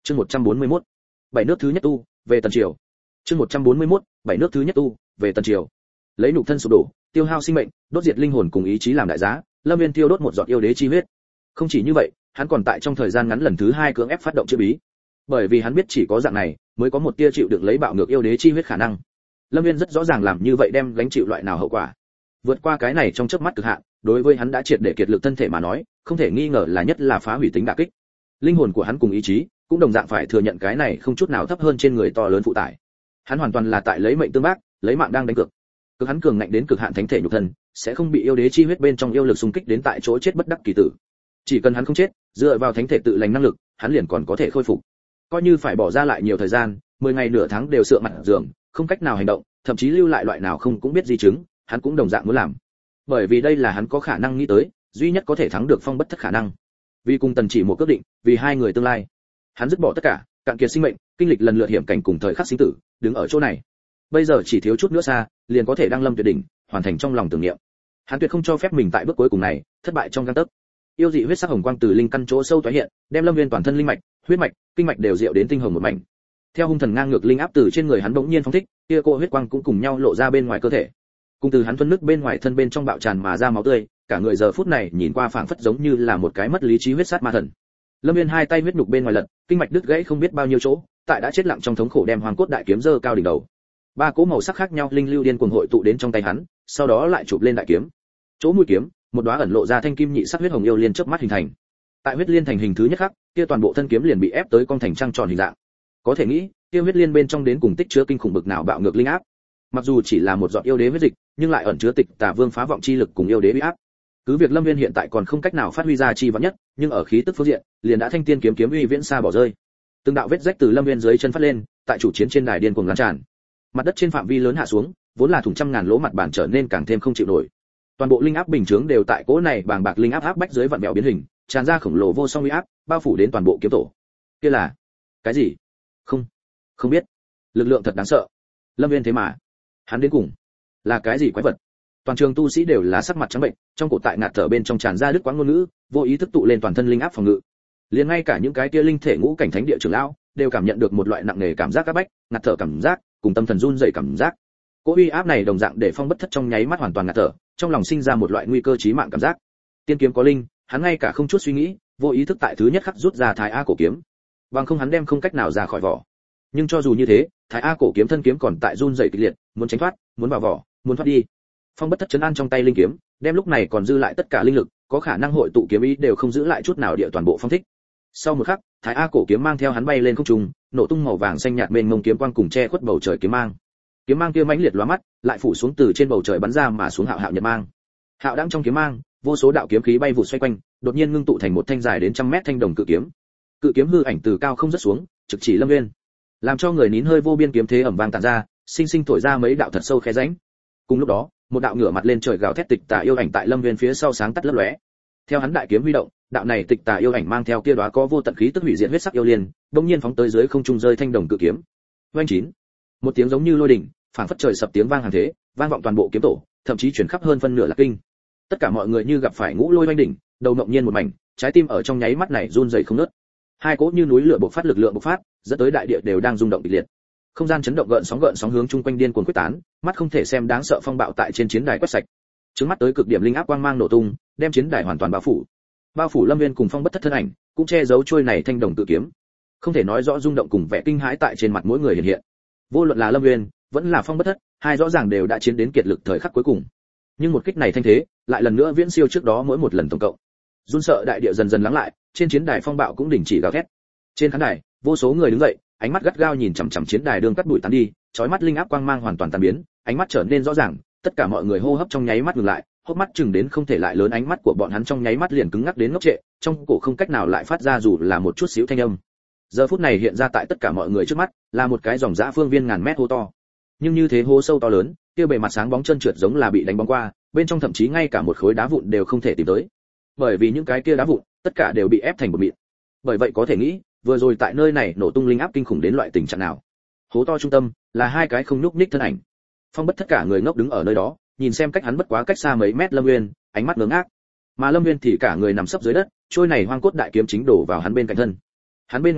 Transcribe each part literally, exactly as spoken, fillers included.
Chương một trăm bốn mươi mốt. Bảy nước thứ nhất tu, về Tần Triều. Chương một trăm bốn mươi mốt. Bảy nước thứ nhất tu, về Tần Triều. Lấy nhục thân sụp đổ, tiêu hao sinh mệnh, đốt diệt linh hồn cùng ý chí làm đại giá, Lâm Viên tiêu đốt một giọt yêu đế chi huyết. Không chỉ như vậy, hắn còn tại trong thời gian ngắn lần thứ hai cưỡng ép phát động chữ bí. Bởi vì hắn biết chỉ có dạng này mới có một tia chịu đựng lấy bạo ngược yêu đế chi huyết khả năng. Lâm Viên rất rõ ràng làm như vậy đem gánh chịu loại nào hậu quả. Vượt qua cái này trong chớp mắt cực hạn, đối với hắn đã triệt để kiệt lực thân thể mà nói, không thể nghi ngờ là nhất là phá hủy tính đả kích. Linh hồn của hắn cùng ý chí cũng đồng dạng phải thừa nhận cái này không chút nào thấp hơn trên người to lớn phụ tải. Hắn hoàn toàn là tại lấy mệnh tương bác, lấy mạng đang đánh cược. Cực hắn cường ngạnh đến cực hạn thánh thể nhục thân, sẽ không bị yêu đế chi huyết bên trong yêu lực xung kích đến tại chỗ chết bất đắc kỳ tử. Chỉ cần hắn không chết, dựa vào thánh thể tự lành năng lực, hắn liền còn có thể khôi phục. Coi như phải bỏ ra lại nhiều thời gian, mười ngày nửa tháng đều sựa mặt giường, không cách nào hành động, thậm chí lưu lại loại nào không cũng biết di chứng, hắn cũng đồng dạng muốn làm. Bởi vì đây là hắn có khả năng nghĩ tới, duy nhất có thể thắng được Phong Bất Thất khả năng. Vì cùng Tần Chỉ một quyết định, vì hai người tương lai, hắn dứt bỏ tất cả, cạn kiệt sinh mệnh, kinh lịch lần lượt hiểm cảnh cùng thời khắc sinh tử, đứng ở chỗ này. Bây giờ chỉ thiếu chút nữa xa, liền có thể đăng lâm tuyệt đỉnh, hoàn thành trong lòng tưởng niệm. Hắn tuyệt không cho phép mình tại bước cuối cùng này thất bại trong gang tấc. Yêu dị huyết sắc hồng quang từ linh căn chỗ sâu tỏa hiện, đem Lâm Viên toàn thân linh mạch, huyết mạch, kinh mạch đều diệu đến tinh hồng một mảnh. Theo hung thần ngang ngược linh áp từ trên người hắn bỗng nhiên phóng thích, kia cô huyết quang cũng cùng nhau lộ ra bên ngoài cơ thể. Cùng từ hắn thuần nước bên ngoài thân bên trong bạo tràn mà ra máu tươi, cả người giờ phút này nhìn qua phảng phất giống như là một cái mất lý trí huyết sát ma thần. Lâm Viên hai tay huyết nhục bên ngoài lật, kinh mạch đứt gãy không biết bao nhiêu chỗ, tại đã chết lặng trong thống khổ đem hoàng cốt đại kiếm giơ cao đỉnh đầu. Ba cỗ màu sắc khác nhau linh lưu điên cuồng hội tụ đến trong tay hắn, sau đó lại chụp lên đại kiếm. Chỗ mũi kiếm, một đóa ẩn lộ ra thanh kim nhị sắc huyết hồng yêu liên chớp mắt hình thành. Tại huyết liên thành hình thứ nhất khắc, kia toàn bộ thân kiếm liền bị ép tới cong thành trăng tròn hình dạng. Có thể nghĩ, kia huyết liên bên trong đến cùng tích chứa kinh khủng bực nào bạo ngược linh áp. Mặc dù chỉ là một giọt yêu đế huyết dịch, nhưng lại ẩn chứa tịch tà vương phá vọng chi lực cùng yêu đế uy áp. Cứ việc Lâm Viên hiện tại còn không cách nào phát huy ra chi vọng nhất, nhưng ở khí tức phương diện, liền đã thanh tiên kiếm kiếm uy viễn xa bỏ rơi. Từng đạo vết rách từ Lâm Viên dưới chân phát lên, tại chủ chiến trên đài điên cuồng lan tràn. Mặt đất trên phạm vi lớn hạ xuống, vốn là thủng trăm ngàn lỗ mặt bàn trở nên càng thêm không chịu nổi. Toàn bộ linh áp bình chướng đều tại cỗ này bàng bạc linh áp áp bách dưới vặn vẹo biến hình, tràn ra khổng lồ vô song uy áp, bao phủ đến toàn bộ kiếm tổ. Kia là cái gì? Không, không biết. Lực lượng thật đáng sợ. Lâm Viên thế mà, hắn đến cùng là cái gì quái vật? Toàn trường tu sĩ đều là sắc mặt trắng bệnh, trong cổ tại ngạt thở bên trong tràn ra đứt quãng ngôn ngữ, vô ý thức tụ lên toàn thân linh áp phòng ngự. Liền ngay cả những cái kia linh thể ngũ cảnh thánh địa trưởng lão đều cảm nhận được một loại nặng nề cảm giác áp bách, ngạt thở cảm giác, cùng tâm thần run rẩy cảm giác. Cỗ uy áp này đồng dạng để Phong Bất Thất trong nháy mắt hoàn toàn ngạt thở, trong lòng sinh ra một loại nguy cơ chí mạng cảm giác. Tiên kiếm có linh, hắn ngay cả không chút suy nghĩ, vô ý thức tại thứ nhất khắc rút ra Thái A cổ kiếm. Bằng không hắn đem không cách nào ra khỏi vỏ. Nhưng cho dù như thế, Thái A cổ kiếm thân kiếm còn tại run rẩy kịch liệt, muốn tránh thoát, muốn vào vỏ, muốn thoát đi. Phong Bất Thất trấn an trong tay linh kiếm, đem lúc này còn dư lại tất cả linh lực, có khả năng hội tụ kiếm ý đều không giữ lại chút nào địa toàn bộ phong thích. Sau một khắc, Thái A cổ kiếm mang theo hắn bay lên không trung, nổ tung màu vàng xanh nhạt mênh mông kiếm quang cùng che khuất bầu trời kiếm mang. Kiếm mang kia mãnh liệt lóa mắt, lại phủ xuống từ trên bầu trời bắn ra mà xuống hạo hạo nhật mang. Hạo đang trong kiếm mang, vô số đạo kiếm khí bay vụt xoay quanh, đột nhiên ngưng tụ thành một thanh dài đến trăm mét thanh đồng cự kiếm. Cự kiếm hư ảnh từ cao không rớt xuống, trực chỉ Lâm Viên, làm cho người nín hơi vô biên kiếm thế ầm vang tản ra, sinh sinh thổi ra mấy đạo thật sâu khe rãnh. Cùng lúc đó, một đạo ngửa mặt lên trời gào thét tịch tà yêu ảnh tại Lâm Viên phía sau sáng tắt lấp lóe. Theo hắn đại kiếm huy động, đạo này tịch tà yêu ảnh mang theo kia đóa có vô tận khí tức hủy diệt huyết sắc yêu liên, đột nhiên phóng tới dưới không trung rơi thanh đồng cự kiếm. Oanh chín, một tiếng giống như lôi đỉnh, phảng phất trời sập tiếng vang hàng thế, vang vọng toàn bộ kiếm tổ, thậm chí truyền khắp hơn phân nửa Lạc Kinh. Tất cả mọi người như gặp phải ngũ lôi oanh đỉnh, đầu ngậm nhiên một mảnh, trái tim ở trong nháy mắt này run rẩy không ngớt. Hai cỗ như núi lửa bộc phát lực lượng bộc phát, dẫn tới đại địa đều đang rung động kịch liệt. Không gian chấn động gợn sóng gợn sóng hướng chung quanh điên cuồng quyết tán, mắt không thể xem đáng sợ phong bạo tại trên chiến đài quét sạch. Trước mắt tới cực điểm linh áp quang mang nổ tung, đem chiến đài hoàn toàn bao phủ. Bao phủ Lâm Viên cùng Phong Bất Thất thân ảnh, cũng che giấu trôi này thanh đồng tự kiếm. Không thể nói rõ rung động cùng vẻ kinh hãi tại trên mặt mỗi người hiện hiện. Vô luận là Lâm Viên, vẫn là Phong Bất Thất, hai rõ ràng đều đã chiến đến kiệt lực thời khắc cuối cùng. Nhưng một kích này thanh thế, lại lần nữa viễn siêu trước đó mỗi một lần tổng cộng. Run sợ đại địa dần dần lắng lại, trên chiến đài phong bạo cũng đình chỉ gào thét. Trên khán đài, vô số người đứng dậy, ánh mắt gắt gao nhìn chằm chằm chiến đài đường cắt bụi tán đi, chói mắt linh áp quang mang hoàn toàn tan biến, ánh mắt trở nên rõ ràng, tất cả mọi người hô hấp trong nháy mắt ngừng lại, hốc mắt chừng đến không thể lại lớn, ánh mắt của bọn hắn trong nháy mắt liền cứng ngắc đến ngốc trệ, trong cổ không cách nào lại phát ra dù là một chút xíu thanh âm. Giờ phút này hiện ra tại tất cả mọi người trước mắt, là một cái dòng dã phương viên ngàn mét hố to. Nhưng như thế hố sâu to lớn, kia bề mặt sáng bóng chân trượt giống là bị đánh bóng qua, bên trong thậm chí ngay cả một khối đá vụn đều không thể tìm tới. Bởi vì những cái kia đá vụn, tất cả đều bị ép thành bột mịn. Bởi vậy có thể nghĩ, vừa rồi tại nơi này nổ tung linh áp kinh khủng đến loại tình trạng nào. Hố to trung tâm là hai cái không nhúc nhích thân ảnh. Phong Bất tất cả người ngốc đứng ở nơi đó, nhìn xem cách hắn bất quá cách xa mấy mét Lâm Nguyên, ánh mắt ngớ ngác. Mà Lâm Nguyên thì cả người nằm sấp dưới đất, trôi này hoang cốt đại kiếm chính đổ vào hắn bên cạnh thân. Hắn bên ngoài thân,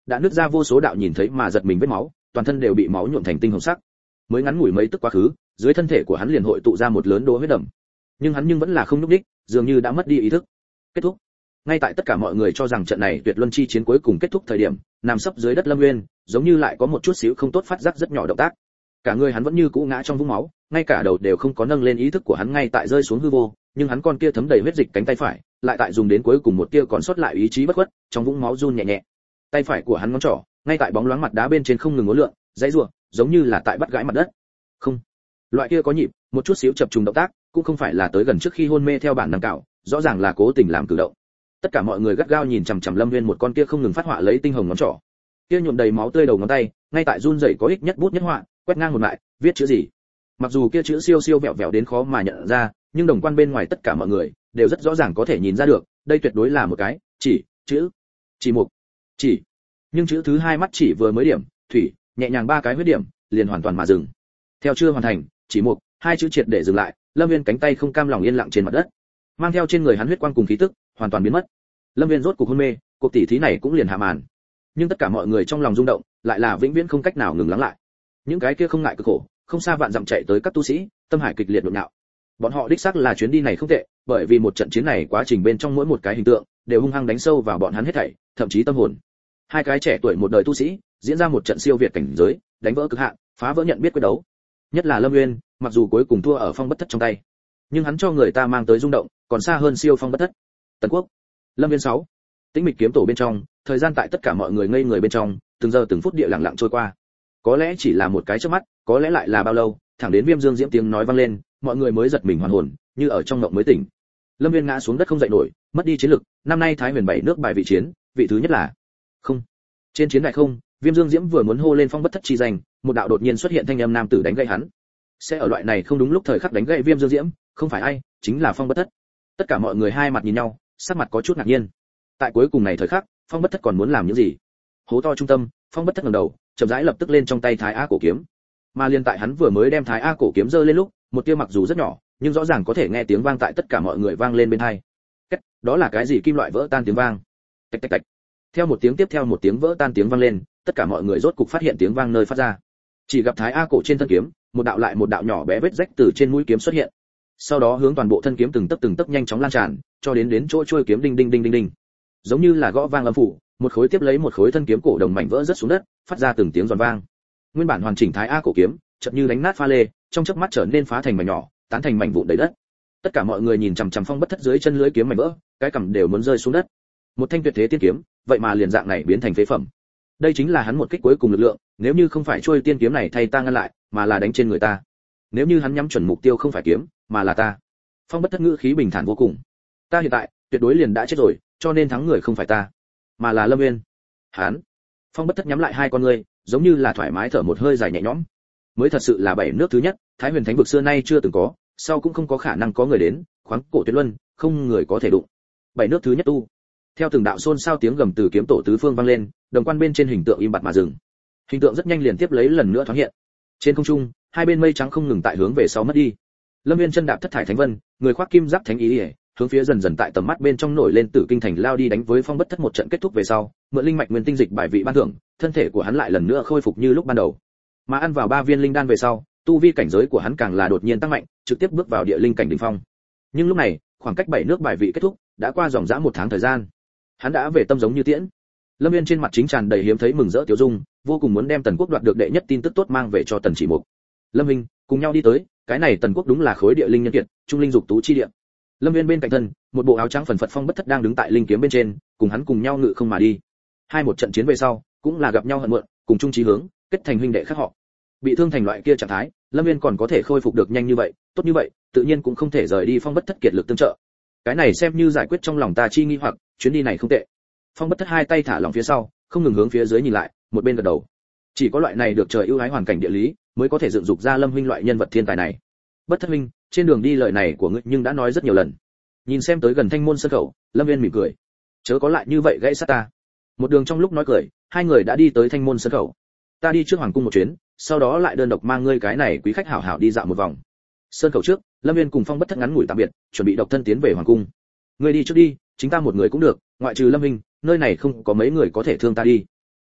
đã nứt ra vô số đạo nhìn thấy mà giật mình vết máu, toàn thân đều bị máu nhuộm thành tinh hồng sắc. Mới ngắn ngủi mấy tức quá khứ, dưới thân thể của hắn liền hội tụ ra một lớn đố huyết đầm. Nhưng hắn nhưng vẫn là không nhúc nhích, dường như đã mất đi ý thức. Kết thúc. Ngay tại tất cả mọi người cho rằng trận này tuyệt luân chi chiến cuối cùng kết thúc thời điểm, nằm sấp dưới đất Lâm Nguyên, giống như lại có một chút xíu không tốt phát giác rất nhỏ động tác. Cả người hắn vẫn như cũ ngã trong vũng máu, ngay cả đầu đều không có nâng lên, ý thức của hắn ngay tại rơi xuống hư vô, nhưng hắn con kia thấm đầy huyết dịch cánh tay phải, lại tại dùng đến cuối cùng một tia còn sót lại ý chí bất khuất, trong vũng máu run nhẹ nhẹ. Tay phải của hắn ngón trỏ, ngay tại bóng loáng mặt đá bên trên không ngừng uốn lượn, dãy rủa, giống như là tại bắt gãi mặt đất. Không, loại kia có nhịp, một chút xíu chập trùng động tác, cũng không phải là tới gần trước khi hôn mê theo bản năng cạo, rõ ràng là cố tình làm cử động. Tất cả mọi người gắt gao nhìn chằm chằm Lâm Nguyên một con kia không ngừng phát họa lấy tinh hồng ngón trỏ. Kia nhuộm đầy máu tươi đầu ngón tay, ngay tại run rẩy có ích nhất bút nhất họa, quét ngang một lại, viết chữ gì. Mặc dù kia chữ siêu siêu vẹo vẹo đến khó mà nhận ra, nhưng đồng quan bên ngoài tất cả mọi người đều rất rõ ràng có thể nhìn ra được, đây tuyệt đối là một cái chỉ, chữ, chỉ mục, chỉ. Nhưng chữ thứ hai mắt chỉ vừa mới điểm, thủy, nhẹ nhàng ba cái huyết điểm, liền hoàn toàn mà dừng. Theo chưa hoàn thành, chỉ mục, hai chữ triệt để dừng lại, Lâm Nguyên cánh tay không cam lòng yên lặng trên mặt đất, mang theo trên người hắn huyết quang cùng khí tức, hoàn toàn biến mất. Lâm Nguyên rốt cuộc hôn mê, cuộc tỷ thí này cũng liền hạ màn. Nhưng tất cả mọi người trong lòng rung động, lại là vĩnh viễn không cách nào ngừng lắng lại. Những cái kia không ngại cực khổ, không xa vạn dặm chạy tới các tu sĩ, tâm hải kịch liệt nhộn nhạo. Bọn họ đích xác là chuyến đi này không tệ, bởi vì một trận chiến này quá trình bên trong mỗi một cái hình tượng đều hung hăng đánh sâu vào bọn hắn hết thảy, thậm chí tâm hồn. Hai cái trẻ tuổi một đời tu sĩ, diễn ra một trận siêu việt cảnh giới, đánh vỡ cực hạn, phá vỡ nhận biết quyết đấu. Nhất là Lâm Nguyên, mặc dù cuối cùng thua ở Phong Bất Thất trong tay, nhưng hắn cho người ta mang tới rung động, còn xa hơn siêu Phong Bất Thất. Tần Quốc, Lâm Nguyên sáu. Tĩnh mịch kiếm tổ bên trong, thời gian tại tất cả mọi người ngây người bên trong, từng giờ từng phút địa lặng lặng trôi qua. Có lẽ chỉ là một cái chớp mắt, có lẽ lại là bao lâu, thẳng đến Viêm Dương Diễm tiếng nói vang lên, mọi người mới giật mình hoàn hồn, như ở trong mộng mới tỉnh. Lâm Nguyên ngã xuống đất không dậy nổi, mất đi chiến lực, năm nay Thái Huyền bảy nước bài vị chiến, vị thứ nhất là không. Trên chiến đại không, Viêm Dương Diễm vừa muốn hô lên Phong Bất Thất chi danh, một đạo đột nhiên xuất hiện thanh âm nam tử đánh gãy hắn. Sẽ ở loại này không đúng lúc thời khắc đánh gãy Viêm Dương Diễm, không phải ai, chính là Phong Bất Thất. Tất cả mọi người hai mặt nhìn nhau, sắc mặt có chút ngạc nhiên. Tại cuối cùng này thời khắc, Phong Bất Thất còn muốn làm những gì? Hố to trung tâm, Phong Bất Thất ngẩng đầu, chậm rãi lập tức lên trong tay Thái A cổ kiếm. Mà liên tại hắn vừa mới đem Thái A cổ kiếm giơ lên lúc, một tia mặc dù rất nhỏ, nhưng rõ ràng có thể nghe tiếng vang tại tất cả mọi người vang lên bên tai. Cách, đó là cái gì kim loại vỡ tan tiếng vang? Tạch tạch tạch. Theo một tiếng tiếp theo một tiếng vỡ tan tiếng vang lên, tất cả mọi người rốt cục phát hiện tiếng vang nơi phát ra. Chỉ gặp Thái A cổ trên thân kiếm, một đạo lại một đạo nhỏ bé vết rách từ trên mũi kiếm xuất hiện. Sau đó hướng toàn bộ thân kiếm từng tấc từng tấc nhanh chóng lan tràn, cho đến đến chỗ trôi kiếm đinh đinh đinh đinh đinh. Giống như là gõ vang âm phủ, một khối tiếp lấy một khối thân kiếm cổ đồng mảnh vỡ rất xuống đất, phát ra từng tiếng giòn vang. Nguyên bản hoàn chỉnh Thái A cổ kiếm, chợt như đánh nát pha lê, trong chớp mắt trở nên phá thành mảnh nhỏ, tán thành mảnh vụn đầy đất. Tất cả mọi người nhìn chằm chằm Phong Bất Thất dưới chân lưới kiếm mảnh vỡ, cái cằm đều muốn rơi xuống đất. Một thanh tuyệt thế tiên kiếm, vậy mà liền dạng này biến thành phế phẩm. Đây chính là hắn một kích cuối cùng lực lượng, nếu như không phải trôi tiên kiếm này thay ta ngăn lại, mà là đánh trên người ta. Nếu như hắn nhắm chuẩn mục tiêu không phải kiếm, mà là ta. Phong Bất Thất ngữ khí bình thản vô cùng. Ta hiện tại, tuyệt đối liền đã chết rồi, cho nên thắng người không phải ta, mà là Lâm Nguyên. Hắn. Phong Bất Thất nhắm lại hai con ngươi, giống như là thoải mái thở một hơi dài nhẹ nhõm. Mới thật sự là bảy nước thứ nhất, Thái Huyền Thánh vực xưa nay chưa từng có, sau cũng không có khả năng có người đến, khoáng cổ tuyệt luân, không người có thể đụng. Bảy nước thứ nhất tu. Theo từng đạo xôn xao tiếng gầm từ kiếm tổ tứ phương vang lên, đồng quan bên trên hình tượng im bặt mà dừng. Hình tượng rất nhanh liền tiếp lấy lần nữa thoáng hiện. Trên không trung, hai bên mây trắng không ngừng tại hướng về sau mất đi. Lâm Nguyên chân đạp thất thải thánh vân, người khoác kim giáp thánh ý, ý hướng phía dần dần tại tầm mắt bên trong nổi lên Tử Kinh thành lao đi đánh với Phong Bất Thất một trận kết thúc về sau, mượn linh mạch nguyên tinh dịch bài vị ban thưởng, thân thể của hắn lại lần nữa khôi phục như lúc ban đầu. Mà ăn vào ba viên linh đan về sau, tu vi cảnh giới của hắn càng là đột nhiên tăng mạnh, trực tiếp bước vào địa linh cảnh đỉnh phong. Nhưng lúc này, khoảng cách bảy nước bài vị kết thúc, đã qua dòng dã một tháng thời gian. Hắn đã về tâm giống như tiễn. Lâm Nguyên trên mặt chính tràn đầy hiếm thấy mừng rỡ tiêu dung, vô cùng muốn đem Tần Quốc đoạt được đệ nhất tin tức tốt mang về cho Tần Chỉ Mục. Lâm Minh, cùng nhau đi tới, cái này Tần Quốc đúng là khối địa linh nhân kiệt, trung linh dục tú chi địa. Lâm Nguyên bên cạnh thân, một bộ áo trắng phần phật Phong Bất Thất đang đứng tại linh kiếm bên trên, cùng hắn cùng nhau ngự không mà đi. Hai một trận chiến về sau, cũng là gặp nhau hận muộn, cùng chung chí hướng, kết thành huynh đệ khác họ. Bị thương thành loại kia trạng thái, Lâm Nguyên còn có thể khôi phục được nhanh như vậy, tốt như vậy, tự nhiên cũng không thể rời đi Phong Bất Thất kiệt lực tương trợ. Cái này xem như giải quyết trong lòng ta chi nghi hoặc, chuyến đi này không tệ. Phong Bất Thất hai tay thả lỏng phía sau, không ngừng hướng phía dưới nhìn lại, một bên gật đầu. Chỉ có loại này được trời ưu ái hoàn cảnh địa lý, mới có thể dựng dục ra Lâm huynh loại nhân vật thiên tài này. Bất Thất huynh, trên đường đi lời này của ngươi nhưng đã nói rất nhiều lần. Nhìn xem tới gần Thanh Môn sân khẩu, Lâm Nguyên mỉm cười. Chớ có lại như vậy gãy sát ta. Một đường trong lúc nói cười, hai người đã đi tới Thanh Môn sân khẩu. Ta đi trước hoàng cung một chuyến, sau đó lại đơn độc mang ngươi cái này quý khách hảo hảo đi dạo một vòng. Sơn khẩu trước, Lâm Nguyên cùng Phong Bất Thất ngắn ngủi tạm biệt, chuẩn bị độc thân tiến về hoàng cung. Ngươi đi trước đi, chính ta một người cũng được, ngoại trừ Lâm huynh, nơi này không có mấy người có thể thương ta đi.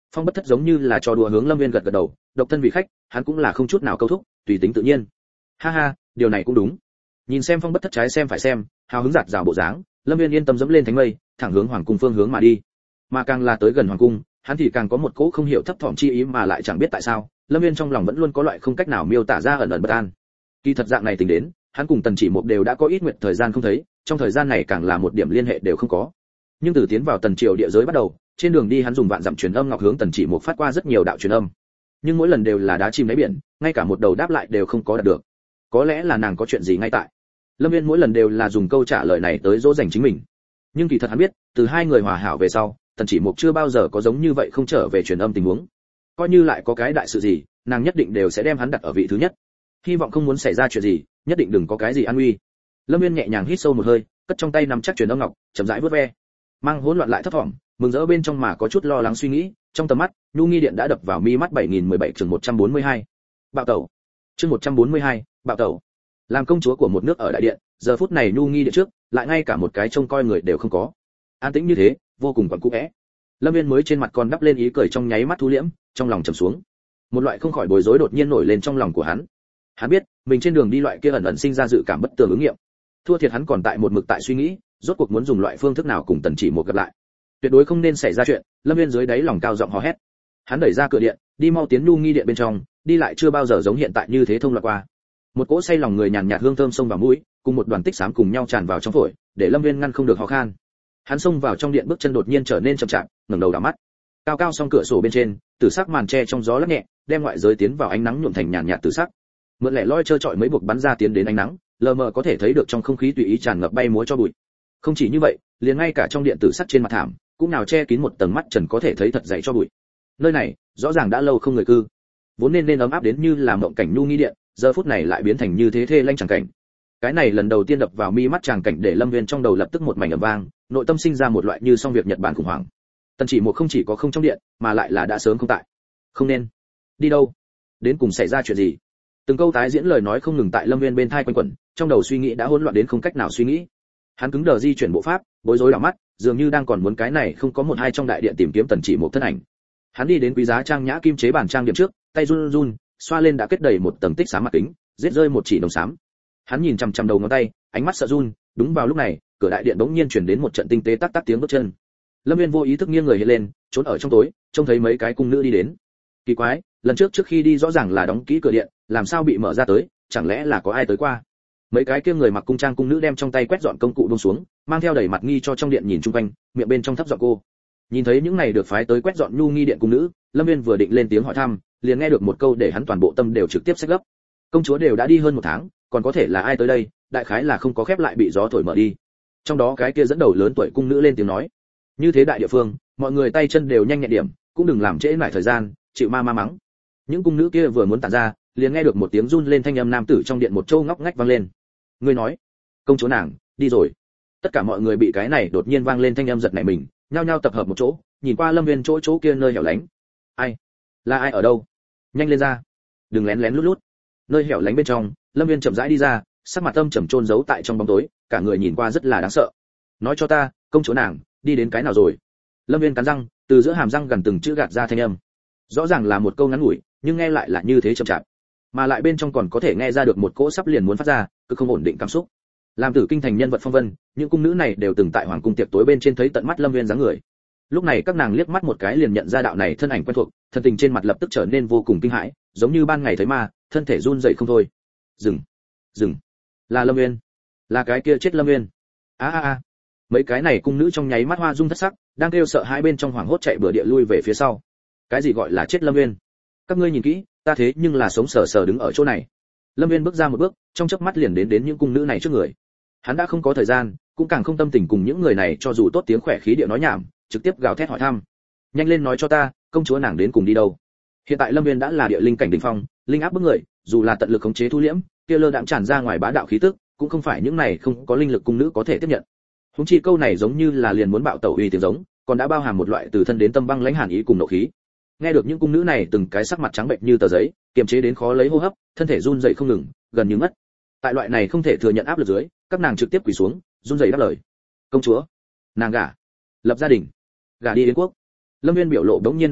Phong Bất Thất giống như là trò đùa hướng Lâm Viên gật gật đầu, độc thân vị khách, hắn cũng là không chút nào câu thúc, tùy tính tự nhiên. Ha ha, điều này cũng đúng. Nhìn xem Phong Bất Thất trái xem phải xem, hào hứng giạt rào bộ dáng, Lâm Viên yên tâm dẫm lên thánh mây, thẳng hướng hoàng cung phương hướng mà đi. Mà càng là tới gần hoàng cung, hắn thì càng có một cỗ không hiểu thấp thỏm chi ý mà lại chẳng biết tại sao, Lâm Viên trong lòng vẫn luôn có loại không cách nào miêu tả ra ẩn ẩn bất an. Kỳ thật dạng này tính đến, hắn cùng Tần Chỉ Mục đều đã có ít nguyện thời gian không thấy, trong thời gian này càng là một điểm liên hệ đều không có. Nhưng từ tiến vào Tần Triều địa giới bắt đầu, trên đường đi hắn dùng vạn dặm truyền âm ngọc hướng Tần Chỉ Mục phát qua rất nhiều đạo truyền âm. Nhưng mỗi lần đều là đá chìm đáy biển, ngay cả một đầu đáp lại đều không có đạt được. Có lẽ là nàng có chuyện gì ngay tại. Lâm Viên mỗi lần đều là dùng câu trả lời này tới dỗ dành chính mình. Nhưng kỳ thật hắn biết, từ hai người hòa hảo về sau, Tần Chỉ Mục chưa bao giờ có giống như vậy không trở về truyền âm tình huống. Coi như lại có cái đại sự gì, nàng nhất định đều sẽ đem hắn đặt ở vị thứ nhất. Hy vọng không muốn xảy ra chuyện gì, nhất định đừng có cái gì an nguy. Lâm Viên nhẹ nhàng hít sâu một hơi, cất trong tay nắm chắc truyền âm ngọc, chậm rãi vớt ve. Mang hỗn loạn lại thấp thỏm, mừng rỡ bên trong mà có chút lo lắng suy nghĩ, trong tầm mắt, nhu nghi điện đã đập vào mi mắt bảy nghìn mười bảy chương một trăm bốn mươi hai. Bạo tẩu. Chương một trăm bốn mươi hai, bạo tẩu. Làm công chúa của một nước ở đại điện, giờ phút này nhu nghi điện trước, lại ngay cả một cái trông coi người đều không có. An tĩnh như thế, vô cùng quặn cũ é. Lâm Viên mới trên mặt còn đắp lên ý cười trong nháy mắt thu liễm, trong lòng trầm xuống. Một loại không khỏi bối rối đột nhiên nổi lên trong lòng của hắn. Hắn biết, mình trên đường đi loại kia ẩn ẩn sinh ra dự cảm bất tường ứng nghiệm. Thua thiệt hắn còn tại một mực tại suy nghĩ, rốt cuộc muốn dùng loại phương thức nào cùng Tần Chỉ Một gặp lại. Tuyệt đối không nên xảy ra chuyện, Lâm Viên dưới đáy lòng cao giọng hò hét. Hắn đẩy ra cửa điện, đi mau tiến nhu nghi điện bên trong, đi lại chưa bao giờ giống hiện tại như thế thông loạn qua. Một cỗ say lòng người nhàn nhạt hương thơm xông vào mũi, cùng một đoàn tích xám cùng nhau tràn vào trong phổi, để Lâm Viên ngăn không được ho khan. Hắn xông vào trong điện bước chân đột nhiên trở nên chậm chạp, ngẩng đầu đảo mắt. Cao cao song cửa sổ bên trên, tử sắc màn che trong gió lắc nhẹ, đem ngoại giới tiến vào ánh nắng nhuộm thành nhàn nhạt tử sắc. Mượn lẻ loi trơ trọi mấy buộc bắn ra tiến đến ánh nắng, lờ mờ có thể thấy được trong không khí tùy ý tràn ngập bay múa cho bụi. Không chỉ như vậy, liền ngay cả trong điện tử sắc trên mặt thảm, cũng nào che kín một tầng mắt trần có thể thấy thật dày cho bụi. Nơi này, rõ ràng đã lâu không người cư. Vốn nên nên ấm áp đến như là mộng cảnh nhu nghi điện, giờ phút này lại biến thành như thế thê lanh chẳng cảnh. Cái này lần đầu tiên đập vào mi mắt chàng cảnh để Lâm Viên trong đầu lập tức một mảnh ầm vang, nội tâm sinh ra một loại như xong việc Nhật Bản khủng hoảng. Tần Chỉ Một không chỉ có không trong điện, mà lại là đã sớm không tại. Không nên. Đi đâu? Đến cùng xảy ra chuyện gì? Từng câu tái diễn lời nói không ngừng tại Lâm Viên bên tai quanh quẩn, trong đầu suy nghĩ đã hỗn loạn đến không cách nào suy nghĩ. Hắn cứng đờ di chuyển bộ pháp, bối rối đảo mắt, dường như đang còn muốn cái này không có một hai trong đại điện tìm kiếm Tần Chỉ Một thân ảnh. Hắn đi đến quý giá trang nhã kim chế bàn trang điểm trước, tay run run, xoa lên đã kết đầy một tầng tích xám mặt kính, giết rơi một chỉ đồng xám. Hắn nhìn chằm chằm đầu ngón tay, ánh mắt sợ run, đúng vào lúc này, cửa đại điện bỗng nhiên truyền đến một trận tinh tế tắc tắc tiếng bước chân. Lâm Viên vô ý thức nghiêng người hiện lên, trốn ở trong tối, trông thấy mấy cái cung nữ đi đến. Kỳ quái, lần trước trước khi đi rõ ràng là đóng kỹ cửa điện, làm sao bị mở ra tới, chẳng lẽ là có ai tới qua? Mấy cái kia người mặc cung trang cung nữ đem trong tay quét dọn công cụ buông xuống, mang theo đầy mặt nghi cho trong điện nhìn chung quanh, miệng bên trong thấp giọng cô. Nhìn thấy những này được phái tới quét dọn nhu nghi điện cung nữ, Lâm Viên vừa định lên tiếng hỏi thăm, liền nghe được một câu để hắn toàn bộ tâm đều trực tiếp xách gấp. Công chúa đều đã đi hơn một tháng, còn có thể là ai tới đây, đại khái là không có khép lại bị gió thổi mở đi. Trong đó cái kia dẫn đầu lớn tuổi cung nữ lên tiếng nói, như thế đại địa phương, mọi người tay chân đều nhanh nhẹn điểm, cũng đừng làm trễ nải thời gian, chịu ma ma mắng. Những cung nữ kia vừa muốn tản ra, liền nghe được một tiếng run lên thanh âm nam tử trong điện một châu ngóc ngách vang lên. Người nói, công chúa nàng đi rồi. Tất cả mọi người bị cái này đột nhiên vang lên thanh âm giật nảy mình, nhao nhao tập hợp một chỗ, nhìn qua Lâm Viên chỗ chỗ kia nơi hẻo lánh. Ai? Là ai ở đâu? Nhanh lên ra, đừng lén lén lút lút. Nơi hẻo lánh bên trong, Lâm Viên chậm rãi đi ra, sắc mặt âm trầm chôn giấu tại trong bóng tối, cả người nhìn qua rất là đáng sợ. Nói cho ta, công chúa nàng đi đến cái nào rồi? Lâm Viên cắn răng, từ giữa hàm răng gần từng chữ gạt ra thanh âm. Rõ ràng là một câu ngắn ngủi, nhưng nghe lại là như thế chậm chạp, mà lại bên trong còn có thể nghe ra được một cỗ sắp liền muốn phát ra, cứ không ổn định cảm xúc. Làm tử kinh thành nhân vật phong vân, những cung nữ này đều từng tại hoàng cung tiệc tối bên trên thấy tận mắt Lâm Viên dáng người. Lúc này các nàng liếc mắt một cái liền nhận ra đạo này thân ảnh quen thuộc, thân tình trên mặt lập tức trở nên vô cùng kinh hãi, giống như ban ngày thấy ma, thân thể run rẩy không thôi. Dừng, dừng, là Lâm Viên, là cái kia chết Lâm Viên. A a a. Mấy cái này cung nữ trong nháy mắt hoa dung thất sắc, đang kêu sợ hãi bên trong hoảng hốt chạy bừa địa lui về phía sau. Cái gì gọi là chết Lâm Viên? Các ngươi nhìn kỹ, ta thế nhưng là sống sờ sờ đứng ở chỗ này. Lâm Viên bước ra một bước, trong chớp mắt liền đến đến những cung nữ này trước người. Hắn đã không có thời gian, cũng càng không tâm tình cùng những người này cho dù tốt tiếng khỏe khí địa nói nhảm, trực tiếp gào thét hỏi thăm. Nhanh lên nói cho ta, công chúa nàng đến cùng đi đâu? Hiện tại Lâm Viên đã là địa linh cảnh đỉnh phong, linh áp bức người, dù là tận lực khống chế thu liễm, kia lơ đãng tràn ra ngoài bá đạo khí tức, cũng không phải những này không có linh lực cung nữ có thể tiếp nhận. Huống chi câu này giống như là liền muốn bạo tẩu uy tiếng giống, còn đã bao hàm một loại từ thân đến tâm băng lãnh hàn ý cùng nộ khí. Nghe được những cung nữ này từng cái sắc mặt trắng bệnh như tờ giấy, kiềm chế đến khó lấy hô hấp, thân thể run rẩy không ngừng, gần như ngất. Tại loại này không thể thừa nhận áp lực dưới, các nàng trực tiếp quỳ xuống, run rẩy đáp lời. Công chúa, nàng gả, lập gia đình, gả đi Yến quốc. Lâm Viên biểu lộ đống nhiên đọc lại,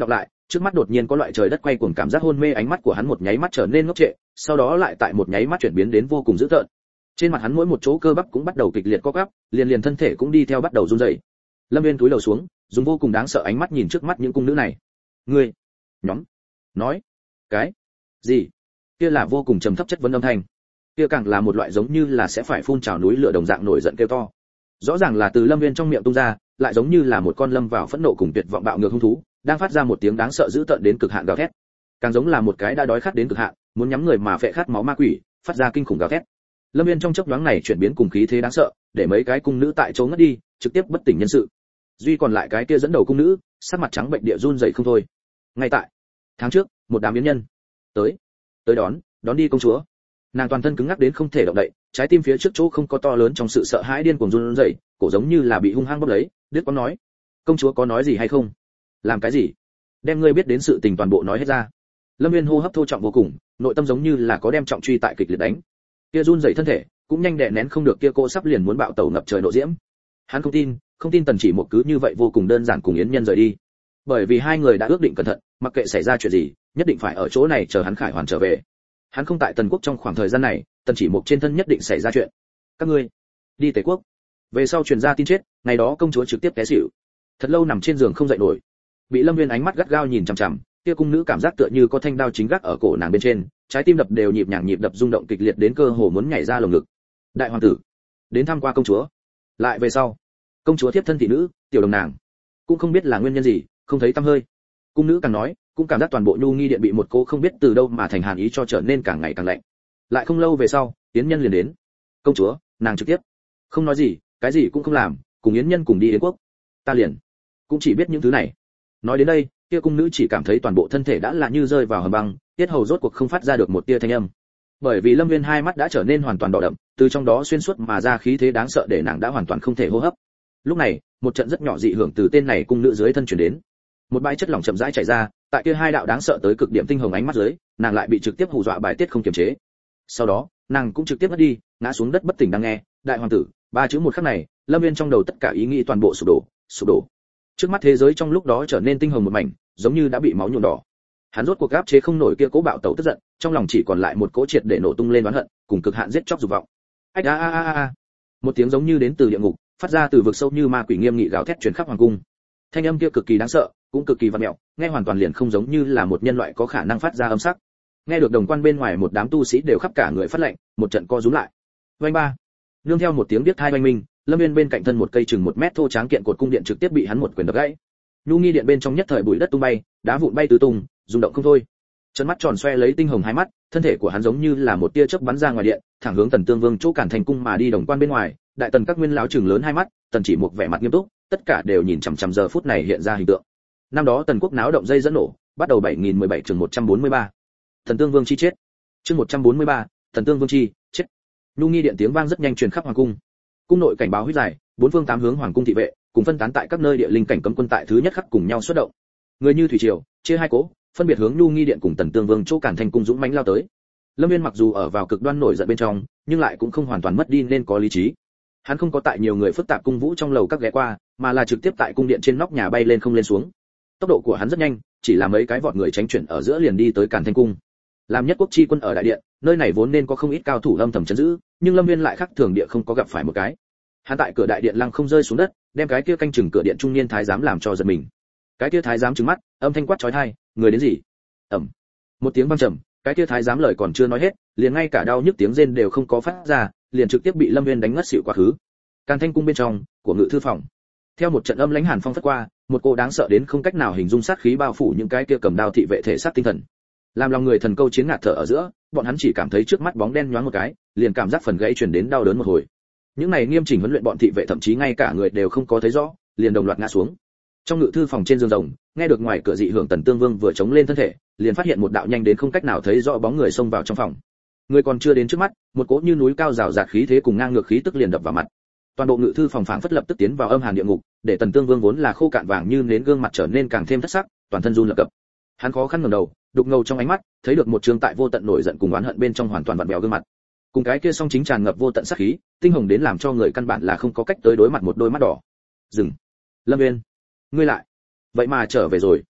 trước mắt đột nhiên có loại trời đất quay cuồng cảm giác hôn mê, ánh mắt của hắn một nháy mắt trở nên ngốc trệ, sau đó lại tại một nháy mắt chuyển biến đến vô cùng dữ tợn. Trên mặt hắn mỗi một chỗ cơ bắp cũng bắt đầu kịch liệt co quắp, liền liền thân thể cũng đi theo bắt đầu run rẩy. Lâm Viên cúi đầu xuống, dùng vô cùng đáng sợ ánh mắt nhìn trước mắt những cung nữ này. Ngươi, nhóm, nói, cái gì? Kia là vô cùng trầm thấp chất vấn âm thanh. Kia càng là một loại giống như là sẽ phải phun trào núi lửa đồng dạng nổi giận kêu to. Rõ ràng là từ Lâm Viên trong miệng tung ra, lại giống như là một con lâm vào phẫn nộ cùng tuyệt vọng bạo ngược hung thú, đang phát ra một tiếng đáng sợ dữ tợn đến cực hạn gào thét. Càng giống là một cái đã đói khát đến cực hạn, muốn nhắm người mà phệ khát máu ma quỷ, phát ra kinh khủng gào thét. Lâm Viên trong chốc nhoáng này chuyển biến cùng khí thế đáng sợ, để mấy cái cung nữ tại chỗ ngất đi, trực tiếp bất tỉnh nhân sự. Duy còn lại cái kia dẫn đầu cung nữ, sắc mặt trắng bệnh địa run rẩy không thôi. Ngay tại tháng trước, một đám yến nhân tới, tới đón, đón đi công chúa. Nàng toàn thân cứng ngắc đến không thể động đậy, trái tim phía trước chỗ không có to lớn trong sự sợ hãi điên cuồng run rẩy, cổ giống như là bị hung hăng bóp lấy. Đứt có nói, công chúa có nói gì hay không? Làm cái gì? Đem ngươi biết đến sự tình toàn bộ nói hết ra. Lâm Viên hô hấp thô trọng vô cùng, nội tâm giống như là có đem trọng truy tại kịch liệt đánh. Kia run rẩy thân thể, cũng nhanh đè nén không được kia cô sắp liền muốn bạo tẩu ngập trời nộ diễm. Hắn không tin, không tin Tần Chỉ Một cứ như vậy vô cùng đơn giản cùng yến nhân rời đi. Bởi vì hai người đã ước định cẩn thận, mặc kệ xảy ra chuyện gì, nhất định phải ở chỗ này chờ hắn khải hoàn trở về. Hắn không tại Tần Quốc trong khoảng thời gian này, Tần Chỉ Một trên thân nhất định xảy ra chuyện. Các ngươi đi Tề Quốc. Về sau truyền ra tin chết, ngày đó công chúa trực tiếp té xỉu, thật lâu nằm trên giường không dậy nổi. Bị Lâm Viên ánh mắt gắt gao nhìn chằm chằm, kia cung nữ cảm giác tựa như có thanh đao chính gác ở cổ nàng bên trên, trái tim đập đều nhịp nhàng nhịp đập rung động kịch liệt đến cơ hồ muốn nhảy ra lồng ngực. Đại hoàng tử đến thăm qua công chúa, lại về sau, công chúa tiếp thân thị nữ, tiểu đồng nàng, cũng không biết là nguyên nhân gì, không thấy tăm hơi. Cung nữ càng nói, cũng cảm giác toàn bộ nhu nghi điện bị một cô không biết từ đâu mà thành hàn ý cho trở nên càng ngày càng lạnh. Lại không lâu về sau, yến nhân liền đến. Công chúa, nàng trực tiếp không nói gì, cái gì cũng không làm, cùng yến nhân cùng đi yến quốc. Ta liền cũng chỉ biết những thứ này. Nói đến đây, kia cung nữ chỉ cảm thấy toàn bộ thân thể đã là như rơi vào hầm băng, tiết hầu rốt cuộc không phát ra được một tia thanh âm. Bởi vì Lâm Viên hai mắt đã trở nên hoàn toàn đỏ đậm, từ trong đó xuyên suốt mà ra khí thế đáng sợ để nàng đã hoàn toàn không thể hô hấp. Lúc này, một trận rất nhỏ dị hưởng từ tên này cung nữ dưới thân truyền đến. Một bãi chất lỏng chậm rãi chảy ra, tại kia hai đạo đáng sợ tới cực điểm tinh hồng ánh mắt dưới, nàng lại bị trực tiếp hù dọa bài tiết không kiềm chế. Sau đó, nàng cũng trực tiếp ngất đi, ngã xuống đất bất tỉnh đang nghe, đại hoàng tử, ba chữ một khắc này, Lâm Viên trong đầu tất cả ý nghĩ toàn bộ sụp đổ, sụp đổ. Trước mắt thế giới trong lúc đó trở nên tinh hồng một mảnh, giống như đã bị máu nhuộm đỏ. Hắn rốt cuộc áp chế không nổi kia cố bạo tẩu tức giận, trong lòng chỉ còn lại một cỗ triệt để nổ tung lên oán hận, cùng cực hạn giết chóc dục vọng. Ách a a a a. Một tiếng giống như đến từ địa ngục, phát ra từ vực sâu như ma quỷ nghiêm nghị gào thét truyền khắp hoàng cung. Thanh âm kia cực kỳ đáng sợ, cũng cực kỳ vặn mẹo, nghe hoàn toàn liền không giống như là một nhân loại có khả năng phát ra âm sắc. Nghe được đồng quan bên ngoài một đám tu sĩ đều khắp cả người phát lạnh, một trận co rúm lại. Vành ba. Nương theo một tiếng biết thai oanh minh, Lâm Viên bên cạnh thân một cây chừng một mét thô tráng kiện cột cung điện trực tiếp bị hắn một quyền đập gãy. Nhu nghi điện bên trong nhất thời bụi đất tung bay, đá vụn bay tứ tung, rung động không thôi. Chân mắt tròn xoe lấy tinh hồng hai mắt, thân thể của hắn giống như là một tia chớp bắn ra ngoài điện, thẳng hướng Tần Tương Vương chỗ Cản Thành cung mà đi. Đồng quan bên ngoài, đại tần các nguyên lão trừng lớn hai mắt, Tần Chỉ Một vẻ mặt nghiêm túc, tất cả đều nhìn chằm chằm giờ phút này hiện ra hình tượng. Năm đó Tần quốc náo động dây dẫn nổ, bắt đầu bảy nghìn mười bảy chương một trăm bốn mươi ba. Thần Tương Vương chi chết. Chương một trăm bốn mươi ba, Thần Tương Vương chi chết. Nhu nghi điện tiếng vang rất nhanh truyền khắp hoàng cung. Cung nội cảnh báo huyết dài, bốn phương tám hướng hoàng cung thị vệ, cùng phân tán tại các nơi địa linh cảnh cấm quân tại thứ nhất khắc cùng nhau xuất động. Người như thủy triều, chia hai cỗ, phân biệt hướng Nhu nghi điện cùng Tần Tương Vương chỗ Cản Thành cung dũng mãnh lao tới. Lâm Viên mặc dù ở vào cực đoan nổi giận bên trong, nhưng lại cũng không hoàn toàn mất đi nên có lý trí. Hắn không có tại nhiều người phức tạp cung vũ trong lầu các ghé qua, mà là trực tiếp tại cung điện trên nóc nhà bay lên không lên xuống. Tốc độ của hắn rất nhanh, chỉ là mấy cái vọt người tránh chuyển ở giữa liền đi tới Cản Thành cung. Làm nhất quốc chi quân ở đại điện, nơi này vốn nên có không ít cao thủ âm thầm trấn giữ, nhưng Lâm Viên lại khác thường địa không có gặp phải một cái. Hắn tại cửa đại điện lăng không rơi xuống đất, đem cái kia canh chừng cửa điện trung niên thái giám làm cho giật mình. Cái kia thái giám trừng mắt, âm thanh quát chói tai, người đến gì? Ầm. Một tiếng vang trầm, cái kia thái giám lời còn chưa nói hết, liền ngay cả đau nhức tiếng rên đều không có phát ra, liền trực tiếp bị Lâm Viên đánh ngất xỉu quá khứ. Càn Thanh cung bên trong của ngự thư phòng, theo một trận âm lãnh hàn phong phất qua, một cô đáng sợ đến không cách nào hình dung sát khí bao phủ những cái kia cầm đao thị vệ thể xác tinh thần. Làm lòng người thần câu chiến ngạt thở ở giữa, bọn hắn chỉ cảm thấy trước mắt bóng đen nhoáng một cái, liền cảm giác phần gãy truyền đến đau đớn một hồi. Những này nghiêm chỉnh huấn luyện bọn thị vệ thậm chí ngay cả người đều không có thấy rõ, liền đồng loạt ngã xuống. Trong ngự thư phòng trên giường rồng, nghe được ngoài cửa dị hưởng Tần Tương Vương vừa chống lên thân thể, liền phát hiện một đạo nhanh đến không cách nào thấy rõ bóng người xông vào trong phòng. Người còn chưa đến trước mắt, một cỗ như núi cao rào rạt khí thế cùng ngang ngược khí tức liền đập vào mặt. Toàn bộ ngự thư phòng phảng phất lập tức tiến vào âm hàn địa ngục, để Tần Tương Vương vốn là khô cạn vàng như nến gương mặt trở nên càng thêm thất sắc, toàn thân run lập cập. Hắn khó khăn ngẩng đầu, đục ngầu trong ánh mắt, thấy được một trường tại vô tận nổi giận cùng oán hận bên trong hoàn toàn vặn vẹo gương mặt. Cùng cái kia song chính tràn ngập vô tận sát khí, tinh hồng đến làm cho người căn bản là không có cách tới đối mặt một đôi mắt đỏ. Dừng. Lâm Viên, ngươi lại, vậy mà trở về rồi.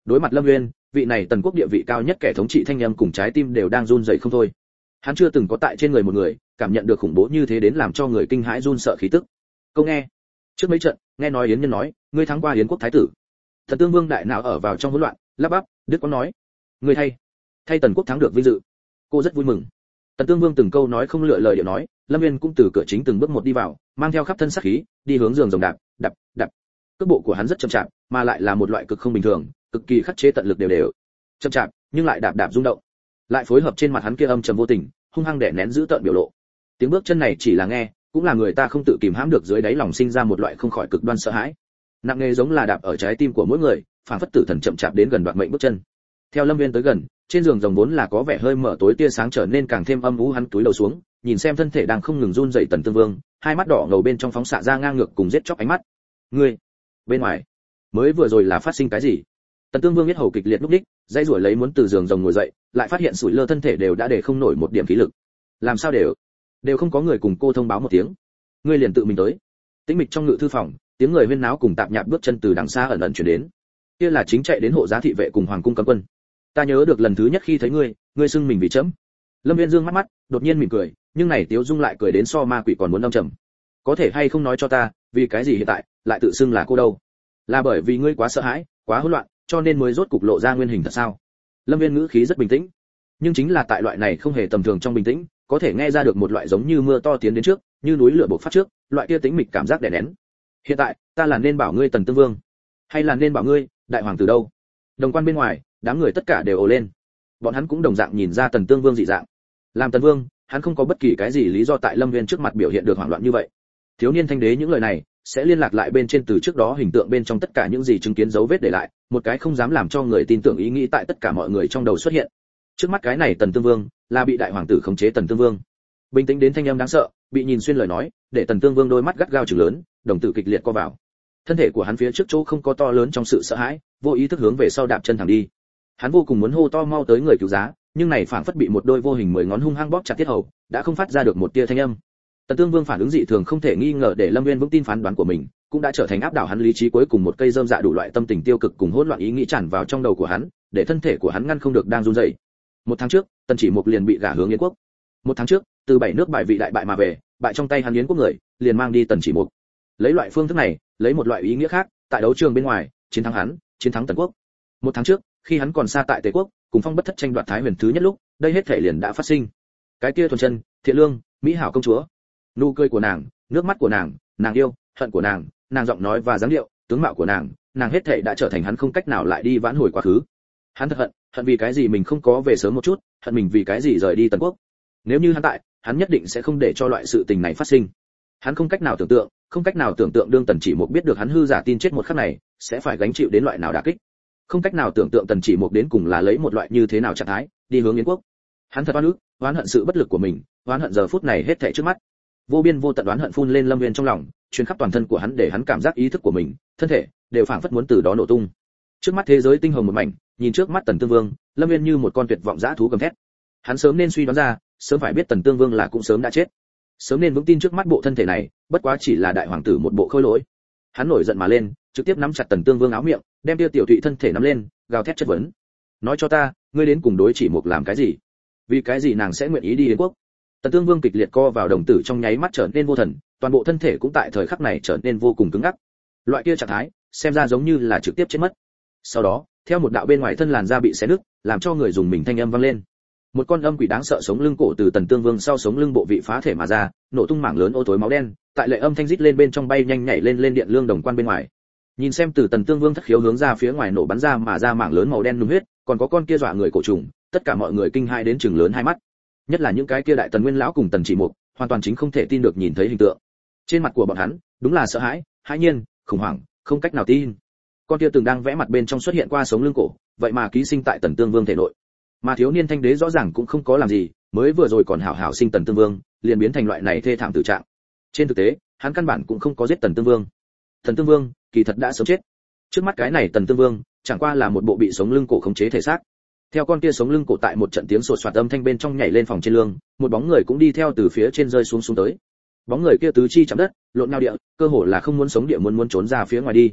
Đối mặt Lâm Nguyên, vị này tần quốc địa vị cao nhất kẻ thống trị thanh âm cùng trái tim đều đang run rẩy không thôi. Hắn chưa từng có tại trên người một người cảm nhận được khủng bố như thế đến làm cho người kinh hãi run sợ khí tức. Câu nghe, trước mấy trận, nghe nói Yến Nhân nói, ngươi thắng qua Yến quốc thái tử. Thần Tương Vương đại não ở vào trong hỗn loạn, lắp bắp, Đức có nói, ngươi thay, thay tần quốc thắng được vinh dự. Cô rất vui mừng. Tần Tương Vương từng câu nói không lựa lời điệu nói, Lâm Nguyên cũng từ cửa chính từng bước một đi vào, mang theo khắp thân sát khí, đi hướng giường rồng đạp, đạp, đạp. Cước bộ của hắn rất chậm chạp, mà lại là một loại cực không bình thường, cực kỳ khắc chế tận lực đều đều. Chậm chạp, nhưng lại đạp đạp rung động. Lại phối hợp trên mặt hắn kia âm trầm vô tình, hung hăng đè nén giữ tợn biểu lộ. Tiếng bước chân này chỉ là nghe, cũng là người ta không tự kìm hãm được dưới đáy lòng sinh ra một loại không khỏi cực đoan sợ hãi. Nặng nề giống là đạp ở trái tim của mỗi người, phảng phất tử thần chậm chạp đến gần đoạt mệnh bước chân. Theo Lâm Nguyên tới gần, trên giường rồng vốn là có vẻ hơi mở tối tia sáng trở nên càng thêm âm u, hắn túi đầu xuống, nhìn xem thân thể đang không ngừng run rẩy Tần Tương Vương, hai mắt đỏ ngầu bên trong phóng xạ ra ngang ngược cùng giết chóc ánh mắt. Ngươi, bên ngoài, mới vừa rồi là phát sinh cái gì? Tần Tương Vương biết hầu kịch liệt lúc đích, dây rủi lấy muốn từ giường rồng ngồi dậy, lại phát hiện sủi lơ thân thể đều đã để không nổi một điểm khí lực. Làm sao đều, đều không có người cùng cô thông báo một tiếng. Ngươi liền tự mình tới. Tĩnh mịch trong ngự thư phòng, tiếng người huyên náo cùng tạp nhạp bước chân từ đằng xa ẩn ẩn truyền đến. Kia là chính chạy đến hộ giá thị vệ cùng hoàng cung cấm quân. Ta nhớ được lần thứ nhất khi thấy ngươi, ngươi xưng mình vì chấm. Lâm Viên dương mắt mắt, đột nhiên mỉm cười, nhưng này Tiếu Dung lại cười đến so ma quỷ còn muốn âm trầm. Có thể hay không nói cho ta, vì cái gì hiện tại lại tự xưng là cô đâu? Là bởi vì ngươi quá sợ hãi, quá hỗn loạn, cho nên mới rốt cục lộ ra nguyên hình thật sao? Lâm Viên ngữ khí rất bình tĩnh, nhưng chính là tại loại này không hề tầm thường trong bình tĩnh, có thể nghe ra được một loại giống như mưa to tiến đến trước, như núi lửa bộc phát trước, loại kia tĩnh mịch cảm giác đè nén. Hiện tại, ta là nên bảo ngươi Tần Tương Vương, hay là nên bảo ngươi đại hoàng tử đâu? Đồng quan bên ngoài, đám người tất cả đều ồ lên. Bọn hắn cũng đồng dạng nhìn ra Tần Tương Vương dị dạng. Làm Tần Vương, hắn không có bất kỳ cái gì lý do tại Lâm Viên trước mặt biểu hiện được hoảng loạn như vậy. Thiếu niên thanh đế những lời này sẽ liên lạc lại bên trên từ trước đó hình tượng bên trong tất cả những gì chứng kiến dấu vết để lại, một cái không dám làm cho người tin tưởng ý nghĩ tại tất cả mọi người trong đầu xuất hiện. Trước mắt cái này Tần Tương Vương là bị đại hoàng tử khống chế Tần Tương Vương. Bình tĩnh đến thanh âm đáng sợ, bị nhìn xuyên lời nói, để Tần Tương Vương đôi mắt gắt gao trừng lớn, đồng tử kịch liệt co vào. Thân thể của hắn phía trước chỗ không có to lớn trong sự sợ hãi, vô ý thức hướng về sau đạp chân thẳng đi. Hắn vô cùng muốn hô to mau tới người cứu giá, nhưng này phảng phất bị một đôi vô hình mười ngón hung hăng bóp chặt tiết hầu, đã không phát ra được một tia thanh âm. Tần Tương Vương phản ứng dị thường không thể nghi ngờ để Lâm Nguyên vững tin phán đoán của mình, cũng đã trở thành áp đảo hắn lý trí cuối cùng một cây rơm dạ đủ loại tâm tình tiêu cực cùng hỗn loạn ý nghĩ tràn vào trong đầu của hắn, để thân thể của hắn ngăn không được đang run rẩy. Một tháng trước, Tần Chỉ Mục liền bị gả hướng Yến quốc. Một tháng trước, từ bảy nước bài vị đại bại mà về, bại trong tay hắn Yến quốc người, liền mang đi Tần Chỉ Mục. Lấy loại phương thức này, lấy một loại ý nghĩa khác, tại đấu trường bên ngoài, chiến thắng hắn, chiến thắng Tần quốc. Một tháng trước, khi hắn còn xa tại Tề quốc, cùng Phong Bất Thất tranh đoạt Thái Huyền thứ nhất lúc, đây hết thể liền đã phát sinh. Cái kia thuần chân, thiện lương, mỹ hảo công chúa, nụ cười của nàng, nước mắt của nàng, nàng yêu, hận của nàng, nàng giọng nói và dáng điệu, tướng mạo của nàng, nàng hết thảy đã trở thành hắn không cách nào lại đi vãn hồi quá khứ. Hắn thật hận, hận vì cái gì mình không có về sớm một chút, hận mình vì cái gì rời đi Tần quốc. Nếu như hắn tại, hắn nhất định sẽ không để cho loại sự tình này phát sinh. Hắn không cách nào tưởng tượng, không cách nào tưởng tượng đương Tần Chỉ Mục biết được hắn hư giả tin chết một khắc này, sẽ phải gánh chịu đến loại nào đả kích. Không cách nào tưởng tượng Tần Chỉ Mục đến cùng là lấy một loại như thế nào trạng thái, đi hướng Yến quốc. Hắn thật oan ức, oán hận sự bất lực của mình, oán hận giờ phút này hết thảy trước mắt. Vô biên vô tận oán hận phun lên Lâm Nguyên trong lòng, truyền khắp toàn thân của hắn để hắn cảm giác ý thức của mình, thân thể đều phảng phất muốn từ đó nổ tung. Trước mắt thế giới tinh hồng một mảnh, nhìn trước mắt Tần Tương Vương, Lâm Nguyên như một con tuyệt vọng dã thú gầm thét. Hắn sớm nên suy đoán ra, sớm phải biết Tần Tương Vương là cũng sớm đã chết. Sớm nên vững tin trước mắt bộ thân thể này, bất quá chỉ là đại hoàng tử một bộ khôi lỗi. Hắn nổi giận mà lên, trực tiếp nắm chặt Tần Tương Vương áo miệng, đem tiêu tiểu thụy thân thể nắm lên, gào thét chất vấn. Nói cho ta, ngươi đến cùng đối Chỉ Mục làm cái gì? Vì cái gì nàng sẽ nguyện ý đi đến quốc? Tần Tương Vương kịch liệt co vào đồng tử trong nháy mắt trở nên vô thần, toàn bộ thân thể cũng tại thời khắc này trở nên vô cùng cứng ngắc. Loại kia trạng thái, xem ra giống như là trực tiếp chết mất. Sau đó, theo một đạo bên ngoài thân làn da bị xé nứt, làm cho người dùng mình thanh âm vang lên. Một con âm quỷ đáng sợ sống lưng cổ từ Tần Tương Vương sau sống lưng bộ vị phá thể mà ra, nổ tung mảng lớn ô tối máu đen, tại lệ âm thanh rít lên bên trong bay nhanh nhảy lên lên điện lương đồng quan bên ngoài. Nhìn xem từ Tần Tương Vương thất khiếu hướng ra phía ngoài nổ bắn ra mà ra mảng lớn màu đen nung huyết, còn có con kia dọa người cổ trùng, tất cả mọi người kinh hãi đến trừng lớn hai mắt. Nhất là những cái kia đại Tần Nguyên lão cùng Tần Chỉ Mục, hoàn toàn chính không thể tin được nhìn thấy hình tượng. Trên mặt của bọn hắn, đúng là sợ hãi, hãi nhiên, khủng hoảng, không cách nào tin. Con kia từng đang vẽ mặt bên trong xuất hiện qua sống lưng cổ, vậy mà ký sinh tại Tần Tương Vương thể nội. Mà thiếu niên thanh đế rõ ràng cũng không có làm gì, mới vừa rồi còn hảo hảo sinh Tần Tương Vương, liền biến thành loại này thê thảm tử trạng. Trên thực tế, hắn căn bản cũng không có giết Tần Tương Vương. Tần Tương Vương, kỳ thật đã sớm chết. Trước mắt cái này Tần Tương Vương, chẳng qua là một bộ bị sống lưng cổ khống chế thể xác. Theo con kia sống lưng cổ tại một trận tiếng sột soạt âm thanh bên trong nhảy lên phòng trên lương, một bóng người cũng đi theo từ phía trên rơi xuống xuống tới. Bóng người kia tứ chi chạm đất, lộn nhào địa, cơ hồ là không muốn sống địa muốn muốn trốn ra phía ngoài đi.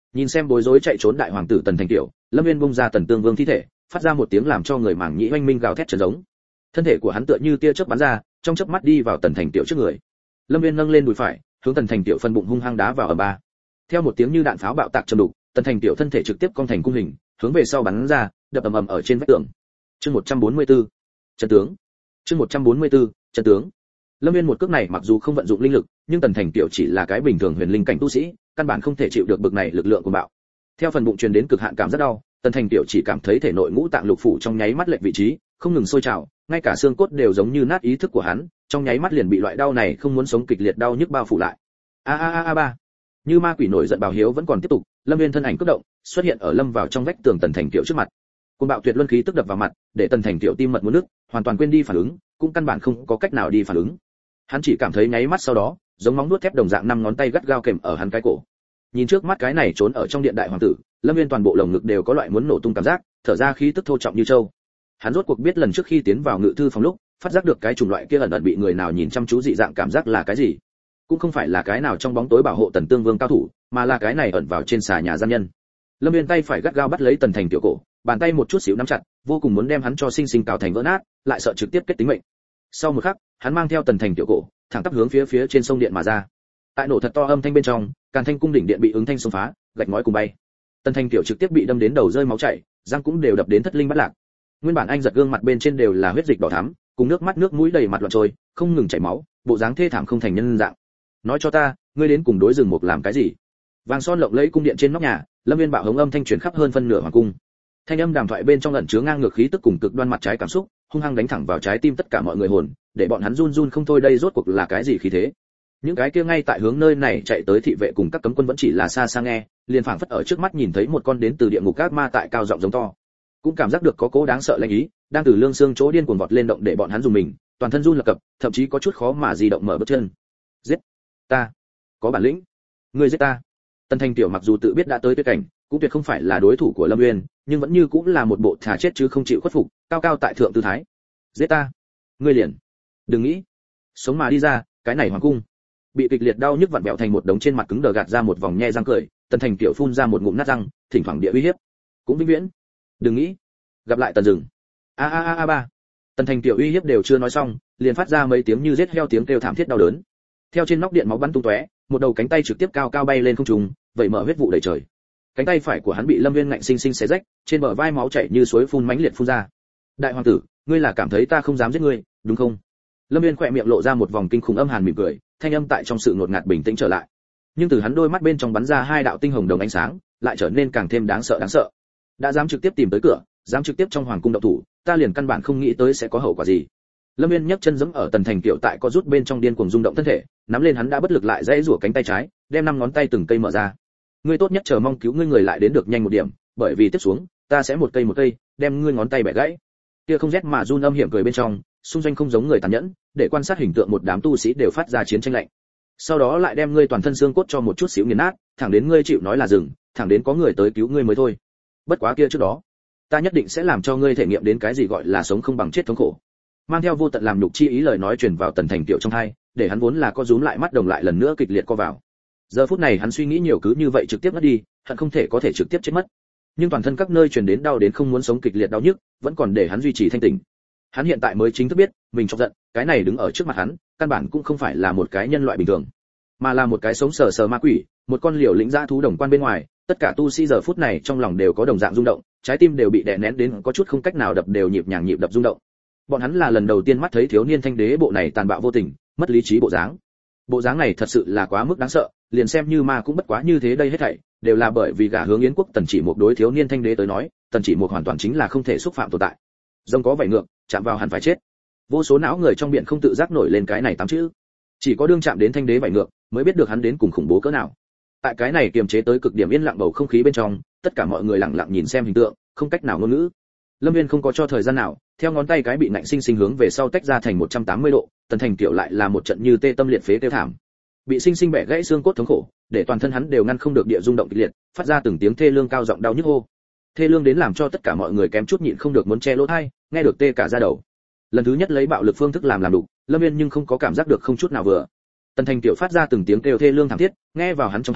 Nhìn xem bối rối chạy trốn đại hoàng tử Tần Thành Tiểu, Lâm Viên bung ra Tần Tương Vương thi thể, phát ra một tiếng làm cho người màng nhĩ oanh minh gào thét trấn giống. Thân thể của hắn tựa như tia chớp bắn ra, trong chớp mắt đi vào Tần Thành Tiểu trước người. Lâm Viên nâng lên đùi phải, hướng Tần Thành Tiểu phân bụng hung hăng đá vào ở ba. Theo một tiếng như đạn pháo bạo tạc trầm đục, Tần Thành Tiểu thân thể trực tiếp cong thành cung hình, hướng về sau bắn ra, đập ầm ầm ở trên vách tường. Chương một trăm bốn mươi tư, trận tướng. Chương một trăm bốn mươi tư, trận tướng. Lâm Viên một cước này mặc dù không vận dụng linh lực, nhưng Tần Thành Tiểu chỉ là cái bình thường huyền linh cảnh tu sĩ, căn bản không thể chịu được bực này lực lượng của bạo. Theo phần bụng truyền đến cực hạn cảm rất đau, Tần Thành Tiểu chỉ cảm thấy thể nội ngũ tạng lục phủ trong nháy mắt lệch vị trí, không ngừng sôi trào, ngay cả xương cốt đều giống như nát, ý thức của hắn, trong nháy mắt liền bị loại đau này không muốn sống kịch liệt đau nhức bao phủ lại. A a a a ba. Như ma quỷ nổi giận bào hiếu vẫn còn tiếp tục, Lâm Viên thân ảnh cất động, xuất hiện ở lâm vào trong vách tường Tần Thành Tiểu trước mặt. Cơn bạo tuyệt luân khí tức đập vào mặt, để Tần Thành Tiểu tim mật muốn nứt, hoàn toàn quên đi phản ứng, cũng căn bản không có cách nào đi phản ứng. Hắn chỉ cảm thấy nháy mắt sau đó, giống móng nuốt thép đồng dạng năm ngón tay gắt gao kềm ở hắn cái cổ. Nhìn trước mắt cái này trốn ở trong điện đại hoàng tử, Lâm Viên toàn bộ lồng ngực đều có loại muốn nổ tung cảm giác, thở ra khí tức thô trọng như trâu. Hắn rốt cuộc biết lần trước khi tiến vào ngự thư phòng lúc, phát giác được cái chủng loại kia ẩn ẩn bị người nào nhìn chăm chú dị dạng cảm giác là cái gì. Cũng không phải là cái nào trong bóng tối bảo hộ Tần Tương Vương cao thủ, mà là cái này ẩn vào trên xà nhà gian nhân. Lâm Viên tay phải gắt gao bắt lấy Tần Thành Tiểu cổ, bàn tay một chút xíu nắm chặt, vô cùng muốn đem hắn cho sinh sinh cào thành vỡ nát, lại sợ trực tiếp kết tính mệnh. Sau một khắc, hắn mang theo Tần Thành Tiểu cổ, thẳng tắp hướng phía phía trên sông điện mà ra. Tại nổ thật to âm thanh bên trong, Càn Thanh cung đỉnh điện bị ứng thanh xông phá, gạch ngói cùng bay. Tần Thành Tiểu trực tiếp bị đâm đến đầu rơi máu chảy, răng cũng đều đập đến thất linh bất lạc. Nguyên bản anh giật gương mặt bên trên đều là huyết dịch đỏ thắm, cùng nước mắt nước mũi đầy mặt loạn trôi, không ngừng chảy máu, bộ dáng thê thảm không thành nhân dạng. Nói cho ta, ngươi đến cùng đối rừng mục làm cái gì? Vàng son lộng lẫy cung điện trên nóc nhà, Lâm Viên bạo hống âm thanh truyền khắp hơn phân nửa hoàng cung. Thanh âm đàm thoại bên trong ẩn chứa ngang ngược khí tức cùng cực đoan mặt trái cảm xúc, hung hăng đánh thẳng vào trái tim tất cả mọi người hồn, để bọn hắn run run không thôi. Đây rốt cuộc là cái gì khí thế? Những cái kia ngay tại hướng nơi này chạy tới thị vệ cùng các cấm quân vẫn chỉ là xa xa nghe, liền phảng phất ở trước mắt nhìn thấy một con đến từ địa ngục ác ma tại cao giọng giống to. Cũng cảm giác được có cố đáng sợ lanh ý, đang từ lương xương chỗ điên cuồng vọt lên động để bọn hắn dùng mình, toàn thân run lập cập, thậm chí có chút khó mà di động mở bước chân. Giết ta, có bản lĩnh, ngươi giết ta. Tần Thành Tiểu mặc dù tự biết đã tới tuyệt cảnh, cũng tuyệt không phải là đối thủ của Lâm Uyên, nhưng vẫn như cũng là một bộ thà chết chứ không chịu khuất phục, cao cao tại thượng tư thái. Giết ta, ngươi liền, đừng nghĩ sống mà đi ra, cái này hoàng cung. Bị kịch liệt đau nhức vặn vẹo thành một đống trên mặt cứng đờ gạt ra một vòng nhe răng cười, Tần Thành Tiểu phun ra một ngụm nát răng, thỉnh thoảng địa uy hiếp. Cũng vĩnh viễn, đừng nghĩ gặp lại Tần rừng. A a a a ba. Tần Thành Tiểu uy hiếp đều chưa nói xong, liền phát ra mấy tiếng như giết heo tiếng kêu thảm thiết đau đớn. Theo trên nóc điện máu bắn tung tóe, một đầu cánh tay trực tiếp cao cao bay lên không trung, vậy mở huyết vụ đầy trời. Cánh tay phải của hắn bị Lâm Viên ngạnh sinh sinh xé rách, trên bờ vai máu chảy như suối phun mãnh liệt phun ra. Đại hoàng tử, ngươi là cảm thấy ta không dám giết ngươi, đúng không? Lâm Viên khỏe miệng lộ ra một vòng kinh khủng âm hàn mỉm cười, thanh âm tại trong sự ngột ngạt bình tĩnh trở lại. Nhưng từ hắn đôi mắt bên trong bắn ra hai đạo tinh hồng đồng ánh sáng, lại trở nên càng thêm đáng sợ đáng sợ. Đã dám trực tiếp tìm tới cửa, dám trực tiếp trong hoàng cung động thủ, ta liền căn bản không nghĩ tới sẽ có hậu quả gì. Lâm Viên nhấc chân giẫm ở Tần Thành Tiểu tại có rút bên trong điên cuồng rung động thân thể, nắm lên hắn đã bất lực lại dãy rủa cánh tay trái, đem năm ngón tay từng cây mở ra. Ngươi tốt nhất chờ mong cứu ngươi người lại đến được nhanh một điểm, bởi vì tiếp xuống, ta sẽ một cây một cây, đem ngươi ngón tay bẻ gãy. Kia không rét mà run âm hiểm cười bên trong, xung doanh không giống người tàn nhẫn, để quan sát hình tượng một đám tu sĩ đều phát ra chiến tranh lạnh. Sau đó lại đem ngươi toàn thân xương cốt cho một chút xíu nghiền nát, thẳng đến ngươi chịu nói là dừng, thẳng đến có người tới cứu ngươi mới thôi. Bất quá kia trước đó, ta nhất định sẽ làm cho ngươi thể nghiệm đến cái gì gọi là sống không bằng chết thống khổ. Mang theo vô tận làm nhục chi ý lời nói truyền vào Tần Thành Tiểu trong tai, để hắn vốn là co rúm lại mắt đồng lại lần nữa kịch liệt co vào. Giờ phút này hắn suy nghĩ nhiều cứ như vậy trực tiếp mất đi, hận không thể có thể trực tiếp chết mất. Nhưng toàn thân các nơi truyền đến đau đến không muốn sống kịch liệt đau nhức, vẫn còn để hắn duy trì thanh tỉnh. Hắn hiện tại mới chính thức biết, mình chọc giận, cái này đứng ở trước mặt hắn, căn bản cũng không phải là một cái nhân loại bình thường, mà là một cái sống sờ sờ ma quỷ, một con liều lĩnh dã thú đồng quan bên ngoài. Tất cả tu sĩ giờ phút này trong lòng đều có đồng dạng rung động, trái tim đều bị đè nén đến có chút không cách nào đập đều nhịp nhàng nhịp đập rung động. Bọn hắn là lần đầu tiên mắt thấy thiếu niên thanh đế bộ này tàn bạo vô tình, mất lý trí bộ dáng. Bộ dáng này thật sự là quá mức đáng sợ, liền xem như ma cũng bất quá như thế. Đây hết thảy đều là bởi vì gả hướng Yến quốc Tần Chỉ Mục đối thiếu niên thanh đế tới nói, Tần Chỉ Mục hoàn toàn chính là không thể xúc phạm tồn tại. Rồng có vảy ngược, chạm vào hẳn phải chết. Vô số não người trong biển không tự giác nổi lên cái này tám chữ. Chỉ có đương chạm đến thanh đế vảy ngược, mới biết được hắn đến cùng khủng bố cỡ nào. Tại cái này kiềm chế tới cực điểm yên lặng bầu không khí bên trong, tất cả mọi người lặng lặng nhìn xem hình tượng, không cách nào ngôn ngữ. Lâm Viên không có cho thời gian nào, theo ngón tay cái bị nạnh sinh sinh hướng về sau tách ra thành một trăm tám mươi độ, Tần Thành Tiểu lại là một trận như tê tâm liệt phế kêu thảm. Bị sinh sinh bẻ gãy xương cốt thống khổ, để toàn thân hắn đều ngăn không được địa rung động kịch liệt, phát ra từng tiếng thê lương cao giọng đau nhức hô. Thê lương đến làm cho tất cả mọi người kém chút nhịn không được muốn che lỗ tai, nghe được tê cả da đầu. Lần thứ nhất lấy bạo lực phương thức làm làm đủ, Lâm Viên nhưng không có cảm giác được không chút nào vừa. Tần Thành Tiểu phát ra từng tiếng kêu thê lương thảm thiết, nghe vào hắn trong tai,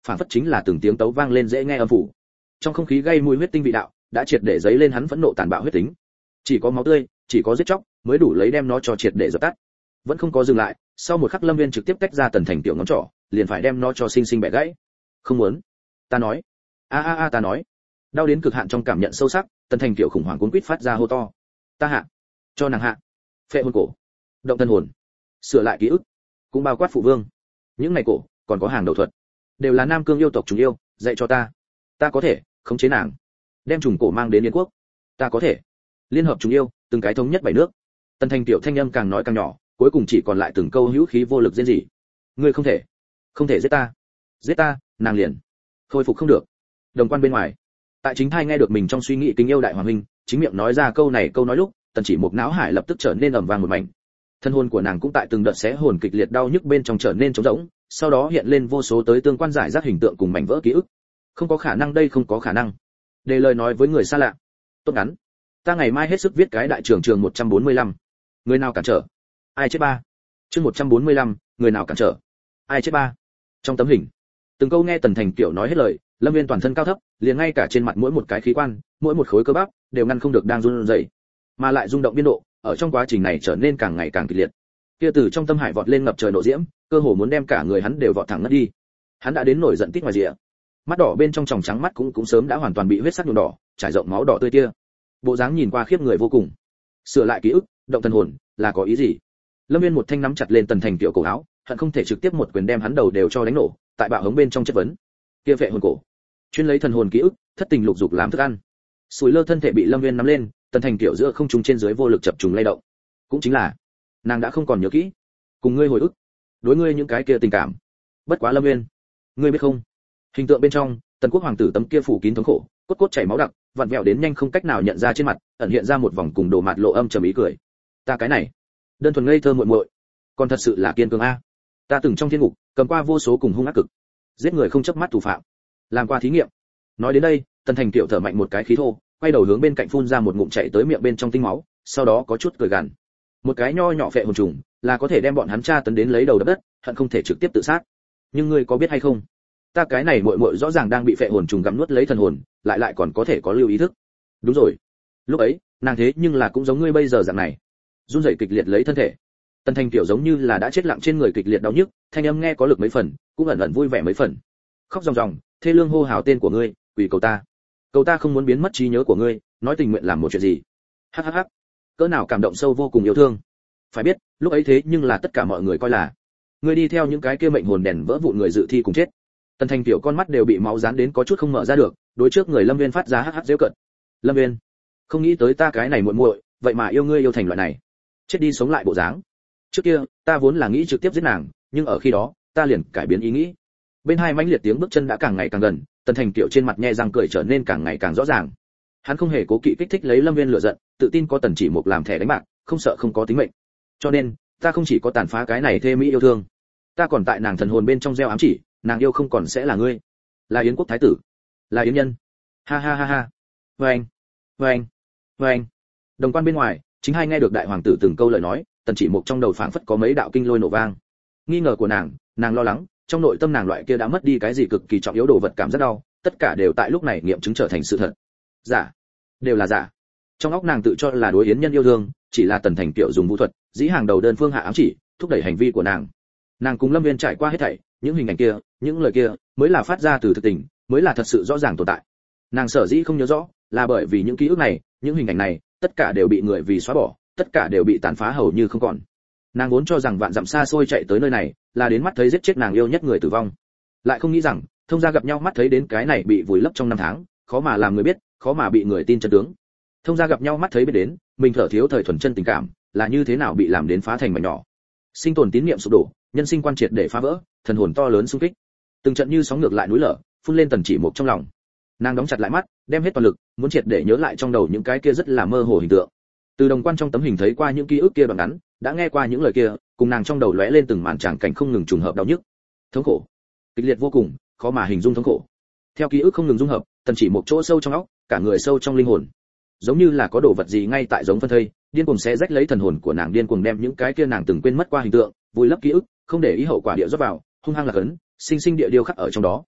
phản phất chính là từng tiếng tấu vang lên dễ nghe âm phủ. Trong không khí gây mùi huyết tinh vị đạo, đã triệt để dấy lên hắn phẫn nộ tàn bạo huyết tính. Chỉ có máu tươi, chỉ có giết chóc, mới đủ lấy đem nó cho triệt để dập tắt. Vẫn không có dừng lại, sau một khắc Lâm Viên trực tiếp tách ra Tần Thành Tiểu ngón trỏ, liền phải đem nó cho sinh sinh bẻ gãy. Không muốn. Ta nói. A a a ta nói. Đau đến cực hạn trong cảm nhận sâu sắc, Tần Thành Tiểu khủng hoảng cuốn quýt phát ra hô to. Ta hạ. Cho nàng hạ. Phệ hồn cổ. Động thân hồn. Sửa lại ký ức. Cũng bao quát phụ vương. Những ngày cổ, còn có hàng đầu thuật. Đều là Nam Cương yêu tộc chúng yêu, dạy cho ta. Ta có thể khống chế nàng, đem trùng cổ mang đến Yên quốc. Ta có thể liên hợp chúng yêu, từng cái thống nhất bảy nước. Tần Thành Tiểu thanh âm càng nói càng nhỏ, cuối cùng chỉ còn lại từng câu hữu khí vô lực rên rỉ. Ngươi không thể, không thể giết ta, giết ta, nàng liền khôi phục không được. Đồng quan bên ngoài, tại chính thai nghe được mình trong suy nghĩ kính yêu đại hoàng huynh, chính miệng nói ra câu này câu nói lúc, Tần Chỉ Mục não hải lập tức trở nên ầm vang một mảnh. Thân hồn của nàng cũng tại từng đợt xé hồn kịch liệt đau nhức bên trong trở nên trống rỗng, sau đó hiện lên vô số tới tương quan giải rác hình tượng cùng mảnh vỡ ký ức. Không có khả năng, đây không có khả năng. Để lời nói với người xa lạ. Tốt ngắn. Ta ngày mai hết sức viết cái đại trường trường một trăm bốn mươi lăm. Người nào cản trở? Ai chết ba? Chương một trăm bốn mươi lăm, người nào cản trở? Ai chết ba? Trong tấm hình, từng câu nghe Tần Thành Kiểu nói hết lời, Lâm Viên toàn thân cao thấp, liền ngay cả trên mặt mỗi một cái khí quan, mỗi một khối cơ bắp đều ngăn không được đang run rẩy, mà lại rung động biên độ, ở trong quá trình này trở nên càng ngày càng kịch liệt. Kia từ trong tâm hải vọt lên ngập trời nộ diễm, cơ hồ muốn đem cả người hắn đều vọt thẳng ngất đi. Hắn đã đến nổi giận tít ngoài rìa. Mắt đỏ bên trong tròng trắng mắt cũng cũng sớm đã hoàn toàn bị huyết sắc nhuộm đỏ, trải rộng máu đỏ tươi tia. Bộ dáng nhìn qua khiếp người vô cùng. Sửa lại ký ức, động thần hồn, là có ý gì? Lâm Viên một thanh nắm chặt lên Tần Thành Kiểu cổ áo, hận không thể trực tiếp một quyền đem hắn đầu đều cho đánh nổ, tại bạo hống bên trong chất vấn. Kia vệ hồn cổ, chuyên lấy thần hồn ký ức, thất tình lục dục làm thức ăn. Sùi lơ thân thể bị Lâm Viên nắm lên, Tần Thành Kiểu giữa không trung trên dưới vô lực chập trùng lay động. Cũng chính là, nàng đã không còn nhớ kỹ, cùng ngươi hồi ức, đối ngươi những cái kia tình cảm. Bất quá Lâm Viên, ngươi biết không? Hình tượng bên trong, Tần Quốc hoàng tử tấm kia phủ kín thống khổ, cốt cốt chảy máu đặc, vặn vẹo đến nhanh không cách nào nhận ra trên mặt, ẩn hiện ra một vòng cùng đồ mạt lộ âm trầm ý cười. Ta cái này, đơn thuần ngây thơ muội muội, còn thật sự là kiên cường a. Ta từng trong thiên ngục, cầm qua vô số cùng hung ác cực, giết người không chớp mắt thủ phạm, làm qua thí nghiệm. Nói đến đây, Tần Thành Kiểu thở mạnh một cái khí thô, quay đầu hướng bên cạnh phun ra một ngụm chảy tới miệng bên trong tinh máu, sau đó có chút cười gằn. Một cái nho nhỏ phệ hồn trùng, là có thể đem bọn hắn tra tấn đến lấy đầu đập đất, hận không thể trực tiếp tự sát. Nhưng ngươi có biết hay không? Ta cái này muội muội rõ ràng đang bị phệ hồn trùng gặm nuốt lấy thần hồn, lại lại còn có thể có lưu ý thức. Đúng rồi, lúc ấy, nàng thế nhưng là cũng giống ngươi bây giờ dạng này, run rẩy kịch liệt lấy thân thể. Tần Thành Kiểu giống như là đã chết lặng trên người kịch liệt đau nhức, thanh âm nghe có lực mấy phần, cũng ẩn ẩn vui vẻ mấy phần. Khóc ròng ròng, thê lương hô hào tên của ngươi, quỳ cầu ta. Cầu ta không muốn biến mất trí nhớ của ngươi, nói tình nguyện làm một chuyện gì. Hắc hắc hắc. Cỡ nào cảm động sâu vô cùng yêu thương. Phải biết, lúc ấy thế nhưng là tất cả mọi người coi là ngươi đi theo những cái kia mệnh hồn đèn vỡ vụn người dự thi cùng chết. Tần Thành Kiểu con mắt đều bị máu dán đến có chút không mở ra được, đối trước người Lâm Viên phát ra hắc hắc giễu cợt. Lâm Viên, không nghĩ tới ta cái này muội muội, vậy mà yêu ngươi yêu thành loại này, chết đi sống lại bộ dáng. Trước kia, ta vốn là nghĩ trực tiếp giết nàng, nhưng ở khi đó, ta liền cải biến ý nghĩ. Bên hai mãnh liệt tiếng bước chân đã càng ngày càng gần, Tần Thành Kiểu trên mặt nhe răng cười trở nên càng ngày càng rõ ràng. Hắn không hề cố kỵ kích thích lấy Lâm Viên lửa giận, tự tin có Tần Chỉ Mục làm thẻ đánh bạc, không sợ không có tính mệnh. Cho nên, ta không chỉ có tàn phá cái này thê mỹ yêu thương, ta còn tại nàng thần hồn bên trong gieo ám chỉ, nàng yêu không còn sẽ là ngươi, là Yến quốc thái tử, là Yến nhân. Ha ha ha ha. Vâng, vâng, vâng. Đồng quan bên ngoài, chính hai nghe được đại hoàng tử từng câu lời nói, Tần Chỉ Mục trong đầu phảng phất có mấy đạo kinh lôi nổ vang. Nghi ngờ của nàng, nàng lo lắng, trong nội tâm nàng loại kia đã mất đi cái gì cực kỳ trọng yếu đồ vật cảm rất đau, tất cả đều tại lúc này nghiệm chứng trở thành sự thật. Giả, đều là giả. Trong óc nàng tự cho là đối Yến nhân yêu thương, chỉ là Tần Thành Kiểu dùng vũ thuật, dĩ hàng đầu đơn phương hạ ám chỉ, thúc đẩy hành vi của nàng. Nàng cùng Lâm Viên trải qua hết thảy, những hình ảnh kia, những lời kia, mới là phát ra từ thực tình, mới là thật sự rõ ràng tồn tại. Nàng sở dĩ không nhớ rõ, là bởi vì những ký ức này, những hình ảnh này, tất cả đều bị người vì xóa bỏ, tất cả đều bị tàn phá hầu như không còn. Nàng vốn cho rằng vạn dặm xa xôi chạy tới nơi này, là đến mắt thấy giết chết nàng yêu nhất người tử vong, lại không nghĩ rằng, thông gia gặp nhau mắt thấy đến cái này bị vùi lấp trong năm tháng, khó mà làm người biết, khó mà bị người tin chân tướng. Thông gia gặp nhau mắt thấy biết đến, mình thở thiếu thời thuần chân tình cảm, là như thế nào bị làm đến phá thành mảnh nhỏ. Sinh tồn tín niệm sụp đổ, nhân sinh quan triệt để phá vỡ, thần hồn to lớn xung kích. Từng trận như sóng ngược lại núi lở, phun lên Tần Chỉ Mục trong lòng. Nàng đóng chặt lại mắt, đem hết toàn lực, muốn triệt để nhớ lại trong đầu những cái kia rất là mơ hồ hình tượng. Từ đồng quan trong tấm hình thấy qua những ký ức kia đoạn ngắn, đã nghe qua những lời kia, cùng nàng trong đầu lóe lên từng màn tràng cảnh không ngừng trùng hợp đau nhức, thống khổ, kịch liệt vô cùng, khó mà hình dung thống khổ. Theo ký ức không ngừng dung hợp, Tần Chỉ Mục chỗ sâu trong óc, cả người sâu trong linh hồn, giống như là có đồ vật gì ngay tại giống phân thây, điên cuồng xé rách lấy thần hồn của nàng, điên cuồng đem những cái kia nàng từng quên mất qua hình tượng, vùi lấp ký ức, không để ý hậu quả địa rót vào, hung hăng là cấn, sinh sinh địa điêu khắc ở trong đó.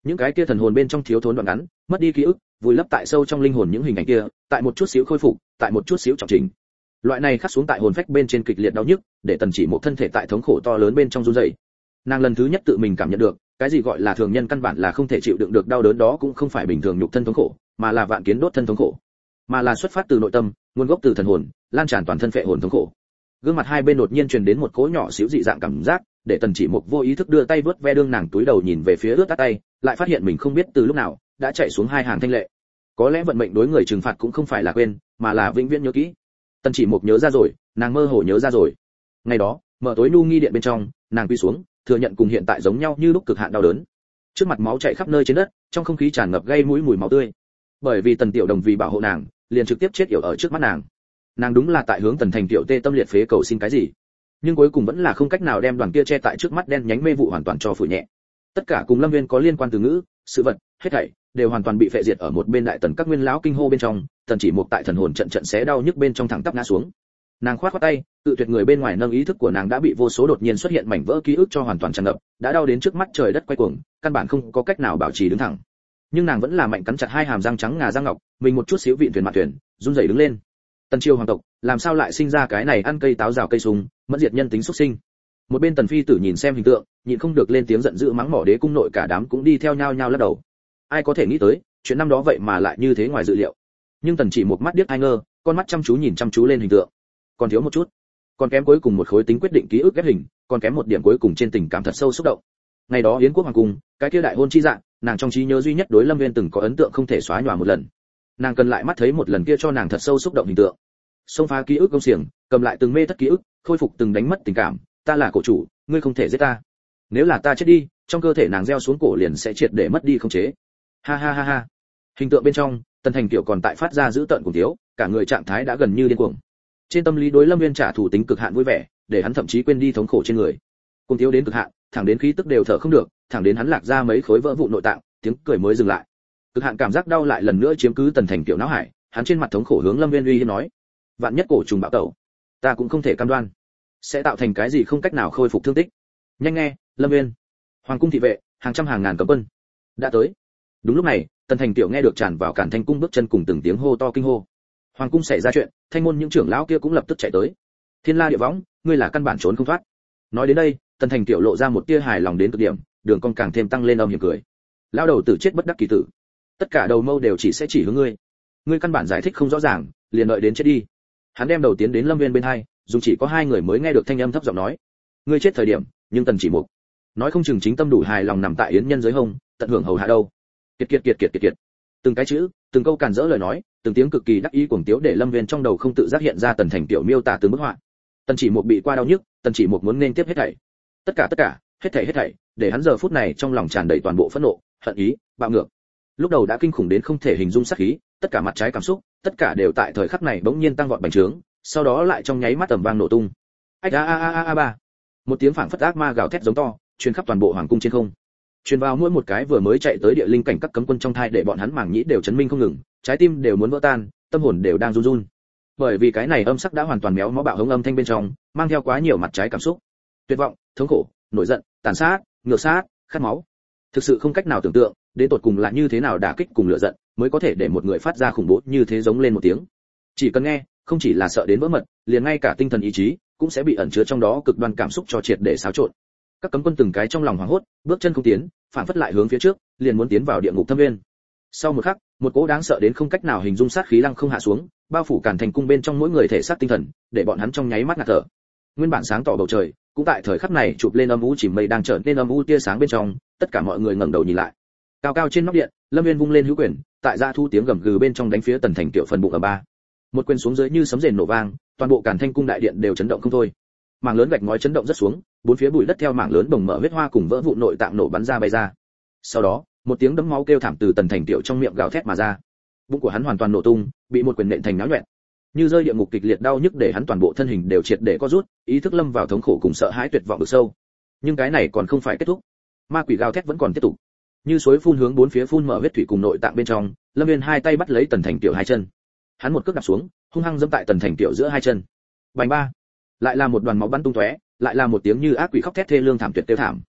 Những cái kia thần hồn bên trong thiếu thốn đoạn ngắn, mất đi ký ức, vùi lấp tại sâu trong linh hồn những hình ảnh kia, tại một chút xíu khôi phục, tại một chút xíu trọng chỉnh. Loại này khắc xuống tại hồn phách bên trên kịch liệt đau nhức, để Tần Chỉ một thân thể tại thống khổ to lớn bên trong run rẩy. Nàng lần thứ nhất tự mình cảm nhận được, cái gì gọi là thường nhân căn bản là không thể chịu đựng được đau đớn, đó cũng không phải bình thường nhục thân thống khổ, mà là vạn kiến đốt thân thống khổ, mà là xuất phát từ nội tâm, nguồn gốc từ thần hồn, lan tràn toàn thân phệ hồn thống khổ. Gương mặt hai bên đột nhiên truyền đến một cỗ nhỏ xíu dị dạng cảm giác, để Tần Chỉ Mục vô ý thức đưa tay vớt ve đương nàng túi đầu nhìn về phía ướt át tay, lại phát hiện mình không biết từ lúc nào đã chạy xuống hai hàng thanh lệ. Có lẽ vận mệnh đối người trừng phạt cũng không phải là quên, mà là vĩnh viễn nhớ kỹ. Tần Chỉ Mục nhớ ra rồi, nàng mơ hồ nhớ ra rồi. Ngày đó, mở tối nu nghi điện bên trong, nàng quỳ xuống, thừa nhận cùng hiện tại giống nhau như lúc cực hạn đau đớn. Trước mặt máu chảy khắp nơi trên đất, trong không khí tràn ngập gây mũi mùi máu tươi. Bởi vì Tần Tiểu Đồng vì bảo hộ nàng, liền trực tiếp chết yểu ở trước mắt nàng. Nàng đúng là tại hướng Tần Thành Tiểu tê tâm liệt phế cầu xin cái gì, nhưng cuối cùng vẫn là không cách nào đem đoàn kia che tại trước mắt đen nhánh mê vụ hoàn toàn cho phủ nhẹ. Tất cả cùng Lâm Viên có liên quan từ ngữ, sự vật, hết thảy đều hoàn toàn bị phệ diệt ở một bên đại tần các nguyên lão kinh hô bên trong. Tần Chỉ Mục tại thần hồn trận trận xé đau nhức bên trong thẳng tắp ngã xuống. Nàng khoát khoát tay, tự tuyệt người bên ngoài nâng ý thức của nàng đã bị vô số đột nhiên xuất hiện mảnh vỡ ký ức cho hoàn toàn tràn ngập, đã đau đến trước mắt trời đất quay cuồng, căn bản không có cách nào bảo trì đứng thẳng. Nhưng nàng vẫn là mạnh cắn chặt hai hàm răng trắng ngà răng ngọc, mình một chút xíu vịn thuyền mặt thuyền, run rẩy đứng lên. Tần Triều hoàng tộc, làm sao lại sinh ra cái này ăn cây táo rào cây sung, mẫn diệt nhân tính xuất sinh. Một bên Tần phi tử nhìn xem hình tượng, nhịn không được lên tiếng giận dữ mắng mỏ đế cung nội cả đám cũng đi theo nhau nhau lắc đầu. Ai có thể nghĩ tới, chuyện năm đó vậy mà lại như thế ngoài dự liệu. Nhưng Tần Chỉ một mắt điếc ai ngơ, con mắt chăm chú nhìn chăm chú lên hình tượng. Còn thiếu một chút, còn kém cuối cùng một khối tính quyết định ký ức ghép hình, còn kém một điểm cuối cùng trên tình cảm thật sâu xúc động. Ngày đó Yến Quốc hoàng cung, cái kia đại hôn chi dạng, nàng trong trí nhớ duy nhất đối Lâm Viên từng có ấn tượng không thể xóa nhòa một lần. Nàng cần lại mắt thấy một lần kia cho nàng thật sâu xúc động hình tượng. Xông phá ký ức công xiềng, cầm lại từng mê thất ký ức, khôi phục từng đánh mất tình cảm, ta là cổ chủ, ngươi không thể giết ta. Nếu là ta chết đi, trong cơ thể nàng gieo xuống cổ liền sẽ triệt để mất đi khống chế. Ha ha ha ha. Hình tượng bên trong, Tần Thành Tiểu còn tại phát ra dữ tợn cùng thiếu, cả người trạng thái đã gần như điên cuồng. Trên tâm lý đối Lâm Viên trả thù tính cực hạn vui vẻ, để hắn thậm chí quên đi thống khổ trên người. Cùng thiếu đến cực hạn, thẳng đến khí tức đều thở không được, thẳng đến hắn lạc ra mấy khối vỡ vụn nội tạng, tiếng cười mới dừng lại. Cực hạn cảm giác đau lại lần nữa chiếm cứ Tần Thành Tiểu não hải, hắn trên mặt thống khổ hướng Lâm Viên uy hiếp nói: vạn nhất cổ trùng bạo tẩu, ta cũng không thể cam đoan sẽ tạo thành cái gì không cách nào khôi phục thương tích. Nhanh nghe, Lâm Viên, hoàng cung thị vệ, hàng trăm hàng ngàn cấm quân đã tới. Đúng lúc này, Tần Thành Tiểu nghe được tràn vào Càn Thanh cung bước chân cùng từng tiếng hô to kinh hô. Hoàng cung xảy ra chuyện, thanh môn những trưởng lão kia cũng lập tức chạy tới. Thiên La địa võng, ngươi là căn bản trốn không thoát. Nói đến đây, Tần Thành Tiểu lộ ra một tia hài lòng đến cực điểm, đường cong càng thêm tăng lên âm hiểm cười. Lão đầu tử chết bất đắc kỳ tử, tất cả đầu mâu đều chỉ sẽ chỉ hướng ngươi. Ngươi căn bản giải thích không rõ ràng, liền đợi đến chết đi. Hắn đem đầu tiến đến Lâm Viên bên hai, dùng chỉ có hai người mới nghe được thanh âm thấp giọng nói: ngươi chết thời điểm, nhưng Tần Chỉ Mục nói không chừng chính tâm đủ hài lòng nằm tại yến nhân dưới hông, tận hưởng hầu hạ đâu. Kiệt kiệt kiệt kiệt kiệt kiệt. Từng cái chữ, từng câu càn rỡ lời nói, từng tiếng cực kỳ đắc ý cuồng tiếu để Lâm Viên trong đầu không tự giác hiện ra Tần Thành Tiểu miêu tả từng bức họa. Tần Chỉ Mục bị qua đau nhức, Tần Chỉ Mục muốn nên tiếp hết thảy. Tất cả tất cả, hết thảy hết thảy, để hắn giờ phút này trong lòng tràn đầy toàn bộ phẫn nộ, hận ý, bạo ngược. Lúc đầu đã kinh khủng đến không thể hình dung sát khí, tất cả mặt trái cảm xúc, tất cả đều tại thời khắc này bỗng nhiên tăng vọt bành trướng, sau đó lại trong nháy mắt tầm vang nổ tung. Ách a a a a ba. Một tiếng phảng phất ác ma gào thét giống to, truyền khắp toàn bộ hoàng cung trên không. Truyền vào mỗi một cái vừa mới chạy tới địa linh cảnh các cấm quân trong thai, để bọn hắn màng nhĩ đều chấn minh không ngừng, trái tim đều muốn vỡ tan, tâm hồn đều đang run run. Bởi vì cái này âm sắc đã hoàn toàn méo mó bạo hống âm thanh bên trong, mang theo quá nhiều mặt trái cảm xúc. Tuyệt vọng, thống khổ, nổi giận, tàn sát, ngược sát, khát máu. Thực sự không cách nào tưởng tượng, đến tột cùng là như thế nào đả kích cùng lửa giận, mới có thể để một người phát ra khủng bố như thế giống lên một tiếng. Chỉ cần nghe, không chỉ là sợ đến vỡ mật, liền ngay cả tinh thần ý chí cũng sẽ bị ẩn chứa trong đó cực đoan cảm xúc cho triệt để xáo trộn. Các cấm quân từng cái trong lòng hoảng hốt, bước chân không tiến, phản phất lại hướng phía trước, liền muốn tiến vào địa ngục thâm nguyên. Sau một khắc, một cỗ đáng sợ đến không cách nào hình dung sát khí lăng không hạ xuống, bao phủ Càn Thành cung bên trong mỗi người thể xác tinh thần, để bọn hắn trong nháy mắt ngạt thở. Nguyên bản sáng tỏ bầu trời, cũng tại thời khắc này chụp lên âm u chìm mây đang trở nên âm u tia sáng bên trong, tất cả mọi người ngẩng đầu nhìn lại. Cao cao trên nóc điện, Lâm Viên vung lên hữu quyền, tại ra thu tiếng gầm gừ bên trong đánh phía Tần Thành Tiểu phần bụng ở ba. Một quyền xuống dưới như sấm rền nổ vang, toàn bộ Càn Thanh cung đại điện đều chấn động không thôi. Mảng lớn gạch ngói chấn động rất xuống, bốn phía bụi đất theo mảng lớn bồng mở huyết hoa cùng vỡ vụn nội tạng nổ bắn ra bay ra. Sau đó, một tiếng đấm máu kêu thảm từ Tần Thành Tiểu trong miệng gào thét mà ra. Bụng của hắn hoàn toàn nổ tung, bị một quyền nện thành náo nhuyễn. Như rơi địa ngục kịch liệt đau nhức để hắn toàn bộ thân hình đều triệt để co rút, ý thức lâm vào thống khổ cùng sợ hãi tuyệt vọng vực sâu. Nhưng cái này còn không phải kết thúc. Ma quỷ gào thét vẫn còn tiếp tục. Như suối phun hướng bốn phía phun mở huyết thủy cùng nội tạng bên trong, Lâm Viên hai tay bắt lấy Tần Thành Tiểu hai chân. Hắn một cước đạp xuống, hung hăng giẫm tại Tần Thành Tiểu giữa hai chân. Bành ba, lại là một đoàn máu bắn tung tóe, lại là một tiếng như ác quỷ khóc thét thê lương thảm tuyệt tiêu thảm.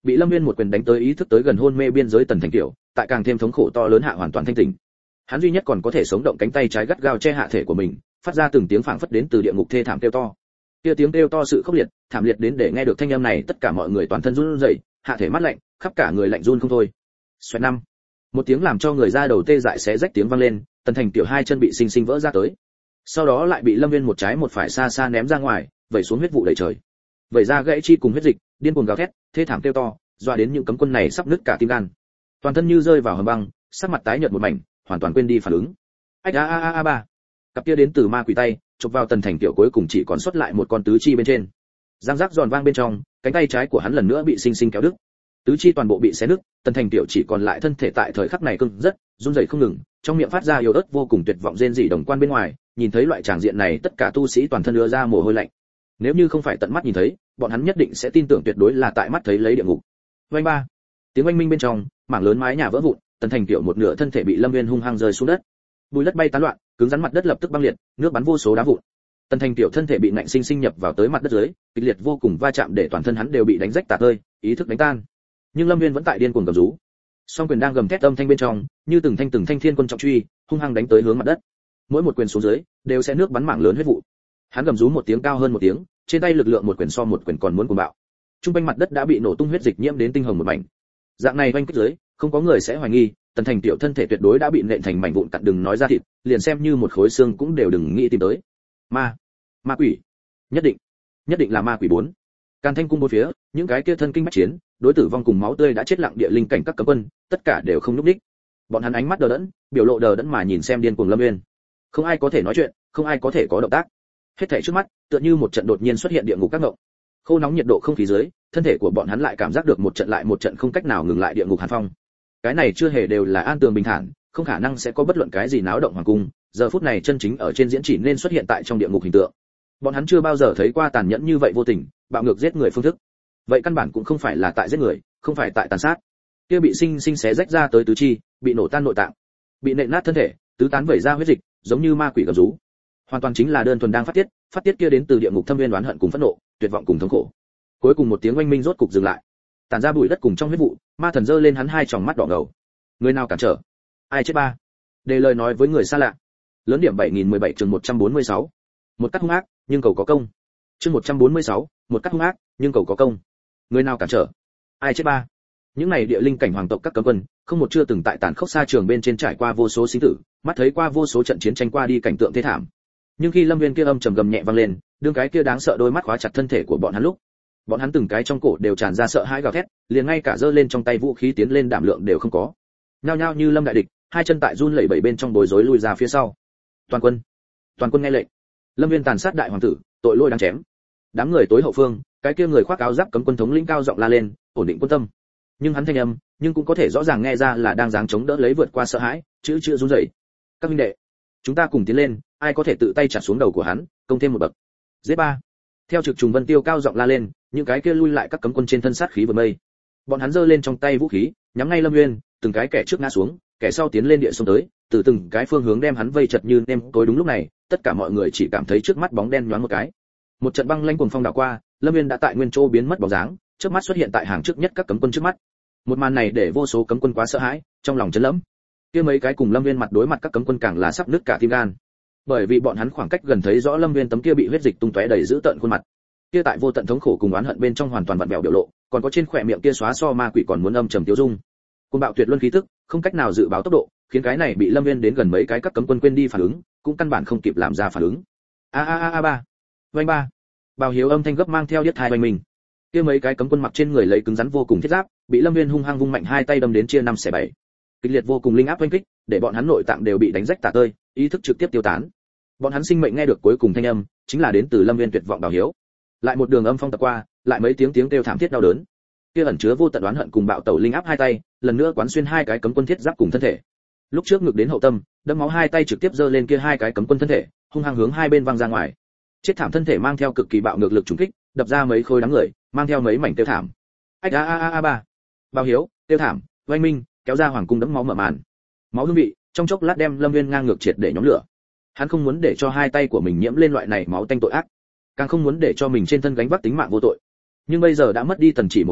bị Lâm Viên một quyền đánh tới ý thức tới gần hôn mê biên giới Tần Thành Tiểu, tại càng thêm thống khổ to lớn hạ hoàn toàn thanh tỉnh. Hắn duy nhất còn có thể sống động cánh tay trái gắt gao che hạ thể của mình, phát ra từng tiếng phảng phất đến từ địa ngục thê thảm kêu to. Kia tiếng kêu to sự khốc liệt, thảm liệt đến để nghe được thanh âm này, tất cả mọi người toàn thân run rẩy, hạ thể mát lạnh, khắp cả người lạnh run không thôi. Xoẹt năm. Một tiếng làm cho người da đầu tê dại xé rách tiếng vang lên, Tần Thành Tiểu hai chân bị sinh sinh vỡ ra tới. Sau đó lại bị Lâm Viên một trái một phải xa xa ném ra ngoài, vẩy xuống huyết vụ đầy trời. Vẩy ra gãy chi cùng huyết dịch, điên cuồng gào thét, thê thảm kêu to, dọa đến những cấm quân này sắp nứt cả tim gan. Toàn thân như rơi vào hầm băng, sắc mặt tái nhợt một mảnh, hoàn toàn quên đi phản ứng. Ách a a a a ba. Cặp kia đến từ ma quỷ tay, chụp vào Tần Thành Tiểu cuối cùng chỉ còn sót lại một con tứ chi bên trên. Răng rắc giòn vang bên trong, cánh tay trái của hắn lần nữa bị sinh sinh kéo đứt. Tứ chi toàn bộ bị xé nứt, Tần Thành Tiểu chỉ còn lại thân thể tại thời khắc này cứng rất, run rẩy không ngừng, trong miệng phát ra yếu ớt vô cùng tuyệt vọng rên rỉ đồng quan bên ngoài, nhìn thấy loại tràng diện này tất cả tu sĩ toàn thân ứa ra mồ hôi lạnh. Nếu như không phải tận mắt nhìn thấy, bọn hắn nhất định sẽ tin tưởng tuyệt đối là tại mắt thấy lấy địa ngục. Vang ba. Tiếng oanh minh bên trong, mảng lớn mái nhà vỡ vụn, Tần Thành Tiểu một nửa thân thể bị Lâm Viên hung hăng rơi xuống đất. Bùi đất bay tán loạn, cứng rắn mặt đất lập tức băng liệt, nước bắn vô số đá vụn. Tần Thành Tiểu thân thể bị nạnh sinh sinh nhập vào tới mặt đất dưới, kịch liệt vô cùng va chạm để toàn thân hắn đều bị đánh rách tả tơi, ý thức đánh tan. Nhưng Lâm Viên vẫn tại điên cuồng gầm rú. Song quyền đang gầm thét âm thanh bên trong, như từng thanh từng thanh thiên quân trọng truy, hung hăng đánh tới hướng mặt đất. Mỗi một quyền xuống dưới, đều sẽ nước bắn mảng lớn huyết vụ. Hắn gầm rú một tiếng cao hơn một tiếng, trên tay lực lượng một quyền so một quyền còn muốn cuồng bạo. Trung quanh mặt đất đã bị nổ tung huyết dịch nhiễm đến tinh hồng một mảnh. Dạng này oanh kích dưới, không có người sẽ hoài nghi, Tần Thành Tiểu thân thể tuyệt đối đã bị nện thành mảnh vụn cặn, đừng nói ra thịt, liền xem như một khối xương cũng đều đừng nghĩ tìm tới. Ma, ma quỷ, nhất định, nhất định là ma quỷ bốn. Càn Thanh cung bốn phía, những cái kia thân kinh bách chiến, đối tử vong cùng máu tươi đã chết lặng địa linh cảnh các cấm quân, tất cả đều không lúc đích. Bọn hắn ánh mắt đờ đẫn, biểu lộ đờ đẫn mà nhìn xem điên cuồng Lâm Viên. Không ai có thể nói chuyện, không ai có thể có động tác. Hết thảy trước mắt, tựa như một trận đột nhiên xuất hiện địa ngục các ngộng. Khô nóng nhiệt độ không khí dưới, thân thể của bọn hắn lại cảm giác được một trận lại một trận không cách nào ngừng lại địa ngục hàn phong. Cái này chưa hề đều là an tường bình thản, không khả năng sẽ có bất luận cái gì náo động hoàng cung, giờ phút này chân chính ở trên diễn chỉ nên xuất hiện tại trong địa ngục hình tượng. Bọn hắn chưa bao giờ thấy qua tàn nhẫn như vậy vô tình, bạo ngược giết người phương thức. Vậy căn bản cũng không phải là tại giết người, không phải tại tàn sát. Kia bị sinh sinh xé rách ra tới tứ chi, bị nổ tan nội tạng, bị nện nát thân thể, tứ tán vẩy ra huyết dịch, giống như ma quỷ gầm rú. Hoàn toàn chính là đơn thuần đang phát tiết, phát tiết kia đến từ địa ngục thâm viên oán hận cùng phẫn nộ, tuyệt vọng cùng thống khổ. Cuối cùng một tiếng oanh minh rốt cục dừng lại. Tản ra bụi đất cùng trong huyết vụ, ma thần giơ lên hắn hai tròng mắt đỏ ngầu. Người nào cản trở? Ai chết ba? Đề lời nói với người xa lạ. Lớn điểm bảy nghìn mười bảy chương một trăm bốn mươi sáu. Một cắt hung ác, nhưng cầu có công. Chương một trăm bốn mươi sáu, một cắt hung ác, nhưng cầu có công. Người nào cản trở? Ai chết ba? Những này địa linh cảnh hoàng tộc các cấm quân, không một chưa từng tại tàn khốc xa trường bên trên trải qua vô số sinh tử, mắt thấy qua vô số trận chiến tranh qua đi cảnh tượng thê thảm. Nhưng khi Lâm Viên kia âm trầm gầm nhẹ vang lên, đương cái kia đáng sợ đôi mắt khóa chặt thân thể của bọn hắn lúc, bọn hắn từng cái trong cổ đều tràn ra sợ hãi gào thét, liền ngay cả giơ lên trong tay vũ khí tiến lên đảm lượng đều không có. Nhao nhao như lâm đại địch, hai chân tại run lẩy bẩy bên trong bối rối lui ra phía sau. Toàn quân, toàn quân nghe lệnh. Lâm Viên tàn sát đại hoàng tử, tội lỗi đáng chém. Đám người tối hậu phương, cái kia người khoác áo giáp cấm quân thống lĩnh cao giọng la lên, ổn định quân tâm. Nhưng hắn thanh âm, nhưng cũng có thể rõ ràng nghe ra là đang giáng chống đỡ lấy vượt qua sợ hãi, chữ chữ run rẩy. Các huynh đệ, chúng ta cùng tiến lên, ai có thể tự tay chặt xuống đầu của hắn, công thêm một bậc. Giết ba. Theo trực trùng Vân Tiêu cao giọng la lên, những cái kia lui lại các cấm quân trên thân sát khí vần mây. Bọn hắn giơ lên trong tay vũ khí, nhắm ngay Lâm Nguyên, từng cái kẻ trước ngã xuống, kẻ sau tiến lên địa xông tới, từ từng cái phương hướng đem hắn vây chật như nêm tối. Đúng lúc này, tất cả mọi người chỉ cảm thấy trước mắt bóng đen nhoáng một cái. Một trận băng lanh cuồng phong đảo qua, Lâm Nguyên đã tại nguyên chỗ biến mất bóng dáng, trước mắt xuất hiện tại hàng trước nhất các cấm quân trước mắt. Một màn này để vô số cấm quân quá sợ hãi, trong lòng chấn lẫm. Kia mấy cái cùng Lâm Nguyên mặt đối mặt các cấm quân càng là sắp nứt cả tim gan. Bởi vì bọn hắn khoảng cách gần thấy rõ Lâm Nguyên tấm kia bị huyết dịch tung tóe đầy dữ tợn khuôn mặt. Kia tại vô tận thống khổ cùng oán hận bên trong hoàn toàn vặn vẹo biểu lộ, còn có trên khóe miệng kia xóa so ma quỷ còn muốn âm trầm tiêu dung. Cuồng bạo tuyệt luân khí tức, không cách nào dự báo tốc độ, khiến cái này bị Lâm Nguyên đến gần mấy cái các cấm quân quên đi phản ứng, cũng căn bản không kịp làm ra phản ứng. A a a a ba. Vành ba. Bào Hiếu âm thanh gấp mang theo điếc tai hoành mình. Kia mấy cái cấm quân mặc trên người lấy cứng rắn vô cùng thiết giáp, bị Lâm Nguyên hung hăng vung mạnh hai tay đâm đến chia năm xẻ bảy. Kịch liệt vô cùng linh áp oanh kích, để bọn hắn nội tạng đều bị đánh rách tả tơi, ý thức trực tiếp tiêu tán. Bọn hắn sinh mệnh nghe được cuối cùng thanh âm, chính là đến từ Lâm Nguyên tuyệt vọng Bào Hiếu. Lại một đường âm phong tập qua, lại mấy tiếng tiếng kêu thảm thiết đau đớn. Kia ẩn chứa vô tận oán hận cùng bạo tẩu linh áp hai tay, lần nữa quán xuyên hai cái cấm quân thiết giáp cùng thân thể. Lúc trước ngực đến hậu tâm, đâm máu hai tay trực tiếp giơ lên kia hai cái cấm quân thân thể, hung hăng hướng hai bên văng ra ngoài. Chết thảm thân thể mang theo cực kỳ bạo ngược lực trùng kích, đập ra mấy khối đám người, mang theo mấy mảnh tiêu thảm. Ách a a a a ba. Bào Hiếu, tiêu thảm, oanh minh, kéo ra hoàng cung đẫm máu mở màn. Máu hương vị, trong chốc lát đem Lâm Nguyên ngang ngược triệt để nhóm lửa. Hắn không muốn để cho hai tay của mình nhiễm lên loại này máu tanh tội ác, càng không muốn để cho mình trên thân gánh vác tính mạng vô tội. Nhưng bây giờ đã mất đi tần chỉ một hắn,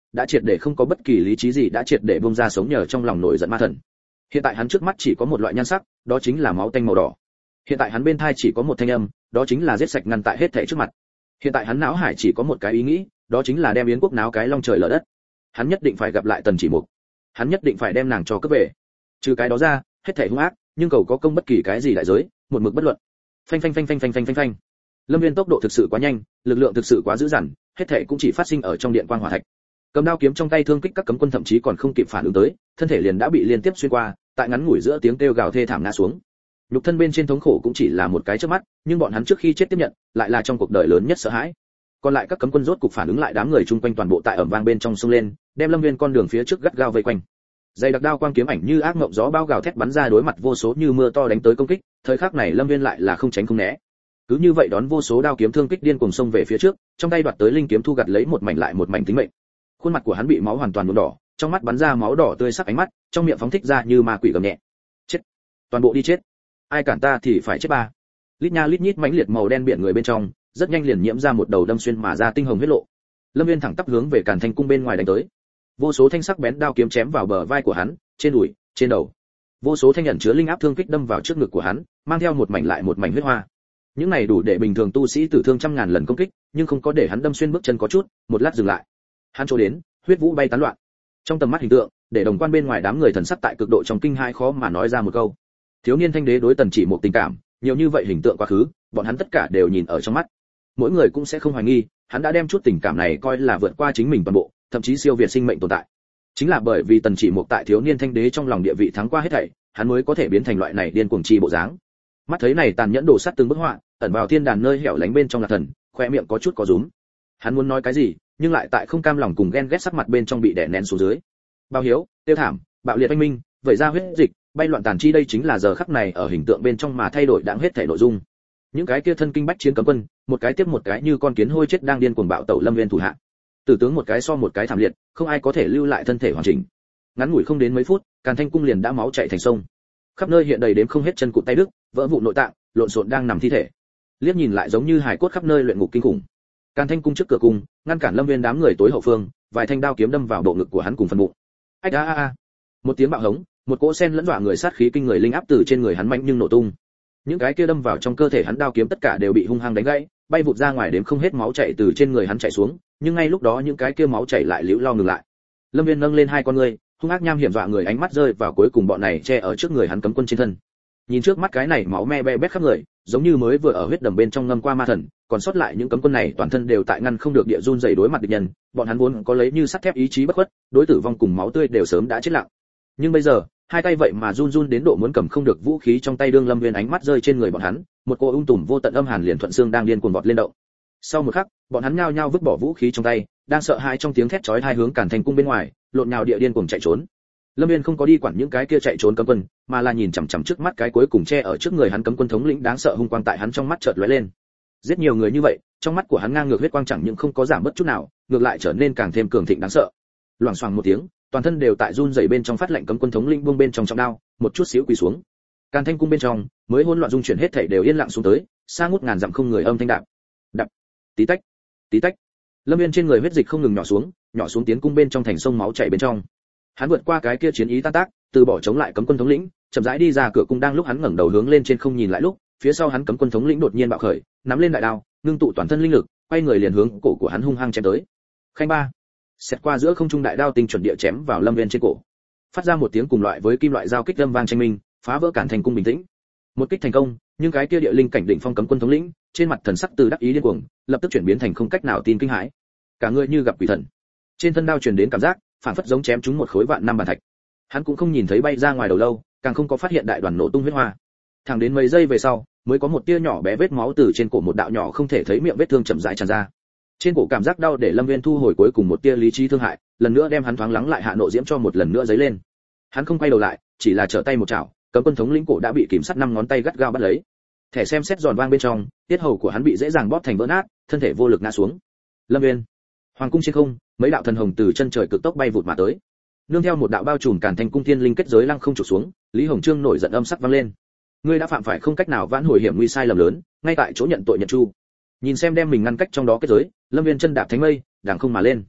đã triệt để không có bất kỳ lý trí gì, đã triệt để bung ra sống nhờ trong lòng nổi giận ma thần. Hiện tại hắn trước mắt chỉ có một loại nhan sắc, đó chính là máu tanh màu đỏ. Hiện tại hắn bên tai chỉ có một thanh âm, đó chính là giết sạch ngăn tại hết thảy trước mặt. Hiện tại hắn não hải chỉ có một cái ý nghĩ, đó chính là đem Yến quốc náo cái long trời lở đất. Hắn nhất định phải gặp lại Tần Chỉ Mục, hắn nhất định phải đem nàng cho cướp về. Trừ cái đó ra, hết thảy hung ác, nhưng cầu có công bất kỳ cái gì đại giới, một mực bất luận. Phanh phanh phanh phanh phanh phanh phanh phanh. Lâm Viên tốc độ thực sự quá nhanh, lực lượng thực sự quá dữ dằn, hết thảy cũng chỉ phát sinh ở trong điện quang hỏa thạch. Cầm đao kiếm trong tay thương kích các cấm quân thậm chí còn không kịp phản ứng tới, thân thể liền đã bị liên tiếp xuyên qua, tại ngắn ngủi giữa tiếng kêu gào thê thảm ngã xuống. Nhục thân bên trên thống khổ cũng chỉ là một cái chớp mắt, nhưng bọn hắn trước khi chết tiếp nhận, lại là trong cuộc đời lớn nhất sợ hãi. Còn lại các cấm quân rốt cục phản ứng lại, đám người chung quanh toàn bộ tại ầm vang bên trong xông lên, đem Lâm Viên con đường phía trước gắt gao vây quanh. Dây đặc đao quang kiếm ảnh như ác ngộng gió bao gào thét bắn ra, đối mặt vô số như mưa to đánh tới công kích, thời khắc này Lâm Viên lại là không tránh không né. Cứ như vậy đón vô số đao kiếm thương kích điên cuồng xông về phía trước, trong tay đoạt tới linh kiếm thu gặt lấy một mảnh lại một mảnh tính mệnh. Khuôn mặt của hắn bị máu hoàn toàn nhuộm đỏ, trong mắt bắn ra máu đỏ tươi sắc ánh mắt, trong miệng phóng thích ra như ma quỷ gầm nhẹ. Chết, toàn bộ đi chết, ai cản ta thì phải chết ba. Lít nha lít nhít mãnh liệt màu đen biển người bên trong, rất nhanh liền nhiễm ra một đầu đâm xuyên mà ra tinh hồng huyết lộ. Lâm Viên thẳng tắp hướng về Càn Thanh cung bên ngoài đánh tới. Vô số thanh sắc bén đao kiếm chém vào bờ vai của hắn, trên đùi, trên đầu. Vô số thanh nhận chứa linh áp thương kích đâm vào trước ngực của hắn, mang theo một mảnh lại một mảnh huyết hoa. Những này đủ để bình thường tu sĩ tử thương trăm ngàn lần công kích, nhưng không có để hắn đâm xuyên bước chân có chút, một lát dừng lại. Hắn trốn đến, huyết vũ bay tán loạn. Trong tầm mắt hình tượng, để đồng quan bên ngoài đám người thần sắc tại cực độ trong kinh hai khó mà nói ra một câu. Thiếu niên Thanh Đế đối Tần Chỉ một tình cảm, nhiều như vậy hình tượng quá khứ, bọn hắn tất cả đều nhìn ở trong mắt. Mỗi người cũng sẽ không hoài nghi, hắn đã đem chút tình cảm này coi là vượt qua chính mình toàn bộ, thậm chí siêu việt sinh mệnh tồn tại. Chính là bởi vì Tần Chỉ một tại thiếu niên Thanh Đế trong lòng địa vị thắng qua hết thảy, hắn mới có thể biến thành loại này điên cuồng chi bộ dáng. Mắt thấy này tàn nhẫn đổ sắt từng bức họa, ẩn vào thiên đàn nơi hẻo lánh bên trong là thần, khoe miệng có chút có rúm. Hắn muốn nói cái gì, nhưng lại tại không cam lòng cùng ghen ghét sắc mặt bên trong bị đè nén xuống dưới. Bao hiếu, tiêu thảm, bạo liệt anh minh, vẩy ra huyết dịch, bay loạn tàn chi, đây chính là giờ khắc này ở hình tượng bên trong mà thay đổi đáng hết thể nội dung. Những cái kia thân kinh bách chiến cấm quân, một cái tiếp một cái như con kiến hôi chết đang điên cuồng bạo tẩu Lâm Viên thủ hạ. Tử tướng một cái so một cái thảm liệt, không ai có thể lưu lại thân thể hoàn chỉnh. Ngắn ngủi không đến mấy phút, Càn Thanh cung liền đã máu chảy thành sông. Khắp nơi hiện đầy đếm không hết chân cụt tay đứt, vỡ vụn nội tạng, lộn xộn đang nằm thi thể. Liếc nhìn lại giống như hài cốt khắp nơi luyện ngục kinh khủng. Càn Thanh cung trước cửa cung, ngăn cản Lâm Viên đám người tối hậu phương, vài thanh đao kiếm đâm vào bộ ngực của hắn cùng phần bụng. Ách a a a. Một tiếng bạo hống, một cỗ sen lẫn dọa người sát khí kinh người linh áp từ trên người hắn mạnh nhưng nổ tung. Những cái kia đâm vào trong cơ thể hắn đao kiếm tất cả đều bị hung hăng đánh gãy, bay vụt ra ngoài, đếm không hết máu chảy từ trên người hắn chảy xuống, nhưng ngay lúc đó những cái kia máu chảy lại liễu lo ngừng lại. Lâm Viên nâng lên hai con ngươi, hung ác nham hiểm dọa người ánh mắt rơi vào cuối cùng bọn này che ở trước người hắn cấm quân trên thân. Nhìn trước mắt cái này máu me be bét khắp người, giống như mới vừa ở huyết đầm bên trong ngâm qua ma thần, còn sót lại những cấm quân này toàn thân đều tại ngăn không được địa run rẩy đối mặt địch nhân, bọn hắn vốn có lấy như sắt thép ý chí bất khuất, đối tử vong cùng máu tươi đều sớm đã chết lặng. Nhưng bây giờ, hai tay vậy mà run run đến độ muốn cầm không được vũ khí trong tay, đương Lâm Viên ánh mắt rơi trên người bọn hắn, một cô ung tùm vô tận âm hàn liền thuận xương đang điên cuồng vọt lên động. Sau một khắc, bọn hắn nhao nhao vứt bỏ vũ khí trong tay, đang sợ hãi trong tiếng thét chói tai hướng Càn Thanh cung bên ngoài, lộn nhào địa điên cuồng chạy trốn. Lâm Viên không có đi quản những cái kia chạy trốn cấm quân, mà là nhìn chằm chằm trước mắt cái cuối cùng che ở trước người hắn cấm quân thống lĩnh đáng sợ hung quang tại hắn trong mắt chợt lóe lên. Giết nhiều người như vậy, trong mắt của hắn ngang ngược huyết quang chẳng những không có giảm bớt chút nào, ngược lại trở nên càng thêm cường thịnh đáng sợ. Loảng xoảng một tiếng, toàn thân đều tại run rẩy bên trong phát lệnh cấm quân thống lĩnh buông bên trong trọng đao, một chút xíu quỳ xuống. Càn Thanh cung bên trong, mới hỗn loạn dung chuyển hết thảy đều yên lặng xuống tới, xa ngút ngàn dặm không người âm thanh đạp. Đạp. Tí tách, tí tách. Lâm Viên trên người huyết dịch không ngừng nhỏ xuống, nhỏ xuống tiến cung bên trong thành sông máu chảy bên trong. Hắn vượt qua cái kia chiến ý tan tác, từ bỏ chống lại cấm quân thống lĩnh, chậm rãi đi ra cửa cung, đang lúc hắn ngẩng đầu hướng lên trên không nhìn lại lúc, phía sau hắn cấm quân thống lĩnh đột nhiên bạo khởi, nắm lên đại đao, ngưng tụ toàn thân linh lực, quay người liền hướng cổ của hắn hung hăng chém tới. Khanh ba. Xẹt qua giữa không trung đại đao tinh chuẩn địa chém vào Lâm Viên trên cổ. Phát ra một tiếng cùng loại với kim loại giao kích âm vang tranh minh, phá vỡ Càn Thanh cung bình tĩnh. Một kích thành công, nhưng cái kia địa linh cảnh đỉnh phong cấm quân thống lĩnh, trên mặt thần sắc từ đắc ý điên cuồng, lập tức chuyển biến thành không cách nào tin kinh hãi. Cả người như gặp quỷ thần. Trên thân đao truyền đến cảm giác, phản phất giống chém trúng một khối vạn năm bàn thạch. Hắn cũng không nhìn thấy bay ra ngoài đầu lâu, càng không có phát hiện đại đoàn nổ tung huyết hoa. Thẳng đến mấy giây về sau, mới có một tia nhỏ bé vết máu từ trên cổ một đạo nhỏ không thể thấy miệng vết thương chậm rãi tràn ra. Trên cổ cảm giác đau để Lâm Viên thu hồi cuối cùng một tia lý trí thương hại, lần nữa đem hắn thoáng lắng lại hạ nộ diễm cho một lần nữa giấy lên. Hắn không quay đầu lại, chỉ là trở tay một chảo, cấm quân thống lĩnh cổ đã bị kìm sắt năm ngón tay gắt gao bắt lấy. Thẻ xem xét giòn vang bên trong, tiết hầu của hắn bị dễ dàng bóp thành vỡ nát, thân thể vô lực ngã xuống. Lâm Viên. Hoàng cung trên không, mấy đạo thần hồng từ chân trời cực tốc bay vụt mà tới. Nương theo một đạo bao trùm Càn Thanh cung thiên linh kết giới lăng không chụp xuống, Lý Hồng Trương nổi giận âm sắc vang lên. Ngươi đã phạm phải không cách nào vãn hồi hiểm nguy sai lầm lớn, ngay tại chỗ nhận tội nhận chu. Nhìn xem đem mình ngăn cách trong đó kết giới, Lâm Viên chân đạp thánh mây, đàng không mà lên.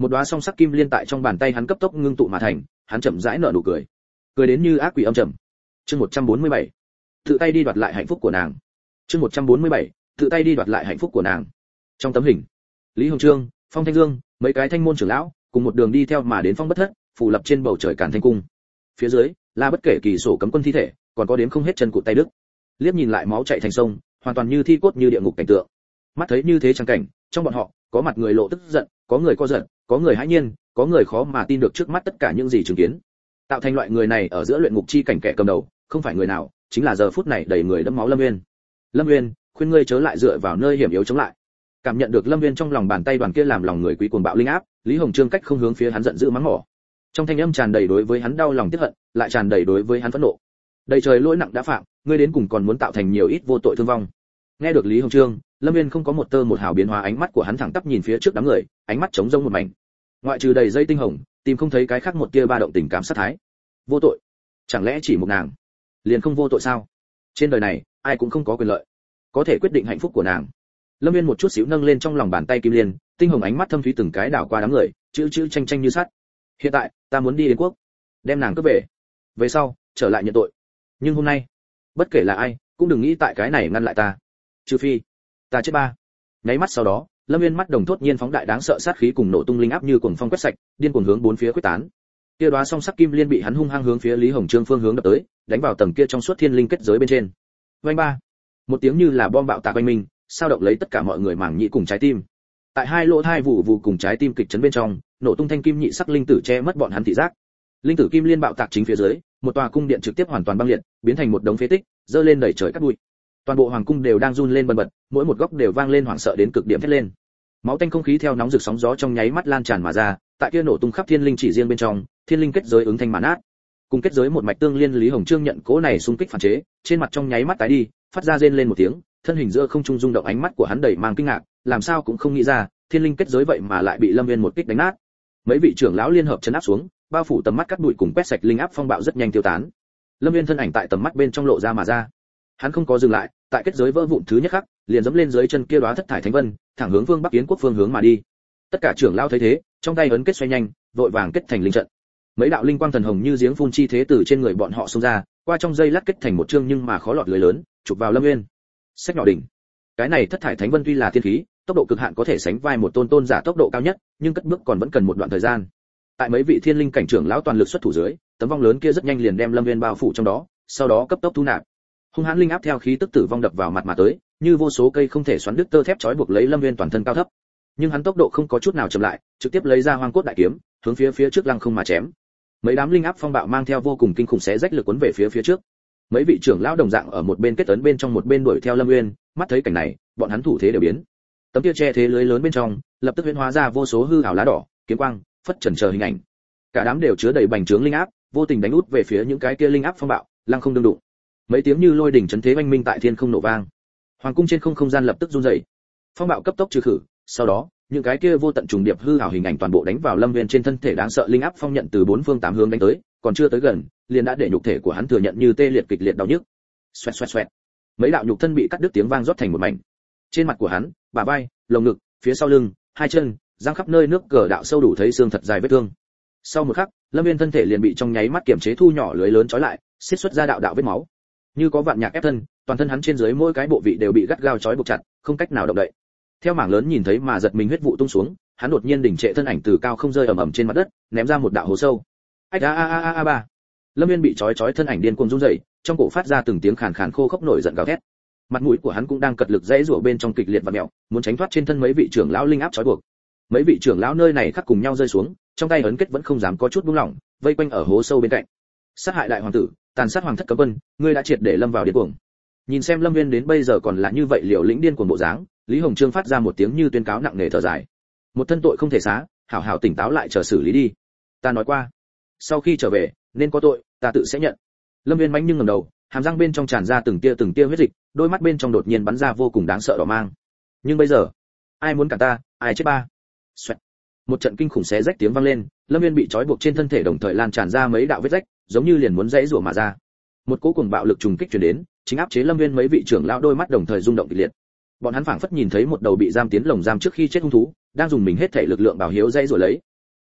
Một đóa song sắc kim liên tại trong bàn tay hắn cấp tốc ngưng tụ mà thành, hắn chậm rãi nở nụ cười, cười đến như ác quỷ âm trầm. Chương một trăm bốn mươi bảy, tự tay đi đoạt lại hạnh phúc của nàng. Chương một trăm bốn mươi bảy, tự tay đi đoạt lại hạnh phúc của nàng. Trong tấm hình, Lý Hồng Trương, Phong Thanh Dương, mấy cái thanh môn trưởng lão, cùng một đường đi theo mà đến Phong Bất Thất, phủ lập trên bầu trời Càn Thanh cung. Phía dưới, là bất kể kỳ sổ cấm quân thi thể, còn có đếm không hết chân cụt tay đứt. Liếc nhìn lại máu chảy thành sông, hoàn toàn như thi cốt như địa ngục cảnh tượng. Mắt thấy như thế chẳng cảnh, trong bọn họ, có mặt người lộ tức giận, có người co giận, có người hãi nhiên, có người khó mà tin được trước mắt tất cả những gì chứng kiến. Tạo thành loại người này ở giữa luyện ngục chi cảnh kẻ cầm đầu, không phải người nào, chính là giờ phút này đầy người đẫm máu Lâm Nguyên. Lâm Nguyên, khuyên ngươi chớ lại dựa vào nơi hiểm yếu chống lại. Cảm nhận được Lâm Nguyên trong lòng bàn tay đoàn kia làm lòng người quý cuồng bạo linh áp, Lý Hồng Trương cách không hướng phía hắn giận dữ mắng mỏ. Trong thanh âm tràn đầy đối với hắn đau lòng tiếc hận, lại tràn đầy đối với hắn phẫn nộ. Đầy trời lỗi nặng đã phạm, ngươi đến cùng còn muốn tạo thành nhiều ít vô tội thương vong. Nghe được Lý Hồng Trương, Lâm Nguyên không có một tơ một hào biến hóa, ánh mắt của hắn thẳng tắp nhìn phía trước đám người, ánh mắt trống rỗng một mảnh. Ngoại trừ đầy dây tinh hồng, tìm không thấy cái khác một tia ba động tình cảm sát thái. Vô tội? Chẳng lẽ chỉ một nàng liền không vô tội sao? Trên đời này, ai cũng không có quyền lợi có thể quyết định hạnh phúc của nàng. Lâm Viên một chút xíu nâng lên trong lòng bàn tay kim liên, tinh hồng ánh mắt thâm thúy từng cái đảo qua đám người, chữ chữ tranh tranh như sắt. Hiện tại, ta muốn đi đến quốc, đem nàng cướp về. Về sau, trở lại nhận tội. Nhưng hôm nay, bất kể là ai, cũng đừng nghĩ tại cái này ngăn lại ta. Trừ phi, ta chết ba. Nháy mắt sau đó, Lâm Viên mắt đồng thốt nhiên phóng đại đáng sợ sát khí cùng nổ tung linh áp như cuồng phong quét sạch, điên cuồng hướng bốn phía quyết tán. Kia đóa song sắc kim liên bị hắn hung hăng hướng phía Lý Hồng Trương phương hướng đập tới, đánh vào tầng kia trong suốt thiên linh kết giới bên trên. Vang ba. Một tiếng như là bom bạo tạc quanh mình, sao động lấy tất cả mọi người màng nhĩ cùng trái tim. Tại hai lỗ thai vụ vụ cùng trái tim kịch chấn bên trong, nổ tung thanh kim nhị sắc linh tử che mất bọn hắn thị giác. Linh tử kim liên bạo tạc chính phía dưới, một tòa cung điện trực tiếp hoàn toàn băng liệt, biến thành một đống phế tích, dơ lên đẩy trời cát bụi. Toàn bộ hoàng cung đều đang run lên bần bật, mỗi một góc đều vang lên hoảng sợ đến cực điểm thét lên. Máu tanh không khí theo nóng rực sóng gió trong nháy mắt lan tràn mà ra, tại kia nổ tung khắp thiên linh chỉ riêng bên trong, thiên linh kết giới ứng thanh mà nát. Cùng kết giới một mạch tương liên, Lý Hồng Trương nhận cố này xung kích phản chế, trên mặt trong nháy mắt tái đi, phát ra rên lên một tiếng, thân hình giữa không trung rung động, ánh mắt của hắn đầy mang kinh ngạc, làm sao cũng không nghĩ ra, thiên linh kết giới vậy mà lại bị Lâm Viên một kích đánh nát. Mấy vị trưởng lão liên hợp chấn áp xuống, bao phủ tầm mắt cắt bụi cùng quét sạch linh áp phong bạo rất nhanh tiêu tán. Lâm Viên thân ảnh tại tầm mắt bên trong lộ ra mà ra. Hắn không có dừng lại, tại kết giới vỡ vụn thứ nhất khắc, liền dẫm lên dưới chân kia đóa thất thải thánh vân, thẳng hướng Vương Bắc Yến quốc phương hướng mà đi. Tất cả trưởng lão thấy thế, trong tay ấn kết xoay nhanh, vội vàng kết thành linh trận. Mấy đạo linh quang thần hồng như giếng phun chi thế từ trên người bọn họ xông ra, qua trong dây lát kết thành một chương nhưng mà khó lọt lưới lớn, chụp vào Lâm Nguyên. Sách nhỏ đỉnh. Cái này thất thải thánh vân tuy là tiên khí, tốc độ cực hạn có thể sánh vai một tôn tôn giả tốc độ cao nhất, nhưng cất bước còn vẫn cần một đoạn thời gian. Tại mấy vị thiên linh cảnh trưởng lão toàn lực xuất thủ dưới, tấm vong lớn kia rất nhanh liền đem Lâm Nguyên bao phủ trong đó, sau đó cấp tốc thu nạp. Hung hãn linh áp theo khí tức tử vong đập vào mặt mà tới, như vô số cây không thể xoắn đứt tơ thép trói buộc lấy Lâm Nguyên toàn thân cao thấp. Nhưng hắn tốc độ không có chút nào chậm lại, trực tiếp lấy ra hoang cốt đại kiếm, hướng phía phía trước lăng không mà chém. Mấy đám linh áp phong bạo mang theo vô cùng kinh khủng xé rách lực cuốn về phía phía trước. Mấy vị trưởng lão đồng dạng ở một bên kết ấn bên trong một bên đuổi theo Lâm Nguyên, mắt thấy cảnh này, bọn hắn thủ thế đều biến. Tấm kia che thế lưới lớn bên trong, lập tức huyễn hóa ra vô số hư ảo lá đỏ, kiếm quang, phất trần chờ hình ảnh. Cả đám đều chứa đầy bành trướng linh áp, vô tình đánh út về phía những cái kia linh áp phong bạo, lăng không đương đụng. Mấy tiếng như lôi đỉnh chấn thế oanh minh tại thiên không nổ vang. Hoàng cung trên không không gian lập tức run rẩy. Phong bạo cấp tốc trừ khử, sau đó, những cái kia vô tận trùng điệp hư ảo hình ảnh toàn bộ đánh vào Lâm Nguyên trên thân thể đáng sợ linh áp phong nhận từ bốn phương tám hướng đánh tới, còn chưa tới gần, liền đã để nhục thể của hắn thừa nhận như tê liệt kịch liệt đau nhức. Xoẹt xoẹt xoẹt. Mấy đạo nhục thân bị cắt đứt tiếng vang rót thành một mảnh. Trên mặt của hắn, bả vai, lồng ngực, phía sau lưng, hai chân, răng khắp nơi nước cờ đạo sâu đủ thấy xương thật dài vết thương. Sau một khắc, Lâm Nguyên thân thể liền bị trong nháy mắt kiểm chế thu nhỏ lưới lớn trói lại, xiết xuất ra đạo đạo vết máu. Như có vạn nhạc ép thân, toàn thân hắn trên dưới mỗi cái bộ vị đều bị gắt gao trói buộc chặt, không cách nào động đậy. Theo mảng lớn nhìn thấy mà giật mình huyết vụ tung xuống, hắn đột nhiên đỉnh trệ thân ảnh từ cao không rơi ầm ầm trên mặt đất, ném ra một đạo hố sâu. Ách a a a a ba. Lâm Nguyên bị trói trói thân ảnh điên cuồng run rẩy, trong cổ phát ra từng tiếng khàn khàn khô khốc nổi giận gào thét. Mặt mũi của hắn cũng đang cật lực dãy rủa bên trong kịch liệt và mèo, muốn tránh thoát trên thân mấy vị trưởng lão linh áp trói buộc. Mấy vị trưởng lão nơi này khắc cùng nhau rơi xuống, trong tay ấn kết vẫn không dám có chút buông lỏng, vây quanh ở hố sâu bên cạnh. Sát hại đại hoàng tử, tàn sát hoàng thất cấm quân, ngươi đã triệt để lâm vào điên cuồng. Nhìn xem Lâm Nguyên đến bây giờ còn là như vậy liều lĩnh điên cuồng bộ dáng, Lý Hồng Trương phát ra một tiếng như tuyên cáo nặng nề thở dài. Một thân tội không thể xá, hảo hảo tỉnh táo lại chờ xử lý đi. Ta nói qua, sau khi trở về, nên có tội, ta tự sẽ nhận. Lâm Nguyên mánh nhưng ngẩng đầu, hàm răng bên trong tràn ra từng tia từng tia huyết dịch, đôi mắt bên trong đột nhiên bắn ra vô cùng đáng sợ đỏ mang. Nhưng bây giờ, ai muốn cản ta, ai chết ba. Xoẹt. Một trận kinh khủng xé rách tiếng vang lên, Lâm Nguyên bị trói buộc trên thân thể đồng thời lan tràn ra mấy đạo vết rách, giống như liền muốn rãy rủa mà ra. Một cỗ cuồng bạo lực trùng kích truyền đến, chính áp chế Lâm Nguyên mấy vị trưởng lão đôi mắt đồng thời rung động kịch liệt. Bọn hắn phảng phất nhìn thấy một đầu bị giam tiến lồng giam trước khi chết hung thú, đang dùng mình hết thể lực lượng bảo hiếu dãy rủa lấy,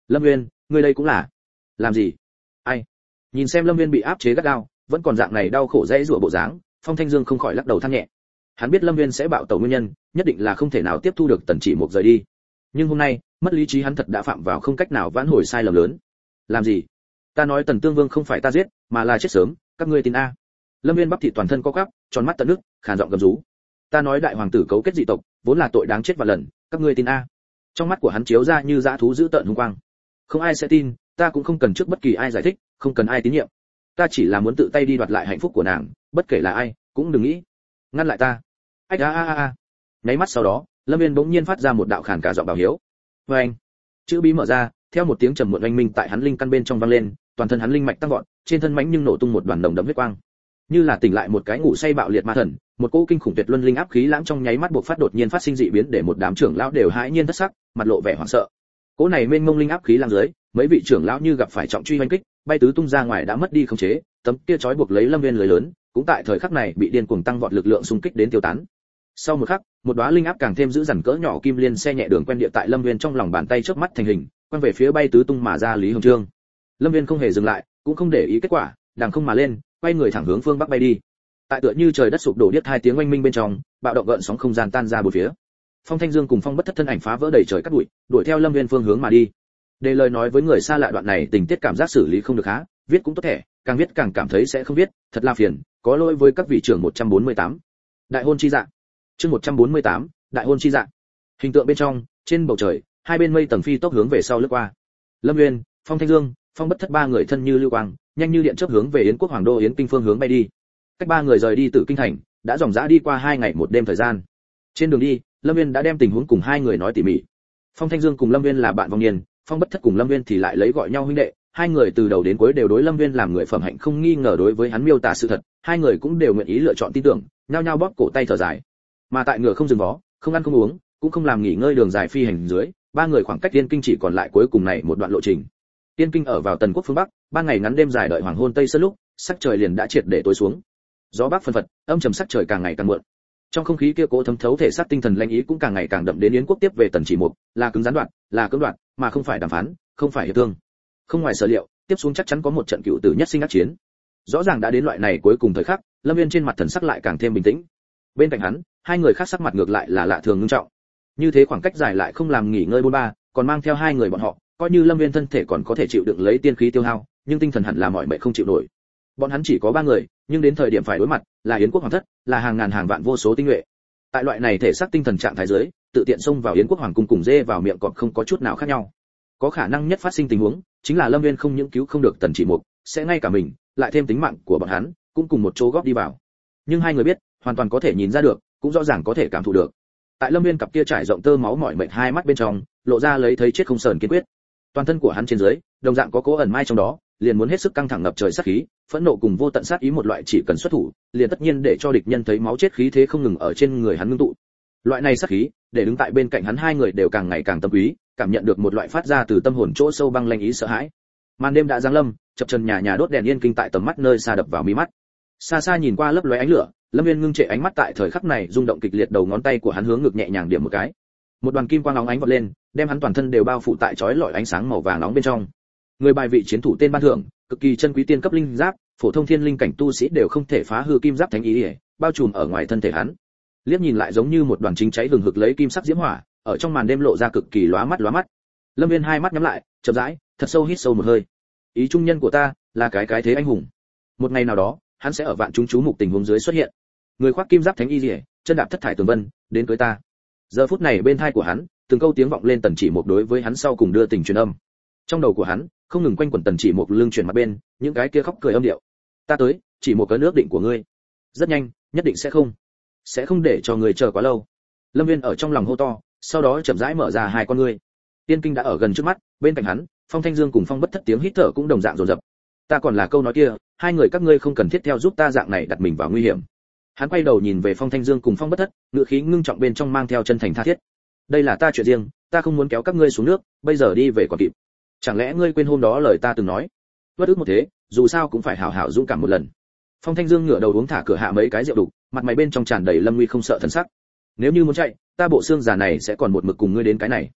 Lâm Nguyên, ngươi đây cũng là làm gì? Ai? Nhìn xem Lâm Nguyên bị áp chế gắt gao, vẫn còn dạng này đau khổ dễ rủa bộ dáng, Phong Thanh Dương không khỏi lắc đầu than nhẹ. Hắn biết Lâm Nguyên sẽ bạo tẩu nguyên nhân, nhất định là không thể nào tiếp thu được Tần Chỉ Mục rời đi. Nhưng hôm nay, mất lý trí hắn thật đã phạm vào không cách nào vãn hồi sai lầm lớn. Làm gì? Ta nói Tần Tương Vương không phải ta giết, mà là chết sớm, các ngươi tin a? Lâm Nguyên bắp thịt toàn thân co quắp, tròn mắt tận nước, khàn giọng gầm rú. Ta nói đại hoàng tử cấu kết dị tộc, vốn là tội đáng chết vạn lần, các ngươi tin a? Trong mắt của hắn chiếu ra như dã thú dữ tợn hung quang. Không ai sẽ tin, ta cũng không cần trước bất kỳ ai giải thích, không cần ai tín nhiệm. Ta chỉ là muốn tự tay đi đoạt lại hạnh phúc của nàng, bất kể là ai, cũng đừng nghĩ ngăn lại ta. Ách a a a a. Nháy mắt sau đó, Lâm Viên bỗng nhiên phát ra một đạo khàn cả giọng bảo hiếu. Và anh, chữ bí mở ra, theo một tiếng trầm muộn oanh minh tại hắn linh căn bên trong vang lên, toàn thân hắn linh mạch tăng vọt, trên thân mãnh nhưng nổ tung một đoàn đồng đậm huyết quang. Như là tỉnh lại một cái ngủ say bạo liệt ma thần, một cỗ kinh khủng tuyệt luân linh áp khí lãng trong nháy mắt buộc phát đột nhiên phát sinh dị biến để một đám trưởng lão đều hãi nhiên thất sắc, mặt lộ vẻ hoảng sợ. Cỗ này mênh mông linh áp khí lãng dưới, mấy vị trưởng lão như gặp phải trọng truy hoành kích, bay tứ tung ra ngoài đã mất đi khống chế, tấm kia trói buộc lấy Lâm Viên lưới lớn, cũng tại thời khắc này bị điên cuồng tăng vọt lực lượng xung kích đến tiêu tán. Sau một khắc, một đóa linh áp càng thêm dữ dằn cỡ nhỏ kim liên xe nhẹ đường quen địa tại Lâm Viên trong lòng bàn tay chớp mắt thành hình, quăng về phía bay tứ tung mà ra Lý Hồng Trương. Lâm Viên không hề dừng lại, cũng không để ý kết quả, đàng không mà lên, quay người thẳng hướng phương bắc bay đi. Tại tựa như trời đất sụp đổ điếc hai tiếng oanh minh bên trong, bạo động gợn sóng không gian tan ra bốn phía. Phong Thanh Dương cùng Phong Bất Thất thân ảnh phá vỡ đầy trời cát bụi, đuổi theo Lâm Viên phương hướng mà đi. Để lời nói với người xa lạ đoạn này tình tiết cảm giác xử lý không được há, viết cũng tốt thể, càng viết càng cảm thấy sẽ không viết, thật là phiền, có lỗi với các vị trưởng một trăm bốn mươi tám. Đại hôn chi dạ. Chương một trăm bốn mươi tám, đại hôn chi dạ. Hình tượng bên trong, trên bầu trời, hai bên mây tầng phi tốc hướng về sau lướt qua. Lâm Nguyên, Phong Thanh Dương, Phong Bất Thất ba người thân như lưu quang, nhanh như điện chớp hướng về Yến quốc hoàng đô Yến Kinh phương hướng bay đi. Cách ba người rời đi từ kinh thành, đã dòng dã đi qua hai ngày một đêm thời gian. Trên đường đi, Lâm Nguyên đã đem tình huống cùng hai người nói tỉ mỉ. Phong Thanh Dương cùng Lâm Nguyên là bạn vong niên, Phong Bất Thất cùng Lâm Nguyên thì lại lấy gọi nhau huynh đệ, hai người từ đầu đến cuối đều đối Lâm Nguyên làm người phẩm hạnh không nghi ngờ đối với hắn miêu tả sự thật, hai người cũng đều nguyện ý lựa chọn tin tưởng, nhao nhao bóp cổ tay thở dài. Mà tại ngựa không dừng vó, không ăn không uống, cũng không làm nghỉ ngơi đường dài phi hành dưới, ba người khoảng cách Tiên Kinh chỉ còn lại cuối cùng này một đoạn lộ trình. Tiên Kinh ở vào Tần quốc phương bắc, ban ngày ngắn đêm dài đợi hoàng hôn tây sơn lúc, sắc trời liền đã triệt để tối xuống. Gió bắc phân phật, âm trầm sắc trời càng ngày càng muộn. Trong không khí kia cố thấm thấu thể xác tinh thần lãnh ý cũng càng ngày càng đậm đến Yến quốc tiếp về Tần Chỉ Mục, là cứng rắn đoạn, là cưỡng đoạt, mà không phải đàm phán, không phải hiệp thương. Không ngoài sở liệu, tiếp xuống chắc chắn có một trận cựu tử nhất sinh ác chiến. Rõ ràng đã đến loại này cuối cùng thời khắc, Lâm Viên trên mặt thần sắc lại càng thêm bình tĩnh. Bên cạnh hắn, hai người khác sắc mặt ngược lại là lạ thường nghiêm trọng. Như thế khoảng cách dài lại không làm nghỉ ngơi bôn ba, còn mang theo hai người bọn họ, coi như Lâm Viên thân thể còn có thể chịu đựng lấy tiên khí tiêu hao, nhưng tinh thần hẳn là mỏi mệt không chịu nổi. Bọn hắn chỉ có ba người, nhưng đến thời điểm phải đối mặt, là Yến quốc hoàng thất, là hàng ngàn hàng vạn vô số tinh nhuệ. Tại loại này thể xác tinh thần trạng thái dưới, tự tiện xông vào Yến quốc hoàng cung cùng dê vào miệng cọp không có chút nào khác nhau. Có khả năng nhất phát sinh tình huống, chính là Lâm Viên không những cứu không được Tần Chỉ Mục, sẽ ngay cả mình, lại thêm tính mạng của bọn hắn, cũng cùng một chỗ góp đi vào. Nhưng hai người biết, hoàn toàn có thể nhìn ra được, cũng rõ ràng có thể cảm thụ được. Tại Lâm Viên cặp kia trải rộng tơ máu mỏi mệt hai mắt bên trong, lộ ra lấy thấy chết không sờn kiên quyết. Toàn thân của hắn trên dưới, đồng dạng có cố ẩn mai trong đó, liền muốn hết sức căng thẳng ngập trời sát khí, phẫn nộ cùng vô tận sát ý một loại chỉ cần xuất thủ, liền tất nhiên để cho địch nhân thấy máu chết khí thế không ngừng ở trên người hắn ngưng tụ. Loại này sát khí, để đứng tại bên cạnh hắn hai người đều càng ngày càng tâm quý, cảm nhận được một loại phát ra từ tâm hồn chỗ sâu băng lanh ý sợ hãi. Màn đêm đã giáng lâm, chập chân nhà nhà đốt đèn Yên Kinh tại tầm mắt nơi xa đập vào mi mắt. Xa xa nhìn qua lấp lóe ánh lửa, Lâm Viên ngưng trệ ánh mắt tại thời khắc này rung động kịch liệt, đầu ngón tay của hắn hướng ngực nhẹ nhàng điểm một cái. Một đoàn kim quang óng ánh vọt lên, đem hắn toàn thân đều bao phủ tại chói lọi ánh sáng màu vàng nóng bên trong. Người bài vị chiến thủ tên ban thưởng, cực kỳ chân quý tiên cấp linh giáp, phổ thông thiên linh cảnh tu sĩ đều không thể phá hư kim giáp thánh ý, bao trùm ở ngoài thân thể hắn. Liếc nhìn lại giống như một đoàn chính cháy hừng hực lấy kim sắc diễm hỏa, ở trong màn đêm lộ ra cực kỳ lóa mắt lóa mắt. Lâm Viên hai mắt nhắm lại, chậm rãi, thật sâu hít sâu một hơi. Ý trung nhân của ta là cái cái thế anh hùng. Một ngày nào đó, hắn sẽ ở vạn chúng chú mục tình huống dưới xuất hiện. Người khoác kim giáp thánh y liễu, chân đạp thất thải tường vân, đến cưới ta. Giờ phút này bên tai của hắn, từng câu tiếng vọng lên Tần Chỉ Mục đối với hắn sau cùng đưa tình truyền âm. Trong đầu của hắn, không ngừng quanh quẩn Tần Chỉ Mục lưng chuyển mặt bên, những cái kia khóc cười âm điệu. Ta tới, chỉ một cái nước định của ngươi. Rất nhanh, nhất định sẽ không, sẽ không để cho người chờ quá lâu. Lâm Viên ở trong lòng hô to, sau đó chậm rãi mở ra hai con ngươi. Tiên Kinh đã ở gần trước mắt, bên cạnh hắn, Phong Thanh Dương cùng Phong Bất Thất tiếng hít thở cũng đồng dạng dồn dập. Ta còn là câu nói kia, hai người các ngươi không cần thiết theo giúp ta dạng này đặt mình vào nguy hiểm. Hắn quay đầu nhìn về Phong Thanh Dương cùng Phong Bất Thất, ngữ khí ngưng trọng bên trong mang theo chân thành tha thiết. Đây là ta chuyện riêng, ta không muốn kéo các ngươi xuống nước, bây giờ đi về còn kịp. Chẳng lẽ ngươi quên hôm đó lời ta từng nói? Bất ức một thế, dù sao cũng phải hảo hảo dũng cảm một lần. Phong Thanh Dương ngửa đầu uống thả cửa hạ mấy cái rượu đục, mặt mày bên trong tràn đầy lâm nguy không sợ thần sắc. Nếu như muốn chạy, ta bộ xương già này sẽ còn một mực cùng ngươi đến cái này.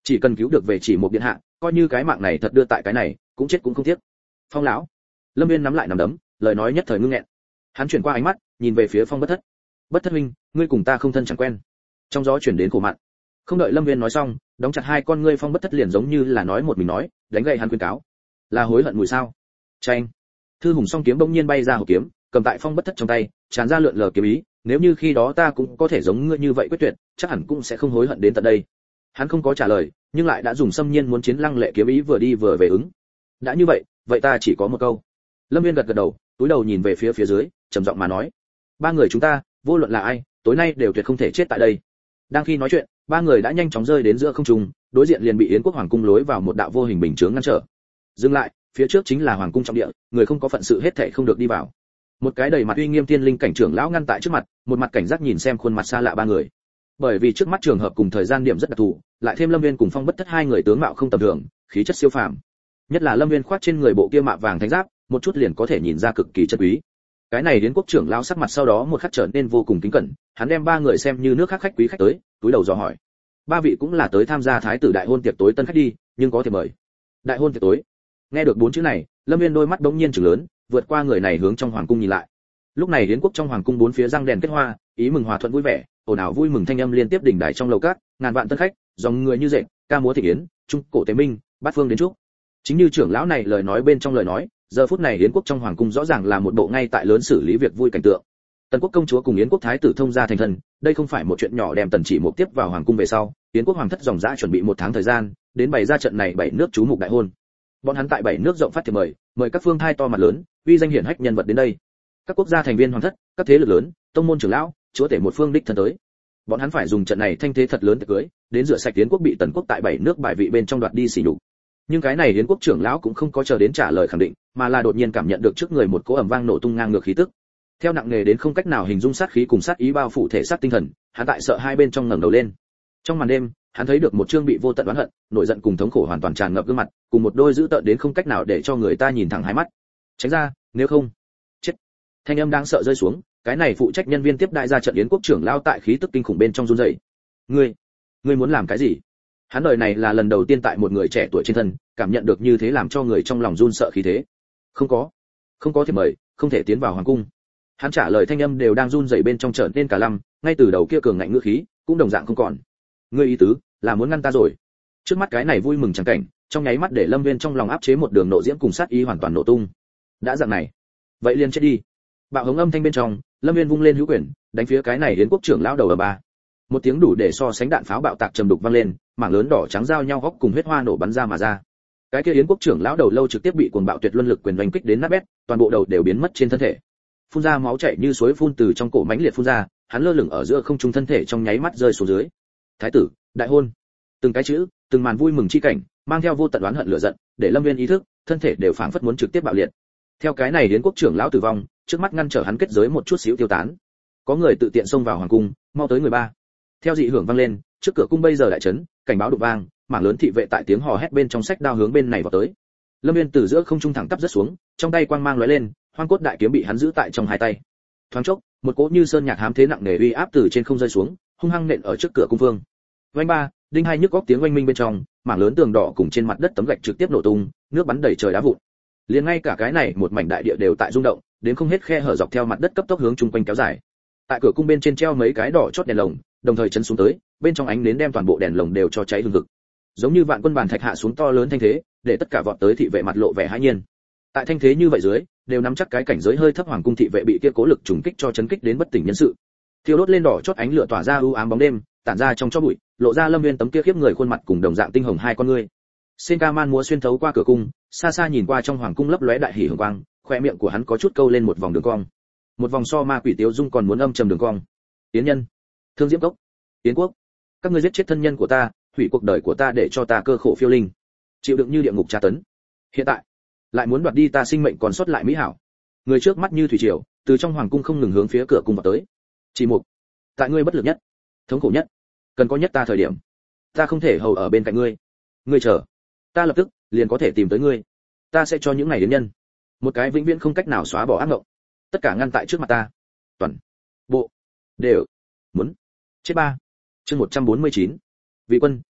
chỉ cần cứu được về chỉ một điện hạ, coi như cái mạng này thật đưa tại cái này cũng chết cũng không tiếc. Phong lão. Lâm Viên nắm lại nắm đấm, lời nói nhất thời ngưng nghẹn. Hắn chuyển qua ánh mắt, nhìn về phía Phong Bất Thất. Bất Thất huynh, ngươi cùng ta không thân chẳng quen. Trong gió chuyển đến cổ mặn. Không đợi Lâm Viên nói xong, đóng chặt hai con ngươi Phong Bất Thất liền giống như là nói một mình nói, đánh gậy hắn khuyên cáo. Là hối hận mùi sao? Chanh. Thư hùng song kiếm bỗng nhiên bay ra hộp kiếm, cầm tại Phong Bất Thất trong tay, tràn ra lượn lờ kiếm ý, nếu như khi đó ta cũng có thể giống ngươi như vậy quyết tuyệt, chắc hẳn cũng sẽ không hối hận đến tận đây. Hắn không có trả lời, nhưng lại đã dùng xâm nhiên muốn chiến lăng lệ kiếm ý vừa đi vừa về ứng. Đã như vậy, vậy ta chỉ có một câu. Lâm Viên gật gật đầu, túi đầu nhìn về phía phía dưới, trầm giọng mà nói: ba người chúng ta, vô luận là ai, tối nay đều tuyệt không thể chết tại đây. Đang khi nói chuyện, ba người đã nhanh chóng rơi đến giữa không trung, đối diện liền bị Yến Quốc hoàng cung lối vào một đạo vô hình bình chướng ngăn trở. Dừng lại, phía trước chính là hoàng cung trọng địa, người không có phận sự hết thảy không được đi vào. Một cái đầy mặt uy nghiêm tiên linh cảnh trưởng lão ngăn tại trước mặt, một mặt cảnh giác nhìn xem khuôn mặt xa lạ ba người. Bởi vì trước mắt trường hợp cùng thời gian điểm rất đặc thù, lại thêm Lâm Viên cùng Phong Bất Thất hai người tướng mạo không tầm thường, khí chất siêu phàm. Nhất là Lâm Viên khoác trên người bộ kia mạ vàng thánh giáp, một chút liền có thể nhìn ra cực kỳ chân quý. Cái này Yến Quốc trưởng lão sắc mặt sau đó một khắc trở nên vô cùng kính cẩn, hắn đem ba người xem như nước khác khách quý khách tới, túi đầu dò hỏi: ba vị cũng là tới tham gia thái tử đại hôn tiệc tối tân khách đi, nhưng có thể mời. Đại hôn tiệc tối. Nghe được bốn chữ này, Lâm Viên đôi mắt đống nhiên trừng lớn, vượt qua người này hướng trong hoàng cung nhìn lại. Lúc này Yến Quốc trong hoàng cung bốn phía răng đèn kết hoa, ý mừng hòa thuận vui vẻ, ồn ào vui mừng thanh âm liên tiếp đỉnh đài trong lầu cát, ngàn vạn tân khách, dòng người như dệt, ca múa thịnh yến, trung cổ tế minh, bát phương đến chúc. Chính như trưởng lão này lời nói bên trong lời nói, giờ phút này Yến Quốc trong hoàng cung rõ ràng là một bộ ngay tại lớn xử lý việc vui cảnh tượng. Tần Quốc công chúa cùng Yến Quốc thái tử thông gia thành thân, đây không phải một chuyện nhỏ, đem Tần Chỉ Mục tiếp vào hoàng cung về sau, Yến Quốc hoàng thất dòng dã chuẩn bị một tháng thời gian, đến bày ra trận này bảy nước chú mục đại hôn. Bọn hắn tại bảy nước rộng phát thiệp mời, mời các phương thai to mặt lớn, uy danh hiển hách nhân vật đến đây. Các quốc gia thành viên hoàng thất, các thế lực lớn, tông môn trưởng lão, chúa tể một phương đích thân tới. Bọn hắn phải dùng trận này thanh thế thật lớn để cưới, đến rửa sạch Yến Quốc bị Tần Quốc tại bảy nước bài vị bên trong đoạt đi sỉ nhục. Nhưng cái này Yến Quốc trưởng lão cũng không có chờ đến trả lời khẳng định, mà là đột nhiên cảm nhận được trước người một cỗ ầm vang nổ tung ngang ngược khí tức. Theo nặng nề đến không cách nào hình dung sát khí cùng sát ý bao phủ thể xác tinh thần, hắn tại sợ hai bên trong ngẩng đầu lên. Trong màn đêm, hắn thấy được một trương bị vô tận oán hận, nổi giận cùng thống khổ hoàn toàn tràn ngập gương mặt, cùng một đôi dữ tợn đến không cách nào để cho người ta nhìn thẳng hai mắt. Tránh ra, nếu không, chết. Thanh âm đang sợ rơi xuống, cái này phụ trách nhân viên tiếp đại ra trận Yến Quốc trưởng lão tại khí tức kinh khủng bên trong run rẩy. Ngươi, ngươi muốn làm cái gì? Hắn đời này là lần đầu tiên tại một người trẻ tuổi trên thân, cảm nhận được như thế làm cho người trong lòng run sợ khí thế. Không có, không có thể mời, không thể tiến vào hoàng cung. Hắn trả lời thanh âm đều đang run rẩy bên trong trở nên cả lăm, ngay từ đầu kia cường ngạnh ngữ khí, cũng đồng dạng không còn. Ngươi ý tứ là muốn ngăn ta rồi? Trước mắt cái này vui mừng chẳng cảnh, trong nháy mắt để Lâm Viên trong lòng áp chế một đường nộ diễm cùng sát ý hoàn toàn nổ tung. Đã dạng này, vậy liền chết đi. Bạo hống âm thanh bên trong, Lâm Viên vung lên hữu quyền, đánh phía cái này đến quốc trưởng lão đầu ở ba. Một tiếng đủ để so sánh đạn pháo bạo tạc trầm đục vang lên, mảng lớn đỏ trắng giao nhau góc cùng huyết hoa nổ bắn ra mà ra. Cái kia Yến quốc trưởng lão đầu lâu trực tiếp bị cuồng bạo tuyệt luân lực quyền đánh kích đến nát bét, toàn bộ đầu đều biến mất trên thân thể. Phun ra máu chảy như suối phun từ trong cổ mãnh liệt phun ra, hắn lơ lửng ở giữa không trung, thân thể trong nháy mắt rơi xuống dưới. Thái tử, đại hôn. Từng cái chữ, từng màn vui mừng chi cảnh, mang theo vô tận oán hận lửa giận, để Lâm Viên ý thức, thân thể đều phảng phất muốn trực tiếp bạo liệt. Theo cái này Yến quốc trưởng lão tử vong, trước mắt ngăn trở hắn kết giới một chút xíu tiêu tán. Có người tự tiện xông vào hoàng cung, mau tới người ba. Theo dị hưởng vang lên, trước cửa cung bây giờ đại chấn, cảnh báo đục vang, mảng lớn thị vệ tại tiếng hò hét bên trong sách đao hướng bên này vào tới. Lâm Viên từ giữa không trung thẳng tắp rất xuống, trong tay quang mang lóe lên, hoang cốt đại kiếm bị hắn giữ tại trong hai tay. Thoáng chốc, một cỗ như sơn nhạc hám thế nặng nề uy áp từ trên không rơi xuống, hung hăng nện ở trước cửa cung vương. Vành ba, đinh hai nhức góc tiếng oanh minh bên trong, mảng lớn tường đỏ cùng trên mặt đất tấm gạch trực tiếp nổ tung, nước bắn đầy trời đá vụn. Liền ngay cả cái này một mảnh đại địa đều tại rung động, đến không hết khe hở dọc theo mặt đất cấp tốc hướng chung quanh kéo dài. Tại cửa cung bên trên treo mấy cái đỏ chót đèn lồng, đồng thời chấn xuống tới, bên trong ánh nến đem toàn bộ đèn lồng đều cho cháy hừng hực. Giống như vạn quân bàn thạch hạ xuống to lớn thanh thế, để tất cả vọt tới thị vệ mặt lộ vẻ hãi nhiên. Tại thanh thế như vậy dưới, đều nắm chắc cái cảnh giới hơi thấp hoàng cung thị vệ bị kia cố lực trùng kích cho chấn kích đến bất tỉnh nhân sự. Thiêu đốt lên đỏ chót ánh lửa tỏa ra u ám bóng đêm, tản ra trong cho bụi, lộ ra Lâm Viên tấm kia khiếp người khuôn mặt cùng đồng dạng tinh hồng hai con ngươi. Senkaman múa xuyên thấu qua cửa cung, xa xa nhìn qua trong hoàng cung lấp lóe đại hỉ hường quang, khoe miệng của hắn có chút câu lên một vòng đường cong. Một vòng so ma quỷ tiêu dung còn muốn âm trầm đường cong. Yến nhân, Thương Diễm Cốc, Yến quốc, các ngươi giết chết thân nhân của ta, hủy cuộc đời của ta để cho ta cơ khổ phiêu linh, chịu đựng như địa ngục tra tấn. Hiện tại, lại muốn đoạt đi ta sinh mệnh còn sót lại mỹ hảo. Người trước mắt như thủy triều, từ trong hoàng cung không ngừng hướng phía cửa cung vào tới. Chỉ một, tại ngươi bất lực nhất, thống khổ nhất, cần có nhất ta thời điểm, ta không thể hầu ở bên cạnh ngươi. Ngươi chờ, ta lập tức liền có thể tìm tới ngươi. Ta sẽ cho những ngày đến nhân một cái vĩnh viễn không cách nào xóa bỏ ác mộng. Tất cả ngăn tại trước mặt ta, toàn bộ đều muốn chết ba. Chương một trăm bốn mươi chín. Vị quân,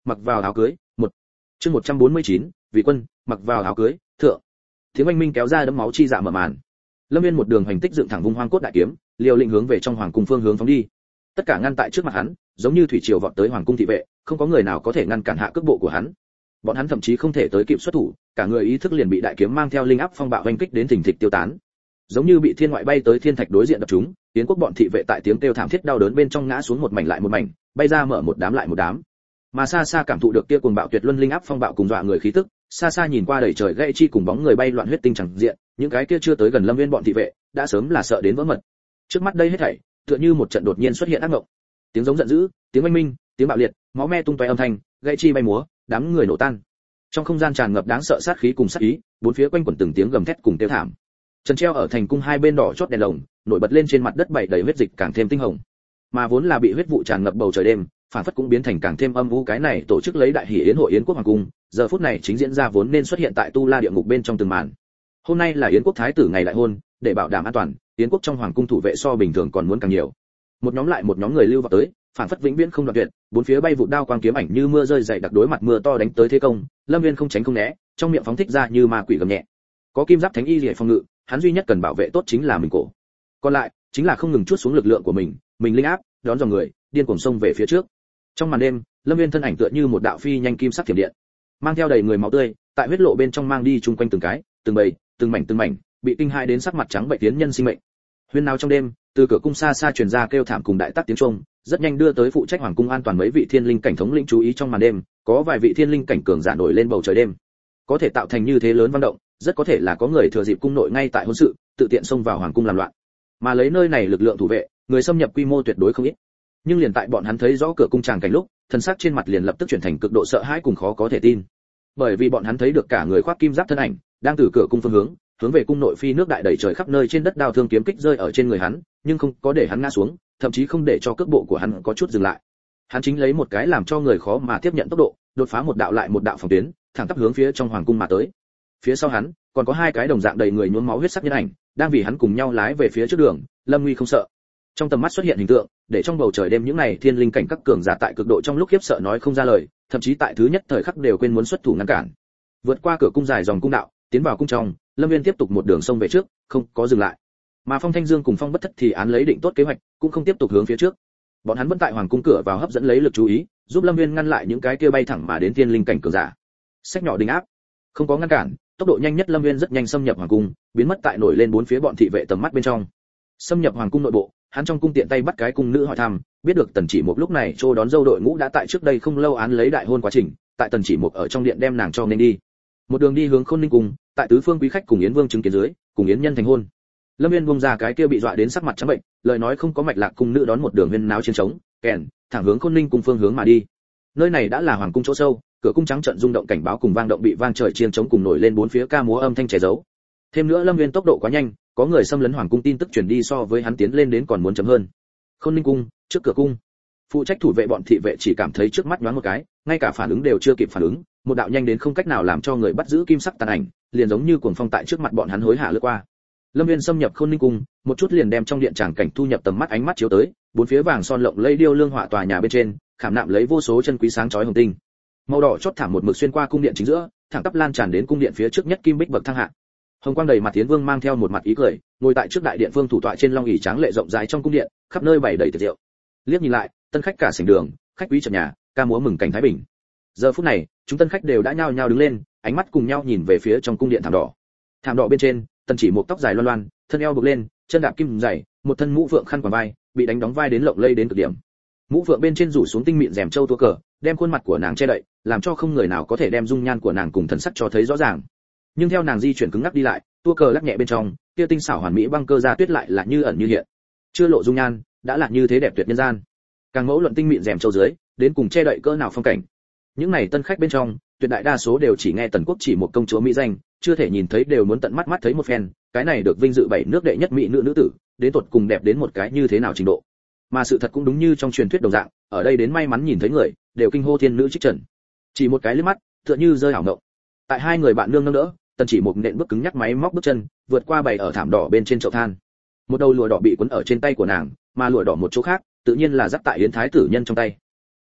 mặc vào áo cưới. Một chương một trăm bốn mươi chín, vị quân, mặc vào áo cưới. Thượng. Tiếng oanh minh kéo ra đấm máu chi dạ mở màn. Lâm Viên một đường hành tích dựng thẳng vung hoang cốt đại kiếm, liều lĩnh hướng về trong hoàng cung phương hướng phóng đi. Tất cả ngăn tại trước mặt hắn, giống như thủy triều vọt tới hoàng cung thị vệ, không có người nào có thể ngăn cản hạ cước bộ của hắn. Bọn hắn thậm chí không thể tới kịp xuất thủ, cả người ý thức liền bị đại kiếm mang theo linh áp phong bạo oanh kích đến thình thịch tiêu tán. Giống như bị thiên ngoại bay tới thiên thạch đối diện đập chúng, tiến quốc bọn thị vệ tại tiếng kêu thảm thiết đau đớn bên trong ngã xuống một mảnh lại một mảnh, bay ra mở một đám lại một đám. Mà xa xa cảm thụ được kia cuồng bạo tuyệt luân linh áp phong bạo cùng dọa người khí tức, xa xa nhìn qua đầy trời gãy chi cùng bóng người bay loạn huyết tinh chẳng diện, những cái kia chưa tới gần Lâm Viên bọn thị vệ, đã sớm là sợ đến vỡ mật. Trước mắt đây hết thảy, tựa như một trận đột nhiên xuất hiện ác mộng. Tiếng giống giận dữ, tiếng oanh minh, tiếng bạo liệt, máu me tung tóe âm thanh, gãy chi bay múa, đám người nổ tan. Trong không gian tràn ngập đáng sợ sát khí cùng sát ý, bốn phía quanh quẩn từng tiếng gầm thét cùng tiêu thảm. Trần treo ở thành cung hai bên đỏ chót đèn lồng, nổi bật lên trên mặt đất bảy đầy huyết dịch càng thêm tinh hồng. Mà vốn là bị huyết vụ tràn ngập bầu trời đêm, phản phất cũng biến thành càng thêm âm u. Cái này tổ chức lấy đại hỷ yến hội yến quốc hoàng cung, giờ phút này chính diễn ra vốn nên xuất hiện tại tu la địa ngục bên trong từng màn. Hôm nay là yến quốc thái tử ngày đại hôn, để bảo đảm an toàn, yến quốc trong hoàng cung thủ vệ so bình thường còn muốn càng nhiều. Một nhóm lại một nhóm người lưu vào tới, phản phất vĩnh viễn không đoạn tuyệt, bốn phía bay vụ đao quang kiếm ảnh như mưa rơi dày đặc đối mặt mưa to đánh tới thế công, Lâm Viên không tránh không né, trong miệng phóng thích ra như ma quỷ gầm nhẹ. Có kim giáp thánh y liễu phòng ngự, hắn duy nhất cần bảo vệ tốt chính là mình cổ. Còn lại, chính là không ngừng chuốt xuống lực lượng của mình, mình linh áp, đón dòng người, điên cuồng xông về phía trước. Trong màn đêm, Lâm Viên thân ảnh tựa như một đạo phi nhanh kim sắc thiểm điện, mang theo đầy người máu tươi, tại huyết lộ bên trong mang đi chung quanh từng cái, từng bầy, từng mảnh từng mảnh, bị kinh hai đến sắc mặt trắng bệch tiến nhân sinh mệnh. Huyên náo trong đêm, từ cửa cung xa xa truyền ra kêu thảm cùng đại tác tiếng chuông, rất nhanh đưa tới phụ trách hoàng cung an toàn mấy vị thiên linh cảnh thống lĩnh chú ý. Trong màn đêm, có vài vị thiên linh cảnh cường giả nổi lên bầu trời đêm. Có thể tạo thành như thế lớn văn động, rất có thể là có người thừa dịp cung nội ngay tại hôn sự, tự tiện xông vào hoàng cung làm loạn. Mà lấy nơi này lực lượng thủ vệ, người xâm nhập quy mô tuyệt đối không ít. Nhưng liền tại bọn hắn thấy rõ cửa cung tràng cảnh lúc, thân xác trên mặt liền lập tức chuyển thành cực độ sợ hãi cùng khó có thể tin. Bởi vì bọn hắn thấy được cả người khoác kim giáp thân ảnh, đang từ cửa cung phương hướng, hướng về cung nội phi nước đại đầy trời khắp nơi trên đất đao thương kiếm kích rơi ở trên người hắn, nhưng không có để hắn ngã xuống, thậm chí không để cho cước bộ của hắn có chút dừng lại. Hắn chính lấy một cái làm cho người khó mà tiếp nhận tốc độ, đột phá một đạo lại một đạo phòng tuyến, thẳng tắp hướng phía trong hoàng cung mà tới. Phía sau hắn, còn có hai cái đồng dạng đầy người nhuốm máu huyết sắc nhân ảnh, đang vì hắn cùng nhau lái về phía trước đường. Lâm Nguy không sợ. Trong tầm mắt xuất hiện hình tượng, để trong bầu trời đêm những này thiên linh cảnh các cường giả tại cực độ trong lúc khiếp sợ nói không ra lời, thậm chí tại thứ nhất thời khắc đều quên muốn xuất thủ ngăn cản. Vượt qua cửa cung dài dòng cung đạo, tiến vào cung trong, Lâm Viên tiếp tục một đường sông về trước, không có dừng lại. Mà Phong Thanh Dương cùng Phong Bất Thất thì án lấy định tốt kế hoạch, cũng không tiếp tục hướng phía trước. Bọn hắn vẫn tại hoàng cung cửa vào hấp dẫn lấy lực chú ý, giúp Lâm Viên ngăn lại những cái kia bay thẳng mà đến thiên linh cảnh cường giả. Sách nhỏ đình áp, không có ngăn cản, tốc độ nhanh nhất Lâm Viên rất nhanh xâm nhập hoàng cung, biến mất tại nổi lên bốn phía bọn thị vệ tầm mắt bên trong. Xâm nhập hoàng cung nội bộ, hắn trong cung tiện tay bắt cái cung nữ hỏi thăm, biết được Tần Chỉ Mục lúc này trô đón dâu đội ngũ đã tại trước đây không lâu án lấy đại hôn quá trình, tại Tần Chỉ Mục ở trong điện đem nàng cho nên đi. Một đường đi hướng Khôn Ninh cung, tại tứ phương quý khách cùng Yến Vương chứng kiến dưới, cùng Yến nhân thành hôn. Lâm Viên buông ra cái kia bị dọa đến sắc mặt trắng bệnh, lời nói không có mạch lạc cung nữ đón một đường huyên náo chiến trống, kèn, thẳng hướng Khôn Ninh cung phương hướng mà đi. Nơi này đã là hoàng cung chỗ sâu, cửa cung trắng trận rung động cảnh báo cùng vang động bị vang trời chiêng trống cùng nổi lên bốn phía ca múa âm thanh che giấu. Thêm nữa Lâm Viên tốc độ quá nhanh, có người xâm lấn hoàng cung tin tức truyền đi so với hắn tiến lên đến còn muốn chậm hơn. Khôn Ninh cung, trước cửa cung, phụ trách thủ vệ bọn thị vệ chỉ cảm thấy trước mắt nhoáng một cái, ngay cả phản ứng đều chưa kịp phản ứng, một đạo nhanh đến không cách nào làm cho người bắt giữ kim sắc tàn ảnh, liền giống như cuồng phong tại trước mặt bọn hắn hối hả lướt qua. Lâm Viên xâm nhập Khôn Ninh cung, một chút liền đem trong điện tràng cảnh thu nhập tầm mắt, ánh mắt chiếu tới, bốn phía vàng son lộng lẫy điêu lương họa tòa nhà bên trên, khảm nạm lấy vô số chân quý sáng chói hồng tinh. Màu đỏ chót thảm một mực xuyên qua cung điện chính giữa, thẳng tắp lan tràn đến cung điện phía trước nhất kim bích bậc thang hạ. Hồng quang đầy mặt Tiến Vương mang theo một mặt ý cười, ngồi tại trước đại điện phương thủ tọa trên long ỷ tráng lệ rộng rãi trong cung điện, khắp nơi bày đầy tiệc rượu. Liếc nhìn lại, tân khách cả sảnh đường, khách quý trần nhà, ca múa mừng cảnh thái bình. Giờ phút này, chúng tân khách đều đã nhao nhao đứng lên, ánh mắt cùng nhau nhìn về phía trong cung điện thảm đỏ. Thảm đỏ bên trên, Tần Chỉ Mục tóc dài loăn loăn, thân eo buộc lên, chân đạp kim dày, một thân mũ phượng khăn quàng vai, bị đánh đóng vai đến lộng lây đến cực điểm. Mũ phượng bên trên rủ xuống tinh mịn rèm châu tua cờ, đem khuôn mặt của nàng che đậy, làm cho không người nào có thể đem dung nhan của nàng cùng thần sắc cho thấy rõ ràng. Nhưng theo nàng di chuyển cứng ngắc đi lại, tua cờ lắc nhẹ bên trong, kia tinh xảo hoàn mỹ băng cơ da tuyết lại là như ẩn như hiện. Chưa lộ dung nhan, đã là như thế đẹp tuyệt nhân gian. Càng mẫu luận tinh mịn rèm châu dưới, đến cùng che đậy cỡ nào phong cảnh. Những này tân khách bên trong, tuyệt đại đa số đều chỉ nghe Tần Quốc chỉ một công chúa mỹ danh, chưa thể nhìn thấy đều muốn tận mắt mắt thấy một phen, cái này được vinh dự bảy nước đệ nhất mỹ nữ nữ tử, đến tột cùng đẹp đến một cái như thế nào trình độ. Mà sự thật cũng đúng như trong truyền thuyết đồng dạng, ở đây đến may mắn nhìn thấy người, đều kinh hô thiên nữ trích trần. Chỉ một cái liếc mắt, tựa như rơi ảo ngộng. Tại hai người bạn nương nâng đỡ, Tần Chỉ Mục nện bước cứng nhắc máy móc bước chân, vượt qua bày ở thảm đỏ bên trên chậu than. Một đầu lụa đỏ bị quấn ở trên tay của nàng, mà lụa đỏ một chỗ khác, tự nhiên là dắt tại Yến thái tử nhân trong tay.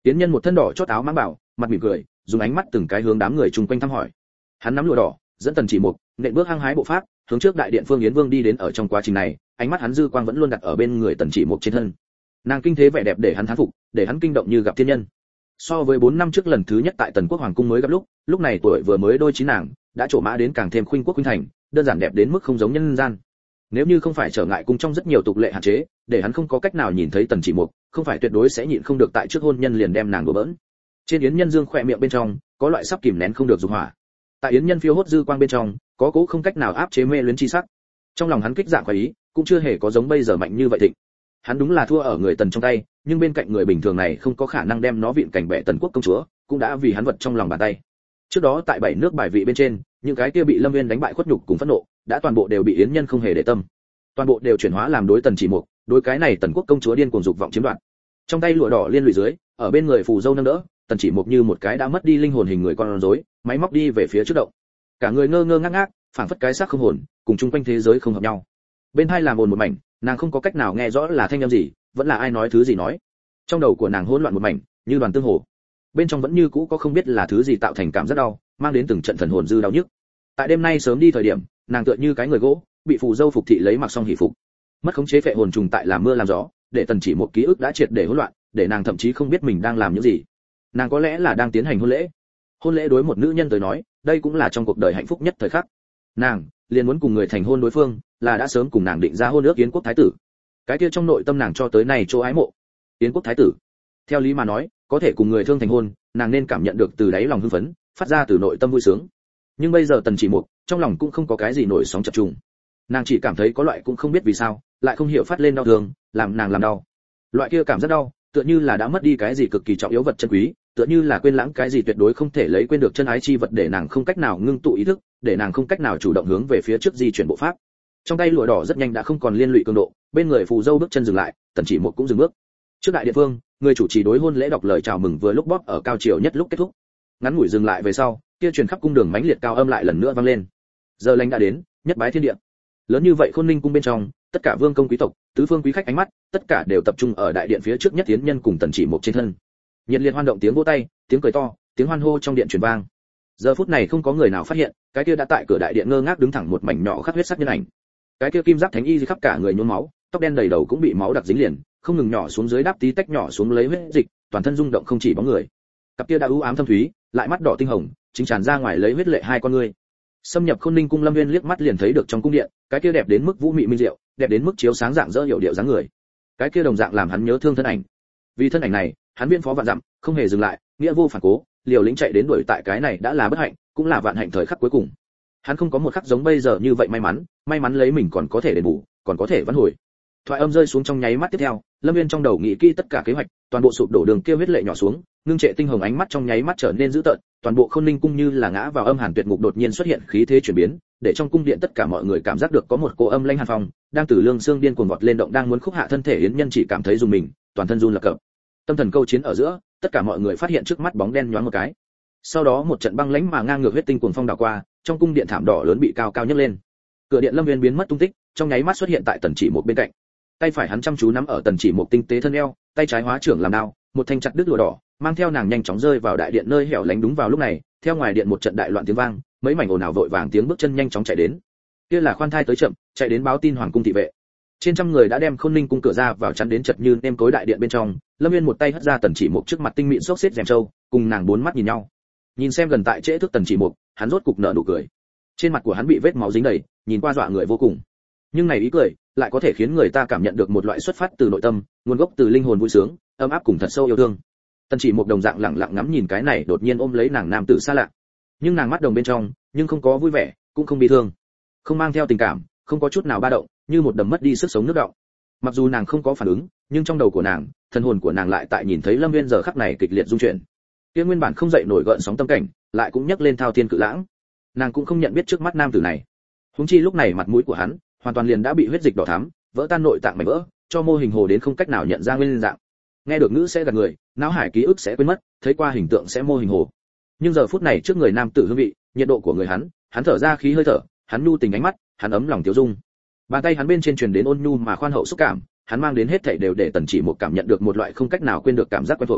Tiến Nhân một thân đỏ chót áo mang bảo, mặt mỉm cười, dùng ánh mắt từng cái hướng đám người chung quanh thăm hỏi. Hắn nắm lụa đỏ, dẫn Tần Chỉ Mục, nện bước hăng hái bộ pháp, hướng trước đại điện Phương Yến Vương đi đến. Ở trong quá trình này, ánh mắt hắn dư quang vẫn luôn đặt ở bên người Tần Chỉ Mục trên thân. Nàng kinh thế vẻ đẹp để hắn thán phục, để hắn kinh động như gặp thiên nhân. So với bốn năm trước lần thứ nhất tại Tần Quốc hoàng cung mới gặp lúc, lúc này tuổi vừa mới đôi chín nàng, đã trổ mã đến càng thêm khuynh quốc khuynh thành, đơn giản đẹp đến mức không giống nhân gian. Nếu như không phải trở ngại cung trong rất nhiều tục lệ hạn chế, để hắn không có cách nào nhìn thấy Tần Chỉ Mục, không phải tuyệt đối sẽ nhịn không được tại trước hôn nhân liền đem nàng đùa bỡn. Trên Yến Nhân Dương khỏe miệng bên trong, có loại sắp kìm nén không được dục hỏa. Tại Yến Nhân phiêu hốt dư quang bên trong, có cố không cách nào áp chế mê luyến chi sắc. Trong lòng hắn kích dạng khoái ý, cũng chưa hề có giống bây giờ mạnh như vậy thịnh. Hắn đúng là thua ở người Tần trong tay, nhưng bên cạnh người bình thường này không có khả năng đem nó viện cảnh bẻ Tần Quốc công chúa, cũng đã vì hắn vật trong lòng bàn tay. Trước đó tại bảy nước bài vị bên trên, những cái kia bị Lâm Nguyên đánh bại khuất nhục cùng phẫn nộ, đã toàn bộ đều bị Yến Nhân không hề để tâm. Toàn bộ đều chuyển hóa làm đối Tần Chỉ Mục, đối cái này Tần Quốc công chúa điên cuồng dục vọng chiếm đoạt. Trong tay lụa đỏ liên lụy dưới, ở bên người phù dâu nâng đỡ, Tần Chỉ Mục như một cái đã mất đi linh hồn hình người con rối, máy móc đi về phía trước động. Cả người ngơ ngơ ngác ngác, phảng phất cái xác không hồn, cùng chung quanh thế giới không hợp nhau. Bên hai làm ồn một mảnh, nàng không có cách nào nghe rõ là thanh âm gì, vẫn là ai nói thứ gì nói. Trong đầu của nàng hỗn loạn một mảnh, như đoàn tương hồ. Bên trong vẫn như cũ có không biết là thứ gì tạo thành cảm giác đau, mang đến từng trận thần hồn dư đau nhức. Tại đêm nay sớm đi thời điểm, nàng tựa như cái người gỗ, bị phù dâu phục thị lấy mặc xong hỉ phục. Mất khống chế phệ hồn trùng tại làm mưa làm gió, để Tần Chỉ Một ký ức đã triệt để hỗn loạn, để nàng thậm chí không biết mình đang làm những gì. Nàng có lẽ là đang tiến hành hôn lễ. Hôn lễ đối một nữ nhân tới nói, đây cũng là trong cuộc đời hạnh phúc nhất thời khắc. Nàng liền muốn cùng người thành hôn đối phương, là đã sớm cùng nàng định ra hôn ước Yến Quốc thái tử. Cái kia trong nội tâm nàng cho tới nay chỗ ái mộ. Yến Quốc thái tử. Theo lý mà nói, có thể cùng người thương thành hôn, nàng nên cảm nhận được từ đáy lòng hưng phấn, phát ra từ nội tâm vui sướng. Nhưng bây giờ Tần Chỉ Mục, trong lòng cũng không có cái gì nổi sóng chập trùng. Nàng chỉ cảm thấy có loại cũng không biết vì sao, lại không hiểu phát lên đau thương, làm nàng làm đau. Loại kia cảm giác đau, tựa như là đã mất đi cái gì cực kỳ trọng yếu vật chân quý, tựa như là quên lãng cái gì tuyệt đối không thể lấy quên được chân ái chi vật, để nàng không cách nào ngưng tụ ý thức, để nàng không cách nào chủ động hướng về phía trước di chuyển bộ pháp. Trong tay lụa đỏ rất nhanh đã không còn liên lụy cường độ, bên người phù dâu bước chân dừng lại, Tần Chỉ Mục cũng dừng bước. Trước đại địa phương, người chủ trì đối hôn lễ đọc lời chào mừng vừa lúc bóp ở cao triều nhất lúc kết thúc. Ngắn ngủi dừng lại về sau, kia truyền khắp cung đường mãnh liệt cao âm lại lần nữa vang lên. Giờ lành đã đến, nhất bái thiên địa. Lớn như vậy Khôn Ninh cung bên trong, tất cả vương công quý tộc, tứ phương quý khách ánh mắt, tất cả đều tập trung ở đại điện phía trước nhất Yến Nhân cùng Tần Chỉ Mục trên thân. Nhiệt liệt hoan động tiếng vỗ tay, tiếng cười to, tiếng hoan hô trong điện truyền vang. Giờ phút này không có người nào phát hiện, cái kia đã tại cửa đại điện ngơ ngác đứng thẳng một mảnh nhỏ khắc huyết sắc nhân ảnh. Cái kia kim giáp thánh y khắp cả người nhuốm máu, tóc đen đầy đầu cũng bị máu đặc dính liền, không ngừng nhỏ xuống dưới đáp tí tách nhỏ xuống lấy huyết dịch, toàn thân rung động không chỉ bóng người. Cặp kia đã u ám thâm thúy, lại mắt đỏ tinh hồng, chính tràn ra ngoài lấy huyết lệ hai con ngươi. Xâm nhập Khôn Ninh cung, Lâm Nguyên liếc mắt liền thấy được trong cung điện, cái kia đẹp đến mức vũ mị minh diệu, đẹp đến mức chiếu sáng dạng dỡ hiệu điệu dáng người. Cái kia đồng dạng làm hắn nhớ thương thân ảnh. Vì thân ảnh này, hắn viễn phó vạn dặm, không hề dừng lại, nghĩa vô phản cố, liều lĩnh chạy đến đuổi tại cái này đã là bất hạnh, cũng là vạn hạnh thời khắc cuối cùng. Hắn không có một khắc giống bây giờ như vậy may mắn, may mắn lấy mình còn có thể đền bù, còn có thể vãn hồi. Thoại âm rơi xuống trong nháy mắt tiếp theo, Lâm Nguyên trong đầu nghĩ kỹ tất cả kế hoạch, toàn bộ sụp đổ đường kia huyết lệ nhỏ xuống, ngưng trệ tinh hồng ánh mắt trong nháy mắt trở nên dữ tợn, toàn bộ Khôn Ninh cung như là ngã vào âm hàn tuyệt ngục, đột nhiên xuất hiện khí thế chuyển biến, để trong cung điện tất cả mọi người cảm giác được có một cô âm lãnh hàn phong đang từ lương xương điên cuồng vọt lên động, đang muốn khúc hạ thân thể Yến Nhân chỉ cảm thấy dùng mình, toàn thân run lập cập. Tâm thần câu chiến ở giữa, tất cả mọi người phát hiện trước mắt bóng đen nhoáng một cái. Sau đó một trận băng lãnh mà ngang ngược huyết tinh cuồng phong đảo qua, trong cung điện thảm đỏ lớn bị cao cao nhấc lên. Cửa điện Lâm Nguyên biến mất tung tích, trong nháy mắt xuất hiện tại Tần Chỉ Một bên cạnh. Tay phải hắn chăm chú nắm ở Tần Chỉ Một tinh tế thân eo, tay trái hóa trưởng làm đao, một thanh chặt đứt lụa đỏ, mang theo nàng nhanh chóng rơi vào đại điện nơi hẻo lánh. Đúng vào lúc này, theo ngoài điện một trận đại loạn tiếng vang, mấy mảnh ồn ào vội vàng tiếng bước chân nhanh chóng chạy đến. Kia là khoan thai tới chậm, chạy đến báo tin hoàng cung thị vệ. Trên trăm người đã đem Khôn Ninh cung cửa ra vào chắn đến chật như nêm cối đại điện bên trong. Lâm Nguyên một tay hất ra Tần Chỉ Một trước mặt tinh mịn xốc xếp rèm châu, cùng nàng bốn mắt nhìn nhau. Nhìn xem gần tại trễ thức Tần Chỉ Một, hắn rốt cục nở nụ cười. Trên mặt của hắn bị vết máu dính đầy, nhìn qua dọa người vô cùng. Nhưng này ý cười lại có thể khiến người ta cảm nhận được một loại xuất phát từ nội tâm, nguồn gốc từ linh hồn vui sướng, ấm áp cùng thật sâu yêu thương. Tần Chỉ Một đồng dạng lặng lặng ngắm nhìn cái này đột nhiên ôm lấy nàng nam tử xa lạ. Nhưng nàng mắt đồng bên trong, nhưng không có vui vẻ, cũng không bi thương, không mang theo tình cảm, không có chút nào ba động, như một đầm mất đi sức sống nước động. Mặc dù nàng không có phản ứng, nhưng trong đầu của nàng, thần hồn của nàng lại tại nhìn thấy Lâm Nguyên giờ khắc này kịch liệt rung chuyển. Kia nguyên bản không dậy nổi gợn sóng tâm cảnh, lại cũng nhấc lên thao thiên cự lãng. Nàng cũng không nhận biết trước mắt nam tử này. Huống chi lúc này mặt mũi của hắn, hoàn toàn liền đã bị huyết dịch đỏ thắm, vỡ tan nội tạng mảnh vỡ, cho mô hình hồ đến không cách nào nhận ra nguyên dạng. Nghe được ngữ sẽ gạt người, não hải ký ức sẽ quên mất, thấy qua hình tượng sẽ mô hình hồ. Nhưng giờ phút này trước người nam tử hương vị, nhiệt độ của người hắn, hắn thở ra khí hơi thở, hắn nhu tình ánh mắt, hắn ấm lòng tiêu dung. Bàn tay hắn bên trên truyền đến ôn nhu mà khoan hậu xúc cảm, hắn mang đến hết thảy đều để Tần Chỉ Một cảm nhận được một loại không cách nào quên được cảm giác quen thuộc.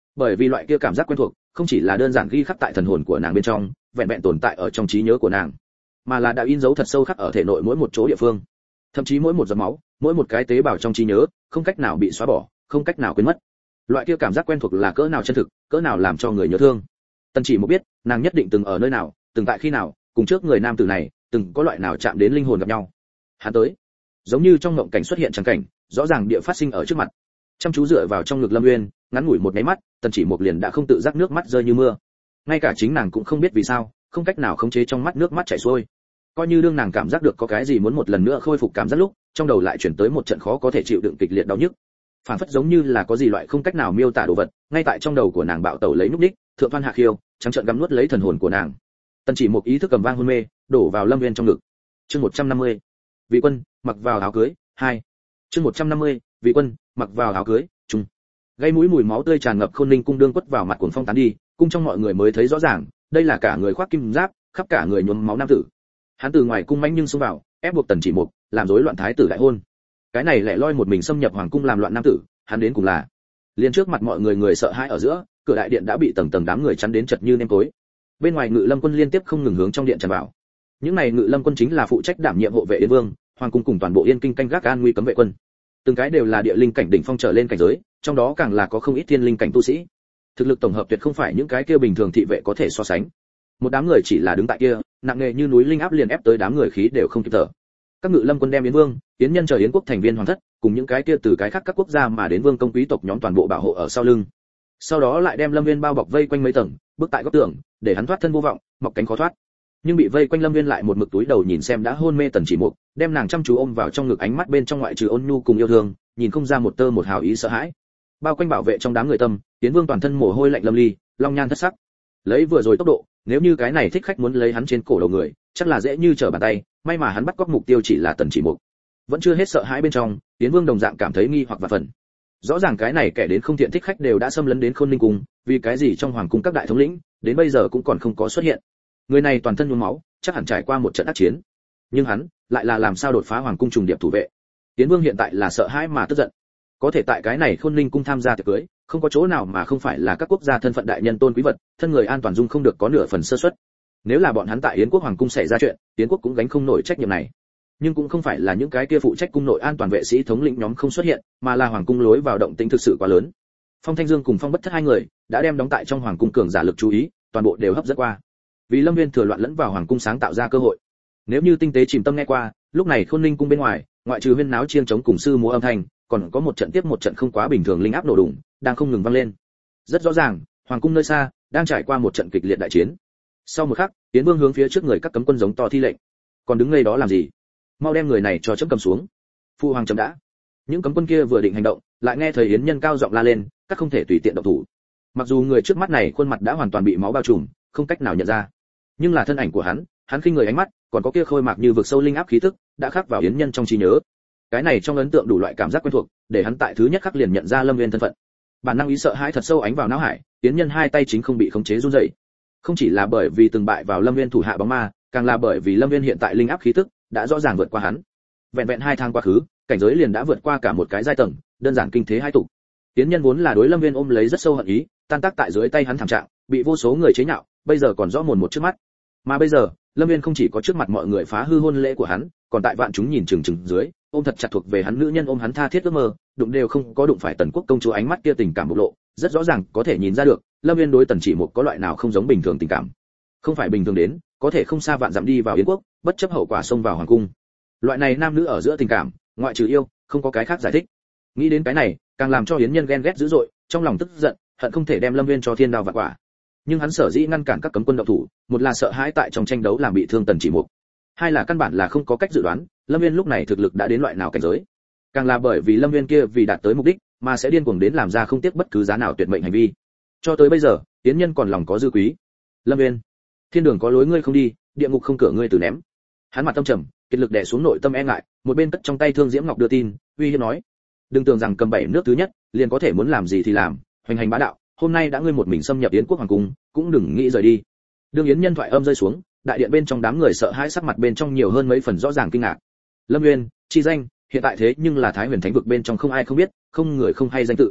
Bởi vì loại kia cảm giác quen thuộc, không chỉ là đơn giản ghi khắc tại thần hồn của nàng bên trong, vẹn vẹn tồn tại ở trong trí nhớ của nàng, mà là đã in dấu thật sâu khắc ở thể nội mỗi một chỗ địa phương, thậm chí mỗi một giọt máu, mỗi một cái tế bào trong trí nhớ, không cách nào bị xóa bỏ, không cách nào quên mất. Loại kia cảm giác quen thuộc là cỡ nào chân thực, cỡ nào làm cho người nhớ thương. Tần Chỉ Mục biết, nàng nhất định từng ở nơi nào, từng tại khi nào, cùng trước người nam tử này, từng có loại nào chạm đến linh hồn gặp nhau. Hắn tới, giống như trong mộng cảnh xuất hiện chẳng cảnh, rõ ràng địa phát sinh ở trước mặt. Chăm chú dựa vào trong ngực Lâm Uyên, ngắn ngủi một cái mắt, Tần Chỉ Mục liền đã không tự giác nước mắt rơi như mưa. Ngay cả chính nàng cũng không biết vì sao, không cách nào khống chế trong mắt nước mắt chảy xuôi. Coi như đương nàng cảm giác được có cái gì muốn một lần nữa khôi phục cảm giác lúc, trong đầu lại chuyển tới một trận khó có thể chịu đựng kịch liệt đau nhức. Phản phất giống như là có gì loại không cách nào miêu tả đồ vật, ngay tại trong đầu của nàng bạo tẩu lấy núc đích, thượng văn hạ khiêu, trắng trợn gặm nuốt lấy thần hồn của nàng. Tần Chỉ Mục ý thức cầm vang hôn mê, đổ vào Lâm Uyên trong ngực. Chương một trăm năm mươi. Vị quân, mặc vào áo cưới, hai. Chương một trăm năm mươi. Vị quân, mặc vào áo cưới, chung. Gây mũi mùi máu tươi tràn ngập Khôn Ninh cung đương quất vào mặt cuồng phong tán đi, cung trong mọi người mới thấy rõ ràng, đây là cả người khoác kim giáp, khắp cả người nhuốm máu nam tử. Hắn từ ngoài cung mãnh nhưng xông vào, ép buộc Tần Chỉ Mục, làm rối loạn thái tử đại hôn. Cái này lẻ loi một mình xâm nhập hoàng cung làm loạn nam tử, hắn đến cùng là. Liên trước mặt mọi người người sợ hãi ở giữa, cửa đại điện đã bị tầng tầng đám người chắn đến chật như nêm tối. Bên ngoài Ngự Lâm quân liên tiếp không ngừng hướng trong điện tràn vào. Những này Ngự Lâm quân chính là phụ trách đảm nhiệm hộ vệ Yên Vương, hoàng cung cùng toàn bộ Yên Kinh canh gác an nguy cấm vệ quân. Từng cái đều là địa linh cảnh đỉnh phong trở lên cảnh giới, trong đó càng là có không ít thiên linh cảnh tu sĩ. Thực lực tổng hợp tuyệt không phải những cái kia bình thường thị vệ có thể so sánh. Một đám người chỉ là đứng tại kia, nặng nề như núi linh áp liền ép tới đám người khí đều không kịp thở. Các Ngự Lâm quân đem Yến Vương, Yến Nhân chờ Yến quốc thành viên hoàng thất, cùng những cái kia từ cái khác các quốc gia mà đến vương công quý tộc nhóm toàn bộ bảo hộ ở sau lưng. Sau đó lại đem Lâm Viên bao bọc vây quanh mấy tầng, bước tại góc tường, để hắn thoát thân vô vọng, mọc cánh khó thoát. Nhưng bị vây quanh Lâm Viên lại một mực túi đầu nhìn xem đã hôn mê Tần Chỉ Mục, đem nàng chăm chú ôm vào trong ngực, ánh mắt bên trong ngoại trừ ôn nhu cùng yêu thương, nhìn không ra một tơ một hào ý sợ hãi. Bao quanh bảo vệ trong đám người tâm, Yến Vương toàn thân mồ hôi lạnh lâm ly, long nhan thất sắc. Lấy vừa rồi tốc độ, nếu như cái này thích khách muốn lấy hắn trên cổ đầu người, chắc là dễ như trở bàn tay, may mà hắn bắt cóc mục tiêu chỉ là Tần Chỉ Mục. Vẫn chưa hết sợ hãi bên trong, Yến Vương đồng dạng cảm thấy nghi hoặc và phần. Rõ ràng cái này kẻ đến không thiện thích khách đều đã xâm lấn đến Khôn Ninh cung, vì cái gì trong hoàng cung các đại thống lĩnh đến bây giờ cũng còn không có xuất hiện. Người này toàn thân nhuốm máu, chắc hẳn trải qua một trận ác chiến. Nhưng hắn lại là làm sao đột phá hoàng cung trùng điệp thủ vệ? Yến Vương hiện tại là sợ hãi mà tức giận. Có thể tại cái này Khôn Ninh cung tham gia tiệc cưới, không có chỗ nào mà không phải là các quốc gia thân phận đại nhân tôn quý vật, thân người an toàn dung không được có nửa phần sơ suất. Nếu là bọn hắn tại Yến quốc hoàng cung xảy ra chuyện, Yến quốc cũng gánh không nổi trách nhiệm này. Nhưng cũng không phải là những cái kia phụ trách cung nội an toàn vệ sĩ thống lĩnh nhóm không xuất hiện, mà là hoàng cung lối vào động tĩnh thực sự quá lớn. Phong Thanh Dương cùng Phong Bất Thất hai người đã đem đóng tại trong hoàng cung cường giả lực chú ý, toàn bộ đều hấp dẫn qua. Vì Lâm Viên thừa loạn lẫn vào hoàng cung sáng tạo ra cơ hội. Nếu như tinh tế chìm tâm nghe qua, lúc này Khôn Ninh cung bên ngoài, ngoại trừ huyên náo chiêng trống cùng sư múa âm thanh, còn có một trận tiếp một trận không quá bình thường linh áp nổ đùng, đang không ngừng vang lên. Rất rõ ràng, hoàng cung nơi xa đang trải qua một trận kịch liệt đại chiến. Sau một khắc, Yến Vương hướng phía trước người các cấm quân giống to thi lệnh. Còn đứng ngay đó làm gì? Mau đem người này cho chấm cầm xuống. Phu hoàng chấm đã. Những cấm quân kia vừa định hành động, lại nghe thời Yến Nhân cao giọng la lên, các không thể tùy tiện động thủ. Mặc dù người trước mắt này khuôn mặt đã hoàn toàn bị máu bao trùm, không cách nào nhận ra, nhưng là thân ảnh của hắn, hắn khinh người ánh mắt, còn có kia khôi mạc như vực sâu linh áp khí tức, đã khắc vào Yến Nhân trong trí nhớ. Cái này trong ấn tượng đủ loại cảm giác quen thuộc, để hắn tại thứ nhất khắc liền nhận ra Lâm Viên thân phận. Bản năng ý sợ hãi thật sâu ánh vào não hải, Yến Nhân hai tay chính không bị khống chế run rẩy. Không chỉ là bởi vì từng bại vào Lâm Viên thủ hạ bóng ma, càng là bởi vì Lâm Viên hiện tại linh áp khí tức đã rõ ràng vượt qua hắn. Vẹn vẹn hai tháng quá khứ, cảnh giới liền đã vượt qua cả một cái giai tầng, đơn giản kinh thế hai tụ. Yến Nhân vốn là đối Lâm Viên ôm lấy rất sâu hận ý, tan tác tại dưới tay hắn thảm trạng, bị vô số người chế nhạo, bây giờ còn rõ mồn một trước mắt. Mà bây giờ, Lâm Viên không chỉ có trước mặt mọi người phá hư hôn lễ của hắn, còn tại vạn chúng nhìn chừng chừng dưới, ôm thật chặt thuộc về hắn nữ nhân ôm hắn tha thiết ước mơ, đụng đều không có đụng phải Tần Quốc công chúa ánh mắt kia tình cảm bộc lộ, rất rõ ràng có thể nhìn ra được, Lâm Viên đối Tần Chỉ Mục có loại nào không giống bình thường tình cảm. Không phải bình thường đến, có thể không xa vạn dặm đi vào Yến quốc, bất chấp hậu quả xông vào hoàng cung. Loại này nam nữ ở giữa tình cảm, ngoại trừ yêu, không có cái khác giải thích. Nghĩ đến cái này, càng làm cho Yến Nhân ghen ghét dữ dội, trong lòng tức giận, hận không thể đem Lâm Viên cho thiên đao vạn quả. Nhưng hắn sở dĩ ngăn cản các cấm quân động thủ, một là sợ hãi tại trong tranh đấu làm bị thương Tần Chỉ Mục, hai là căn bản là không có cách dự đoán, Lâm Viên lúc này thực lực đã đến loại nào cảnh giới. Càng là bởi vì Lâm Viên kia vì đạt tới mục đích, mà sẽ điên cuồng đến làm ra không tiếc bất cứ giá nào tuyệt mệnh hành vi. Cho tới bây giờ, Yến Nhân còn lòng có dư quý. Lâm Viên, thiên đường có lối ngươi không đi, địa ngục không cửa ngươi từ ném. Hắn mặt tâm trầm, kiệt lực đè xuống nội tâm e ngại, một bên cất trong tay thương diễm ngọc đưa tin, uy hiếp nói: đừng tưởng rằng cầm bảy nước thứ nhất, liền có thể muốn làm gì thì làm, hoành hành bá đạo, hôm nay đã ngươi một mình xâm nhập Yến quốc hoàng cung, cũng đừng nghĩ rời đi. Đương Yến Nhân thoại âm rơi xuống, đại điện bên trong đám người sợ hãi, sắc mặt bên trong nhiều hơn mấy phần rõ ràng kinh ngạc. Lâm Nguyên, chi danh, hiện tại thế nhưng là Thái Huyền Thánh vực bên trong không ai không biết, không người không hay danh tự.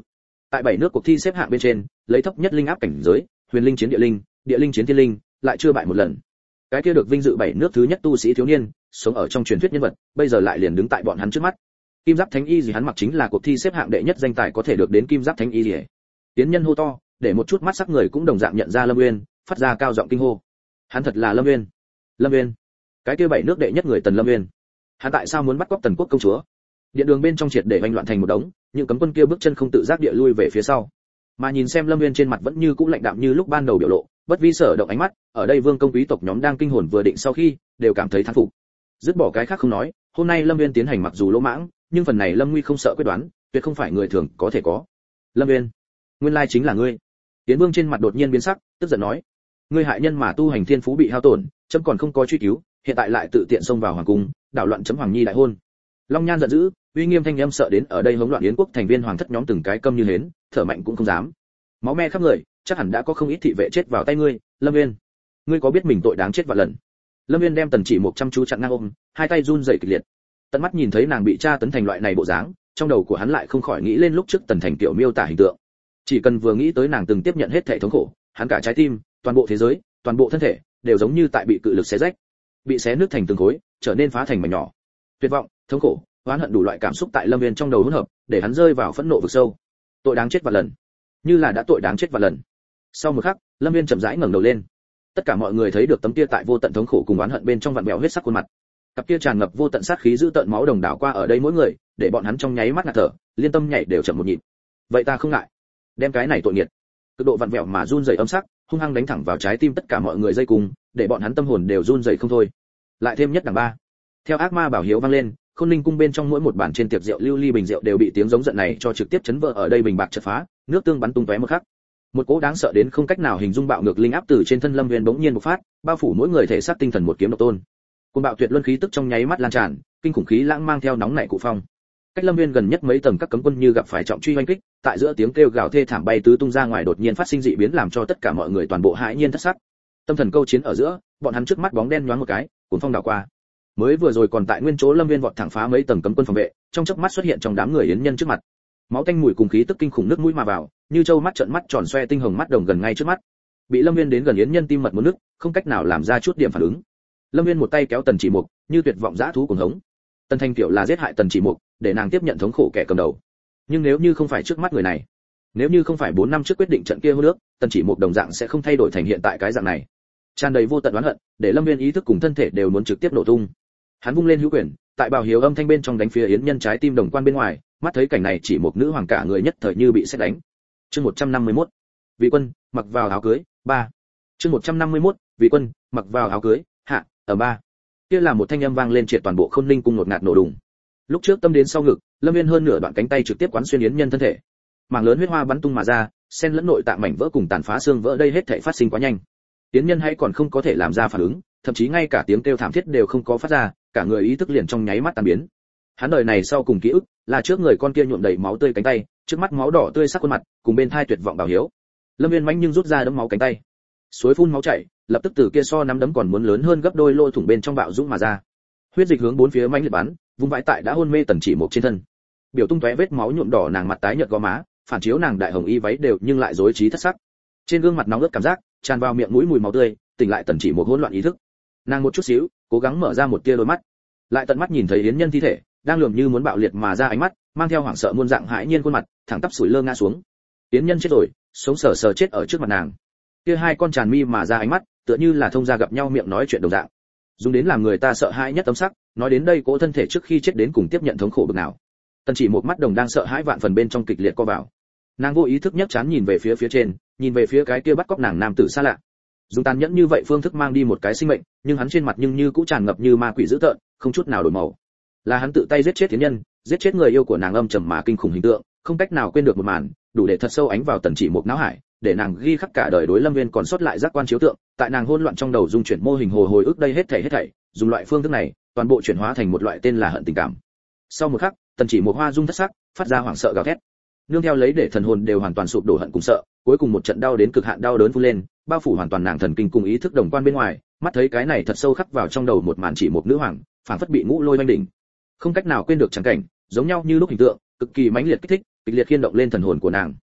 Tại bảy nước cuộc thi xếp hạng bên trên, lấy thấp nhất linh áp cảnh giới, huyền linh chiến địa linh, địa linh chiến thiên linh, lại chưa bại một lần. Cái kia được vinh dự bảy nước thứ nhất tu sĩ thiếu niên, sống ở trong truyền thuyết nhân vật, bây giờ lại liền đứng tại bọn hắn trước mắt. Kim Giáp Thánh Y gì hắn mặc chính là cuộc thi xếp hạng đệ nhất danh tài có thể được đến Kim Giáp Thánh Y gì. Tiến nhân hô to, để một chút mắt sắc người cũng đồng dạng nhận ra Lâm Nguyên, phát ra cao giọng kinh hô. Hắn thật là Lâm Nguyên. Lâm Nguyên, cái kia bảy nước đệ nhất người Tần Lâm Nguyên. Hắn tại sao muốn bắt cóc Tần Quốc công chúa? Điện đường bên trong triệt để vành loạn thành một đống, những cấm quân kia bước chân không tự giác địa lui về phía sau. Mà nhìn xem Lâm Nguyên trên mặt vẫn như cũ lạnh đạm như lúc ban đầu biểu lộ, bất vi sở động ánh mắt, ở đây vương công quý tộc nhóm đang kinh hồn vừa định sau khi, đều cảm thấy thán phục. Dứt bỏ cái khác không nói, hôm nay Lâm Nguyên tiến hành mặc dù lỗ mãng, nhưng phần này Lâm Nguy không sợ quyết đoán, tuyệt không phải người thường có thể có. Lâm Nguyên, nguyên lai chính là ngươi. Tiến Vương trên mặt đột nhiên biến sắc, tức giận nói: ngươi hại nhân mà tu hành thiên phú bị hao tổn, chấm còn không có truy cứu, hiện tại lại tự tiện xông vào hoàng cung, đảo loạn chấm hoàng nhi đại hôn. Long Nhan giận dữ, uy nghiêm thanh âm sợ đến ở đây hỗn loạn yến quốc thành viên hoàng thất nhóm từng cái câm như hến, thở mạnh cũng không dám. Máu me khắp người, chắc hẳn đã có không ít thị vệ chết vào tay ngươi, Lâm Nguyên. Ngươi có biết mình tội đáng chết vạn lần? Lâm Nguyên đem Tần Chỉ Mục chăm chú chặn ngang ôm, hai tay run rẩy kịch liệt. Tận mắt nhìn thấy nàng bị tra tấn thành loại này bộ dáng, trong đầu của hắn lại không khỏi nghĩ lên lúc trước Tần Thành tiểu miêu tả hình tượng. Chỉ cần vừa nghĩ tới nàng từng tiếp nhận hết thảy thống khổ, hắn cả trái tim, toàn bộ thế giới, toàn bộ thân thể đều giống như tại bị cự lực xé rách, bị xé nứt thành từng khối, trở nên phá thành mảnh nhỏ. Tuyệt vọng, thống khổ, oán hận đủ loại cảm xúc tại Lâm Nguyên trong đầu hỗn hợp, để hắn rơi vào phẫn nộ vực sâu. Tội đáng chết vạn lần, như là đã tội đáng chết vạn lần. Sau một khắc, Lâm Nguyên chậm rãi ngẩng đầu lên. Tất cả mọi người thấy được tấm kia tại vô tận thống khổ cùng oán hận bên trong vặn vẹo huyết sắc khuôn mặt. Cặp kia tràn ngập vô tận sát khí giữ tận máu đồng đảo qua ở đây mỗi người, để bọn hắn trong nháy mắt ngạt thở, liên tâm nhảy đều chậm một nhịp. Vậy ta không ngại, đem cái này tội nghiệt, cực độ vặn vẹo mà run rẩy âm sắc, hung hăng đánh thẳng vào trái tim tất cả mọi người dây cùng, để bọn hắn tâm hồn đều run rẩy không thôi. Lại thêm nhất đẳng ba. Theo ác ma bảo hiếu vang lên, Khôn Ninh cung bên trong mỗi một bàn trên tiệc rượu lưu ly bình rượu đều bị tiếng giống giận này cho trực tiếp chấn vỡ ở đây bình bạc chật phá, nước tương bắn tung tóe một khắc. Một cỗ đáng sợ đến không cách nào hình dung bạo ngược linh áp từ trên thân Lâm Nguyên bỗng nhiên bộc phát, bao phủ mỗi người thể xác tinh thần một kiếm độc tôn. Cuồng bạo tuyệt luân khí tức trong nháy mắt lan tràn, kinh khủng khí lãng mang theo nóng nảy cụ phong. Cách Lâm Nguyên gần nhất mấy tầng các cấm quân như gặp phải trọng truy hoành kích, tại giữa tiếng kêu gào thê thảm bay tứ tung ra ngoài đột nhiên phát sinh dị biến làm cho tất cả mọi người toàn bộ hãi nhiên thất sắc. Tâm thần câu chiến ở giữa, bọn hắn trước mắt bóng đen nhoáng một cái, cuốn phong đảo qua. Mới vừa rồi còn tại nguyên chỗ Lâm Nguyên vọt thẳng phá mấy tầng cấm quân phòng vệ, trong chớp mắt xuất hiện trong đám người yến nhân trước mặt. Máu tanh mùi cùng khí tức kinh khủng nước mũi mà vào, như châu mắt trợn mắt tròn xoe tinh hồng mắt đồng gần ngay trước mắt. Bị Lâm Nguyên đến gần yến nhân tim mật muốn nứt, không cách nào làm ra chút điểm phản ứng. Lâm Nguyên một tay kéo Tần Chỉ Mục, như tuyệt vọng dã thú cuồng hống. Tần Thanh tiểu là giết hại Tần Chỉ Mục, để nàng tiếp nhận thống khổ kẻ cầm đầu. Nhưng nếu như không phải trước mắt người này, nếu như không phải bốn năm trước quyết định trận kia hôn nước, Tần Chỉ Mục đồng dạng sẽ không thay đổi thành hiện tại cái dạng này. Tràn đầy vô tận oán hận, để Lâm Nguyên ý thức cùng thân thể đều muốn trực tiếp nổ tung. Hắn vung lên hữu quyền, tại bảo hiếu âm thanh bên trong đánh phía yến nhân trái tim đồng quan bên ngoài, mắt thấy cảnh này chỉ một nữ hoàng cả người nhất thời như bị sét đánh. Chương một trăm năm mươi mốt. Vị quân, mặc vào áo cưới, ba. Chương một trăm năm mươi mốt. Vị quân, mặc vào áo cưới, hạ, ở ba. Kia là một thanh âm vang lên triệt toàn bộ Khôn Ninh cung ngột ngạt nổ đùng. Lúc trước tâm đến sau ngực, Lâm Nguyên hơn nửa đoạn cánh tay trực tiếp quán xuyên yến nhân thân thể. Mảng lớn huyết hoa bắn tung mà ra, xen lẫn nội tạng mảnh vỡ cùng tàn phá xương vỡ đây hết thảy phát sinh quá nhanh. Yến nhân hay còn không có thể làm ra phản ứng, thậm chí ngay cả tiếng kêu thảm thiết đều không có phát ra, cả người ý thức liền trong nháy mắt tan biến. Hắn đời này sau cùng ký ức là trước người con kia nhuộm đầy máu tươi cánh tay, trước mắt máu đỏ tươi sắc khuôn mặt, cùng bên thai tuyệt vọng bảo hiếu. Lâm Nguyên mãnh nhưng rút ra đấm máu cánh tay, suối phun máu chảy, lập tức từ kia so nắm đấm còn muốn lớn hơn gấp đôi lỗ thủng bên trong bạo dũng mà ra. Huyết dịch hướng bốn phía mãnh liệt bắn, vung vãi tại đã hôn mê Tần Chỉ Mục trên thân. Biểu tung tóe vết máu nhuộm đỏ nàng mặt tái nhợt gò má, phản chiếu nàng đại hồng y váy đều nhưng lại rối trí thất sắc. Trên gương mặt nóng ướt cảm giác, tràn vào miệng mũi mùi máu tươi, tỉnh lại Tần Chỉ Mục hỗn loạn ý thức. Nàng một chút xíu, cố gắng mở ra một tia đôi mắt, lại tận mắt nhìn thấy yến nhân thi thể, đang lườm như muốn bạo liệt mà ra ánh mắt, mang theo hoảng sợ muôn dạng hãi nhiên khuôn mặt, thẳng tắp sủi lơ ngã xuống. Yến nhân chết rồi, sống sờ sờ chết ở trước mặt nàng. Kia hai con tràn mi mà ra ánh mắt, tựa như là thông gia gặp nhau miệng nói chuyện đồng dạng. Dùng đến làm người ta sợ hãi nhất tấm sắc, nói đến đây cỗ thân thể trước khi chết đến cùng tiếp nhận thống khổ bực nào. Tần Chỉ Một mắt đồng đang sợ hãi vạn phần bên trong kịch liệt co vào. Nàng vô ý thức nhấc chán nhìn về phía phía trên, nhìn về phía cái kia bắt cóc nàng nam tử xa lạ. Dùng tàn nhẫn như vậy phương thức mang đi một cái sinh mệnh, nhưng hắn trên mặt nhưng như cũng tràn ngập như ma quỷ dữ tợn, không chút nào đổi màu. Là hắn tự tay giết chết tiến nhân, giết chết người yêu của nàng âm trầm mà kinh khủng hình tượng, không cách nào quên được một màn, đủ để thật sâu ánh vào Tần Chỉ Một não hải, để nàng ghi khắc cả đời đối Lâm Nguyên còn sót lại giác quan chiếu tượng, tại nàng hỗn loạn trong đầu dung chuyển mô hình hồi hồi ức đây hết thảy hết thảy, dùng loại phương thức này, toàn bộ chuyển hóa thành một loại tên là hận tình cảm. Sau một khắc, Tần Chỉ Một hoa dung thất sắc, phát ra hoảng sợ gào thét. Nương theo lấy để thần hồn đều hoàn toàn sụp đổ hận cùng sợ, cuối cùng một trận đau đến cực hạn đau đớn phun lên, bao phủ hoàn toàn nàng thần kinh cùng ý thức đồng quan bên ngoài, mắt thấy cái này thật sâu khắc vào trong đầu một màn chỉ một nữ hoàng, phảng phất bị ngũ lôi oanh đỉnh. Không cách nào quên được chẳng cảnh, giống nhau như lúc hình tượng, cực kỳ mãnh liệt kích thích, kịch liệt khiên động lên thần hồn của nàng.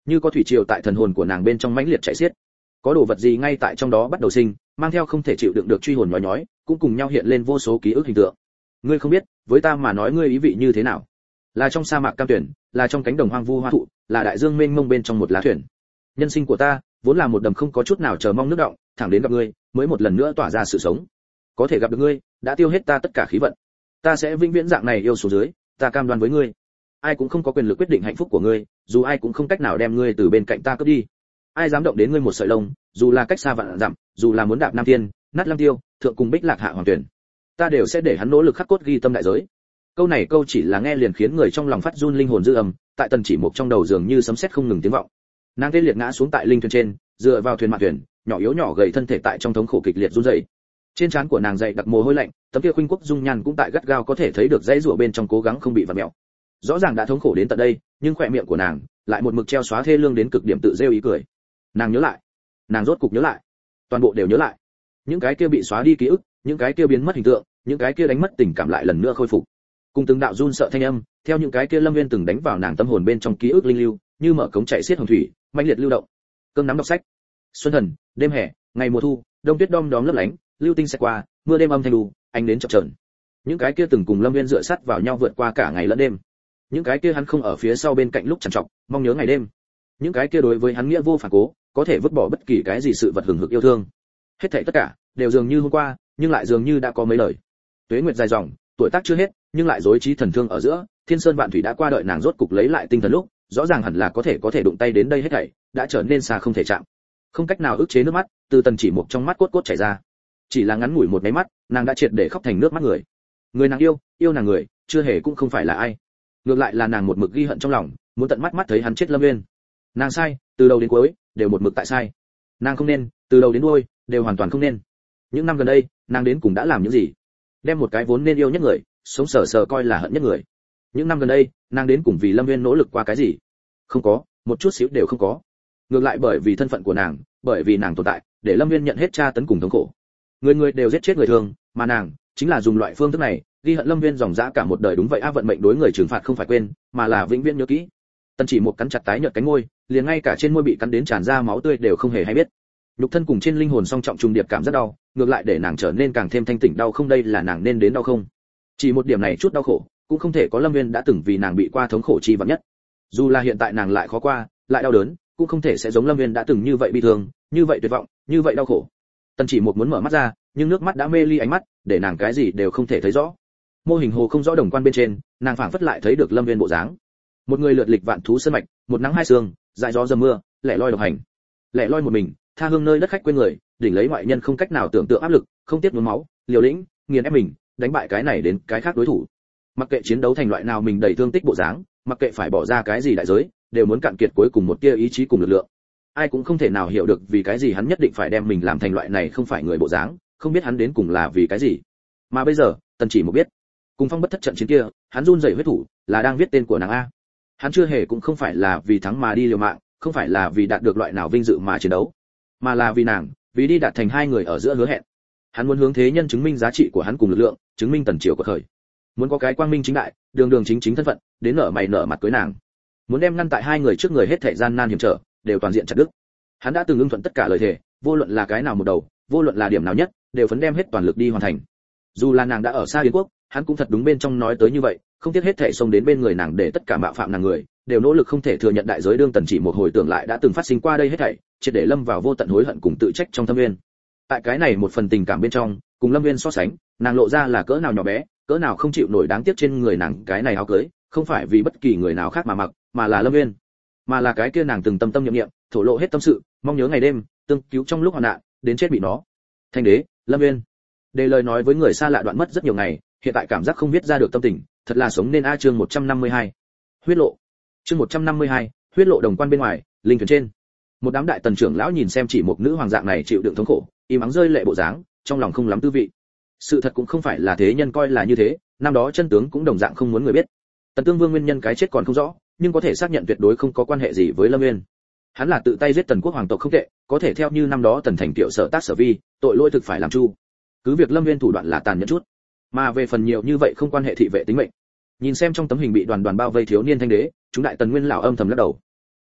như có thủy triều tại thần hồn của nàng bên trong mãnh liệt chảy xiết. Có đồ vật gì ngay tại trong đó bắt đầu sinh, mang theo không thể chịu đựng được truy hồn nhói nhói, cũng cùng nhau hiện lên vô số ký ức hình tượng. Ngươi không biết, với ta mà nói ngươi ý vị như thế nào? Là trong sa mạc cam tuyển, là trong cánh đồng hoang vu hoa thụ, là đại dương mênh mông bên trong một lá thuyền. Nhân sinh của ta vốn là một đầm không có chút nào chờ mong nước động, thẳng đến gặp ngươi, mới một lần nữa tỏa ra sự sống. Có thể gặp được ngươi, đã tiêu hết ta tất cả khí vận. Ta sẽ vĩnh viễn dạng này yêu xuống dưới, ta cam đoan với ngươi. Ai cũng không có quyền lực quyết định hạnh phúc của ngươi, dù ai cũng không cách nào đem ngươi từ bên cạnh ta cướp đi. Ai dám động đến ngươi một sợi lông, dù là cách xa vạn dặm, dù là muốn đạp nam thiên, nát lam tiêu, thượng cùng bích lạc hạ hoàng tuyển, ta đều sẽ để hắn nỗ lực khắc cốt ghi tâm đại giới. Câu này câu chỉ là nghe liền khiến người trong lòng phát run linh hồn dư âm, tại Tần Chỉ Mục trong đầu dường như sấm sét không ngừng tiếng vọng. Nàng tê liệt ngã xuống tại linh thuyền trên, dựa vào thuyền mạn thuyền, nhỏ yếu nhỏ gầy thân thể tại trong thống khổ kịch liệt run rẩy. Trên trán của nàng dày đặc mồ hôi lạnh, tấm kia khuynh quốc dung nhan cũng tại gắt gao có thể thấy được dãy rủa bên trong cố gắng không bị vặn mèo. Rõ ràng đã thống khổ đến tận đây, nhưng khóe miệng của nàng lại một mực treo xóa thê lương đến cực điểm tự rêu ý cười. Nàng nhớ lại, nàng rốt cục nhớ lại, toàn bộ đều nhớ lại. Những cái kia bị xóa đi ký ức, những cái kia biến mất hình tượng, những cái kia đánh mất tình cảm lại lần nữa khôi phục. Cùng từng đạo run sợ thanh âm, theo những cái kia Lâm Nguyên từng đánh vào nàng tâm hồn bên trong ký ức linh lưu, như mở cống chạy xiết hồng thủy, mãnh liệt lưu động. Cơm nắm đọc sách. Xuân thần, đêm hè, ngày mùa thu, đông tuyết đom đóm lấp lánh, lưu tinh sẽ qua, mưa đêm âm thanh đù, ánh đến chập chờn. Những cái kia từng cùng Lâm Nguyên dựa sát vào nhau vượt qua cả ngày lẫn đêm. Những cái kia hắn không ở phía sau bên cạnh lúc trằn trọc, mong nhớ ngày đêm. Những cái kia đối với hắn nghĩa vô phản cố, có thể vứt bỏ bất kỳ cái gì sự vật hừng hực yêu thương. Hết thảy tất cả đều dường như hôm qua, nhưng lại dường như đã có mấy lời. Tuế nguyệt dài dòng, tuổi tác chưa hết, nhưng lại rối trí thần thương ở giữa, thiên sơn vạn thủy đã qua, đợi nàng rốt cục lấy lại tinh thần lúc, rõ ràng hẳn là có thể có thể đụng tay đến đây hết thảy, đã trở nên xa không thể chạm. Không cách nào ức chế nước mắt, từ Tần Chỉ Mục trong mắt cốt cốt chảy ra. Chỉ là ngắn ngủi một cái mắt, nàng đã triệt để khóc thành nước mắt người. Người nàng yêu, yêu nàng người, chưa hề cũng không phải là ai. Ngược lại là nàng một mực ghi hận trong lòng, muốn tận mắt mắt thấy hắn chết Lâm Nguyên. Nàng sai, từ đầu đến cuối, đều một mực tại sai. Nàng không nên, từ đầu đến đuôi, đều hoàn toàn không nên. Những năm gần đây, nàng đến cùng đã làm những gì? Đem một cái vốn nên yêu nhất người, sống sờ sờ coi là hận nhất người. Những năm gần đây, nàng đến cùng vì Lâm Nguyên nỗ lực qua cái gì? Không có, một chút xíu đều không có. Ngược lại bởi vì thân phận của nàng, bởi vì nàng tồn tại, để Lâm Nguyên nhận hết tra tấn cùng thống khổ. Người người đều giết chết người thường, mà nàng chính là dùng loại phương thức này, ghi hận Lâm Nguyên dòng dã cả một đời. Đúng vậy, a, vận mệnh đối người trừng phạt không phải quên, mà là vĩnh viễn nhớ kỹ. Tần Chỉ Mục cắn chặt tái nhợt cánh môi, liền ngay cả trên môi bị cắn đến tràn ra máu tươi đều không hề hay biết. Nhục thân cùng trên linh hồn song trọng trùng điệp cảm rất đau, ngược lại để nàng trở nên càng thêm thanh tỉnh. Đau không, đây là nàng nên đến đau không? Chỉ một điểm này chút đau khổ, cũng không thể có Lâm Nguyên đã từng vì nàng bị qua thống khổ chi vạn nhất. Dù là hiện tại nàng lại khó qua, lại đau đớn, cũng không thể sẽ giống Lâm Nguyên đã từng như vậy bi thương, như vậy tuyệt vọng, như vậy đau khổ. Tần Chỉ Mục muốn mở mắt ra, nhưng nước mắt đã mê ly ánh mắt, để nàng cái gì đều không thể thấy rõ. Mô hình hồ không rõ đồng quan bên trên, nàng phảng phất lại thấy được Lâm Nguyên bộ dáng. Một người lượt lịch vạn thú sơn mạch, một nắng hai sương, dại gió dầm mưa, lẻ loi độc hành. Lẻ loi một mình, tha hương nơi đất khách quên người, đỉnh lấy ngoại nhân không cách nào tưởng tượng áp lực, không tiếc nhuốm máu, liều lĩnh, nghiền ép mình, đánh bại cái này đến cái khác đối thủ. Mặc kệ chiến đấu thành loại nào mình đầy thương tích bộ dáng, mặc kệ phải bỏ ra cái gì đại giới, đều muốn cạn kiệt cuối cùng một tia ý chí cùng lực lượng. Ai cũng không thể nào hiểu được vì cái gì hắn nhất định phải đem mình làm thành loại này không phải người bộ dáng, không biết hắn đến cùng là vì cái gì. Mà bây giờ, Tần Chỉ Mục biết, cùng Phong bất thất trận chiến kia, hắn run rẩy huyết thủ, là đang viết tên của nàng a. Hắn chưa hề cũng không phải là vì thắng mà đi liều mạng, không phải là vì đạt được loại nào vinh dự mà chiến đấu, mà là vì nàng, vì đi đạt thành hai người ở giữa hứa hẹn. Hắn muốn hướng thế nhân chứng minh giá trị của hắn cùng lực lượng, chứng minh Tần Triều của khởi. Muốn có cái quang minh chính đại, đường đường chính chính thân phận, đến nở mày nở mặt cưới nàng. Muốn đem ngăn tại hai người trước người hết thảy gian nan hiểm trở, đều toàn diện chặt đứt. Hắn đã từng ưng thuận tất cả lời thề, vô luận là cái nào một đầu, vô luận là điểm nào nhất, đều phấn đem hết toàn lực đi hoàn thành. Dù là nàng đã ở xa Yến quốc, hắn cũng thật đúng bên trong nói tới như vậy, không tiếc hết thảy xông đến bên người nàng, để tất cả mạo phạm nàng người đều nỗ lực không thể thừa nhận đại giới. Đương Tần Chỉ một hồi tưởng lại đã từng phát sinh qua đây hết thảy, triệt để lâm vào vô tận hối hận cùng tự trách trong thâm nguyên. Tại cái này một phần tình cảm bên trong, cùng Lâm Nguyên so sánh, nàng lộ ra là cỡ nào nhỏ bé, cỡ nào không chịu nổi. Đáng tiếc trên người nàng cái này áo cưới, không phải vì bất kỳ người nào khác mà mặc, mà là Lâm Nguyên, mà là cái kia nàng từng tâm tâm niệm niệm, thổ lộ hết tâm sự, mong nhớ ngày đêm, tương cứu trong lúc hoạn nạn, đến chết bị nó. Thanh đế, Lâm Nguyên. Đề lời nói với người xa lạ đoạn mất rất nhiều ngày, hiện tại cảm giác không viết ra được tâm tình, thật là sống nên a. Chương một trăm năm mươi hai, huyết lộ. Chương một trăm năm mươi hai, huyết lộ. Đồng quan bên ngoài, linh thuyền trên, một đám đại tần trưởng lão nhìn xem chỉ một nữ hoàng dạng này chịu đựng thống khổ, im ắng rơi lệ bộ dáng, trong lòng không lắm tư vị. Sự thật cũng không phải là thế nhân coi là như thế, năm đó chân tướng cũng đồng dạng không muốn người biết. Tần Tương Vương nguyên nhân cái chết còn không rõ, nhưng có thể xác nhận tuyệt đối không có quan hệ gì với Lâm Nguyên. Hắn là tự tay giết Tần quốc hoàng tộc không tệ, có thể theo như năm đó Tần Thành Tiệu sở tác sở vi, tội lỗi thực phải làm chu. Cứ việc Lâm Nguyên thủ đoạn là tàn nhẫn chút, mà về phần nhiều như vậy không quan hệ thị vệ tính mệnh. Nhìn xem trong tấm hình bị đoàn đoàn bao vây thiếu niên thanh đế, chúng đại tần nguyên lão âm thầm lắc đầu.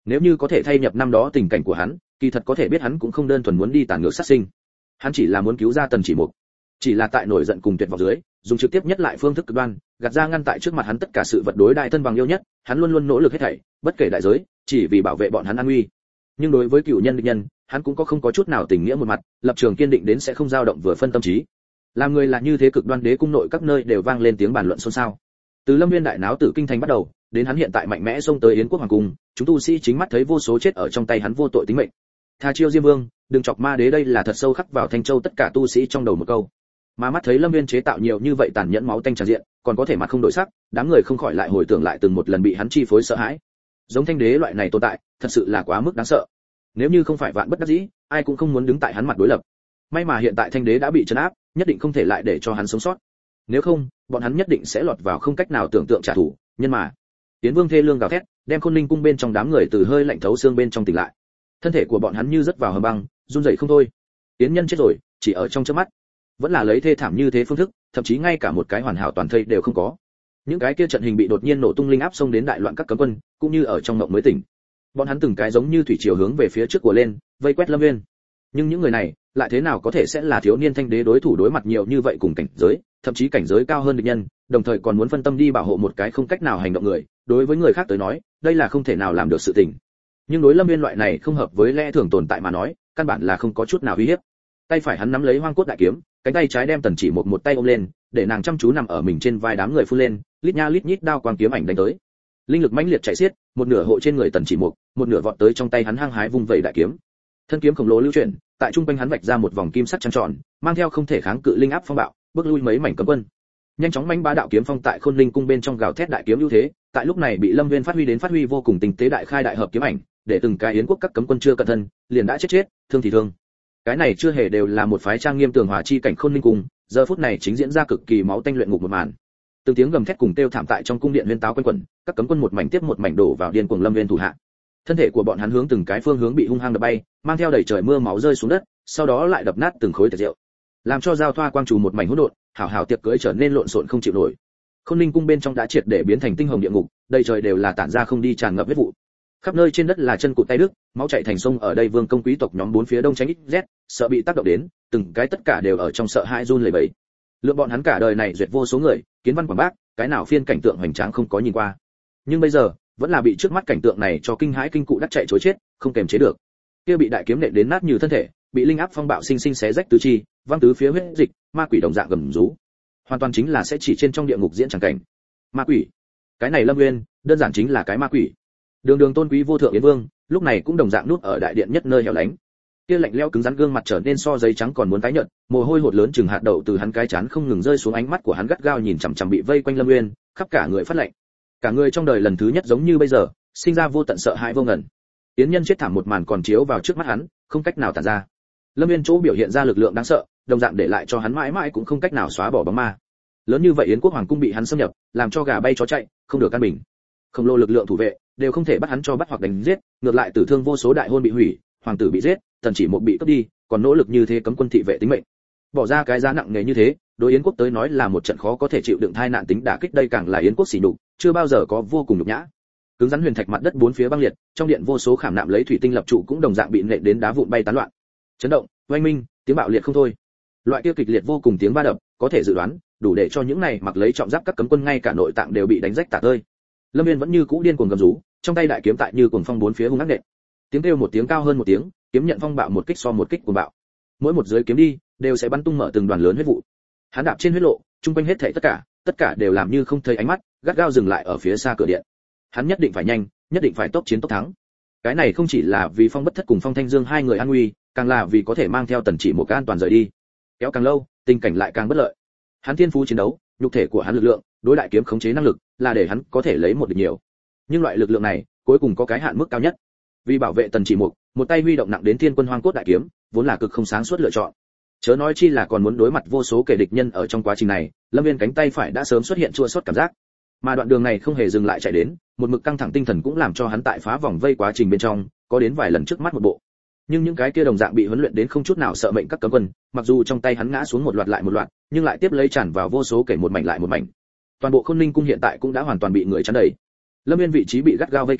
Nếu như có thể thay nhập năm đó tình cảnh của hắn, kỳ thật có thể biết hắn cũng không đơn thuần muốn đi tàn ngược sát sinh, hắn chỉ là muốn cứu ra Tần Chỉ Mục. Chỉ là tại nổi giận cùng tuyệt vọng dưới, dùng trực tiếp nhất lại phương thức cực đoan, gạt ra ngăn tại trước mặt hắn tất cả sự vật đối đại thân bằng yêu nhất, hắn luôn luôn nỗ lực hết thảy, bất kể đại giới, chỉ vì bảo vệ bọn hắn an nguy. Nhưng đối với cựu nhân địch nhân, hắn cũng có không có chút nào tình nghĩa một mặt, lập trường kiên định đến sẽ không dao động vừa phân tâm trí. Làm người là như thế cực đoan, đế cung nội các nơi đều vang lên tiếng bàn luận xôn xao. Từ Lâm Viên đại náo tử kinh thành bắt đầu, đến hắn hiện tại mạnh mẽ xông tới Yến quốc hoàng cung, chúng tu sĩ chính mắt thấy vô số chết ở trong tay hắn vô tội tính mệnh. Tha chiêu Diêm Vương, đừng chọc ma đế, đây là thật sâu khắc vào Thanh Châu tất cả tu sĩ trong đầu một câu. Mà mắt thấy Lâm Viên chế tạo nhiều như vậy tàn nhẫn máu tanh tràn diện, còn có thể mặt không đổi sắc, đám người không khỏi lại hồi tưởng lại từng một lần bị hắn chi phối sợ hãi. Giống Thanh đế loại này tồn tại, thật sự là quá mức đáng sợ. Nếu như không phải vạn bất đắc dĩ, ai cũng không muốn đứng tại hắn mặt đối lập. May mà hiện tại Thanh đế đã bị trấn áp, nhất định không thể lại để cho hắn sống sót. Nếu không, bọn hắn nhất định sẽ lọt vào không cách nào tưởng tượng trả thù. Nhưng mà, Yến Vương thê lương gào thét, đem Khôn Ninh cung bên trong đám người từ hơi lạnh thấu xương bên trong tỉnh lại. Thân thể của bọn hắn như rớt vào hầm băng, run rẩy không thôi. Yến Nhân chết rồi, chỉ ở trong chớp mắt. Vẫn là lấy thê thảm như thế phương thức, thậm chí ngay cả một cái hoàn hảo toàn thây đều không có. Những cái kia trận hình bị đột nhiên nổ tung linh áp xông đến đại loạn các cấm quân, cũng như ở trong mộng mới tỉnh. Bọn hắn từng cái giống như thủy triều hướng về phía trước của lên, vây quét Lâm Viên. Nhưng những người này, lại thế nào có thể sẽ là thiếu niên Thanh đế đối thủ đối mặt nhiều như vậy cùng cảnh giới, thậm chí cảnh giới cao hơn địch nhân, đồng thời còn muốn phân tâm đi bảo hộ một cái không cách nào hành động người, đối với người khác tới nói, đây là không thể nào làm được sự tình. Nhưng đối Lâm Viên loại này không hợp với lẽ thường tồn tại mà nói, căn bản là không có chút nào uy hiếp. Tay phải hắn nắm lấy Hoang Cốt đại kiếm, cánh tay trái đem Tần Chỉ một một tay ôm lên, để nàng chăm chú nằm ở mình trên vai đám người phun lên, lít nha lít nhít đao quang kiếm ảnh đánh tới. Linh lực mãnh liệt chạy xiết, một nửa hộ trên người Tần Chỉ một, một nửa vọt tới trong tay hắn hăng hái vung vẩy đại kiếm. Thân kiếm khổng lồ lưu chuyển, tại trung quanh hắn vạch ra một vòng kim sắc trăng tròn, mang theo không thể kháng cự linh áp phong bạo, bước lui mấy mảnh cấm quân. Nhanh chóng mãnh bá đạo kiếm phong tại Khôn Linh cung bên trong gào thét đại kiếm ưu thế, tại lúc này bị Lâm Viên phát huy đến phát huy vô cùng tinh tế đại khai đại hợp kiếm ảnh, để từng cái Yến quốc các cấm quân chưa cẩn thân, liền đã chết chết, thương thì thương. Cái này chưa hề đều là một phái trang nghiêm tường hòa chi cảnh Khôn Linh cung, giờ phút này chính diễn ra cực kỳ máu tanh luyện ngục một màn. Từng tiếng gầm thét cùng kêu thảm tại trong cung điện huyên táo quanh quẩn, các cấm quân một mảnh tiếp một mảnh đổ vào điên cuồng Lâm Viên thủ hạ. Thân thể của bọn hắn hướng từng cái phương hướng bị hung hăng đập bay, mang theo đầy trời mưa máu rơi xuống đất, sau đó lại đập nát từng khối tiệc rượu, làm cho giao thoa quang trù một mảnh hỗn độn, hảo hảo tiệc cưới trở nên lộn xộn không chịu nổi. Khôn Ninh cung bên trong đã triệt để biến thành tinh hồng địa ngục, đầy trời đều là tản ra không đi tràn ngập huyết vụ. Khắp nơi trên đất là chân cụt tay đứt, máu chảy thành sông, ở đây vương công quý tộc nhóm bốn phía đông tránh ít rét, sợ bị tác động đến, từng cái tất cả đều ở trong sợ hãi run lẩy bẩy. Lượng bọn hắn cả đời này duyệt vô số người, kiến văn quảng bác, cái nào phiên cảnh tượng hoành tráng không có nhìn qua. Nhưng bây giờ, vẫn là bị trước mắt cảnh tượng này cho kinh hãi kinh cụ đắc chạy trối chết, không kềm chế được. Kia bị đại kiếm nện đến nát như thân thể, bị linh áp phong bạo sinh sinh xé rách tứ chi, văng tứ phía huyết dịch, ma quỷ đồng dạng gầm rú. Hoàn toàn chính là sẽ chỉ trên trong địa ngục diễn chẳng cảnh. Ma quỷ. Cái này Lâm Nguyên, đơn giản chính là cái ma quỷ. Đường Đường tôn quý vô thượng Yến Vương, lúc này cũng đồng dạng nuốt ở đại điện nhất nơi hẻo lánh. Kia lạnh lẽo cứng rắn gương mặt trở nên so giấy trắng còn muốn tái nhợt, mồ hôi hột lớn chừng hạt đậu từ hắn cái trán không ngừng rơi xuống, ánh mắt của hắn gắt gao nhìn chằm chằm bị vây quanh Lâm Nguyên, khắp cả người phát lạnh. Cả người trong đời lần thứ nhất giống như bây giờ, sinh ra vô tận sợ hãi vô ngần. Yến Nhân chết thảm một màn còn chiếu vào trước mắt hắn, không cách nào tản ra. Lâm Viên chỗ biểu hiện ra lực lượng đáng sợ, đồng dạng để lại cho hắn mãi mãi cũng không cách nào xóa bỏ bóng ma. Lớn như vậy Yến quốc hoàng cung bị hắn xâm nhập, làm cho gà bay chó chạy, không được căn bình. Khổng lồ lực lượng thủ vệ đều không thể bắt hắn cho bắt hoặc đánh giết, ngược lại tử thương vô số, đại hôn bị hủy, hoàng tử bị giết, Tần Chỉ một bị cướp đi, còn nỗ lực như thế cấm quân thị vệ tính mệnh. Bỏ ra cái giá nặng nề như thế, đối Yến quốc tới nói là một trận khó có thể chịu đựng tai nạn tính đả kích, đây càng là Yến quốc sỉ nhục, chưa bao giờ có vô cùng nhục nhã. Cứng rắn huyền thạch mặt đất bốn phía băng liệt, trong điện vô số khảm nạm lấy thủy tinh lập trụ cũng đồng dạng bị nện đến đá vụn bay tán loạn. Chấn động, oanh minh, tiếng bạo liệt không thôi. Loại kia kịch liệt vô cùng tiếng va đập, có thể dự đoán, đủ để cho những này mặc lấy trọng giáp các cấm quân ngay cả nội tạng đều bị đánh rách tả tơi. Lâm Viên vẫn như cũ điên cuồng gầm rú, trong tay đại kiếm tại như cuồng phong bốn phía hung ác nện. Tiếng kêu một tiếng cao hơn một tiếng, kiếm nhận phong bạo một kích so một kích cuồng bạo. Mỗi một dưới kiếm đi, đều sẽ bắn tung mở từng đoàn lớn huyết vụ. Hắn đạp trên huyết lộ, trung quanh hết thảy tất cả, tất cả đều làm như không thấy ánh mắt, gắt gao dừng lại ở phía xa cửa điện. Hắn nhất định phải nhanh, nhất định phải tốc chiến tốc thắng. Cái này không chỉ là vì Phong Bất Thất cùng Phong Thanh Dương hai người an nguy, càng là vì có thể mang theo Tần Chỉ một cái an toàn rời đi. Kéo càng lâu, tình cảnh lại càng bất lợi. Hắn thiên phú chiến đấu, nhục thể của hắn lực lượng, đối đại kiếm khống chế năng lực, là để hắn có thể lấy một địch nhiều. Nhưng loại lực lượng này, cuối cùng có cái hạn mức cao nhất. Vì bảo vệ Tần Chỉ một, một tay huy động nặng đến Thiên Quân Hoang Cốt đại kiếm, vốn là cực không sáng suốt lựa chọn. Chớ nói chi là còn muốn đối mặt vô số kẻ địch nhân, ở trong quá trình này, Lâm Viên cánh tay phải đã sớm xuất hiện chua xót cảm giác. Mà đoạn đường này không hề dừng lại chạy đến, một mực căng thẳng tinh thần cũng làm cho hắn tại phá vòng vây quá trình bên trong, có đến vài lần trước mắt một bộ. Nhưng những cái kia đồng dạng bị huấn luyện đến không chút nào sợ mệnh các cấm quân, mặc dù trong tay hắn ngã xuống một loạt lại một loạt, nhưng lại tiếp lấy tràn vào vô số kẻ một mảnh lại một mảnh. Toàn bộ Khôn Ninh cung hiện tại cũng đã hoàn toàn bị người chắn đầy. Lâm Viên vị trí bị gắt gao vây kín,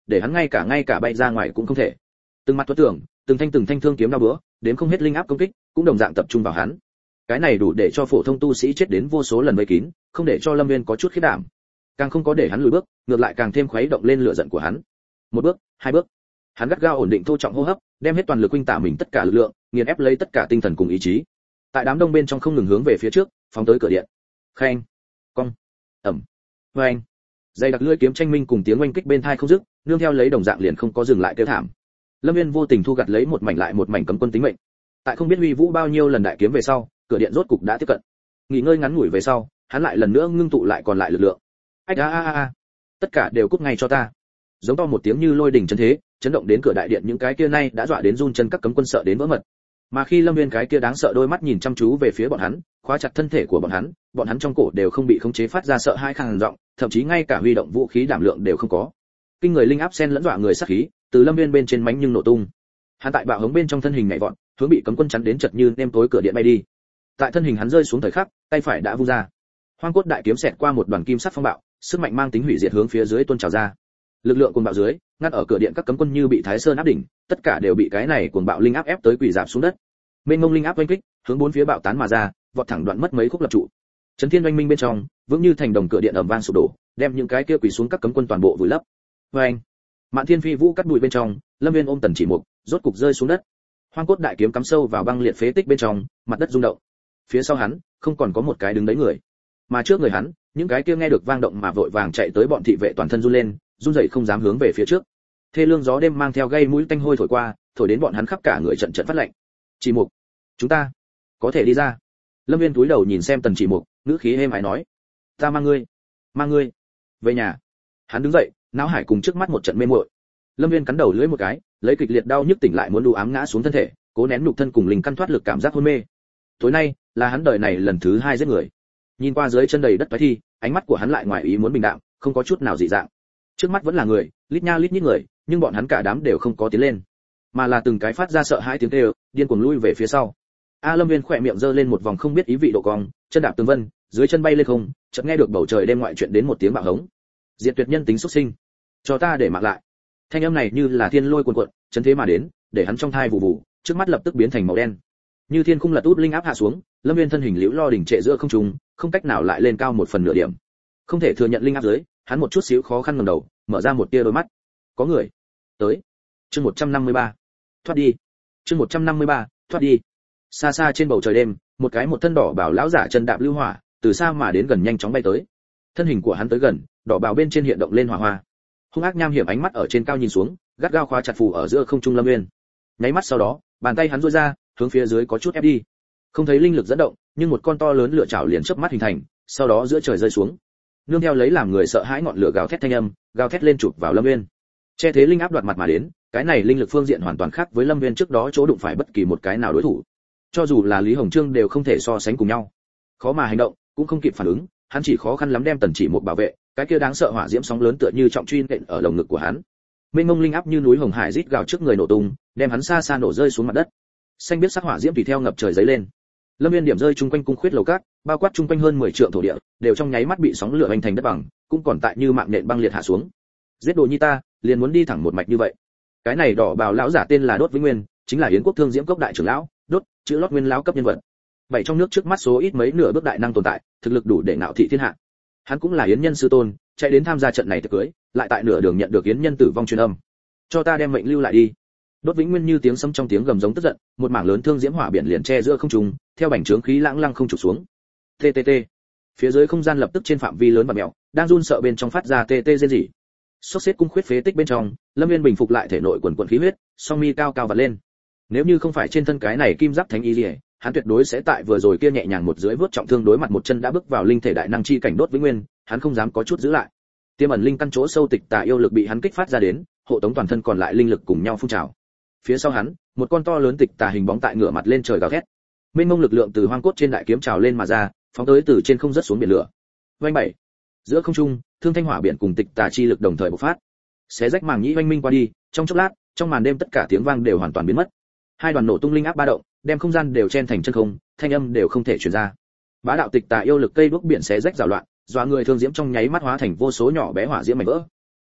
để hắn ngay cả ngay cả bay ra ngoài cũng không thể. Từng mặt tuất tưởng, từng thanh từng thanh thương kiếm đao búa, đến không hết linh áp công kích, cũng đồng dạng tập trung vào hắn. Cái này đủ để cho phổ thông tu sĩ chết đến vô số lần vây kín, không để cho Lâm Nguyên có chút khiếp đảm. Càng không có để hắn lùi bước, ngược lại càng thêm khuấy động lên lửa giận của hắn. Một bước, hai bước, hắn gắt gao ổn định thô trọng hô hấp, đem hết toàn lực huynh tả mình tất cả lực lượng, nghiền ép lấy tất cả tinh thần cùng ý chí. Tại đám đông bên trong không ngừng hướng về phía trước, phóng tới cửa điện. Khen, cong, ầm, oanh. Dây đặc lưỡi kiếm tranh minh cùng tiếng oanh kích bên tai không dứt, nương theo lấy đồng dạng liền không có dừng lại kêu thảm. Lâm Viên vô tình thu gặt lấy một mảnh lại một mảnh cấm quân tính mệnh. Tại không biết huy vũ bao nhiêu lần đại kiếm về sau, cửa điện rốt cục đã tiếp cận. Nghỉ ngơi ngắn ngủi về sau, hắn lại lần nữa ngưng tụ lại còn lại lực lượng. Ách a a a, tất cả đều cút ngay cho ta. Giống to một tiếng như lôi đình chấn thế, chấn động đến cửa đại điện, những cái kia nay đã dọa đến run chân các cấm quân sợ đến vỡ mật. Mà khi Lâm Viên cái kia đáng sợ đôi mắt nhìn chăm chú về phía bọn hắn, khóa chặt thân thể của bọn hắn, bọn hắn trong cổ đều không bị khống chế phát ra sợ hãi khàn giọng, thậm chí ngay cả huy động vũ khí đảm lượng đều không có. Kinh người linh áp sen lẫn dọa người sát khí, từ Lâm Viên bên trên mánh nhưng nổ tung. Hắn tại bạo hống bên trong thân hình nhảy vọt, hướng bị cấm quân chắn đến chật như nêm tối cửa điện bay đi. Tại thân hình hắn rơi xuống thời khắc, tay phải đã vung ra. Hoang cốt đại kiếm xẹt qua một đoàn kim sắc phong bạo, sức mạnh mang tính hủy diệt hướng phía dưới tuôn trào ra. Lực lượng cuồng bạo dưới, ngắt ở cửa điện các cấm quân như bị Thái Sơn áp đỉnh, tất cả đều bị cái này cuồng bạo linh áp ép tới quỳ rạp xuống đất. Mênh mông linh áp oanh kích, hướng bốn phía bạo tán mà ra, vọt thẳng đoạn mất mấy khúc lập trụ. Chấn thiên oanh minh bên trong, vững như thành đồng cửa điện ầm vang sụp đổ, đem những cái kia quỳ xuống các cấm quân toàn bộ vùi lấp. Oanh! Mạn Thiên Phi Vũ cắt bụi bên trong, Lâm Viên ôm Tần Chỉ Mục, rốt cục rơi xuống đất. Hoang cốt đại kiếm cắm sâu vào băng liệt phế tích bên trong, mặt đất rung động. Phía sau hắn, không còn có một cái đứng đấy người, mà trước người hắn, những cái kia nghe được vang động mà vội vàng chạy tới bọn thị vệ toàn thân run lên, run rẩy không dám hướng về phía trước. Thê lương gió đêm mang theo gây mũi tanh hôi thổi qua, thổi đến bọn hắn khắp cả người trận trận phát lạnh. Chỉ Mục, chúng ta có thể đi ra. Lâm Viên cúi đầu nhìn xem Tần Chỉ Mục, ngữ khí êm ái nói, ta mang ngươi, mang ngươi về nhà. Hắn đứng dậy, não hải cùng trước mắt một trận mê muội. Lâm Viên cắn đầu lưỡi một cái, lấy kịch liệt đau nhức tỉnh lại muốn đu ám ngã xuống thân thể, cố nén nhục thân cùng linh căn thoát lực cảm giác hôn mê. Tối nay là hắn đời này lần thứ hai giết người. Nhìn qua dưới chân đầy đất phái thi, ánh mắt của hắn lại ngoài ý muốn bình đạm, không có chút nào dị dạng. Trước mắt vẫn là người, lít nha lít nhít người, nhưng bọn hắn cả đám đều không có tiến lên, mà là từng cái phát ra sợ hãi tiếng kêu, điên cuồng lui về phía sau. A Lâm Viên khỏe miệng giơ lên một vòng không biết ý vị độ cong, chân đạp tường vân, dưới chân bay lên không, chợt nghe được bầu trời đêm ngoại chuyện đến một tiếng bạo hống. Diệt tuyệt nhân tính xuất sinh, cho ta để mặc lại. Thanh âm này như là thiên lôi cuồn cuộn, chấn thế mà đến, để hắn trong thai vụ vụ, trước mắt lập tức biến thành màu đen. Như thiên khung lật út linh áp hạ xuống, Lâm Viên thân hình liễu lo đỉnh trệ giữa không trung, không cách nào lại lên cao một phần nửa điểm. Không thể thừa nhận linh áp dưới, hắn một chút xíu khó khăn ngẩng đầu, mở ra một tia đôi mắt. Có người tới. Chương một trăm năm mươi ba. Thoát đi. Chương một trăm năm mươi ba. Thoát đi. Xa xa trên bầu trời đêm, một cái một thân đỏ bảo lão giả chân đạp lưu hỏa, từ xa mà đến gần nhanh chóng bay tới. Thân hình của hắn tới gần, đỏ bào bên trên hiện động lên hỏa hoa. Hung ác nham hiểm ánh mắt ở trên cao nhìn xuống, gắt gao khóa chặt phù ở giữa không trung Lâm Nguyên. Nháy mắt sau đó, bàn tay hắn duỗi ra, hướng phía dưới có chút ép đi. Không thấy linh lực dẫn động, nhưng một con to lớn lửa chảo liền chớp mắt hình thành, sau đó giữa trời rơi xuống. Nương theo lấy làm người sợ hãi ngọn lửa gào thét thanh âm, gào thét lên chụp vào Lâm Nguyên. Che thế linh áp đoạt mặt mà đến, cái này linh lực phương diện hoàn toàn khác với Lâm Nguyên trước đó chỗ đụng phải bất kỳ một cái nào đối thủ. Cho dù là Lý Hồng Trương đều không thể so sánh cùng nhau. Khó mà hành động, cũng không kịp phản ứng, hắn chỉ khó khăn lắm đem Tần Chỉ Mục bảo vệ, cái kia đáng sợ hỏa diễm sóng lớn tựa như trọng truy nện ở lồng ngực của hắn. Mênh mông linh áp như núi hồng hải rít gào trước người nổ tung, đem hắn xa xa nổ rơi xuống mặt đất. Xanh biết sắc hỏa diễm tùy theo ngập trời giấy lên. Lâm Viên điểm rơi chung quanh cung khuyết lầu cát, bao quát chung quanh hơn mười trượng thổ địa, đều trong nháy mắt bị sóng lửa hành thành đất bằng, cũng còn tại như mạng nhện băng liệt hạ xuống. Giết đồ nhi ta, liền muốn đi thẳng một mạch như vậy. Cái này đỏ bào lão giả tên là Đốt Vĩnh Nguyên, chính là Yến Quốc Thương Diễm Cốc đại trưởng lão, Đốt, chữ Lót Nguyên lão cấp nhân vật. Bảy trong nước trước mắt số ít mấy nửa bước đại năng tồn tại, thực lực đủ để ngạo thị thiên hạ. Hắn cũng là Yến Nhân sư tôn, chạy đến tham gia trận này tiệc cưới, lại tại nửa đường nhận được Yến Nhân tử vong truyền âm. Cho ta đem mệnh lưu lại đi. Đốt Vĩnh Nguyên như tiếng sấm trong tiếng gầm giống tức giận, một mảng lớn thương diễm hỏa biển liền che giữa không trung, theo bành trướng khí lãng lăng không trục xuống. Tê tê tê. Phía dưới không gian lập tức trên phạm vi lớn và mèo, đang run sợ bên trong phát ra tê tê rên rỉ. Sốc xếp cung khuyết phế tích bên trong, Lâm Viên bình phục lại thể nội quần quần khí huyết, song mi cao cao vặn lên. Nếu như không phải trên thân cái này kim giáp thánh y liễu, hắn tuyệt đối sẽ tại vừa rồi kia nhẹ nhàng một dưới vớt trọng thương đối mặt một chân đã bước vào linh thể đại năng chi cảnh Đốt Vĩnh Nguyên, hắn không dám có chút giữ lại. Tiềm ẩn linh căn chỗ sâu tịch tà yêu lực bị hắn kích phát ra đến, hộ tống toàn thân còn lại linh lực cùng nhau phun trào. Phía sau hắn, một con to lớn tịch tà hình bóng tại ngửa mặt lên trời gào thét. Mênh mông lực lượng từ hoang cốt trên đại kiếm trào lên mà ra, phóng tới từ trên không rất xuống biển lửa. Oanh bảy. Giữa không trung, thương thanh hỏa biển cùng tịch tà chi lực đồng thời bộc phát. Xé rách màng nhĩ oanh minh qua đi, trong chốc lát, trong màn đêm tất cả tiếng vang đều hoàn toàn biến mất. Hai đoàn nổ tung linh áp ba động, đem không gian đều chen thành chân không, thanh âm đều không thể truyền ra. Bá đạo tịch tà yêu lực cây đuốc biển xé rách rào loạn, dọa người thương diễm trong nháy mắt hóa thành vô số nhỏ bé hỏa diễm mảnh vỡ.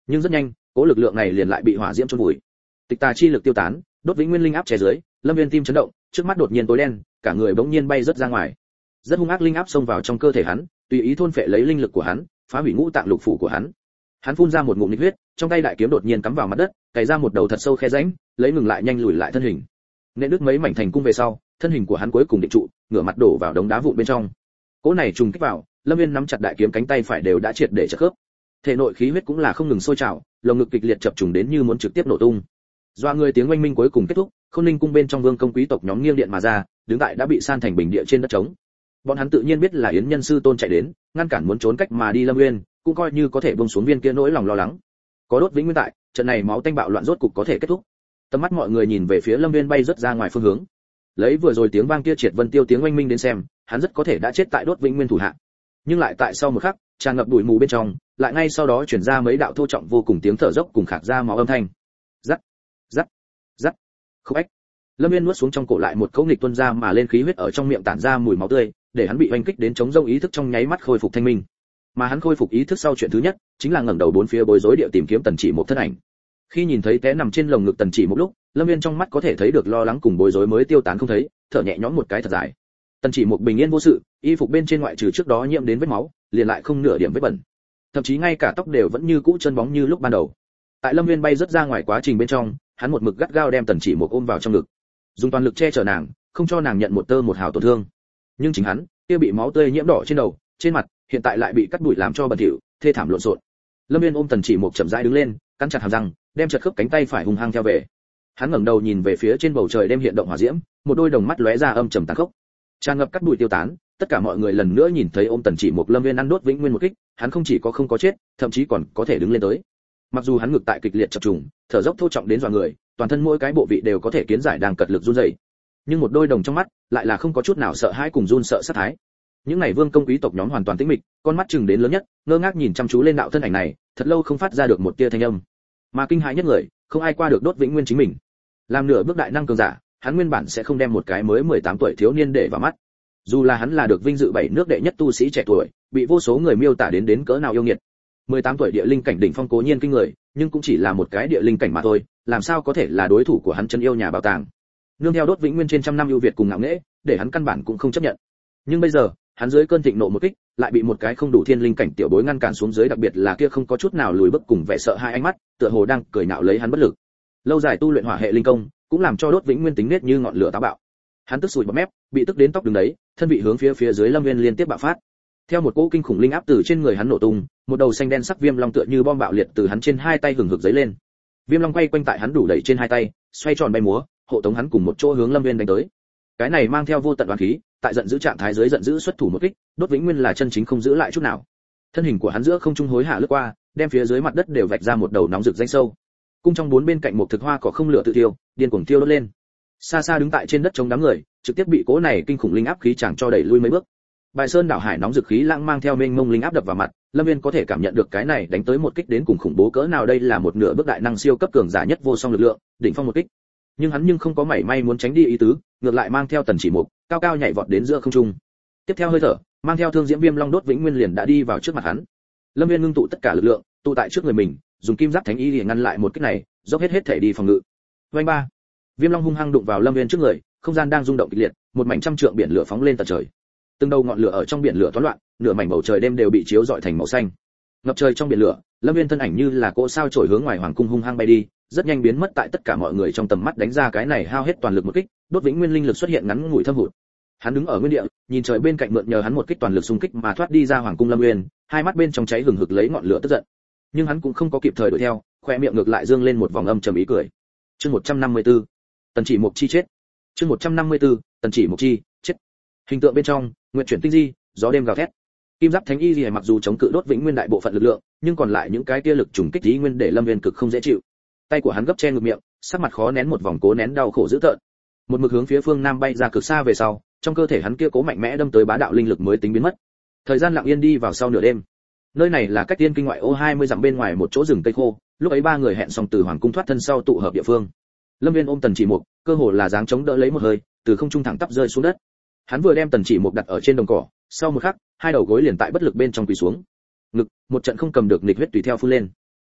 Nhưng rất nhanh, cỗ lực lượng này liền lại bị hỏa diễm chôn vùi. Tịch tà chi lực tiêu tán, đốt vĩnh nguyên linh áp che dưới, Lâm Viên tim chấn động, trước mắt đột nhiên tối đen, cả người bỗng nhiên bay rất ra ngoài. Rất hung ác linh áp xông vào trong cơ thể hắn, tùy ý thôn phệ lấy linh lực của hắn, phá hủy ngũ tạng lục phủ của hắn. Hắn phun ra một ngụm nhiệt huyết, trong tay đại kiếm đột nhiên cắm vào mặt đất, cày ra một đầu thật sâu khe rãnh, lấy ngừng lại nhanh lùi lại thân hình. Nên đứt mấy mảnh thành cung về sau, thân hình của hắn cuối cùng định trụ, ngửa mặt đổ vào đống đá vụn bên trong. Cỗ này trùng kích vào, Lâm Viên nắm chặt đại kiếm cánh tay phải đều đã triệt để chật khớp. Thể nội khí huyết cũng là không ngừng sôi trào, lồng ngực kịch liệt chập trùng đến như muốn trực tiếp nổ tung. Doa người tiếng oanh minh cuối cùng kết thúc, Khôn Ninh cung bên trong vương công quý tộc nhóm nghiêng điện mà ra, đứng tại đã bị san thành bình địa trên đất trống. Bọn hắn tự nhiên biết là Yến Nhân sư tôn chạy đến, ngăn cản muốn trốn cách mà đi Lâm Nguyên, cũng coi như có thể buông xuống viên kia nỗi lòng lo lắng. Có đốt vĩnh nguyên tại, trận này máu tanh bạo loạn rốt cục có thể kết thúc. Tầm mắt mọi người nhìn về phía Lâm Nguyên bay rất ra ngoài phương hướng. Lấy vừa rồi tiếng vang kia triệt vân tiêu tiếng oanh minh đến xem, hắn rất có thể đã chết tại đốt vĩnh nguyên thủ hạ. Nhưng lại tại sau một khắc, tràn ngập bụi mù bên trong, lại ngay sau đó truyền ra mấy đạo thô trọng vô cùng tiếng thở dốc cùng khạc ra máu âm thanh. Rắc, rắc, rắc. Khúc ếch. Lâm Viên nuốt xuống trong cổ lại một cỗ nghịch tuôn ra mà lên khí huyết ở trong miệng tản ra mùi máu tươi, để hắn bị oanh kích đến chống rông ý thức trong nháy mắt khôi phục thanh minh. Mà hắn khôi phục ý thức sau chuyện thứ nhất, chính là ngẩng đầu bốn phía bối rối địa tìm kiếm Tần Chỉ Một thân ảnh. Khi nhìn thấy té nằm trên lồng ngực Tần Chỉ Một lúc, Lâm Viên trong mắt có thể thấy được lo lắng cùng bối rối mới tiêu tán không thấy, thở nhẹ nhõm một cái thật dài. Tần Chỉ Một bình yên vô sự, y phục bên trên ngoại trừ trước đó nhiễm đến vết máu, liền lại không nửa điểm vết bẩn. Thậm chí ngay cả tóc đều vẫn như cũ chân bóng như lúc ban đầu. Tại Lâm Viên bay rất ra ngoài quá trình bên trong, hắn một mực gắt gao đem Tần Chỉ Một ôm vào trong ngực, dùng toàn lực che chở nàng, không cho nàng nhận một tơ một hào tổn thương. Nhưng chính hắn, kia bị máu tươi nhiễm đỏ trên đầu, trên mặt, hiện tại lại bị cắt bụi làm cho bẩn thỉu, thê thảm lộn xộn. Lâm Viên ôm Tần Chỉ Một chậm rãi đứng lên, cắn chặt hàm răng, đem chật khớp cánh tay phải hung hăng theo về. Hắn ngẩng đầu nhìn về phía trên bầu trời đêm hiện động hỏa diễm, một đôi đồng mắt lóe ra âm trầm tàn khốc. Tràn ngập cắt bụi tiêu tán, tất cả mọi người lần nữa nhìn thấy ôm Tần Chỉ Một Lâm Viên ăn đốt vĩnh nguyên một kích, hắn không chỉ có không có chết, thậm chí còn có thể đứng lên tới. Mặc dù hắn ngực tại kịch liệt chập trùng, thở dốc thô trọng đến dọa người, toàn thân mỗi cái bộ vị đều có thể kiến giải đang cật lực run rẩy. Nhưng một đôi đồng trong mắt lại là không có chút nào sợ hãi cùng run sợ sát thái. Những này vương công quý tộc nhóm hoàn toàn tĩnh mịch, con mắt chừng đến lớn nhất, ngơ ngác nhìn chăm chú lên đạo thân ảnh này, thật lâu không phát ra được một tia thanh âm. Mà kinh hãi nhất người, không ai qua được đốt vĩnh nguyên chính mình. Làm nửa bước đại năng cường giả, hắn nguyên bản sẽ không đem một cái mới mười tám tuổi thiếu niên để vào mắt. Dù là hắn là được vinh dự bảy nước đệ nhất tu sĩ trẻ tuổi, bị vô số người miêu tả đến đến cỡ nào yêu nghiệt. mười tám tuổi địa linh cảnh đỉnh phong cố nhiên kinh người, nhưng cũng chỉ là một cái địa linh cảnh mà thôi, làm sao có thể là đối thủ của hắn chân yêu nhà bảo tàng. Nương theo đốt vĩnh nguyên trên trăm năm ưu việt cùng ngạo nghễ, để hắn căn bản cũng không chấp nhận. Nhưng bây giờ, hắn dưới cơn thịnh nộ một kích, lại bị một cái không đủ thiên linh cảnh tiểu bối ngăn cản xuống dưới, đặc biệt là kia không có chút nào lùi bước cùng vẻ sợ hai ánh mắt, tựa hồ đang cười nhạo lấy hắn bất lực. Lâu dài tu luyện hỏa hệ linh công, cũng làm cho đốt vĩnh nguyên tính nết như ngọn lửa táo bạo. Hắn tức sùi bọt mép, bị tức đến tóc đứng đấy, thân vị hướng phía phía dưới Lâm Viên liên tiếp bạo phát. Theo một cỗ kinh khủng linh áp từ trên người hắn nổ tung, một đầu xanh đen sắc viêm long tựa như bom bạo liệt từ hắn trên hai tay hừng hực giấy lên. Viêm long quay quanh tại hắn đủ đẩy trên hai tay, xoay tròn bay múa, hộ tống hắn cùng một chỗ hướng Lâm Viên đánh tới. Cái này mang theo vô tận oán khí, tại giận dữ trạng thái dưới giận dữ xuất thủ một kích, đốt vĩnh nguyên là chân chính không giữ lại chút nào. Thân hình của hắn giữa không trung hối hạ lướt qua, đem phía dưới mặt đất đều vạch ra một đầu nóng rực danh sâu. Cung trong bốn bên cạnh một thực hoa cỏ không lửa tự tiêu, điên cuồng tiêu đốt lên. Xa xa đứng tại trên đất chống đám người, trực tiếp bị cỗ này kinh khủng linh áp khí chẳng cho đẩy lui mấy bước. Bài Sơn đảo hải nóng rực khí lãng mang theo mênh mông linh áp đập vào mặt, Lâm Viên có thể cảm nhận được cái này đánh tới một kích đến cùng khủng bố cỡ nào, đây là một nửa bước đại năng siêu cấp cường giả nhất vô song lực lượng, đỉnh phong một kích. Nhưng hắn nhưng không có mảy may muốn tránh đi ý tứ, ngược lại mang theo Tần Chỉ Một, cao cao nhảy vọt đến giữa không trung. Tiếp theo hơi thở, mang theo thương diễm viêm long đốt vĩnh nguyên liền đã đi vào trước mặt hắn. Lâm Viên ngưng tụ tất cả lực lượng, tụ tại trước người mình, dùng kim giáp thánh y để ngăn lại một kích này, dốc hết hết thể đi phòng ngự. Vành ba, viêm long hung hăng đụng vào Lâm Viên trước người, không gian đang rung động kịch liệt, một mảnh trăm trượng biển lửa phóng lên tận trời. Từng đầu ngọn lửa ở trong biển lửa toán loạn, nửa mảnh bầu trời đêm đều bị chiếu rọi thành màu xanh. Ngập trời trong biển lửa, Lâm Viên thân ảnh như là cỗ sao chổi hướng ngoài hoàng cung hung hăng bay đi, rất nhanh biến mất tại tất cả mọi người trong tầm mắt, đánh ra cái này hao hết toàn lực một kích, đốt vĩnh nguyên linh lực xuất hiện ngắn ngủi thâm hụt. Hắn đứng ở nguyên địa, nhìn trời bên cạnh mượn nhờ hắn một kích toàn lực xung kích mà thoát đi ra hoàng cung Lâm Nguyên, hai mắt bên trong cháy hừng hực lấy ngọn lửa tức giận. Nhưng hắn cũng không có kịp thời đuổi theo, khoe miệng ngược lại dương lên một vòng âm trầm ý cười. Chương một trăm năm mươi tư, Tần Chỉ Mục chi chết. Chương một trăm năm mươi tư, Tần Chỉ Mục chi chết. Hình tượng bên trong, nguyện chuyển tinh di, gió đêm gào thét. Kim giáp thánh y liễu mặc dù chống cự đốt vĩnh nguyên đại bộ phận lực lượng, nhưng còn lại những cái kia lực trùng kích ý nguyên để Lâm Nguyên cực không dễ chịu. Tay của hắn gấp che ngực miệng, sắc mặt khó nén một vòng cố nén đau khổ dữ tợn. Một mực hướng phía phương nam bay ra cực xa về sau, trong cơ thể hắn kia cố mạnh mẽ đâm tới bá đạo linh lực mới tính biến mất. Thời gian lặng yên đi vào sau nửa đêm. Nơi này là cách tiên kinh ngoại ô hai mươi dặm bên ngoài một chỗ rừng cây khô, lúc ấy ba người hẹn xong từ hoàng cung thoát thân sau tụ hợp địa phương. Lâm Viên ôm Tần Chỉ Mục, cơ hồ là dáng chống đỡ lấy một hơi, từ không trung thẳng tắp rơi xuống đất. Hắn vừa đem Tần Chỉ Mục đặt ở trên đồng cỏ, sau một khắc, hai đầu gối liền tại bất lực bên trong quỳ xuống. Ngực, một trận không cầm được nghịch huyết tùy theo phun lên.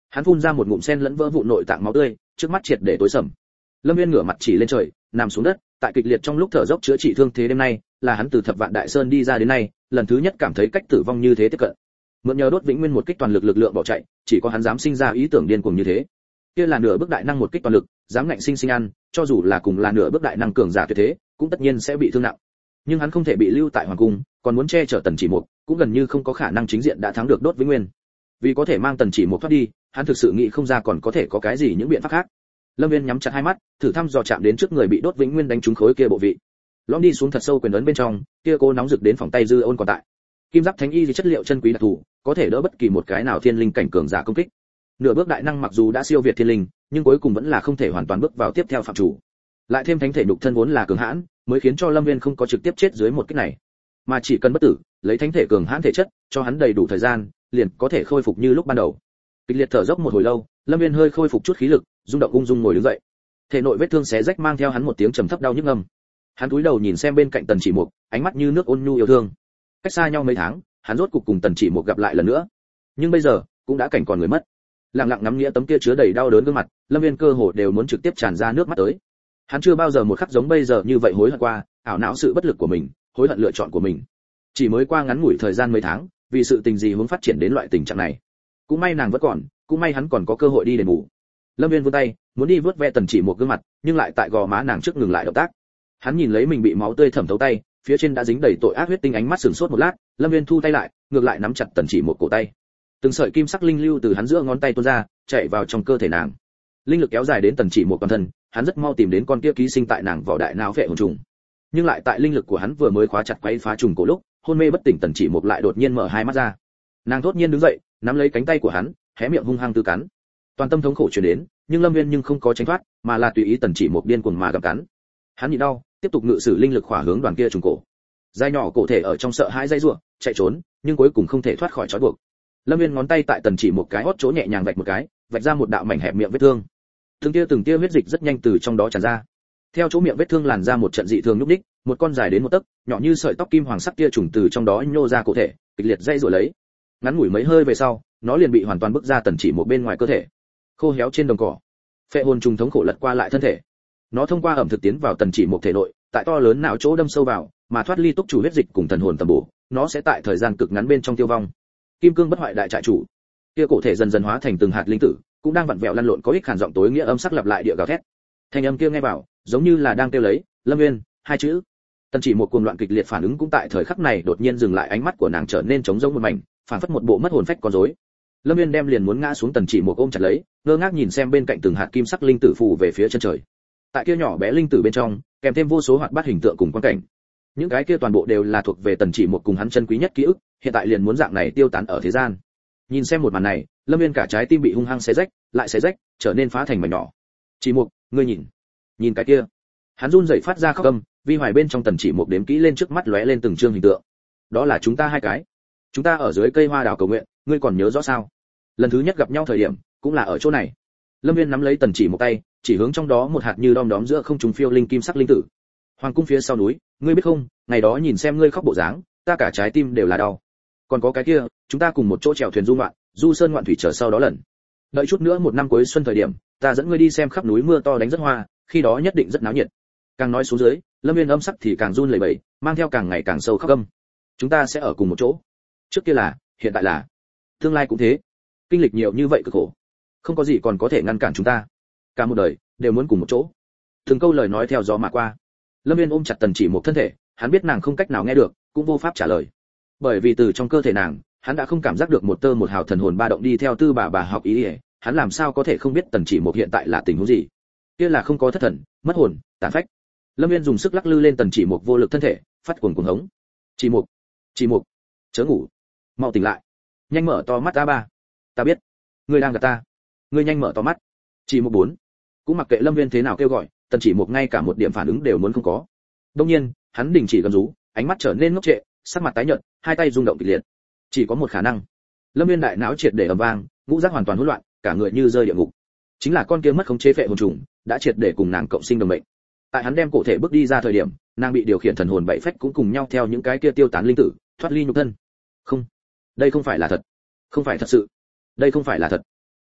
Hắn phun ra một ngụm sen lẫn vỡ vụn nội tạng máu tươi, trước mắt triệt để tối sầm. Lâm Viên ngửa mặt chỉ lên trời, nằm xuống đất, tại kịch liệt trong lúc thở dốc chữa trị thương thế đêm nay, là hắn từ Thập Vạn Đại Sơn đi ra đến nay, lần thứ nhất cảm thấy cách tử vong như thế tiếp cận. Mượn nhờ đốt vĩnh nguyên một kích toàn lực lực lượng bỏ chạy, chỉ có hắn dám sinh ra ý tưởng điên cuồng như thế. Kia là nửa bước đại năng một kích toàn lực, dám ngạnh sinh sinh ăn, cho dù là cùng là nửa bước đại năng cường giả tuyệt thế, cũng tất nhiên sẽ bị thương nặng. Nhưng hắn không thể bị lưu tại hoàng cung, còn muốn che chở Tần Chỉ Mục, cũng gần như không có khả năng chính diện đã thắng được đốt vĩnh nguyên. Vì có thể mang Tần Chỉ Mục thoát đi, hắn thực sự nghĩ không ra còn có thể có cái gì những biện pháp khác. Lâm Viên nhắm chặt hai mắt, thử thăm dò chạm đến trước người bị đốt vĩnh nguyên đánh trúng khối kia bộ vị. Lõm đi xuống thật sâu quyền ấn bên trong, kia cô nóng rực đến phòng tay dư ôn còn tại. Kim giáp thánh y chất liệu chân quý đặc thù, có thể đỡ bất kỳ một cái nào thiên linh cảnh cường giả công kích. Nửa bước đại năng mặc dù đã siêu việt thiên linh, nhưng cuối cùng vẫn là không thể hoàn toàn bước vào tiếp theo phạm chủ. Lại thêm thánh thể nhục thân vốn là cường hãn, mới khiến cho Lâm Viên không có trực tiếp chết dưới một kích này, mà chỉ cần bất tử, lấy thánh thể cường hãn thể chất, cho hắn đầy đủ thời gian, liền có thể khôi phục như lúc ban đầu. Kịch liệt thở dốc một hồi lâu, Lâm Viên hơi khôi phục chút khí lực, rung động ung dung ngồi đứng dậy. Thể nội vết thương xé rách mang theo hắn một tiếng trầm thấp đau nhức ngầm. Hắn cúi đầu nhìn xem bên cạnh Tần Chỉ Mục, ánh mắt như nước ôn nhu yêu thương. Cách xa nhau mấy tháng, hắn rốt cục cùng Tần Chỉ Mục gặp lại lần nữa. Nhưng bây giờ, cũng đã cảnh còn người mất. Lặng lặng ngắm nghĩa tấm kia chứa đầy đau đớn gương mặt, Lâm Viên cơ hồ đều muốn trực tiếp tràn ra nước mắt tới. Hắn chưa bao giờ một khắc giống bây giờ như vậy hối hận qua, ảo não sự bất lực của mình, hối hận lựa chọn của mình. Chỉ mới qua ngắn ngủi thời gian mấy tháng, vì sự tình gì hướng phát triển đến loại tình trạng này. Cũng may nàng vẫn còn, cũng may hắn còn có cơ hội đi đền bù. Lâm Viên vươn tay, muốn đi vớt ve Tần Chỉ Mục gương mặt, nhưng lại tại gò má nàng trước ngừng lại động tác. Hắn nhìn lấy mình bị máu tươi thẩm thấu tay, phía trên đã dính đầy tội ác huyết tinh, ánh mắt sửng sốt một lát, Lâm Viên thu tay lại, ngược lại nắm chặt Tần Chỉ Mục cổ tay. Từng sợi kim sắc linh lưu từ hắn giữa ngón tay tuôn ra, chạy vào trong cơ thể nàng. Linh lực kéo dài đến Tần Chỉ Mục toàn thân, hắn rất mau tìm đến con kia ký sinh tại nàng vỏ đại não vệ hồn trùng. Nhưng lại tại linh lực của hắn vừa mới khóa chặt quấy phá trùng cổ lúc, hôn mê bất tỉnh Tần Chỉ Mục lại đột nhiên mở hai mắt ra. Nàng đột nhiên đứng dậy, nắm lấy cánh tay của hắn, hé miệng hung hăng tư cắn. Toàn tâm thống khổ truyền đến, nhưng Lâm Viên nhưng không có tránh thoát, mà là tùy ý Tần Chỉ Mục điên cuồng mà gặm cắn. Hắn nhịn đau, tiếp tục ngự sử linh lực khỏa hướng đoàn kia trùng cổ. Dai nhỏ cổ thể ở trong sợ hãi dây rủa, chạy trốn, nhưng cuối cùng không thể thoát khỏi trói buộc. Lâm Viên ngón tay tại Tần Chỉ Mục cái hót chỗ nhẹ nhàng vạch một cái, vạch ra một đạo mảnh hẹp miệng vết thương. Từng tia từng tia huyết dịch rất nhanh từ trong đó tràn ra. Theo chỗ miệng vết thương làn ra một trận dị thường nhúc nhích, một con dài đến một tấc, nhỏ như sợi tóc kim hoàng sắc tia trùng từ trong đó nhô ra cổ thể, kịch liệt dây rủa lấy. Ngắn ngủi mấy hơi về sau, nó liền bị hoàn toàn bức ra Tần Chỉ Mục bên ngoài cơ thể. Khô héo trên đồng cỏ, phệ hồn trùng thống khổ lật qua lại thân thể. Nó thông qua ẩm thực tiến vào Tần Chỉ Mục thể nội, tại to lớn não chỗ đâm sâu vào, mà thoát ly túc chủ huyết dịch cùng thần hồn tầm bổ, nó sẽ tại thời gian cực ngắn bên trong tiêu vong. Kim cương bất hoại đại trại chủ, kia cổ thể dần dần hóa thành từng hạt linh tử, cũng đang vặn vẹo lăn lộn có ích khàn giọng tối nghĩa âm sắc lặp lại địa gào thét. Thanh âm kia nghe vào, giống như là đang kêu lấy, Lâm Viên, hai chữ. Tần Chỉ Mục cuồng loạn kịch liệt phản ứng cũng tại thời khắc này đột nhiên dừng lại, ánh mắt của nàng trở nên trống rỗng một mảnh, phản phất một bộ mất hồn phách con rối. Lâm Viên đem liền muốn ngã xuống Tần Chỉ Mục ôm chặt lấy, ngơ ngác nhìn xem bên cạnh từng hạt kim sắc linh tử phù về phía chân trời. Tại kia nhỏ bé linh tử bên trong, kèm thêm vô số hoạt bát hình tượng cùng quan cảnh. Những cái kia toàn bộ đều là thuộc về Tần Chỉ Mục cùng hắn chân quý nhất ký ức, hiện tại liền muốn dạng này tiêu tán ở thế gian. Nhìn xem một màn này, Lâm Viên cả trái tim bị hung hăng xé rách, lại xé rách, trở nên phá thành mảnh nhỏ. Chỉ Mục, ngươi nhìn, nhìn cái kia. Hắn run rẩy phát ra khóc âm, vi hoài bên trong Tần Chỉ Mục đếm kỹ lên trước mắt lóe lên từng chương hình tượng. Đó là chúng ta hai cái. Chúng ta ở dưới cây hoa đào cầu nguyện, ngươi còn nhớ rõ sao? Lần thứ nhất gặp nhau thời điểm, cũng là ở chỗ này. Lâm Viên nắm lấy Tần Chỉ Mục tay, chỉ hướng trong đó một hạt như đom đóm giữa không trung phiêu linh kim sắc linh tử. Hoàng cung phía sau núi, ngươi biết không, ngày đó nhìn xem ngươi khóc bộ dáng, ta cả trái tim đều là đau. Còn có cái kia, chúng ta cùng một chỗ chèo thuyền du ngoạn, du sơn ngoạn thủy chờ sau đó lần. Đợi chút nữa một năm cuối xuân thời điểm, ta dẫn ngươi đi xem khắp núi mưa to đánh rất hoa, khi đó nhất định rất náo nhiệt. Càng nói xuống dưới, Lâm Viên âm sắc thì càng run lẩy bẩy, mang theo càng ngày càng sâu khóc âm. Chúng ta sẽ ở cùng một chỗ. Trước kia là, hiện tại là, tương lai cũng thế. Kinh lịch nhiều như vậy cực khổ, không có gì còn có thể ngăn cản chúng ta. Cả một đời đều muốn cùng một chỗ. Từng câu lời nói theo gió mà qua. Lâm Viên ôm chặt Tần Chỉ Mục thân thể, hắn biết nàng không cách nào nghe được, cũng vô pháp trả lời. Bởi vì từ trong cơ thể nàng, hắn đã không cảm giác được một tơ một hào thần hồn ba động đi theo tư bà bà học ý ý, hắn làm sao có thể không biết Tần Chỉ Mục hiện tại là tình huống gì? Kia là không có thất thần, mất hồn, tàn phách. Lâm Viên dùng sức lắc lư lên Tần Chỉ Mục vô lực thân thể, phát cuồng cuồng hống. Chỉ Mục, Chỉ Mục, chớ ngủ, mau tỉnh lại, nhanh mở to mắt ta ba. Ta biết, ngươi đang gặp ta, ngươi nhanh mở to mắt. Chỉ Mục bốn, cũng mặc kệ Lâm Viên thế nào kêu gọi, Tần Chỉ Mục ngay cả một điểm phản ứng đều muốn không có. Đương nhiên, hắn đình chỉ gầm rú, ánh mắt trở nên ngốc trệ, sắc mặt tái nhợt, hai tay rung động kịch liệt. Chỉ có một khả năng. Lâm Viên đại não triệt để ầm vang, ngũ giác hoàn toàn hỗn loạn, cả người như rơi địa ngục. Chính là con kia mất khống chế phệ hồn trùng, đã triệt để cùng nàng cộng sinh đồng mệnh. Tại hắn đem cổ thể bước đi ra thời điểm, nàng bị điều khiển thần hồn bảy phách cũng cùng nhau theo những cái kia tiêu tán linh tử, thoát ly nhục thân. Không, đây không phải là thật, không phải thật sự, đây không phải là thật.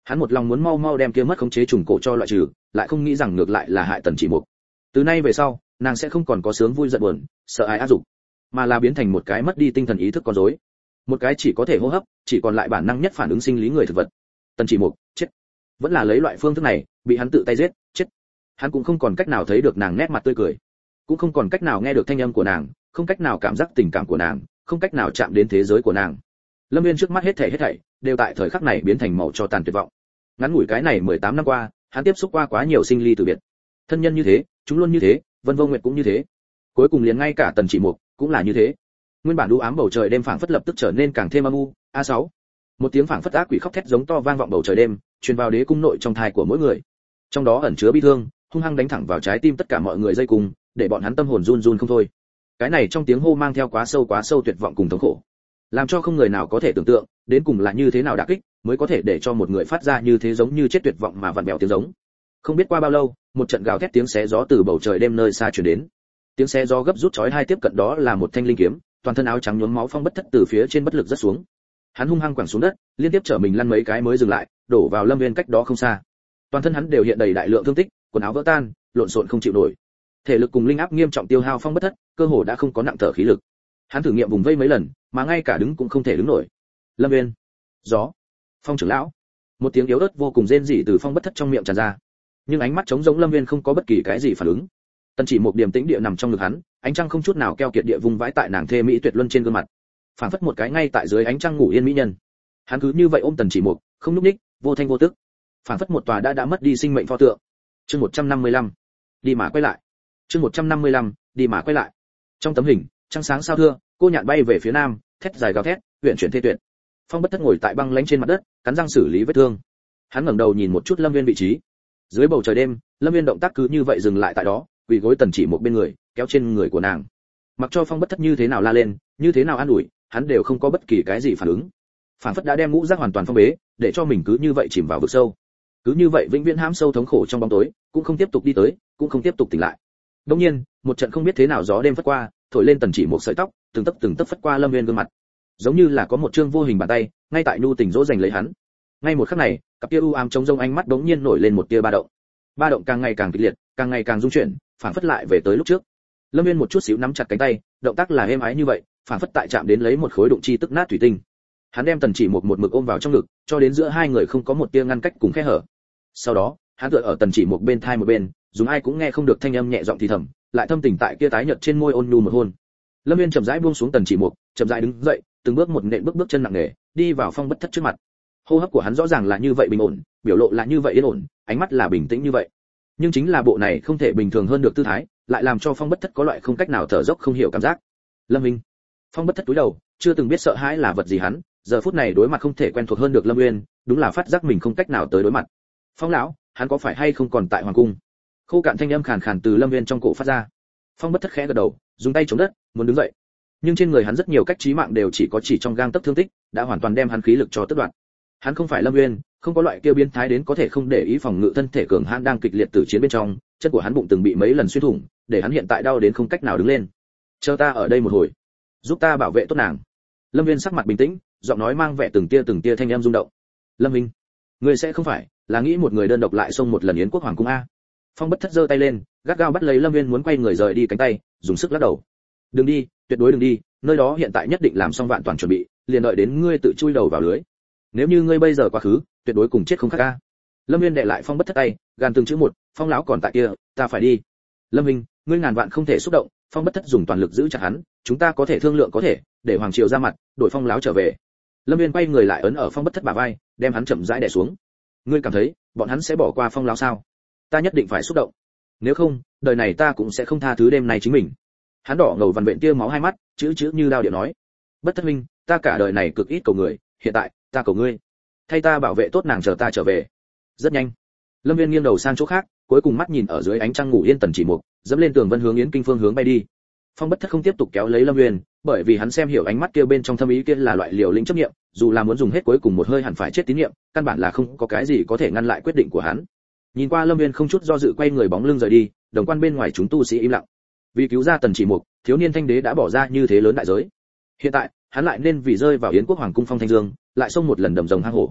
Hắn một lòng muốn mau mau đem kia mất khống chế trùng cổ cho loại trừ, lại không nghĩ rằng ngược lại là hại Tần Chỉ Mục. Từ nay về sau, nàng sẽ không còn có sướng vui giận buồn, sợ ai áp dụng, mà là biến thành một cái mất đi tinh thần ý thức con rối, một cái chỉ có thể hô hấp, chỉ còn lại bản năng nhất phản ứng sinh lý người thực vật. Tần Chỉ Mục chết, vẫn là lấy loại phương thức này, bị hắn tự tay giết, chết. Hắn cũng không còn cách nào thấy được nàng nét mặt tươi cười, cũng không còn cách nào nghe được thanh âm của nàng, không cách nào cảm giác tình cảm của nàng, không cách nào chạm đến thế giới của nàng. Lâm Viên trước mắt hết thảy hết thảy đều tại thời khắc này biến thành màu cho tàn tuyệt vọng. Ngắn ngủi cái này mười tám năm qua, hắn tiếp xúc qua quá nhiều sinh ly từ biệt. Thân nhân như thế, chúng luôn như thế, Vân Vô Nguyệt cũng như thế. Cuối cùng liền ngay cả Tần Chỉ Mục cũng là như thế. Nguyên bản u ám bầu trời đêm phảng phất lập tức trở nên càng thêm âm u. a sáu Một tiếng phảng phất ác quỷ khóc thét giống to vang vọng bầu trời đêm, truyền vào đế cung nội trong thai của mỗi người. Trong đó ẩn chứa bi thương, hung hăng đánh thẳng vào trái tim tất cả mọi người dây cùng, để bọn hắn tâm hồn run run không thôi. Cái này trong tiếng hô mang theo quá sâu quá sâu tuyệt vọng cùng thống khổ, làm cho không người nào có thể tưởng tượng đến cùng là như thế nào đả kích mới có thể để cho một người phát ra như thế giống như chết tuyệt vọng mà vặn vẹo tiếng giống. Không biết qua bao lâu, một trận gào thét tiếng xé gió từ bầu trời đêm nơi xa truyền đến. Tiếng xé gió gấp rút chói tai tiếp cận đó là một thanh linh kiếm, toàn thân áo trắng nhuốm máu Phong Bất Thất từ phía trên bất lực rất xuống. Hắn hung hăng quẳng xuống đất, liên tiếp trở mình lăn mấy cái mới dừng lại, đổ vào Lâm Viên cách đó không xa. Toàn thân hắn đều hiện đầy đại lượng thương tích, quần áo vỡ tan, lộn xộn không chịu nổi. Thể lực cùng linh áp nghiêm trọng tiêu hao Phong Bất Thất, cơ hồ đã không có nặng thở khí lực. Hắn thử nghiệm vùng vây mấy lần, mà ngay cả đứng cũng không thể đứng nổi. Lâm Viên, gió, Phong trưởng lão. Một tiếng yếu ớt vô cùng rên rỉ từ Phong Bất Thất trong miệng tràn ra. Nhưng ánh mắt trống rỗng Lâm Viên không có bất kỳ cái gì phản ứng. Tần Chỉ Một điềm tĩnh địa nằm trong ngực hắn, ánh trăng không chút nào keo kiệt địa vùng vãi tại nàng thê mỹ tuyệt luân trên gương mặt, phảng phất một cái ngay tại dưới ánh trăng ngủ yên mỹ nhân. Hắn cứ như vậy ôm Tần Chỉ Một, không nhúc nhích, vô thanh vô tức, phảng phất một tòa đã đã mất đi sinh mệnh pho tượng. Chương một trăm năm mươi lăm, đi mà quay lại. Chương một trăm năm mươi lăm, đi mà quay lại. Trong tấm hình, trăng sáng sao thưa, cô nhạn bay về phía nam, thét dài gào thét, huyền chuyển thê tuyệt. Phong Bất Thất ngồi tại băng lãnh trên mặt đất, cắn răng xử lý vết thương. Hắn ngẩng đầu nhìn một chút Lâm Viên vị trí. Dưới bầu trời đêm, Lâm Viên động tác cứ như vậy dừng lại tại đó, quỳ gối Tần Chỉ Một bên người, kéo trên người của nàng. Mặc cho Phong Bất Thất như thế nào la lên, như thế nào an ủi, hắn đều không có bất kỳ cái gì phản ứng. Phản phất đã đem ngũ giác hoàn toàn phong bế, để cho mình cứ như vậy chìm vào vực sâu. Cứ như vậy vĩnh viễn hãm sâu thống khổ trong bóng tối, cũng không tiếp tục đi tới, cũng không tiếp tục tỉnh lại. Đương nhiên, một trận không biết thế nào gió đêm phất qua, thổi lên Tần Chỉ Một sợi tóc, từng tấc từng tấc phất qua Lâm Viên gương mặt. Giống như là có một chương vô hình bàn tay, ngay tại nhu tình dỗ dành lấy hắn. Ngay một khắc này, cặp kia u ám trống rông ánh mắt đống nhiên nổi lên một tia ba động. Ba động càng ngày càng kịch liệt, càng ngày càng rung chuyển, phản phất lại về tới lúc trước. Lâm Viên một chút xíu nắm chặt cánh tay, động tác là êm ái như vậy, phản phất tại chạm đến lấy một khối đụng chi tức nát thủy tinh. Hắn đem Tần Chỉ Một một mực ôm vào trong ngực, cho đến giữa hai người không có một tia ngăn cách cùng khe hở. Sau đó, hắn tựa ở Tần Chỉ Một bên thai một bên, dùng ai cũng nghe không được thanh âm nhẹ giọng thì thầm, lại thâm tình tại kia tái nhợt trên môi ôn nhu một hôn. Lâm Viên chậm rãi buông xuống Tần Chỉ Một, chậm rãi đứng dậy, từng bước một nện bước bước chân nặng nề, đi vào Phong Bất Thất trước mặt. Hô hấp của hắn rõ ràng là như vậy bình ổn, biểu lộ là như vậy yên ổn, ánh mắt là bình tĩnh như vậy. Nhưng chính là bộ này không thể bình thường hơn được tư thái, lại làm cho Phong Bất Thất có loại không cách nào thở dốc không hiểu cảm giác. Lâm Minh. Phong Bất Thất cúi đầu, chưa từng biết sợ hãi là vật gì hắn, giờ phút này đối mặt không thể quen thuộc hơn được Lâm Uyên, đúng là phát giác mình không cách nào tới đối mặt. Phong lão, hắn có phải hay không còn tại hoàng cung? Khô cạn thanh âm khàn khàn từ Lâm Uyên trong cổ phát ra. Phong Bất Thất khẽ gật đầu, dùng tay chống đất, muốn đứng dậy. Nhưng trên người hắn rất nhiều cách chí mạng đều chỉ có chỉ trong gang tấc thương tích, đã hoàn toàn đem hắn khí lực cho tước đoạt. Hắn không phải Lâm Uyên, không có loại kia biến thái đến có thể không để ý phòng ngự thân thể cường hãn đang kịch liệt tử chiến bên trong, chân của hắn bụng từng bị mấy lần xuyên thủng, để hắn hiện tại đau đến không cách nào đứng lên. Chờ ta ở đây một hồi, giúp ta bảo vệ tốt nàng. Lâm Viên sắc mặt bình tĩnh, giọng nói mang vẻ từng tia từng tia thanh âm rung động. Lâm Minh, ngươi sẽ không phải là nghĩ một người đơn độc lại xông một lần Yến Quốc hoàng cung a? Phong Bất Thất giơ tay lên, gắt gao bắt lấy Lâm Viên muốn quay người rời đi cánh tay, dùng sức lắc đầu. Đừng đi, tuyệt đối đừng đi, nơi đó hiện tại nhất định làm xong vạn toàn chuẩn bị, liền đợi đến ngươi tự chui đầu vào lưới. Nếu như ngươi bây giờ quá khứ, tuyệt đối cùng chết không khác a. Lâm Viên đè lại Phong Bất Thất tay, gàn từng chữ một, Phong lão còn tại kia, ta phải đi. Lâm Minh, ngươi ngàn vạn không thể xúc động. Phong Bất Thất dùng toàn lực giữ chặt hắn, chúng ta có thể thương lượng có thể, để hoàng triều ra mặt, đổi Phong lão trở về. Lâm Viên quay người lại ấn ở Phong Bất Thất bả vai, đem hắn chậm rãi đè xuống. Ngươi cảm thấy, bọn hắn sẽ bỏ qua Phong lão sao? Ta nhất định phải xúc động. Nếu không, đời này ta cũng sẽ không tha thứ đêm nay chính mình. Hắn đỏ ngầu vằn vện tia máu hai mắt, chữ chữ như đao điệu nói. Bất Thất huynh, ta cả đời này cực ít cầu người, hiện tại, ta cầu ngươi. Thay ta bảo vệ tốt nàng chờ ta trở về. Rất nhanh. Lâm Viên nghiêng đầu sang chỗ khác, cuối cùng mắt nhìn ở dưới ánh trăng ngủ yên Tần Chỉ Mục, dẫm lên tường vân hướng Yến Kinh phương hướng bay đi. Phong Bất Thất không tiếp tục kéo lấy Lâm Viên, bởi vì hắn xem hiểu ánh mắt kia bên trong thâm ý kia là loại liều lĩnh chấp niệm, dù là muốn dùng hết cuối cùng một hơi hẳn phải chết tín niệm, căn bản là không có cái gì có thể ngăn lại quyết định của hắn. Nhìn qua Lâm Viên không chút do dự quay người bóng lưng rời đi, đồng quan bên ngoài chúng tu sĩ im lặng. Vì cứu ra Tần Chỉ Mục, thiếu niên thanh đế đã bỏ ra như thế lớn đại giới. Hiện tại, hắn lại nên vì rơi vào Yến Quốc hoàng cung Phong Thanh Dương, lại xông một lần đầm rồng hang hổ.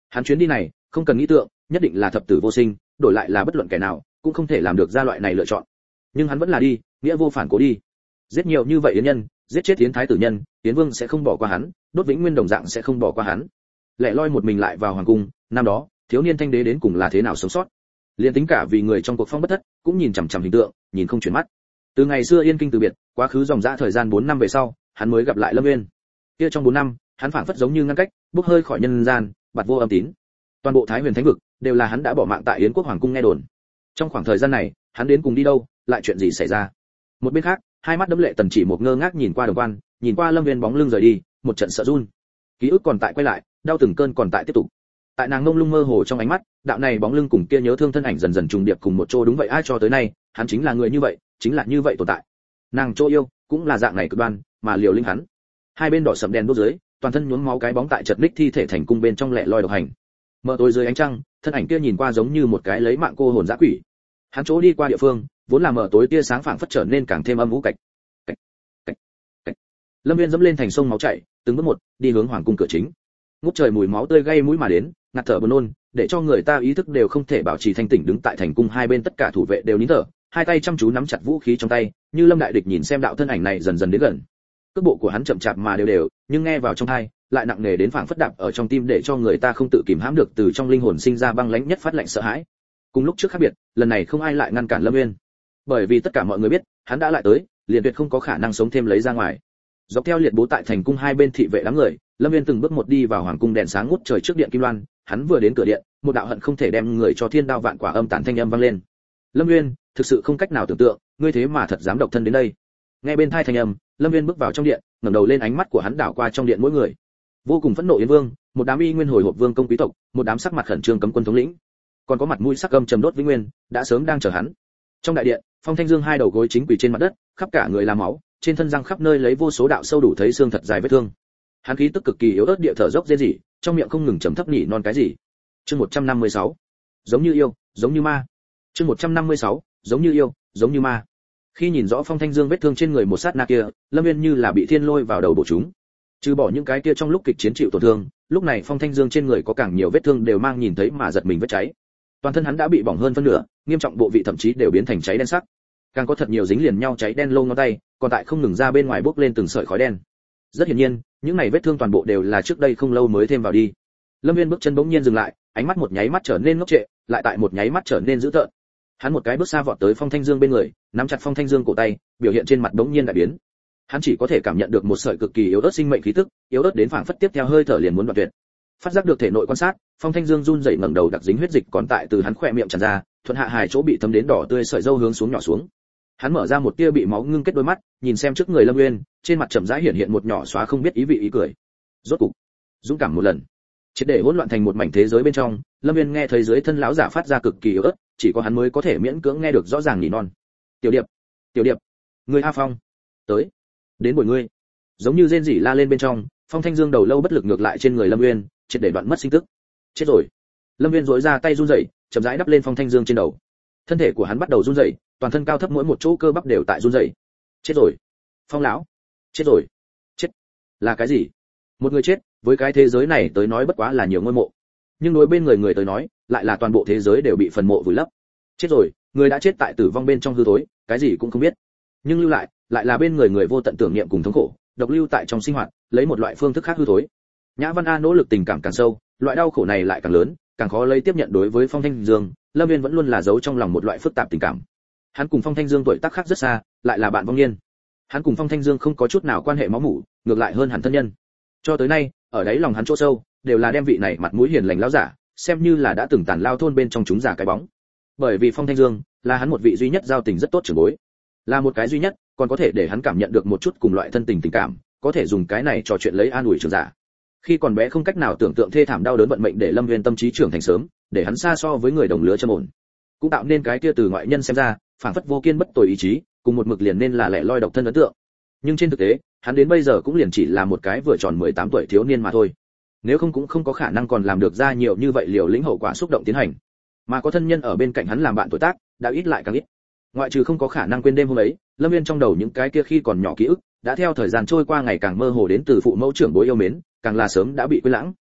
Hắn chuyến đi này không cần nghĩ tượng, nhất định là thập tử vô sinh, đổi lại là bất luận kẻ nào cũng không thể làm được ra loại này lựa chọn. Nhưng hắn vẫn là đi, nghĩa vô phản cố đi. Giết nhiều như vậy yến nhân, giết chết yến thái tử nhân, yến vương sẽ không bỏ qua hắn, đốt vĩnh nguyên đồng dạng sẽ không bỏ qua hắn. Lẻ loi một mình lại vào hoàng cung, năm đó thiếu niên thanh đế đến cùng là thế nào sống sót. Liên tính cả vì người trong cuộc phong bất thất, cũng nhìn chằm chằm hình tượng, nhìn không chuyển mắt. Từ ngày xưa yên kinh từ biệt, quá khứ dòng dã thời gian bốn năm về sau, hắn mới gặp lại Lâm Nguyên. Kia trong bốn năm, hắn phảng phất giống như ngăn cách, bốc hơi khỏi nhân gian, bạt vô âm tín. Toàn bộ Thái Huyền Thánh vực đều là hắn đã bỏ mạng tại Yến quốc hoàng cung nghe đồn. Trong khoảng thời gian này, hắn đến cùng đi đâu, lại chuyện gì xảy ra? Một bên khác, hai mắt đẫm lệ Tần Chỉ một ngơ ngác nhìn qua Đồng Quan, nhìn qua Lâm Nguyên bóng lưng rời đi, một trận sợ run. Ký ức còn tại quay lại, đau từng cơn còn tại tiếp tục. Tại nàng ngông lung mơ hồ trong ánh mắt, đạo này bóng lưng cùng kia nhớ thương thân ảnh dần dần trùng điệp cùng một chỗ, đúng vậy ai cho tới nay, hắn chính là người như vậy, chính là như vậy tồn tại. Nàng chỗ yêu, cũng là dạng này cực đoan, mà liều linh hắn. Hai bên đỏ sẫm đèn đốt dưới, toàn thân nhuốm máu cái bóng tại chật ních thi thể thành cung bên trong lẻ loi độc hành. Mờ tối dưới ánh trăng, thân ảnh kia nhìn qua giống như một cái lấy mạng cô hồn dã quỷ. Hắn chỗ đi qua địa phương, vốn là mờ tối tia sáng phảng phất trở nên càng thêm âm u cạch. Cạch, cạch, cạch. Lâm Viên dẫm lên thành sông máu chảy, từng bước một, đi hướng hoàng cung cửa chính. Ngút trời mùi máu tươi gây mũi mà đến, ngạt thở buồn nôn, để cho người ta ý thức đều không thể bảo trì thanh tỉnh. Đứng tại thành cung hai bên tất cả thủ vệ đều nín thở, hai tay chăm chú nắm chặt vũ khí trong tay, như Lâm đại địch nhìn xem đạo thân ảnh này dần dần đến gần. Cước bộ của hắn chậm chạp mà đều đều, nhưng nghe vào trong tai, lại nặng nề đến phảng phất đạp ở trong tim, để cho người ta không tự kìm hãm được từ trong linh hồn sinh ra băng lãnh nhất phát lạnh sợ hãi. Cùng lúc trước khác biệt, lần này không ai lại ngăn cản Lâm Nguyên, bởi vì tất cả mọi người biết, hắn đã lại tới, liền tuyệt không có khả năng sống thêm lấy ra ngoài. Dọc theo liệt bố tại thành cung hai bên thị vệ đám người, Lâm Nguyên từng bước một đi vào hoàng cung đèn sáng ngút trời trước điện kim loan. Hắn vừa đến cửa điện, một đạo hận không thể đem người cho thiên đao vạn quả âm tàn thanh âm vang lên. Lâm Nguyên, thực sự không cách nào tưởng tượng, ngươi thế mà thật dám độc thân đến đây. Nghe bên tai thanh âm, Lâm Nguyên bước vào trong điện, ngẩng đầu lên, ánh mắt của hắn đảo qua trong điện mỗi người. Vô cùng phẫn nộ Yến Vương, một đám y nguyên hồi hộp vương công quý tộc, một đám sắc mặt khẩn trương cấm quân thống lĩnh, còn có mặt mũi sắc âm trầm đốt Vĩnh Nguyên, đã sớm đang chờ hắn. Trong đại điện, Phong Thanh Dương hai đầu gối chính quỳ trên mặt đất, khắp cả người là máu, trên thân răng khắp nơi lấy vô số đạo sâu đủ thấy xương thật dài vết thương. Hắn khí tức cực kỳ yếu ớt, địa thở dốc rên rỉ, trong miệng không ngừng trầm thấp nỉ non cái gì. Chương một trăm năm mươi sáu, giống như yêu, giống như ma. Chương một trăm năm mươi sáu, giống như yêu, giống như ma. Khi nhìn rõ Phong Thanh Dương vết thương trên người một sát na kia, Lâm Nguyên như là bị thiên lôi vào đầu bổ chúng. Trừ bỏ những cái kia trong lúc kịch chiến chịu tổn thương, lúc này Phong Thanh Dương trên người có càng nhiều vết thương đều mang nhìn thấy mà giật mình vết cháy. Toàn thân hắn đã bị bỏng hơn phân nửa, nghiêm trọng bộ vị thậm chí đều biến thành cháy đen sắc. Càng có thật nhiều dính liền nhau cháy đen lông ngón tay, còn tại không ngừng ra bên ngoài bốc lên từng sợi khói đen. Rất hiển nhiên, những này vết thương toàn bộ đều là trước đây không lâu mới thêm vào đi. Lâm Viên bước chân bỗng nhiên dừng lại, ánh mắt một nháy mắt trở nên ngốc trệ, lại tại một nháy mắt trở nên dữ tợn. Hắn một cái bước xa vọt tới Phong Thanh Dương bên người, nắm chặt Phong Thanh Dương cổ tay, biểu hiện trên mặt bỗng nhiên đại biến. Hắn chỉ có thể cảm nhận được một sợi cực kỳ yếu ớt sinh mệnh khí tức, yếu ớt đến phảng phất tiếp theo hơi thở liền muốn đoạn tuyệt. Phát giác được thể nội quan sát, Phong Thanh Dương run rẩy ngẩng đầu, đặc dính huyết dịch còn tại từ hắn khỏe miệng tràn ra, thuận hạ hài chỗ bị thấm đến đỏ tươi sợi râu hướng xuống nhỏ xuống. Hắn mở ra một tia bị máu ngưng kết đôi mắt, nhìn xem trước người Lâm Nguyên, trên mặt chậm rãi hiện hiện một nhỏ xóa không biết ý vị ý cười. Rốt cục, dũng cảm một lần. Triệt để hỗn loạn thành một mảnh thế giới bên trong, Lâm Nguyên nghe thấy dưới thân lão giả phát ra cực kỳ yếu ớt, chỉ có hắn mới có thể miễn cưỡng nghe được rõ ràng nỉ non. "Tiểu Điệp, Tiểu Điệp, ngươi A Phong, tới, đến bồi ngươi." Giống như rên rỉ la lên bên trong, Phong Thanh Dương đầu lâu bất lực ngược lại trên người Lâm Nguyên, triệt để đoạn mất sinh tức. Chết rồi. Lâm Nguyên rũa ra tay run rẩy, chậm rãi đắp lên Phong Thanh Dương trên đầu. Thân thể của hắn bắt đầu run rẩy, toàn thân cao thấp mỗi một chỗ cơ bắp đều tại run rẩy. Chết rồi. Phong lão, chết rồi. Chết. Là cái gì? Một người chết, với cái thế giới này tới nói bất quá là nhiều ngôi mộ. Nhưng đối bên người người tới nói, lại là toàn bộ thế giới đều bị phần mộ vùi lấp. Chết rồi, người đã chết tại tử vong bên trong hư thối, cái gì cũng không biết. Nhưng lưu lại, lại là bên người người vô tận tưởng niệm cùng thống khổ, độc lưu tại trong sinh hoạt, lấy một loại phương thức khác hư thối. Nhã Văn A nỗ lực tình cảm càng sâu, loại đau khổ này lại càng lớn, càng khó lấy tiếp nhận. Đối với Phong Thanh Dương, Lâm Viên vẫn luôn là giấu trong lòng một loại phức tạp tình cảm. Hắn cùng Phong Thanh Dương tuổi tác khác rất xa, lại là bạn vong niên. Hắn cùng Phong Thanh Dương không có chút nào quan hệ máu mủ, ngược lại hơn hẳn thân nhân. Cho tới nay, ở đáy lòng hắn chỗ sâu, đều là đem vị này mặt mũi hiền lành lão giả, xem như là đã từng tàn lao thôn bên trong chúng giả cái bóng. Bởi vì Phong Thanh Dương là hắn một vị duy nhất giao tình rất tốt trưởng bối, là một cái duy nhất, còn có thể để hắn cảm nhận được một chút cùng loại thân tình tình cảm, có thể dùng cái này trò chuyện lấy an ủi trưởng giả. Khi còn bé không cách nào tưởng tượng thê thảm đau đớn vận mệnh để Lâm Viên tâm trí trưởng thành sớm, để hắn xa so với người đồng lứa trầm ổn, cũng tạo nên cái kia từ ngoại nhân xem ra, phản phất vô kiên bất tồi ý chí, cùng một mực liền nên là lẻ loi độc thân ấn tượng. Nhưng trên thực tế, hắn đến bây giờ cũng liền chỉ là một cái vừa tròn mười tám tuổi thiếu niên mà thôi. Nếu không cũng không có khả năng còn làm được ra nhiều như vậy liều lĩnh hậu quả xúc động tiến hành. Mà có thân nhân ở bên cạnh hắn làm bạn tuổi tác, đã ít lại càng ít. Ngoại trừ không có khả năng quên đêm hôm ấy, Lâm Viên trong đầu những cái kia khi còn nhỏ ký ức, đã theo thời gian trôi qua ngày càng mơ hồ, đến từ phụ mẫu trưởng bối yêu mến, càng là sớm đã bị quên lãng.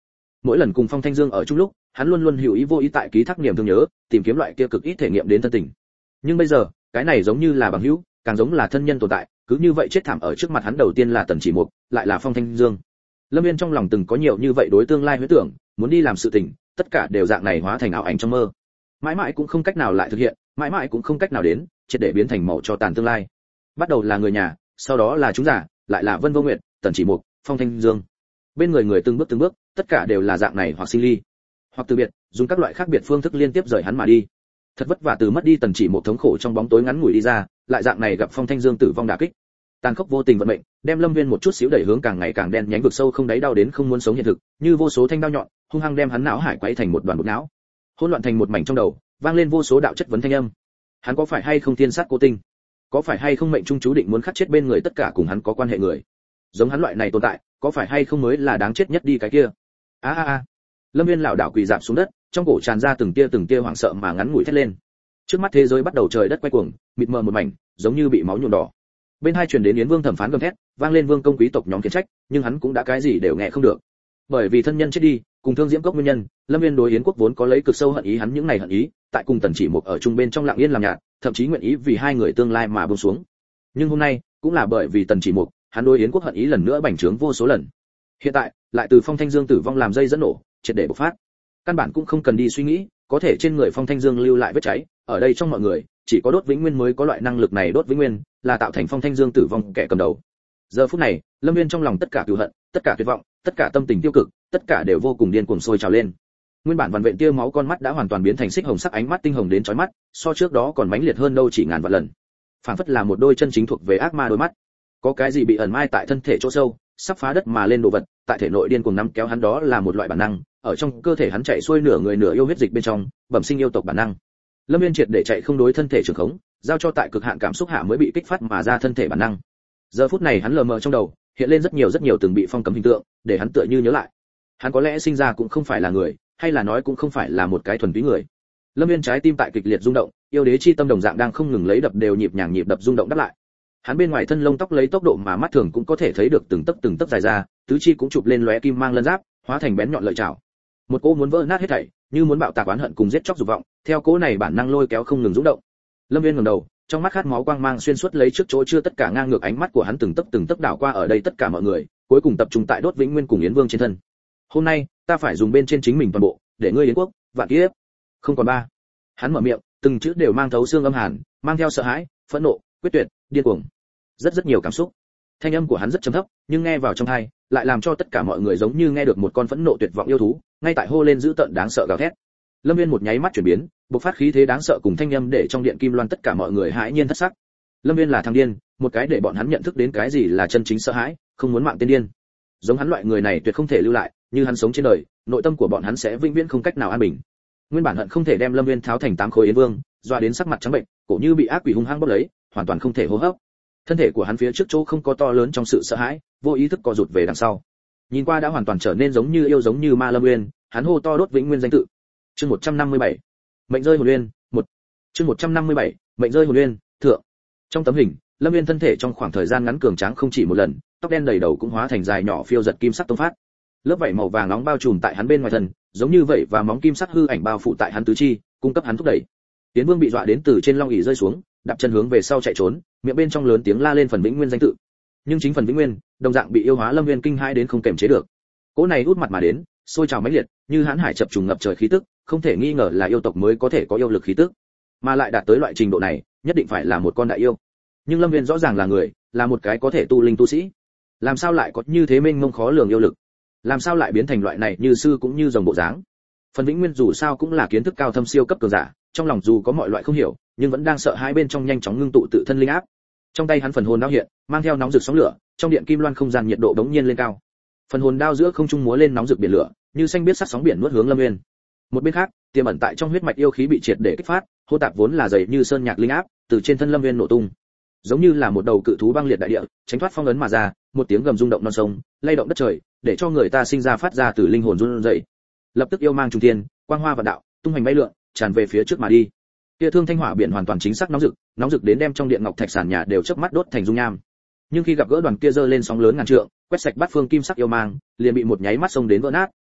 mỗi lần cùng Phong Thanh Dương ở chung lúc, hắn luôn luôn hữu ý vô ý tại ký thác niềm thương nhớ, tìm kiếm loại kia cực ít thể nghiệm đến thân tình. Nhưng bây giờ, cái này giống như là bằng hữu, càng giống là thân nhân tồn tại, cứ như vậy chết thảm ở trước mặt hắn. Đầu tiên là Tần Chỉ Mục, lại là Phong Thanh Dương. Lâm Viên trong lòng từng có nhiều như vậy đối tương lai huyễn tưởng, muốn đi làm sự tình, tất cả đều dạng này hóa thành ảo ảnh trong mơ. Mãi mãi cũng không cách nào lại thực hiện, mãi mãi cũng không cách nào đến, triệt để biến thành màu cho tàn tương lai. Bắt đầu là người nhà, sau đó là chúng giả, lại là Vân Vô Nguyệt, Tần Chỉ Mục, Phong Thanh Dương. Bên người người từng bước từng bước, tất cả đều là dạng này hoặc sinh ly, hoặc từ biệt, dùng các loại khác biệt phương thức liên tiếp rời hắn mà đi. Thật vất vả từ mất đi Tần Chỉ Mục thống khổ trong bóng tối ngắn ngủi đi ra, lại dạng này gặp Phong Thanh Dương tử vong đả kích. Tàn khốc vô tình vận mệnh, đem Lâm Viên một chút xíu đẩy hướng càng ngày càng đen nhánh vực sâu không đáy, đau đến không muốn sống hiện thực, như vô số thanh đao nhọn, hung hăng đem hắn não hải quấy thành một đoàn bột não. Hỗn loạn thành một mảnh trong đầu, vang lên vô số đạo chất vấn thanh âm. Hắn có phải hay không thiên sát cô tinh? Có phải hay không mệnh trung chú định muốn khắc chết bên người tất cả cùng hắn có quan hệ người? Giống hắn loại này tồn tại, có phải hay không mới là đáng chết nhất đi cái kia? A a a. Lâm Viên lảo đảo quỳ rạp xuống đất, trong cổ tràn ra từng tia từng tia hoảng sợ mà ngắn ngủi thét lên. Trước mắt thế giới bắt đầu trời đất quay cuồng, mịt mờ một mảnh, giống như bị máu nhuộm đỏ. Bên hai truyền đến Yến Vương thẩm phán gầm thét, vang lên vương công quý tộc nhóm khiển trách, nhưng hắn cũng đã cái gì đều nghe không được. Bởi vì thân nhân chết đi, cùng thương diễm cốc nguyên nhân, Lâm Viên đối Yến quốc vốn có lấy cực sâu hận ý, hắn những này hận ý, tại cùng Tần Chỉ Mục ở chung bên trong lặng yên làm nhạt, thậm chí nguyện ý vì hai người tương lai mà buông xuống. Nhưng hôm nay, cũng là bởi vì Tần Chỉ Mục, hắn đối Yến quốc hận ý lần nữa bành trướng vô số lần. Hiện tại, lại từ Phong Thanh Dương tử vong làm dây dẫn nổ, triệt để bộc phát. Căn bản cũng không cần đi suy nghĩ, có thể trên người Phong Thanh Dương lưu lại vết cháy, ở đây trong mọi người, chỉ có Đốt Vĩnh Nguyên mới có loại năng lực này. Đốt Vĩnh Nguyên là tạo thành Phong Thanh Dương tử vong kẻ cầm đầu. Giờ phút này, Lâm Viên trong lòng tất cả cừu hận, tất cả tuyệt vọng, tất cả tâm tình tiêu cực, tất cả đều vô cùng điên cuồng sôi trào lên. Nguyên bản vằn vện tia máu con mắt đã hoàn toàn biến thành xích hồng sắc, ánh mắt tinh hồng đến chói mắt, so trước đó còn mãnh liệt hơn đâu chỉ ngàn vạn lần. Phản phất là một đôi chân chính thuộc về ác ma đôi mắt. Có cái gì bị ẩn mai tại thân thể chỗ sâu, sắp phá đất mà lên đồ vật, tại thể nội điên cuồng nắm kéo hắn, đó là một loại bản năng, ở trong cơ thể hắn chạy xuôi nửa người nửa yêu huyết dịch bên trong, bẩm sinh yêu tộc bản năng. Lâm Viên triệt để chạy không đối thân thể trường khống, giao cho tại cực hạn cảm xúc hạ mới bị kích phát mà ra thân thể bản năng. Giờ phút này hắn lờ mờ trong đầu, hiện lên rất nhiều rất nhiều từng bị phong cấm hình tượng, để hắn tựa như nhớ lại. Hắn có lẽ sinh ra cũng không phải là người, hay là nói cũng không phải là một cái thuần túy người. Lâm Viên trái tim tại kịch liệt rung động, yêu đế chi tâm đồng dạng đang không ngừng lấy đập đều nhịp nhàng nhịp đập rung động đáp lại. Hắn bên ngoài thân lông tóc lấy tốc độ mà mắt thường cũng có thể thấy được từng tấc từng tấc dài ra, tứ chi cũng chụp lên lóe kim mang lân giáp, hóa thành bén nhọn lợi chảo. Một cỗ muốn vỡ nát hết thảy, như muốn bạo tạc oán hận cùng giết chóc dục vọng, theo cỗ này bản năng lôi kéo không ngừng rung động. Lâm Viên ngẩng đầu, trong mắt khát máu quang mang xuyên suốt lấy trước chỗ chưa tất cả ngang ngược, ánh mắt của hắn từng tấc từng tấc đảo qua ở đây tất cả mọi người, cuối cùng tập trung tại Đốt Vĩnh Nguyên cùng Yến Vương trên thân. Hôm nay, ta phải dùng bên trên chính mình toàn bộ, để ngươi Yến quốc vạn kiếp không còn ba. Hắn mở miệng, từng chữ đều mang thấu xương âm hàn, mang theo sợ hãi, phẫn nộ, quyết tuyệt, điên cuồng, rất rất nhiều cảm xúc. Thanh âm của hắn rất trầm thấp, nhưng nghe vào trong tai, lại làm cho tất cả mọi người giống như nghe được một con phẫn nộ tuyệt vọng yêu thú, ngay tại hô lên dữ tợn đáng sợ gào thét. Lâm Viên một nháy mắt chuyển biến, bộc phát khí thế đáng sợ cùng thanh âm để trong điện kim loan tất cả mọi người hãi nhiên thất sắc. Lâm Viên là thằng điên, một cái để bọn hắn nhận thức đến cái gì là chân chính sợ hãi, không muốn mạng tiên điên. Giống hắn loại người này tuyệt không thể lưu lại, như hắn sống trên đời, nội tâm của bọn hắn sẽ vĩnh viễn không cách nào an bình. Nguyên bản hận không thể đem Lâm Viên tháo thành tám khối Yến Vương, doa đến sắc mặt trắng bệnh, cổ như bị ác quỷ hung hăng bóp lấy, hoàn toàn không thể hô hấp. Thân thể của hắn phía trước chỗ không có to lớn trong sự sợ hãi, vô ý thức co rụt về đằng sau. Nhìn qua đã hoàn toàn trở nên giống như yêu giống như ma Lâm Nguyên, hắn hô to Đốt Vĩnh Nguyên danh tự. Chương một trăm năm mươi bảy, mệnh rơi hồn nguyên, một. Chương một trăm năm mươi bảy, mệnh rơi hồn nguyên, thượng. Trong tấm hình, Lâm Viên thân thể trong khoảng thời gian ngắn cường tráng không chỉ một lần, tóc đen đầy đầu cũng hóa thành dài nhỏ phiêu giật kim sắc tông phát. Lớp vảy màu vàng nóng bao trùm tại hắn bên ngoài thân, giống như vậy và móng kim sắc hư ảnh bao phủ tại hắn tứ chi, cung cấp hắn thúc đẩy. Tiến Vương bị dọa đến từ trên long ỷ rơi xuống, đạp chân hướng về sau chạy trốn, miệng bên trong lớn tiếng la lên Phần Vĩnh Nguyên danh tự. Nhưng chính Phần Vĩnh Nguyên, đồng dạng bị yêu hóa Lâm Viên kinh hãi đến không kềm chế được. Cỗ này út mặt mà đến, sôi trào mãnh liệt, như hãn hải chập trùng ngập trời khí tức, không thể nghi ngờ là yêu tộc mới có thể có yêu lực khí tức, mà lại đạt tới loại trình độ này, nhất định phải là một con đại yêu. Nhưng Lâm Viên rõ ràng là người, là một cái có thể tu linh tu sĩ, làm sao lại có như thế mênh mông khó lường yêu lực? Làm sao lại biến thành loại này như sư cũng như rồng bộ dáng? Phần Vĩnh Nguyên dù sao cũng là kiến thức cao thâm siêu cấp cường giả, trong lòng dù có mọi loại không hiểu, nhưng vẫn đang sợ hai bên trong nhanh chóng ngưng tụ tự thân linh áp. Trong tay hắn phần hồn đao hiện, mang theo nóng rực sóng lửa, trong điện kim loan không gian nhiệt độ bỗng nhiên lên cao. Phần hồn đao giữa không trung múa lên nóng rực biển lửa, như xanh biết sắc sóng biển nuốt hướng Lâm Nguyên. Một bên khác, tiềm ẩn tại trong huyết mạch yêu khí bị triệt để kích phát, hô tạp vốn là dày như sơn nhạc linh áp, từ trên thân Lâm Nguyên nổ tung. Giống như là một đầu cự thú băng liệt đại địa, tránh thoát phong ấn mà ra, một tiếng gầm rung động non sông, lay động đất trời, để cho người ta sinh ra phát ra từ linh hồn run rẩy. Lập tức yêu mang trung thiên, quang hoa vạn đạo, tung hoành bay lượn, tràn về phía trước mà đi. Kia thương thanh hỏa biển hoàn toàn chính xác nóng rực, nóng rực đến đem trong điện ngọc thạch sàn nhà đều chớp mắt đốt thành dung nham. Nhưng khi gặp gỡ đoàn kia giơ lên sóng lớn ngàn trượng, quét sạch bát phương kim sắc yêu mang, liền bị một nháy mắt xông đến vỡ nát,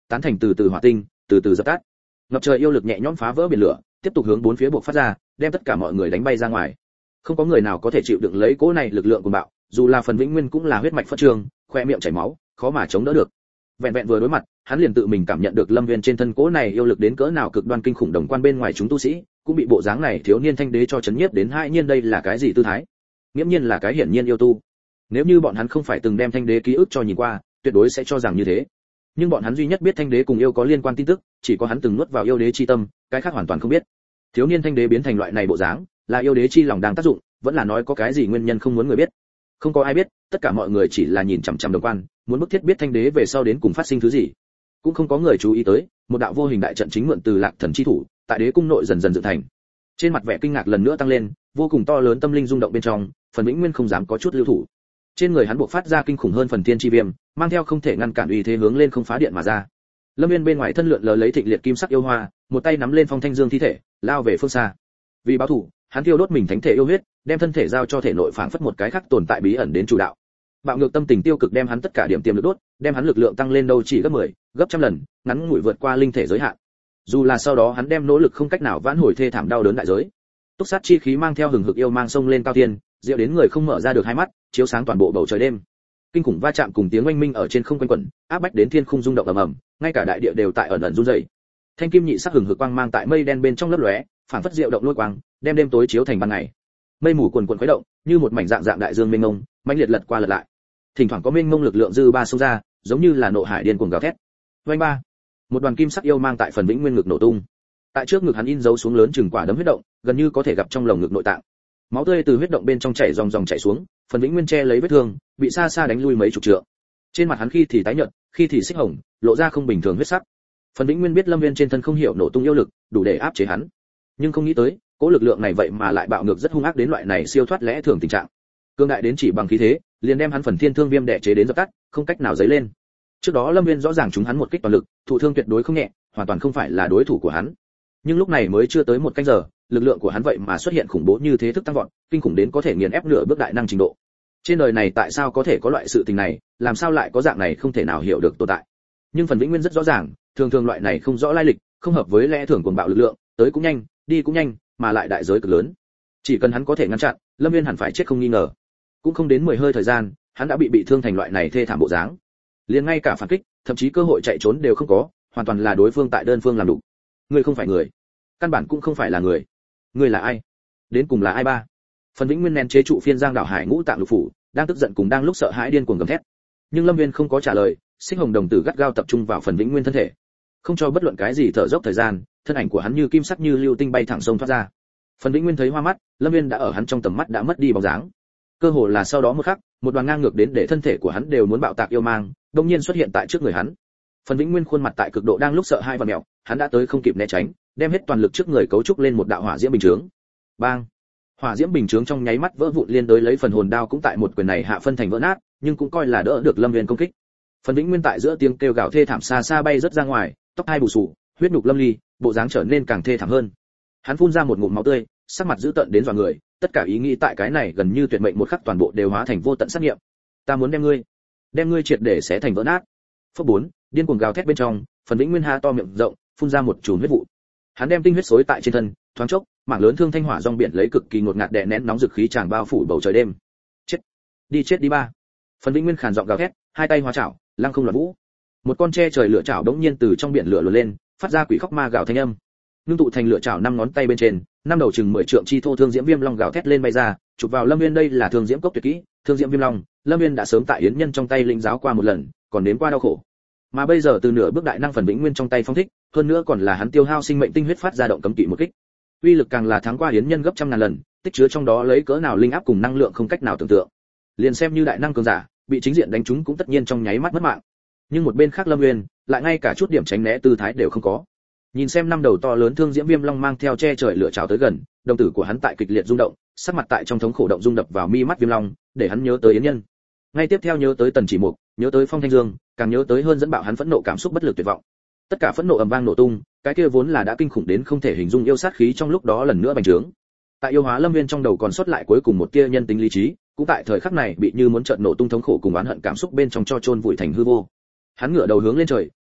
tán thành từ từ hỏa tinh, từ từ dập tắt. Ngập trời yêu lực nhẹ nhõm phá vỡ biển lửa, tiếp tục hướng bốn phía buộc phát ra, đem tất cả mọi người đánh bay ra ngoài. Không có người nào có thể chịu đựng lấy cỗ này lực lượng của bạo, dù là Phần Vĩnh Nguyên cũng là huyết mạch phất trường, khoe miệng chảy máu, khó mà chống đỡ được. Vẹn vẹn vừa đối mặt, hắn liền tự mình cảm nhận được Lâm Viên trên thân cỗ này yêu lực đến cỡ nào cực đoan kinh khủng, đồng quan bên ngoài chúng tu sĩ cũng bị bộ dáng này thiếu niên thanh đế cho chấn nhiếp đến hai nhiên đây là cái gì tư thái? Nghiễm nhiên là cái hiển nhiên yêu tu. Nếu như bọn hắn không phải từng đem thanh đế ký ức cho nhìn qua, tuyệt đối sẽ cho rằng như thế. Nhưng bọn hắn duy nhất biết thanh đế cùng yêu có liên quan tin tức, chỉ có hắn từng nuốt vào yêu đế chi tâm, cái khác hoàn toàn không biết. Thiếu niên thanh đế biến thành loại này bộ dáng, là yêu đế chi lòng đang tác dụng, vẫn là nói có cái gì nguyên nhân không muốn người biết. Không có ai biết, tất cả mọi người chỉ là nhìn chằm chằm đồng quan, muốn bức thiết biết thanh đế về sau đến cùng phát sinh thứ gì. Cũng không có người chú ý tới, một đạo vô hình đại trận chính mượn từ Lạc Thần chi thủ, tại đế cung nội dần dần dựng thành. Trên mặt vẻ kinh ngạc lần nữa tăng lên, vô cùng to lớn tâm linh rung động bên trong, Phần Vĩnh Nguyên không dám có chút lưu thủ. Trên người hắn bộc phát ra kinh khủng hơn phần thiên chi viêm, mang theo không thể ngăn cản uy thế hướng lên không phá điện mà ra. Lâm Viên bên ngoài thân lượn lờ lấy thịnh liệt kim sắc yêu hoa, một tay nắm lên Phong Thanh Dương thi thể, lao về phương xa. Vì báo thù, hắn tiêu đốt mình thánh thể yêu huyết, đem thân thể giao cho thể nội phảng phất một cái khác tồn tại bí ẩn đến chủ đạo. Bạo ngược tâm tình tiêu cực đem hắn tất cả điểm tiềm lực đốt, đem hắn lực lượng tăng lên đâu chỉ gấp mười, gấp trăm lần, ngắn ngủi vượt qua linh thể giới hạn. Dù là sau đó hắn đem nỗ lực không cách nào vãn hồi thê thảm đau đớn đại giới. Túc sát chi khí mang theo hừng hực yêu mang sông lên cao thiên, diệu đến người không mở ra được hai mắt, chiếu sáng toàn bộ bầu trời đêm. Kinh khủng va chạm cùng tiếng oanh minh ở trên không quanh quẩn, áp bách đến thiên khung rung động ầm ầm, ngay cả đại địa đều tại ẩn ẩn run rẩy. Thanh kim nhị sắc hừng hực quang mang tại mây đen bên trong lấp lóe, phản phất diệu động lôi quang, đem đêm tối chiếu thành ban ngày. Mây mù cuồn cuộn khuấy động, như một mảnh dạng dạng đại dương mênh mông, mãnh liệt lật qua lật lại. Thỉnh thoảng có mênh mông lực lượng dư ba xông ra, giống như là nộ hải điên cuồng gào thét. Oanh ba, một đoàn kim sắc yêu mang tại Phần Vĩnh Nguyên ngực nổ tung. Tại trước ngực hắn in dấu xuống lớn chừng quả đấm huyết động, gần như có thể gặp trong lồng ngực nội tạng. Máu tươi từ huyết động bên trong chảy ròng ròng chảy xuống, Phần Vĩnh Nguyên che lấy vết thương, bị xa xa đánh lui mấy chục trượng. Trên mặt hắn khi thì tái nhợt, khi thì xích hồng, lộ ra không bình thường huyết sắc. Phần Vĩnh Nguyên biết Lâm Viên trên thân không hiểu nổ tung yêu lực, đủ để áp chế hắn, nhưng không nghĩ tới, cỗ lực lượng này vậy mà lại bạo ngược rất hung ác đến loại này siêu thoát lẽ thường tình trạng. Cương đại đến chỉ bằng khí thế, liền đem hắn phần thiên thương viêm đè chế đến dập tắt, không cách nào dấy lên. Trước đó Lâm Viên rõ ràng chúng hắn một kích toàn lực, thụ thương tuyệt đối không nhẹ, hoàn toàn không phải là đối thủ của hắn. Nhưng lúc này mới chưa tới một canh giờ, lực lượng của hắn vậy mà xuất hiện khủng bố như thế thức tăng vọt, kinh khủng đến có thể nghiền ép nửa bước đại năng trình độ. Trên đời này tại sao có thể có loại sự tình này, làm sao lại có dạng này không thể nào hiểu được tồn tại. Nhưng Phần Vĩnh Nguyên rất rõ ràng, thường thường loại này không rõ lai lịch, không hợp với lẽ thường cuồng bạo lực lượng, tới cũng nhanh, đi cũng nhanh, mà lại đại giới cực lớn. Chỉ cần hắn có thể ngăn chặn, Lâm Viên hẳn phải chết không nghi ngờ. Cũng không đến mười hơi thời gian, hắn đã bị bị thương thành loại này thê thảm bộ dáng. Liền ngay cả phản kích, thậm chí cơ hội chạy trốn đều không có, hoàn toàn là đối phương tại đơn phương làm đủ. Ngươi không phải người, căn bản cũng không phải là người. Ngươi là ai? Đến cùng là ai ba? Phần Vĩnh Nguyên nén chế trụ phiên giang đảo hải ngũ tạng lục phủ, đang tức giận cùng đang lúc sợ hãi điên cuồng gầm thét. Nhưng Lâm Viên không có trả lời, xích hồng đồng tử gắt gao tập trung vào Phần Vĩnh Nguyên thân thể, không cho bất luận cái gì thở dốc thời gian, thân ảnh của hắn như kim sắc như lưu tinh bay thẳng sông thoát ra. Phần Vĩnh Nguyên thấy hoa mắt, Lâm Viên đã ở hắn trong tầm mắt đã mất đi bóng dáng. Cơ hồ là sau đó một khắc, một đoàn ngang ngược đến để thân thể của hắn đều muốn bạo tạc yêu mang, đột nhiên xuất hiện tại trước người hắn. Phần Vĩnh Nguyên khuôn mặt tại cực độ đang lúc sợ hai và mèo, hắn đã tới không kịp né tránh, đem hết toàn lực trước người cấu trúc lên một đạo hỏa diễm bình chướng. Bang! Hỏa diễm bình chướng trong nháy mắt vỡ vụn, liên đối lấy phần hồn đao cũng tại một quyền này hạ phân thành vỡ nát, nhưng cũng coi là đỡ được Lâm Viên công kích. Phần Vĩnh Nguyên tại giữa tiếng kêu gào thê thảm xa xa bay rất ra ngoài, tóc hai bù xù, huyết nhục lâm ly, bộ dáng trở nên càng thê thảm hơn. Hắn phun ra một ngụm máu tươi, sắc mặt dữ tợn đến dọa người, tất cả ý nghĩ tại cái này gần như tuyệt mệnh một khắc toàn bộ đều hóa thành vô tận sát nghiệm. Ta muốn đem ngươi, đem ngươi triệt để xé thành vỡ nát. Phớp bốn, điên cuồng gào thét bên trong, Phần Vĩnh Nguyên ha to miệng rộng, phun ra một chùm huyết vụ. Hắn đem tinh huyết xối tại trên thân, thoáng chốc, mảng lớn thương thanh hỏa rong biển lấy cực kỳ ngột ngạt đè nén nóng dực khí tràn bao phủ bầu trời đêm. Chết, đi chết đi ba. Phần Vĩnh Nguyên khàn giọng gào thét, hai tay hóa chảo, lăng không loạn vũ. Một con tre trời lửa chảo đống nhiên từ trong biển lửa lùa lên, phát ra quỷ khóc ma gào thanh âm. Nương tụ thành lửa chảo năm ngón tay bên trên, năm đầu chừng mười trượng chi thô thương diễm viêm long gào thét lên bay ra, chụp vào Lâm Viên. Đây là thương diễm cốc tuyệt kỹ, thương diễm viêm long, Lâm Viên đã sớm tại yến nhân trong tay lĩnh giáo qua một lần, còn nếm qua đau khổ. Mà bây giờ từ nửa bước đại năng Phần Vĩnh Nguyên trong tay phong thích, hơn nữa còn là hắn tiêu hao sinh mệnh tinh huyết phát ra động cấm kỵ một kích. Uy lực càng là thắng qua yến nhân gấp trăm ngàn lần, tích chứa trong đó lấy cỡ nào linh áp cùng năng lượng không cách nào tưởng tượng. Liền xem như đại năng cường giả, bị chính diện đánh trúng cũng tất nhiên trong nháy mắt mất mạng. Nhưng một bên khác Lâm Nguyên, lại ngay cả chút điểm tránh né tư thái đều không có. Nhìn xem năm đầu to lớn thương diễm viêm long mang theo che trời lửa trào tới gần, đồng tử của hắn tại kịch liệt rung động, sắc mặt tại trong thống khổ động rung đập vào mi mắt viêm long, để hắn nhớ tới yến nhân. Ngay tiếp theo nhớ tới Tần Chỉ Mục, nhớ tới Phong Thanh Dương, càng nhớ tới hơn dẫn bạo hắn phẫn nộ cảm xúc bất lực tuyệt vọng. Tất cả phẫn nộ ầm vang nổ tung, cái kia vốn là đã kinh khủng đến không thể hình dung yêu sát khí trong lúc đó lần nữa bành trướng. Tại yêu hóa Lâm Viên trong đầu còn sót lại cuối cùng một tia nhân tính lý trí, cũng tại thời khắc này bị như muốn chợt nổ tung thống khổ cùng oán hận cảm xúc bên trong cho chôn vùi thành hư vô. Hắn ngửa đầu hướng lên trời,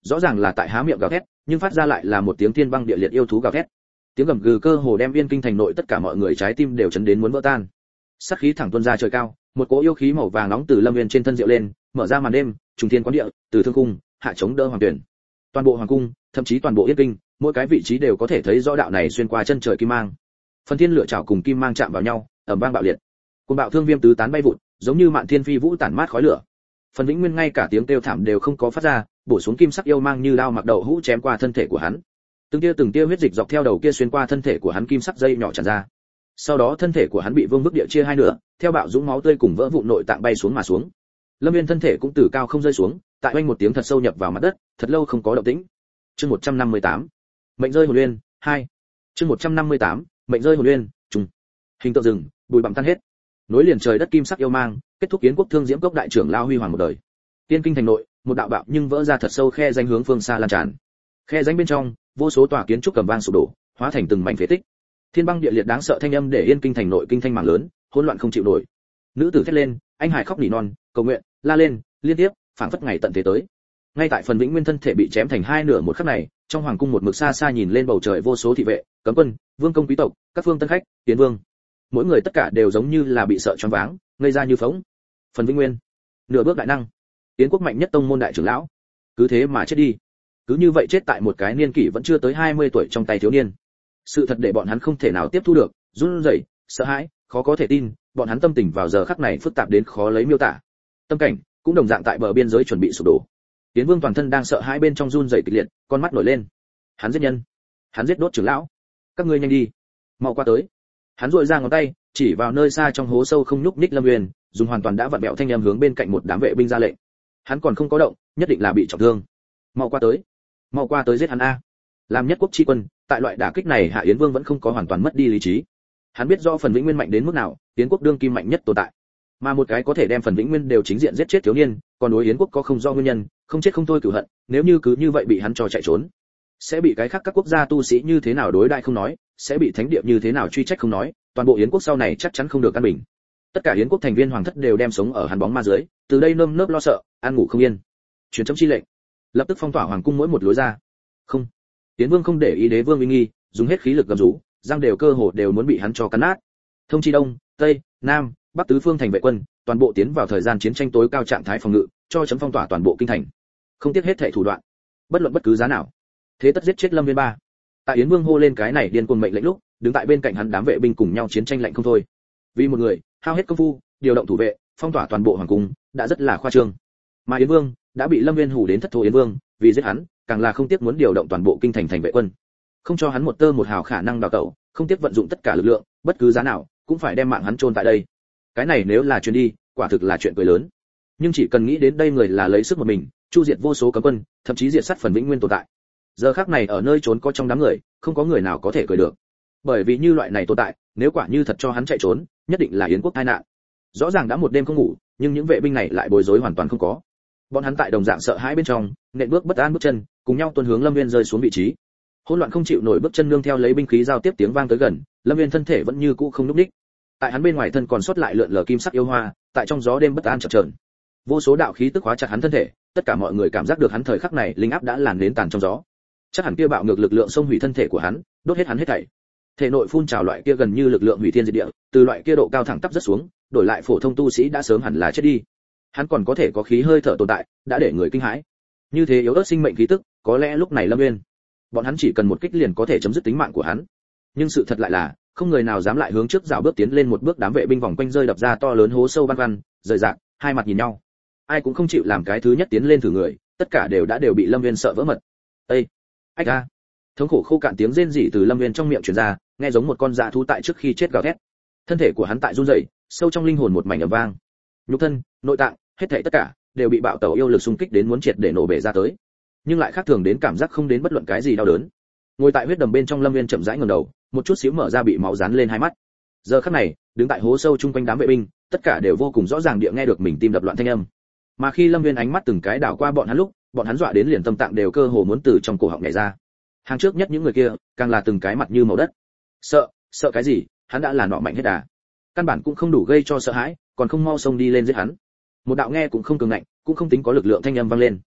rõ ràng là tại há miệng gào thét, nhưng phát ra lại là một tiếng thiên băng địa liệt yêu thú gào thét. Tiếng gầm gừ cơ hồ đem Yên Kinh thành nội tất cả mọi người trái tim đều chấn đến muốn vỡ tan. Sát khí thẳng tuôn ra trời cao, một cỗ yêu khí màu vàng nóng từ Lâm Viên trên thân diệu lên, mở ra màn đêm, trùng thiên quán địa, từ thương cung hạ chống đỡ hoàng tuyển. Toàn bộ hoàng cung, thậm chí toàn bộ Yên Kinh, mỗi cái vị trí đều có thể thấy rõ đạo này xuyên qua chân trời kim mang. Phần thiên lửa chảo cùng kim mang chạm vào nhau, ầm vang bạo liệt. Cuồng bạo thương viêm tứ tán bay vụt, giống như mạn thiên phi vũ tản mát khói lửa. Phần Vĩnh Nguyên ngay cả tiếng kêu thảm đều không có phát ra, bổ xuống kim sắc yêu mang như đao mặc đầu hũ chém qua thân thể của hắn. Từng tia từng tia huyết dịch dọc theo đầu kia xuyên qua thân thể của hắn kim sắc dây nhỏ tràn ra. Sau đó thân thể của hắn bị vương bức địa chia hai nửa, theo bạo dũng máu tươi cùng vỡ vụn nội tạng bay xuống mà xuống. Lâm Viên thân thể cũng từ cao không rơi xuống, tại oanh một tiếng thật sâu nhập vào mặt đất, thật lâu không có động tĩnh. Chương một trăm năm mươi tám, mệnh rơi hồn nguyên hai. Chương một trăm năm mươi tám, mệnh rơi hồn nguyên trùng. Hình tượng rừng, bụi bặm tan hết. Nối liền trời đất kim sắc yêu mang, kết thúc Yến quốc thương diễm cốc đại trưởng lao huy hoàng một đời. Tiên Kinh thành nội, một đạo bạo nhưng vỡ ra thật sâu khe danh hướng phương xa lan tràn. Khe danh bên trong, vô số tòa kiến trúc cầm vang sụp đổ, hóa thành từng mảnh phế tích. Thiên băng địa liệt đáng sợ thanh âm để Yên Kinh thành nội kinh thanh mảng lớn, hỗn loạn không chịu nổi. Nữ tử thét lên, anh hải khóc nỉ non, cầu nguyện, la lên, liên tiếp, phảng phất ngày tận thế tới. Ngay tại Phần Vĩnh Nguyên thân thể bị chém thành hai nửa một khắc này, trong hoàng cung một mực xa xa nhìn lên bầu trời vô số thị vệ, cấm quân, vương công quý tộc, các phương tân khách, tiến vương. Mỗi người tất cả đều giống như là bị sợ choáng váng, ngây ra như phỗng. Phần Vĩnh Nguyên, nửa bước đại năng, Yến quốc mạnh nhất tông môn đại trưởng lão, cứ thế mà chết đi. Cứ như vậy chết tại một cái niên kỷ vẫn chưa tới hai mươi tuổi trong tay thiếu niên. Sự thật để bọn hắn không thể nào tiếp thu được, run rẩy, sợ hãi, khó có thể tin, bọn hắn tâm tình vào giờ khắc này phức tạp đến khó lấy miêu tả. Tâm cảnh cũng đồng dạng tại bờ biên giới chuẩn bị sụp đổ. Tiến Vương toàn thân đang sợ hãi bên trong run rẩy kịch liệt, con mắt nổi lên. Hắn giết nhân, hắn giết đốt trưởng lão. Các ngươi nhanh đi, mau qua tới. Hắn duỗi ra ngón tay, chỉ vào nơi xa trong hố sâu không nhúc nhích Lâm Nguyên, dùng hoàn toàn đã vặn bẹo thanh âm hướng bên cạnh một đám vệ binh ra lệnh. Hắn còn không có động, nhất định là bị trọng thương. Mau qua tới, mau qua tới giết hắn a. Làm nhất quốc chi quân, tại loại đả kích này Hạ Yến Vương vẫn không có hoàn toàn mất đi lý trí. Hắn biết rõ Phần Vĩnh Nguyên mạnh đến mức nào, Yến quốc đương kim mạnh nhất tồn tại. Mà một cái có thể đem Phần Vĩnh Nguyên đều chính diện giết chết thiếu niên, còn đối Yến quốc có không do nguyên nhân, không chết không thôi cửu hận, nếu như cứ như vậy bị hắn cho chạy trốn, sẽ bị cái khác các quốc gia tu sĩ như thế nào đối đãi không nói, sẽ bị thánh địa như thế nào truy trách không nói, toàn bộ Yến quốc sau này chắc chắn không được căn bình. Tất cả Yến quốc thành viên hoàng thất đều đem sống ở hắn bóng ma dưới, từ đây nơm nớp lo sợ, ăn ngủ không yên. Truyền chấm chi lệnh, lập tức phong tỏa hoàng cung mỗi một lối ra. Không, Yến Vương không để ý đế vương uy nghi, dùng hết khí lực gầm rú, răng đều cơ hồ đều muốn bị hắn cho cắn nát. Thông chi đông, tây, nam, bắc tứ phương thành vệ quân, toàn bộ tiến vào thời gian chiến tranh tối cao trạng thái phòng ngự, cho chấm phong tỏa toàn bộ kinh thành. Không tiếc hết thảy thủ đoạn, bất luận bất cứ giá nào. Thế tất giết chết Lâm Viên ba. Tại Yến Vương hô lên cái này điên cuồng mệnh lệnh lúc, đứng tại bên cạnh hắn đám vệ binh cùng nhau chiến tranh lạnh không thôi. Vì một người, hao hết công phu, điều động thủ vệ, phong tỏa toàn bộ hoàng cung, đã rất là khoa trương. Mà Yến Vương đã bị Lâm Viên hù đến thất thố. Yến Vương vì giết hắn, càng là không tiếc muốn điều động toàn bộ kinh thành thành vệ quân, không cho hắn một tơ một hào khả năng đào tẩu, không tiếc vận dụng tất cả lực lượng, bất cứ giá nào cũng phải đem mạng hắn chôn tại đây. Cái này nếu là truyền đi, quả thực là chuyện cười lớn. Nhưng chỉ cần nghĩ đến đây người là lấy sức một mình, chu diệt vô số cấm quân, thậm chí diệt sát Phần Vĩnh Nguyên tồn tại. Giờ khắc này ở nơi trốn có trong đám người, không có người nào có thể cười được. Bởi vì như loại này tồn tại, nếu quả như thật cho hắn chạy trốn, nhất định là Yến quốc tai nạn. Rõ ràng đã một đêm không ngủ, nhưng những vệ binh này lại bối rối hoàn toàn không có. Bọn hắn tại đồng dạng sợ hãi bên trong, nện bước bất an bước chân, cùng nhau tuần hướng Lâm Viên rơi xuống vị trí. Hỗn loạn không chịu nổi bước chân nương theo lấy binh khí giao tiếp tiếng vang tới gần, Lâm Viên thân thể vẫn như cũ không lúc đích. Tại hắn bên ngoài thân còn sót lại lượn lờ kim sắc yêu hoa, tại trong gió đêm bất an chập chờn. Vô số đạo khí tức hóa chặt hắn thân thể, tất cả mọi người cảm giác được hắn thời khắc này linh áp đã làn đến tàn trong gió. Chắc hẳn kia bạo ngược lực lượng xông hủy thân thể của hắn, đốt hết hắn hết thảy. Thể nội phun trào loại kia gần như lực lượng hủy thiên diệt địa, từ loại kia độ cao thẳng tắp rất xuống, đổi lại phổ thông tu sĩ đã sớm hẳn là chết đi. Hắn còn có thể có khí hơi thở tồn tại, đã để người kinh hãi. Như thế yếu ớt sinh mệnh khí tức, có lẽ lúc này Lâm Nguyên, bọn hắn chỉ cần một kích liền có thể chấm dứt tính mạng của hắn. Nhưng sự thật lại là, không người nào dám lại hướng trước dạo bước tiến lên một bước, đám vệ binh vòng quanh rơi đập ra to lớn hố sâu băn khoăn, rời rạc, hai mặt nhìn nhau. Ai cũng không chịu làm cái thứ nhất tiến lên thử người, tất cả đều đã đều bị Lâm Nguyên sợ vỡ mật. Ê, ách a! Thống khổ khô cạn tiếng rên rỉ từ Lâm Nguyên trong miệng truyền ra, nghe giống một con dã thú tại trước khi chết gào thét. Thân thể của hắn tại run rẩy, sâu trong linh hồn một mảnh ầm vang. Nhục thân, nội tạng, hết thảy tất cả đều bị bạo tẩu yêu lực xung kích đến muốn triệt để nổ bể ra tới. Nhưng lại khác thường đến cảm giác không đến bất luận cái gì đau đớn. Ngồi tại huyết đầm bên trong Lâm Nguyên chậm rãi ngẩng đầu, một chút xíu mở ra bị máu dán lên hai mắt. Giờ khắc này, đứng tại hố sâu chung quanh đám vệ binh, tất cả đều vô cùng rõ ràng địa nghe được mình tim đập loạn thanh âm. Mà khi Lâm Nguyên ánh mắt từng cái đảo qua bọn hắn lúc, bọn hắn dọa đến liền tâm tạng đều cơ hồ muốn từ trong cổ họng nhảy ra. Hàng trước nhất những người kia, càng là từng cái mặt như màu đất. Sợ, sợ cái gì, hắn đã là nọ mạnh hết đà. Căn bản cũng không đủ gây cho sợ hãi, còn không mau xông đi lên giết hắn. Một đạo nghe cũng không cường ngạnh, cũng không tính có lực lượng thanh âm vang lên.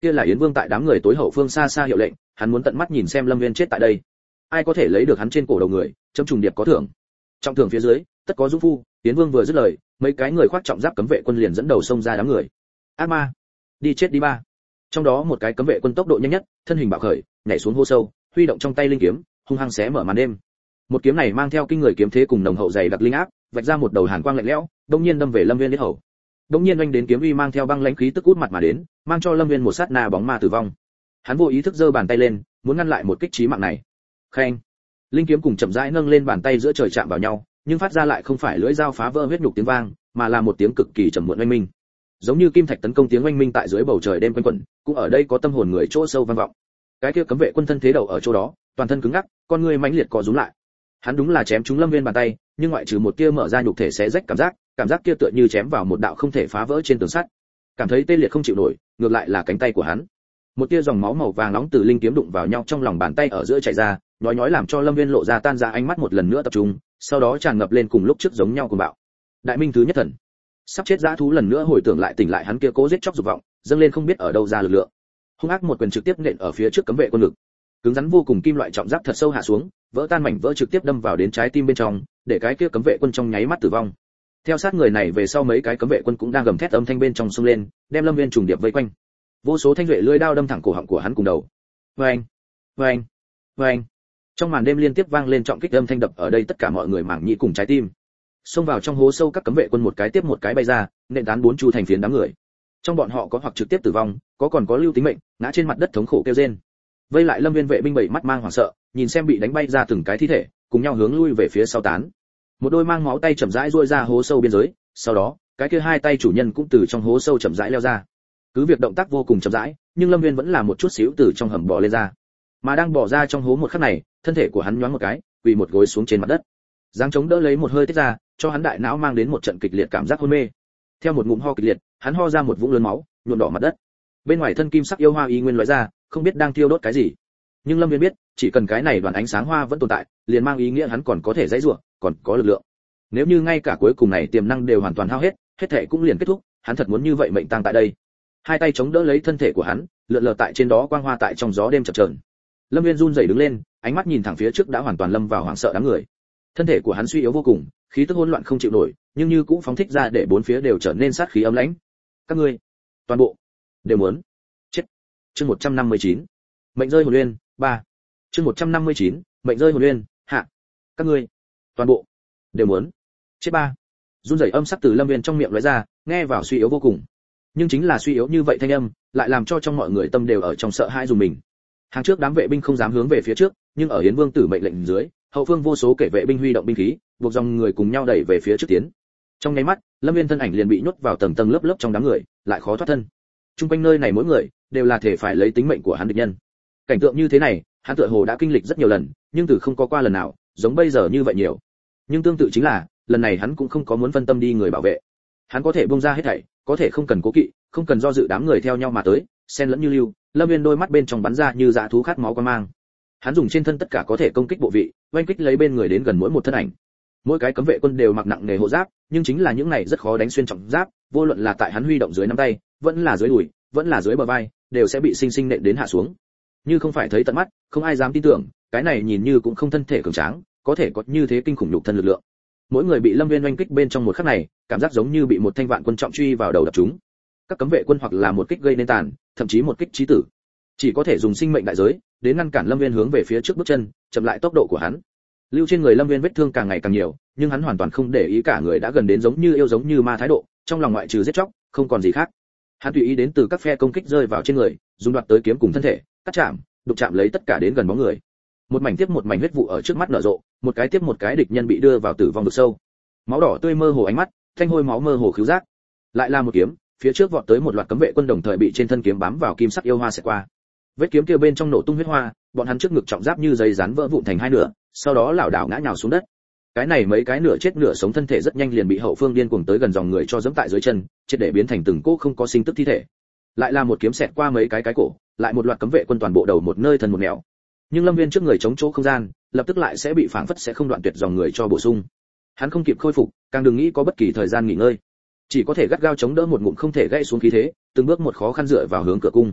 kia là Yến Vương tại đám người tối hậu phương xa xa hiệu lệnh, hắn muốn tận mắt nhìn xem Lâm Viên chết tại đây. Ai có thể lấy được hắn trên cổ đầu người, chấm trùng điệp có thưởng. Trọng thưởng phía dưới, tất có dũng phu. Yến Vương vừa dứt lời, mấy cái người khoác trọng giáp cấm vệ quân liền dẫn đầu xông ra đám người. Ác ma, đi chết đi ba. Trong đó một cái cấm vệ quân tốc độ nhanh nhất, thân hình bạo khởi, nhảy xuống hố sâu, huy động trong tay linh kiếm, hung hăng xé mở màn đêm. Một kiếm này mang theo kinh người kiếm thế cùng nồng hậu dày đặc linh áp, vạch ra một đầu hàn quang lạnh lẽo, đông nhiên đâm về Lâm Viên huyết hầu. Đông nhiên oanh đến kiếm uy mang theo băng lãnh khí tức út mặt mà đến, mang cho Lâm Viên một sát na bóng ma tử vong. Hắn vô ý thức giơ bàn tay lên, muốn ngăn lại một kích chí mạng này. Khen, linh kiếm cùng chậm rãi nâng lên bàn tay giữa trời chạm vào nhau, nhưng phát ra lại không phải lưỡi dao phá vỡ huyết nhục tiếng vang, mà là một tiếng cực kỳ trầm muộn oanh minh. Giống như kim thạch tấn công tiếng oanh minh tại dưới bầu trời đêm quanh quẩn, cũng ở đây có tâm hồn người chỗ sâu vang vọng. Cái kia cấm vệ quân thân thế đầu ở chỗ đó, toàn thân cứng ngắc, con người mãnh liệt co rúm lại. Hắn đúng là chém trúng Lâm Viên bàn tay, nhưng ngoại trừ một tia mở ra nhục thể xé rách cảm giác, cảm giác kia tựa như chém vào một đạo không thể phá vỡ trên tường sắt. Cảm thấy tê liệt không chịu nổi, ngược lại là cánh tay của hắn. Một tia dòng máu màu vàng nóng từ linh kiếm đụng vào nhau trong lòng bàn tay ở giữa chảy ra, nhói nhói làm cho Lâm Viên lộ ra tan ra ánh mắt một lần nữa tập trung, sau đó tràn ngập lên cùng lúc trước giống nhau cuồng bạo. Đại minh thứ nhất thần, sắp chết dã thú lần nữa hồi tưởng lại tỉnh lại hắn kia cố giết chóc dục vọng, dâng lên không biết ở đâu ra lực lượng. Hung ác một quyền trực tiếp nện ở phía trước cấm vệ quân ngực. Cứng rắn vô cùng kim loại trọng giáp thật sâu hạ xuống, vỡ tan mảnh vỡ trực tiếp đâm vào đến trái tim bên trong, để cái kia cấm vệ quân trong nháy mắt tử vong. Theo sát người này về sau mấy cái cấm vệ quân cũng đang gầm thét âm thanh bên trong xông lên, đem Lâm Viên trùng điệp vây quanh. Vô số thanh duệ lưỡi đao đâm thẳng cổ họng của hắn cùng đầu. Oeng, oeng, oeng. Trong màn đêm liên tiếp vang lên trọng kích âm thanh đập ở đây tất cả mọi người mảng nhĩ cùng trái tim. Xông vào trong hố sâu các cấm vệ quân một cái tiếp một cái bay ra, nện tán bốn chu thành phiến đám người. Trong bọn họ có hoặc trực tiếp tử vong, có còn có lưu tính mệnh, ngã trên mặt đất thống khổ kêu rên. Vây lại Lâm Viên vệ binh bảy mắt mang hoảng sợ, nhìn xem bị đánh bay ra từng cái thi thể, cùng nhau hướng lui về phía sau tán. Một đôi mang máu tay chậm rãi duỗi ra hố sâu biên giới, sau đó, cái kia hai tay chủ nhân cũng từ trong hố sâu chậm rãi leo ra. Cứ việc động tác vô cùng chậm rãi, nhưng Lâm Viên vẫn là một chút xíu từ trong hầm bò lên ra. Mà đang bò ra trong hố một khắc này, thân thể của hắn nhoáng một cái, quỳ một gối xuống trên mặt đất. Giáng chống đỡ lấy một hơi tiết ra, cho hắn đại não mang đến một trận kịch liệt cảm giác hôn mê. Theo một ngụm ho kịch liệt, hắn ho ra một vũng lớn máu, nhuộm đỏ mặt đất. Bên ngoài thân kim sắc yêu hoa y nguyên lóe ra, không biết đang thiêu đốt cái gì. Nhưng Lâm Viên biết, chỉ cần cái này đoàn ánh sáng hoa vẫn tồn tại, liền mang ý nghĩa hắn còn có thể dãy rủa, còn có lực lượng. Nếu như ngay cả cuối cùng này tiềm năng đều hoàn toàn hao hết, hết thể cũng liền kết thúc, hắn thật muốn như vậy mệnh tang tại đây. Hai tay chống đỡ lấy thân thể của hắn, lượn lờ tại trên đó quang hoa tại trong gió đêm chập chờn. Lâm Viên run rẩy đứng lên, ánh mắt nhìn thẳng phía trước đã hoàn toàn lâm vào hoảng sợ đám người. Thân thể của hắn suy yếu vô cùng, khí tức hỗn loạn không chịu nổi, nhưng như cũng phóng thích ra để bốn phía đều trở nên sát khí ấm lãnh. Các ngươi, toàn bộ đều muốn chết. Chương một trăm năm mươi chín, mệnh rơi hồn nguyên, ba. Chương một trăm năm mươi chín, mệnh rơi hồn nguyên, hạ. Các ngươi, toàn bộ đều muốn chết ba. Run rẩy âm sắc từ Lâm Viên trong miệng lóe ra, nghe vào suy yếu vô cùng. Nhưng chính là suy yếu như vậy thanh âm, lại làm cho trong mọi người tâm đều ở trong sợ hãi dùng mình. Hàng trước đám vệ binh không dám hướng về phía trước, nhưng ở Yến Vương tử mệnh lệnh dưới, hậu phương vô số kể vệ binh huy động binh khí, buộc dòng người cùng nhau đẩy về phía trước tiến. Trong nháy mắt, Lâm Viên thân ảnh liền bị nhốt vào tầng tầng lớp lớp trong đám người, lại khó thoát thân. Trung quanh nơi này mỗi người đều là thể phải lấy tính mệnh của hắn địch nhân. Cảnh tượng như thế này, hắn tựa hồ đã kinh lịch rất nhiều lần, nhưng từ không có qua lần nào giống bây giờ như vậy nhiều. Nhưng tương tự chính là, lần này hắn cũng không có muốn phân tâm đi người bảo vệ. Hắn có thể buông ra hết thảy, có thể không cần cố kỵ, không cần do dự đám người theo nhau mà tới, xen lẫn như lưu. Lâm Viên đôi mắt bên trong bắn ra như dã thú khát máu quan mang. Hắn dùng trên thân tất cả có thể công kích bộ vị, oanh kích lấy bên người đến gần mỗi một thân ảnh. Mỗi cái cấm vệ quân đều mặc nặng nề hộ giáp, nhưng chính là những này rất khó đánh xuyên trọng giáp, vô luận là tại hắn huy động dưới nắm tay, vẫn là dưới đùi, vẫn là dưới bờ vai, đều sẽ bị sinh sinh nện đến hạ xuống. Như không phải thấy tận mắt, không ai dám tin tưởng, cái này nhìn như cũng không thân thể cường tráng, có thể có như thế kinh khủng nhục thân lực lượng. Mỗi người bị Lâm Viên oanh kích bên trong một khắc này, cảm giác giống như bị một thanh vạn quân trọng truy vào đầu đập chúng. Các cấm vệ quân hoặc là một kích gây nên tàn, thậm chí một kích chí tử, chỉ có thể dùng sinh mệnh đại giới đến ngăn cản Lâm Viên hướng về phía trước bước chân, chậm lại tốc độ của hắn. Lưu trên người Lâm Viên vết thương càng ngày càng nhiều, nhưng hắn hoàn toàn không để ý, cả người đã gần đến giống như yêu giống như ma thái độ, trong lòng ngoại trừ giết chóc, không còn gì khác. Hắn tùy ý đến từ các phe công kích rơi vào trên người, dùng đoạt tới kiếm cùng thân thể, cắt chạm, đụng chạm lấy tất cả đến gần bóng người. Một mảnh tiếp một mảnh huyết vụ ở trước mắt nở rộ, một cái tiếp một cái địch nhân bị đưa vào tử vong vực sâu. Máu đỏ tươi mơ hồ ánh mắt, thanh hôi máu mơ hồ khứu giác. Lại là một kiếm, phía trước vọt tới một loạt cấm vệ quân đồng thời bị trên thân kiếm bám vào kim sắc yêu hoa xẹt qua. Vết kiếm kia bên trong nổ tung huyết hoa, bọn hắn trước ngực trọng giáp như giấy rán vỡ vụn thành hai nửa, sau đó lảo đảo ngã nhào xuống đất. Cái này mấy cái nửa chết nửa sống thân thể rất nhanh liền bị hậu phương điên cuồng tới gần dòng người cho dẫm tại dưới chân, triệt để biến thành từng cỗ không có sinh tức thi thể. Lại là một kiếm xẹt qua mấy cái cái cổ, lại một loạt cấm vệ quân toàn bộ đầu một nơi thần một nẻo. Nhưng Lâm Viên trước người chống chỗ không gian, lập tức lại sẽ bị phản phất sẽ không đoạn tuyệt dòng người cho bổ sung. Hắn không kịp khôi phục, càng đừng nghĩ có bất kỳ thời gian nghỉ ngơi, chỉ có thể gắt gao chống đỡ một ngụm không thể gãy xuống khí thế, từng bước một khó khăn dựa vào hướng cửa cung.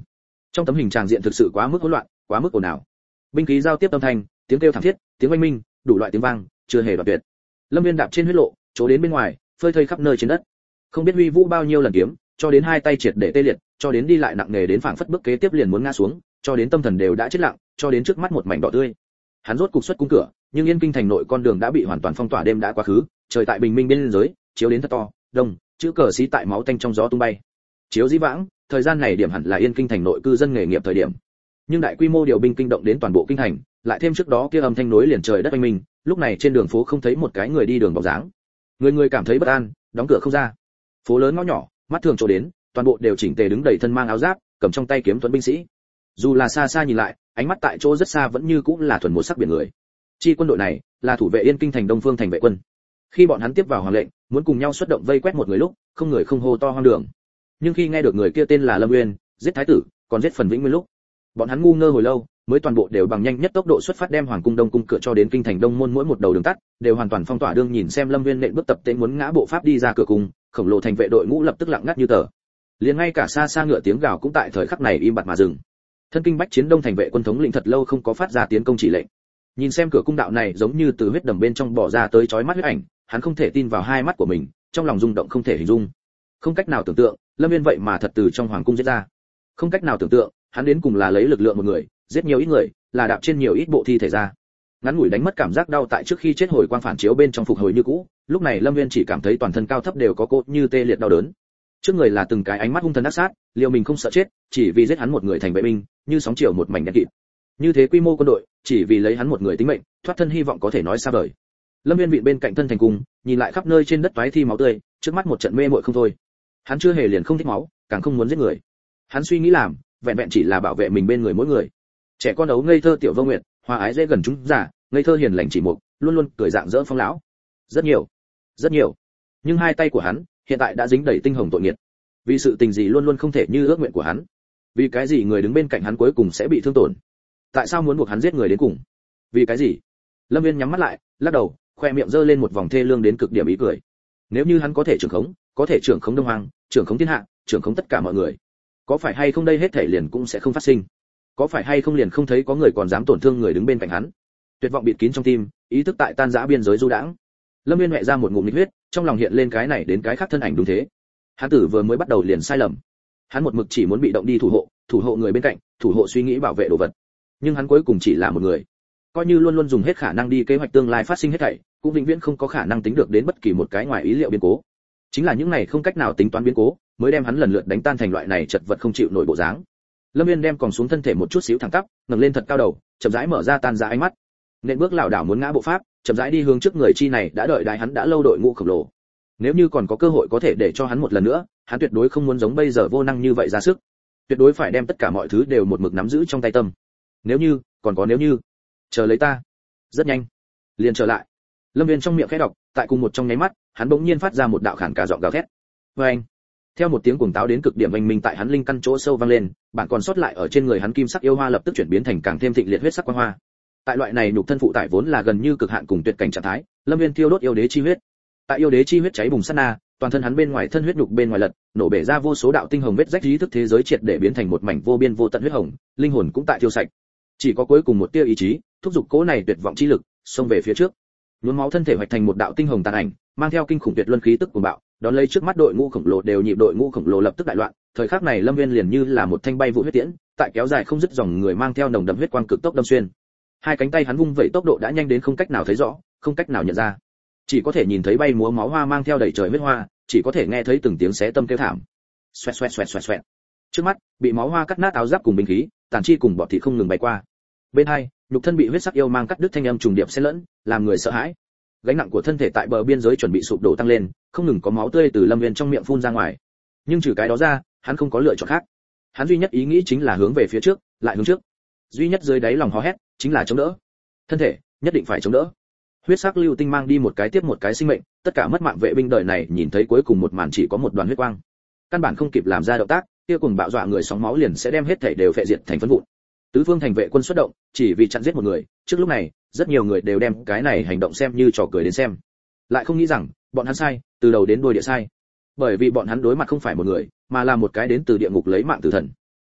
Trong tấm hình tràng diện thực sự quá mức hỗn loạn, quá mức ồn ào. Binh khí giao tiếp âm thanh, tiếng kêu thảm thiết, tiếng oanh minh, đủ loại tiếng vang, chưa hề đoạn tuyệt. Lâm Viên đạp trên huyết lộ, chỗ đến bên ngoài, phơi thây khắp nơi trên đất. Không biết huy vũ bao nhiêu lần kiếm, cho đến hai tay triệt để tê liệt, cho đến đi lại nặng nề đến phảng phất bước kế tiếp liền muốn ngã xuống, cho đến tâm thần đều đã chết lặng, cho đến trước mắt một mảnh đỏ tươi. Hắn rốt cục xuất cung cửa, nhưng Yên Kinh thành nội con đường đã bị hoàn toàn phong tỏa, đêm đã quá khứ, trời tại bình minh bên dưới, chiếu đến thật to, đông, chữ cờ xí tại máu tanh trong gió tung bay. Chiếu dĩ vãng, thời gian này điểm hẳn là Yên Kinh thành nội cư dân nghề nghiệp thời điểm. Nhưng đại quy mô điều binh kinh động đến toàn bộ kinh thành, lại thêm trước đó kia âm thanh nối liền trời đất oanh minh, lúc này trên đường phố không thấy một cái người đi đường bóng dáng. Người người cảm thấy bất an, đóng cửa không ra. Phố lớn ngõ nhỏ, mắt thường chỗ đến, toàn bộ đều chỉnh tề đứng đầy thân mang áo giáp, cầm trong tay kiếm tuấn binh sĩ. Dù là xa xa nhìn lại, ánh mắt tại chỗ rất xa vẫn như cũng là thuần một sắc biển người. Chi quân đội này là thủ vệ Yên Kinh thành Đông Phương thành vệ quân. Khi bọn hắn tiếp vào hoàng lệnh, muốn cùng nhau xuất động vây quét một người lúc, không người không hô to hoang đường. Nhưng khi nghe được người kia tên là Lâm Nguyên, giết thái tử, còn giết phần Vĩnh Nguyên lúc, bọn hắn ngu ngơ hồi lâu, mới toàn bộ đều bằng nhanh nhất tốc độ xuất phát đem hoàng cung Đông cung cửa cho đến kinh thành Đông môn mỗi một đầu đường tắt, đều hoàn toàn phong tỏa, đương nhìn xem Lâm Nguyên nện bước tập tên muốn ngã bộ pháp đi ra cửa cung, khổng lồ thành vệ đội ngũ lập tức lặng ngắt như tờ. Liền ngay cả xa xa ngựa tiếng gào cũng tại thời khắc này im bặt mà dừng. Thân kinh bách chiến Đông thành vệ quân thống lĩnh thật lâu không có phát ra tiến công chỉ lệnh. Nhìn xem cửa cung đạo này giống như từ huyết đầm bên trong bỏ ra tới chói mắt huyết ảnh, hắn không thể tin vào hai mắt của mình, trong lòng rung động không thể hình dung. Không cách nào tưởng tượng, Lâm Viên vậy mà thật từ trong hoàng cung giết ra. Không cách nào tưởng tượng, hắn đến cùng là lấy lực lượng một người, giết nhiều ít người, là đạp trên nhiều ít bộ thi thể ra. Ngắn ngủi đánh mất cảm giác đau tại trước khi chết hồi quang phản chiếu bên trong phục hồi như cũ, lúc này Lâm Viên chỉ cảm thấy toàn thân cao thấp đều có cốt như tê liệt đau đớn. Trước người là từng cái ánh mắt hung thần ác sát, liều mình không sợ chết, chỉ vì giết hắn một người thành vệ binh, như sóng chiều một mảnh đen kịt. Như thế quy mô quân đội, chỉ vì lấy hắn một người tính mệnh, thoát thân hy vọng có thể nói xa vời. Lâm Viên vịn bên cạnh thân thành cung, nhìn lại khắp nơi trên đất toái thi máu tươi, trước mắt một trận mê muội không thôi. Hắn chưa hề liền không thích máu, càng không muốn giết người. Hắn suy nghĩ làm, vẹn vẹn chỉ là bảo vệ mình bên người mỗi người. Trẻ con ấu ngây thơ tiểu Vô Nguyệt, hòa ái dễ gần chúng giả, ngây thơ hiền lành chỉ một, luôn luôn cười dạng dỡ phong lão. Rất nhiều, rất nhiều. Nhưng hai tay của hắn, hiện tại đã dính đầy tinh hồng tội nghiệt. Vì sự tình gì luôn luôn không thể như ước nguyện của hắn. Vì cái gì người đứng bên cạnh hắn cuối cùng sẽ bị thương tổn? Tại sao muốn buộc hắn giết người đến cùng? Vì cái gì? Lâm Viên nhắm mắt lại, lắc đầu, khoe miệng giơ lên một vòng thê lương đến cực điểm ý cười. Nếu như hắn có thể trưởng khống, có thể trưởng khống Đông Hoàng, trưởng khống thiên hạ, trưởng khống tất cả mọi người, có phải hay không đây hết thảy liền cũng sẽ không phát sinh? Có phải hay không liền không thấy có người còn dám tổn thương người đứng bên cạnh hắn? Tuyệt vọng bịt kín trong tim, ý thức tại tan rã biên giới du đãng. Lâm Viên mẹ ra một ngụm nhiệt huyết, trong lòng hiện lên cái này đến cái khác thân ảnh đúng thế. Hắn tử vừa mới bắt đầu liền sai lầm. Hắn một mực chỉ muốn bị động đi thủ hộ, thủ hộ người bên cạnh, thủ hộ suy nghĩ bảo vệ đồ vật. Nhưng hắn cuối cùng chỉ là một người. Coi như luôn luôn dùng hết khả năng đi kế hoạch tương lai phát sinh hết thảy, cũng vĩnh viễn không có khả năng tính được đến bất kỳ một cái ngoài ý liệu biến cố. Chính là những này không cách nào tính toán biến cố, mới đem hắn lần lượt đánh tan thành loại này chật vật không chịu nổi bộ dáng. Lâm Viên đem còn xuống thân thể một chút xíu thẳng tắp, ngẩng lên thật cao đầu, chậm rãi mở ra tan ra ánh mắt. Nên bước lảo đảo muốn ngã bộ pháp, chậm rãi đi hướng trước người chi này đã đợi đái hắn đã lâu đội ngũ khổng lồ. Nếu như còn có cơ hội có thể để cho hắn một lần nữa, hắn tuyệt đối không muốn giống bây giờ vô năng như vậy ra sức. Tuyệt đối phải đem tất cả mọi thứ đều một mực nắm giữ trong tay tâm. Nếu như, còn có nếu như. Chờ lấy ta. Rất nhanh. Liền trở lại. Lâm Viên trong miệng khẽ đọc, tại cùng một trong nháy mắt, hắn bỗng nhiên phát ra một đạo khản cả giọng gào thét. Oeng. Theo một tiếng cuồng táo đến cực điểm vang minh tại hắn linh căn chỗ sâu vang lên, bản còn sót lại ở trên người hắn kim sắc yêu hoa lập tức chuyển biến thành càng thêm thịnh liệt huyết sắc quang hoa. Tại loại này nhục thân phụ tải vốn là gần như cực hạn cùng tuyệt cảnh trạng thái, Lâm Viên thiêu đốt yêu đế chi huyết. Tại yêu đế chi huyết cháy bùng sát na, toàn thân hắn bên ngoài thân huyết nhục bên ngoài lật, nổ bể ra vô số đạo tinh hồng vết rách, ý thức thế giới triệt để biến thành một mảnh vô biên vô tận huyết hồng, linh hồn cũng tại thiêu sạch. Chỉ có cuối cùng một tia ý chí, thúc giục cỗ này tuyệt vọng chi lực, xông về phía trước. Nhuốm máu thân thể hoạch thành một đạo tinh hồng tàn ảnh, mang theo kinh khủng tuyệt luân khí tức cuồng bạo, đón lấy trước mắt đội ngũ khổng lồ đều nhịp đội ngũ khổng lồ lập tức đại loạn. Thời khắc này Lâm Viên liền như là một thanh bay vụ huyết tiễn, tại kéo dài không dứt dòng người mang theo nồng đậm huyết quang cực tốc đâm xuyên. Hai cánh tay hắn vung vẩy tốc độ đã nhanh đến không cách nào thấy rõ, không cách nào nhận ra. Chỉ có thể nhìn thấy bay múa máu hoa mang theo đầy trời huyết hoa, chỉ có thể nghe thấy từng tiếng xé tâm kêu thảm. Xoẹt xoẹt xoẹt xoẹt xoẹt. Trước mắt, bị máu hoa cắt nát áo giáp cùng binh khí, tàn chi cùng bọt thịt không ngừng bay qua. Bên hai, nhục thân bị huyết sắc yêu mang cắt đứt thanh âm trùng điệp xen lẫn, làm người sợ hãi. Gánh nặng của thân thể tại bờ biên giới chuẩn bị sụp đổ tăng lên, không ngừng có máu tươi từ Lâm Viên trong miệng phun ra ngoài. Nhưng trừ cái đó ra, hắn không có lựa chọn khác. Hắn duy nhất ý nghĩ chính là hướng về phía trước, lại hướng trước. Duy nhất dưới đáy lòng hò hét, chính là chống đỡ. Thân thể, nhất định phải chống đỡ. Huyết sắc lưu tinh mang đi một cái tiếp một cái sinh mệnh, tất cả mất mạng vệ binh đời này nhìn thấy cuối cùng một màn chỉ có một đoàn huyết quang. Căn bản không kịp làm ra động tác, kia cùng bạo dọa người sóng máu liền sẽ đem hết thảy đều phệ diệt thành phấn vụn. Tứ phương thành vệ quân xuất động, chỉ vì chặn giết một người, trước lúc này, rất nhiều người đều đem cái này hành động xem như trò cười đến xem. Lại không nghĩ rằng, bọn hắn sai, từ đầu đến đuôi địa sai. Bởi vì bọn hắn đối mặt không phải một người, mà là một cái đến từ địa ngục lấy mạng tử thần.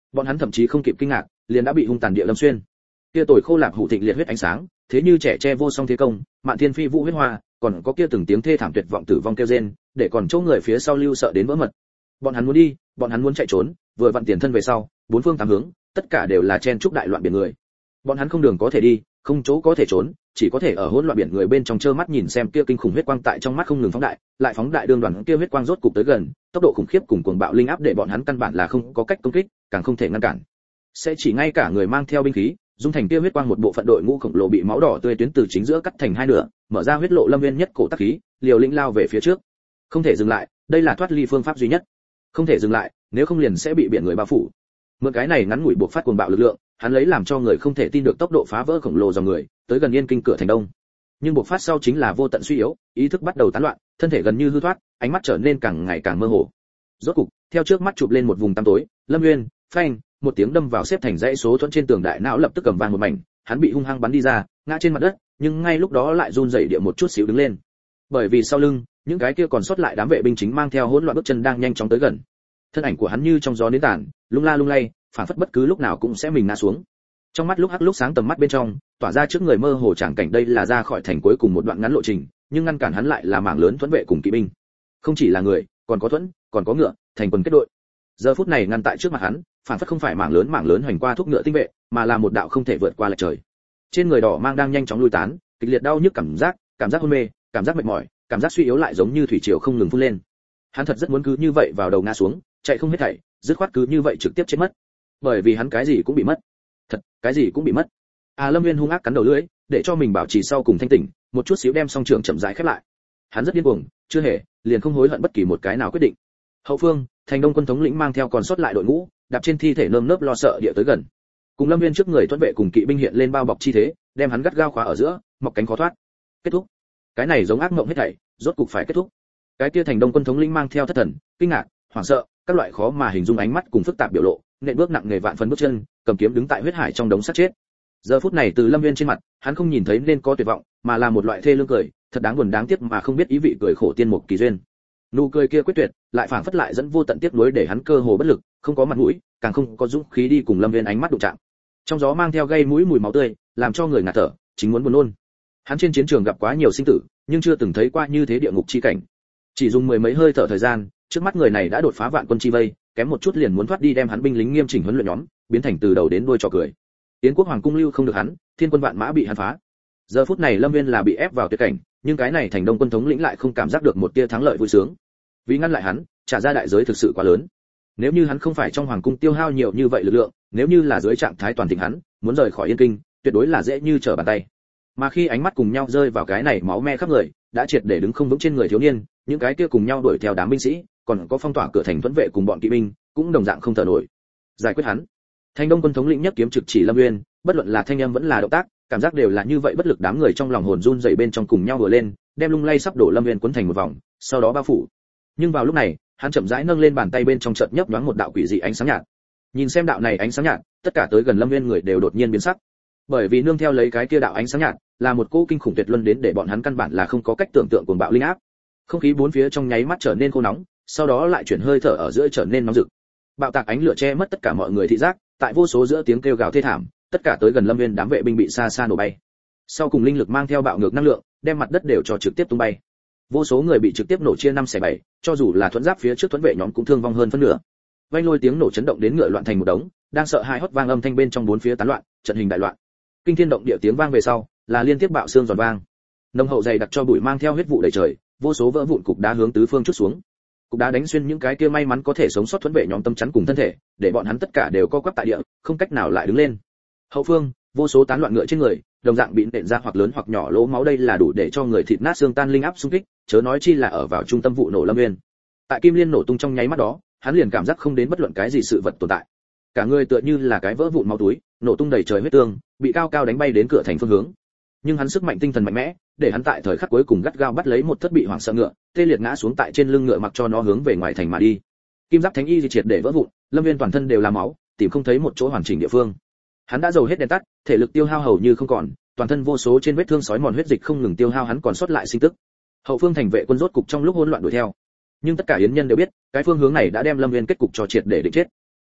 Bọn hắn thậm chí không kịp kinh ngạc, liền đã bị hung tàn địa lâm xuyên. Kia tồi khô lạc hủ thịnh liệt huyết ánh sáng, thế như trẻ tre vô song thế công, mạn thiên phi vũ huyết hoa, còn có kia từng tiếng thê thảm tuyệt vọng tử vong kêu rên, để còn chỗ người phía sau lưu sợ đến vỡ mật. Bọn hắn muốn đi, bọn hắn muốn chạy trốn, vừa vặn tiền thân về sau, bốn phương tám hướng, tất cả đều là chen trúc đại loạn biển người. Bọn hắn không đường có thể đi, không chỗ có thể trốn, chỉ có thể ở hỗn loạn biển người bên trong trơ mắt nhìn xem kia kinh khủng huyết quang tại trong mắt không ngừng phóng đại, lại phóng đại đương đoàn kia huyết quang rốt cục tới gần, tốc độ khủng khiếp cùng cuồng bạo linh áp để bọn hắn căn bản là không có cách công kích, càng không thể ngăn cản. Sẽ chỉ ngay cả người mang theo binh khí, dung thành kia huyết quang một bộ phận đội ngũ khổng lồ bị máu đỏ tươi tuyến từ chính giữa cắt thành hai nửa, mở ra huyết lộ lâm viên nhất cổ tắc khí, liều lĩnh lao về phía trước. Không thể dừng lại, đây là thoát ly phương pháp duy nhất. Không thể dừng lại, nếu không liền sẽ bị biển người bao phủ. Mượn cái này ngắn ngủi buộc phát cuồng bạo lực lượng, hắn lấy làm cho người không thể tin được tốc độ phá vỡ khổng lồ dòng người, tới gần Yên Kinh cửa thành đông. Nhưng buộc phát sau chính là vô tận suy yếu, ý thức bắt đầu tán loạn, thân thể gần như hư thoát, ánh mắt trở nên càng ngày càng mơ hồ. Rốt cục, theo trước mắt chụp lên một vùng tăm tối, Lâm Nguyên, phanh, một tiếng đâm vào xếp thành dãy số thuẫn trên tường đại não lập tức cầm vang một mảnh, hắn bị hung hăng bắn đi ra, ngã trên mặt đất, nhưng ngay lúc đó lại run rẩy địa một chút xíu đứng lên. Bởi vì sau lưng, những cái kia còn sót lại đám vệ binh chính mang theo hỗn loạn bước chân đang nhanh chóng tới gần. Thân ảnh của hắn như trong gió nến tàn, lung la lung lay, phản phất bất cứ lúc nào cũng sẽ mình ngã xuống. Trong mắt lúc hắc lúc sáng tầm mắt bên trong, tỏa ra trước người mơ hồ chẳng cảnh đây là ra khỏi thành cuối cùng một đoạn ngắn lộ trình, nhưng ngăn cản hắn lại là mảng lớn thuẫn vệ cùng kỵ binh. Không chỉ là người, còn có thuẫn, còn có ngựa, thành quần kết đội. Giờ phút này ngăn tại trước mặt hắn, phản phất không phải mảng lớn mảng lớn hoành qua thúc ngựa tinh vệ, mà là một đạo không thể vượt qua lệch trời. Trên người đỏ mang đang nhanh chóng lui tán, kịch liệt đau nhức cảm giác, cảm giác hôn mê, cảm giác mệt mỏi, cảm giác suy yếu lại giống như thủy triều không ngừng phun lên. Hắn thật rất muốn cứ như vậy vào đầu ngã xuống, chạy không hết thảy, dứt khoát cứ như vậy trực tiếp chết mất. Bởi vì hắn cái gì cũng bị mất. Thật, cái gì cũng bị mất. À Lâm Nguyên hung ác cắn đầu lưỡi, để cho mình bảo trì sau cùng thanh tỉnh, một chút xíu đem song trường chậm rãi khép lại. Hắn rất điên cuồng, chưa hề, liền không hối hận bất kỳ một cái nào quyết định. Hậu phương, thành đông quân thống lĩnh mang theo còn sót lại đội ngũ, đạp trên thi thể nơm nớp lo sợ địa tới gần. Cùng Lâm Nguyên trước người thuẫn vệ cùng kỵ binh hiện lên bao bọc chi thế, đem hắn gắt gao khóa ở giữa, mọc cánh khó thoát. Kết thúc. Cái này giống ác mộng hết thảy, rốt cục phải kết thúc. Cái kia thành đông quân thống lĩnh mang theo thất thần, kinh ngạc, hoảng sợ, các loại khó mà hình dung ánh mắt cùng phức tạp biểu lộ, nện bước nặng nề vạn phần bước chân, cầm kiếm đứng tại huyết hải trong đống xác chết. Giờ phút này từ Lâm Nguyên trên mặt, hắn không nhìn thấy nên có tuyệt vọng, mà là một loại thê lương cười, thật đáng buồn đáng tiếc mà không biết ý vị cười khổ tiên mục kỳ duyên. Nụ cười kia quyết tuyệt, lại phảng phất lại dẫn vô tận tiếc nuối để hắn cơ hồ bất lực, không có mặt mũi, càng không có dũng khí đi cùng Lâm Nguyên ánh mắt đụng chạm. Trong gió mang theo gây mũi mùi máu tươi, làm cho người ngạt thở, chính muốn buồn nôn. Hắn trên chiến trường gặp quá nhiều sinh tử, nhưng chưa từng thấy qua như thế địa ngục chi cảnh. Chỉ dùng mười mấy hơi thở thời gian, trước mắt người này đã đột phá vạn quân chi vây, kém một chút liền muốn thoát đi đem hắn binh lính nghiêm chỉnh huấn luyện nhóm, biến thành từ đầu đến đuôi trò cười. Yến quốc hoàng cung lưu không được hắn, thiên quân vạn mã bị hắn phá. Giờ phút này Lâm Nguyên là bị ép vào tuyệt cảnh, nhưng cái này thành đông quân thống lĩnh lại không cảm giác được một tia thắng lợi vui sướng. Vì ngăn lại hắn, trả ra đại giới thực sự quá lớn. Nếu như hắn không phải trong hoàng cung tiêu hao nhiều như vậy lực lượng, nếu như là dưới trạng thái toàn thịnh hắn, muốn rời khỏi Yên Kinh, tuyệt đối là dễ như trở bàn tay. Mà khi ánh mắt cùng nhau rơi vào cái này máu me khắp người, đã triệt để đứng không vững trên người thiếu niên, những cái kia cùng nhau đuổi theo đám binh sĩ, còn có phong tỏa cửa thành thuẫn vệ cùng bọn kỵ binh, cũng đồng dạng không thở nổi. Giải quyết hắn. Thành đông quân thống lĩnh nhất kiếm trực chỉ Lâm Nguyên, bất luận là thanh âm vẫn là động tác, cảm giác đều là như vậy bất lực đám người trong lòng hồn run rẩy bên trong cùng nhau vừa lên, đem lung lay sắp đổ Lâm Nguyên quấn thành một vòng, sau đó bao phủ. Nhưng vào lúc này, hắn chậm rãi nâng lên bàn tay bên trong chợt nhấp nhoáng một đạo quỷ dị ánh sáng nhạt. Nhìn xem đạo này ánh sáng nhạt, tất cả tới gần Lâm Nguyên người đều đột nhiên biến sắc. Bởi vì nương theo lấy cái kia đạo ánh sáng nhạt, là một cỗ kinh khủng tuyệt luân đến để bọn hắn căn bản là không có cách tưởng tượng cuồng bạo linh áp. Không khí bốn phía trong nháy mắt trở nên khô nóng, sau đó lại chuyển hơi thở ở giữa trở nên nóng rực. Bạo tạc ánh lửa che mất tất cả mọi người thị giác, tại vô số giữa tiếng kêu gào thê thảm, tất cả tới gần Lâm Nguyên đám vệ binh bị xa xa nổ bay. Sau cùng linh lực mang theo bạo ngược năng lượng, đem mặt đất đều cho trực tiếp tung bay. Vô số người bị trực tiếp nổ chia năm xẻ bảy, cho dù là thuẫn giáp phía trước thuẫn vệ nhóm cũng thương vong hơn phân nửa. Vang lôi tiếng nổ chấn động đến ngựa loạn thành một đống, đang sợ hãi hót vang âm thanh bên trong bốn phía tán loạn, trận hình đại loạn. Kinh thiên động địa tiếng vang về sau, là liên tiếp bạo xương giòn vang. Nồng hậu dày đặc cho bụi mang theo huyết vụ đầy trời, vô số vỡ vụn cục đá hướng tứ phương chút xuống. Cục đá đánh xuyên những cái kia may mắn có thể sống sót thuẫn vệ nhóm tâm chắn cùng thân thể, để bọn hắn tất cả đều co quắp tại địa, không cách nào lại đứng lên. Hậu phương, vô số tán loạn ngựa trên người, đồng dạng bị nện ra hoặc lớn hoặc nhỏ lỗ máu đây là đủ để cho người thịt nát xương tan linh áp xung kích, chớ nói chi là ở vào trung tâm vụ nổ Lâm Nguyên. Tại kim liên nổ tung trong nháy mắt đó, hắn liền cảm giác không đến bất luận cái gì sự vật tồn tại. Cả người tựa như là cái vỡ vụn máu túi, nổ tung đầy trời huyết tương, bị cao cao đánh bay đến cửa thành phương hướng. Nhưng hắn sức mạnh tinh thần mạnh mẽ, để hắn tại thời khắc cuối cùng gắt gao bắt lấy một thất bị hoảng sợ ngựa, tê liệt ngã xuống tại trên lưng ngựa mặc cho nó hướng về ngoài thành mà đi. Kim giáp thánh y di triệt để vỡ vụn, Lâm Nguyên toàn thân đều là máu, tìm không thấy một chỗ hoàn chỉnh địa phương. Hắn đã dầu hết đèn tắt, thể lực tiêu hao hầu như không còn, toàn thân vô số trên vết thương sói mòn huyết dịch không ngừng tiêu hao hắn còn sót lại sinh tức. Hậu phương thành vệ quân rốt cục trong lúc hỗn loạn đuổi theo, nhưng tất cả yến nhân đều biết, cái phương hướng này đã đem Lâm Nguyên kết cục cho triệt để định chết.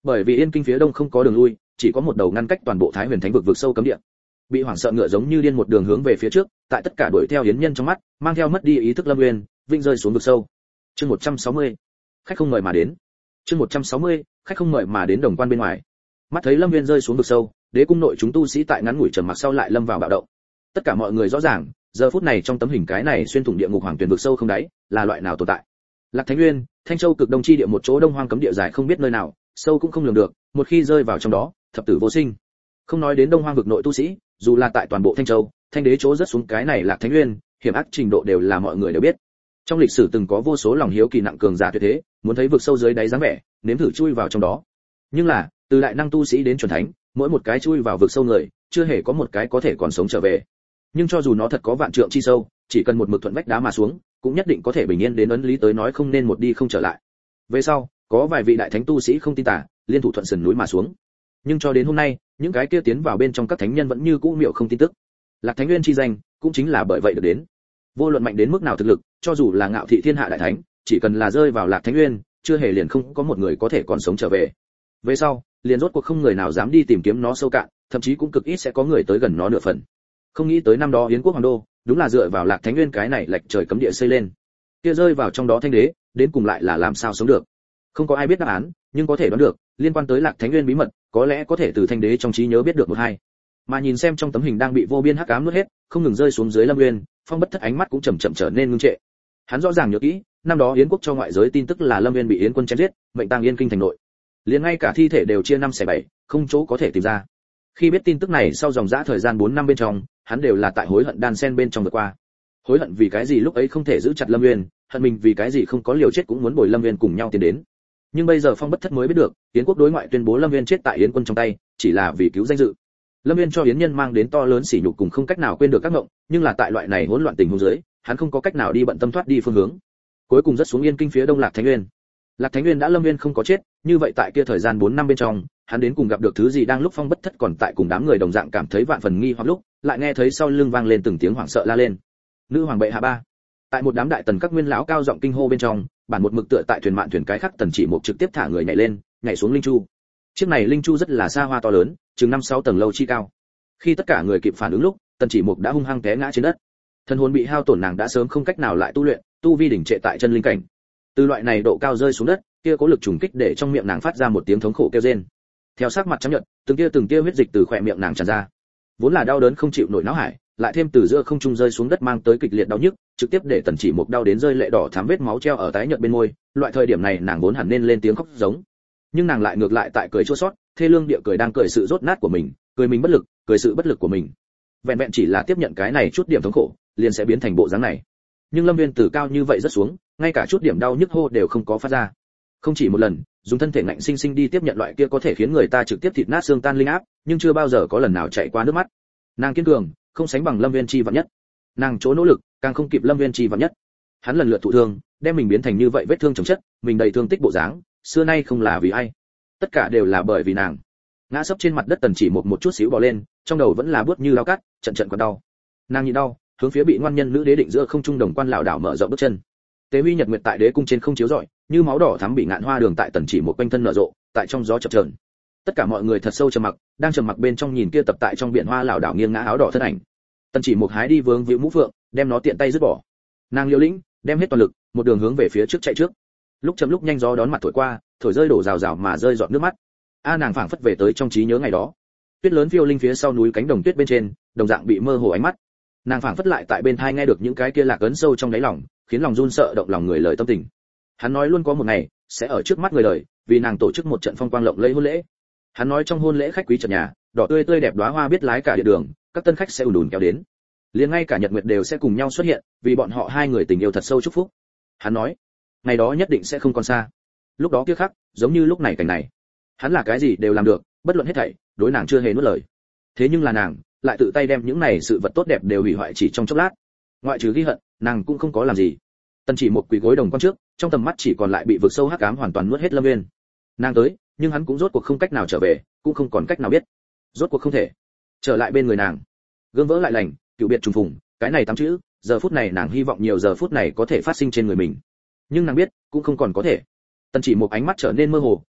Bởi vì Yên Kinh phía đông không có đường lui, chỉ có một đầu ngăn cách toàn bộ Thái Huyền Thánh vực vực sâu cấm địa. Bị hoảng sợ ngựa giống như điên một đường hướng về phía trước, tại tất cả đuổi theo yến nhân trong mắt, mang theo mất đi ý thức Lâm Nguyên, vinh rơi xuống vực sâu. Chương một trăm sáu mươi, khách không mời mà đến. Chương một trăm sáu mươi, khách không mời mà đến đồng quan bên ngoài. Mắt thấy Lâm Nguyên rơi xuống vực sâu, đế cung nội chúng tu sĩ tại ngắn ngủi trầm mặc sau lại lâm vào bạo động. Tất cả mọi người rõ ràng, giờ phút này trong tấm hình cái này xuyên thủng địa ngục hoàng tuyển vực sâu không đáy, là loại nào tồn tại. Lạc Thánh Nguyên, Thanh Châu cực đông chi địa một chỗ đông hoang cấm địa dài không biết nơi nào, sâu cũng không lường được, một khi rơi vào trong đó, thập tử vô sinh. Không nói đến đông hoang vực nội tu sĩ, dù là tại toàn bộ Thanh Châu, Thanh đế chỗ rất xuống cái này Lạc Thánh Nguyên, hiểm ác trình độ đều là mọi người đều biết. Trong lịch sử từng có vô số lòng hiếu kỳ nặng cường giả tuyệt thế, muốn thấy vực sâu dưới đáy dáng vẻ, nếm thử chui vào trong đó. Nhưng là, từ đại năng tu sĩ đến chuẩn thánh, mỗi một cái chui vào vực sâu người, chưa hề có một cái có thể còn sống trở về. Nhưng cho dù nó thật có vạn trượng chi sâu, chỉ cần một mực thuận vách đá mà xuống, cũng nhất định có thể bình yên đến ấn lý tới nói không nên một đi không trở lại. Về sau, có vài vị đại thánh tu sĩ không tin tả, liên thủ thuận sườn núi mà xuống. Nhưng cho đến hôm nay, những cái kia tiến vào bên trong các thánh nhân vẫn như cũ miệu không tin tức. Lạc Thánh Nguyên chi danh, cũng chính là bởi vậy được đến. Vô luận mạnh đến mức nào thực lực, cho dù là ngạo thị thiên hạ đại thánh, chỉ cần là rơi vào Lạc Thánh Nguyên, chưa hề liền không có một người có thể còn sống trở về. Về sau, liền rốt cuộc không người nào dám đi tìm kiếm nó sâu cạn, thậm chí cũng cực ít sẽ có người tới gần nó nửa phần. Không nghĩ tới năm đó Yến quốc hoàng đô, đúng là dựa vào Lạc Thánh Nguyên cái này lệch trời cấm địa xây lên. Kia rơi vào trong đó Thanh đế, đến cùng lại là làm sao sống được? Không có ai biết đáp án, nhưng có thể đoán được, liên quan tới Lạc Thánh Nguyên bí mật, có lẽ có thể từ Thanh đế trong trí nhớ biết được một hai. Mà nhìn xem trong tấm hình đang bị vô biên hắc ám nuốt hết, không ngừng rơi xuống dưới Lâm Nguyên, Phong Bất Thất ánh mắt cũng chậm chậm trở nên ngưng trệ. Hắn rõ ràng nhớ kỹ, năm đó Yến quốc cho ngoại giới tin tức là Lâm Nguyên bị Yến quân chém giết, mệnh tang Yên Kinh thành nội. Liền ngay cả thi thể đều chia năm xẻ bảy, không chỗ có thể tìm ra. Khi biết tin tức này sau dòng dã thời gian bốn năm bên trong, hắn đều là tại hối hận đan sen bên trong vượt qua. Hối hận vì cái gì lúc ấy không thể giữ chặt Lâm Nguyên, hận mình vì cái gì không có liều chết cũng muốn bồi Lâm Nguyên cùng nhau tiến đến. Nhưng bây giờ Phong Bất Thất mới biết được, Yến quốc đối ngoại tuyên bố Lâm Nguyên chết tại Yến quân trong tay, chỉ là vì cứu danh dự. Lâm Nguyên cho Yến nhân mang đến to lớn sỉ nhục cùng không cách nào quên được các ngộng, nhưng là tại loại này hỗn loạn tình huống dưới, hắn không có cách nào đi bận tâm thoát đi phương hướng. Cuối cùng rất xuống Yên Kinh phía đông Lạc Thánh Nguyên. Lạc Thánh Nguyên đã Lâm Nguyên không có chết, như vậy tại kia thời gian bốn năm bên trong, hắn đến cùng gặp được thứ gì đang lúc Phong Bất Thất còn tại cùng đám người đồng dạng cảm thấy vạn phần nghi hoặc lúc, lại nghe thấy sau lưng vang lên từng tiếng hoảng sợ la lên. Nữ hoàng bệ hạ ba. Tại một đám đại tần các nguyên lão cao giọng kinh hô bên trong, bản một mực tựa tại thuyền mạn thuyền cái khác tần chỉ một trực tiếp thả người nhảy lên, nhảy xuống linh chu. Chiếc này linh chu rất là xa hoa to lớn, chừng năm sáu tầng lâu chi cao. Khi tất cả người kịp phản ứng lúc, tần chỉ một đã hung hăng té ngã trên đất. Thân hồn bị hao tổn, nàng đã sớm không cách nào lại tu luyện, tu vi đỉnh trệ tại chân linh cảnh. Từ loại này độ cao rơi xuống đất, kia có lực trùng kích để trong miệng nàng phát ra một tiếng thống khổ kêu rên. Theo sắc mặt trắng nhợt, từng tia từng tia huyết dịch từ khóe miệng nàng tràn ra. Vốn là đau đớn không chịu nổi não hải, lại thêm từ giữa không trung rơi xuống đất mang tới kịch liệt đau nhức, trực tiếp để tần chỉ mục đau đến rơi lệ đỏ thắm vết máu treo ở tái nhợt bên môi. Loại thời điểm này nàng vốn hẳn nên lên tiếng khóc giống, nhưng nàng lại ngược lại tại cười chua xót, thê lương địa cười đang cười sự rốt nát của mình, cười mình bất lực, cười sự bất lực của mình. Vẹn vẹn chỉ là tiếp nhận cái này chút điểm thống khổ, liền sẽ biến thành bộ dáng này. Nhưng Lâm Viên từ cao như vậy rất xuống, ngay cả chút điểm đau nhức hô đều không có phát ra. Không chỉ một lần, dùng thân thể ngạnh sinh sinh đi tiếp nhận loại kia có thể khiến người ta trực tiếp thịt nát xương tan linh áp, nhưng chưa bao giờ có lần nào chạy qua nước mắt. Nàng kiên cường, không sánh bằng Lâm Viên chi vạn nhất. Nàng chỗ nỗ lực, càng không kịp Lâm Viên chi vạn nhất. Hắn lần lượt thụ thương, đem mình biến thành như vậy vết thương chồng chất, mình đầy thương tích bộ dáng, xưa nay không là vì ai, tất cả đều là bởi vì nàng. Ngã sấp trên mặt đất tần chỉ một một chút xíu bò lên, trong đầu vẫn là bước như lao cắt, trận trận còn đau. Nàng nhịn đau, hướng phía bị ngoan nhân nữ đế định giữa không trung đồng quan lão đảo mở rộng bước chân. Tế huy nhật nguyệt tại đế cung trên không chiếu rọi, như máu đỏ thắm bị ngạn hoa đường tại tần chỉ một quanh thân nở rộ, tại trong gió chập chờn. Tất cả mọi người thật sâu trầm mặc, đang trầm mặc bên trong nhìn kia tập tại trong biển hoa lão đảo nghiêng ngã áo đỏ thân ảnh. Tần chỉ một hái đi vướng víu mũ phượng, đem nó tiện tay dứt bỏ. Nàng liều lĩnh, đem hết toàn lực, một đường hướng về phía trước chạy trước. Lúc chậm lúc nhanh gió đón mặt thổi qua, thổi rơi đổ rào rào mà rơi giọt nước mắt. A nàng phảng phất về tới trong trí nhớ ngày đó. Tuyết lớn phiêu linh phía sau núi cánh đồng tuyết bên trên, đồng dạng bị mơ hồ ánh mắt. Nàng phảng phất lại tại bên thai nghe được những cái kia lạc ấn sâu trong đáy lòng, khiến lòng run sợ động lòng người lời tâm tình. Hắn nói luôn có một ngày sẽ ở trước mắt người đời, vì nàng tổ chức một trận phong quang lộng lẫy hôn lễ. Hắn nói trong hôn lễ khách quý trần nhà, đỏ tươi tươi đẹp đóa hoa biết lái cả địa đường, các tân khách sẽ ùn ùn kéo đến. Liền ngay cả nhật nguyệt đều sẽ cùng nhau xuất hiện, vì bọn họ hai người tình yêu thật sâu chúc phúc. Hắn nói, ngày đó nhất định sẽ không còn xa. Lúc đó kia khắc, giống như lúc này cảnh này. Hắn là cái gì đều làm được, bất luận hết thảy, đối nàng chưa hề nuốt lời. Thế nhưng là nàng, lại tự tay đem những này sự vật tốt đẹp đều hủy hoại chỉ trong chốc lát. Ngoại trừ ghi hận, nàng cũng không có làm gì. Tần chỉ một quỳ gối đồng quan trước, trong tầm mắt chỉ còn lại bị vực sâu hắc ám hoàn toàn nuốt hết Lâm Nguyên. Nàng tới, nhưng hắn cũng rốt cuộc không cách nào trở về, cũng không còn cách nào biết. Rốt cuộc không thể trở lại bên người nàng. Gương vỡ lại lành, cựu biệt trùng phùng, cái này tám chữ, giờ phút này nàng hy vọng nhiều giờ phút này có thể phát sinh trên người mình. Nhưng nàng biết, cũng không còn có thể. Tần chỉ một ánh mắt trở nên mơ hồ,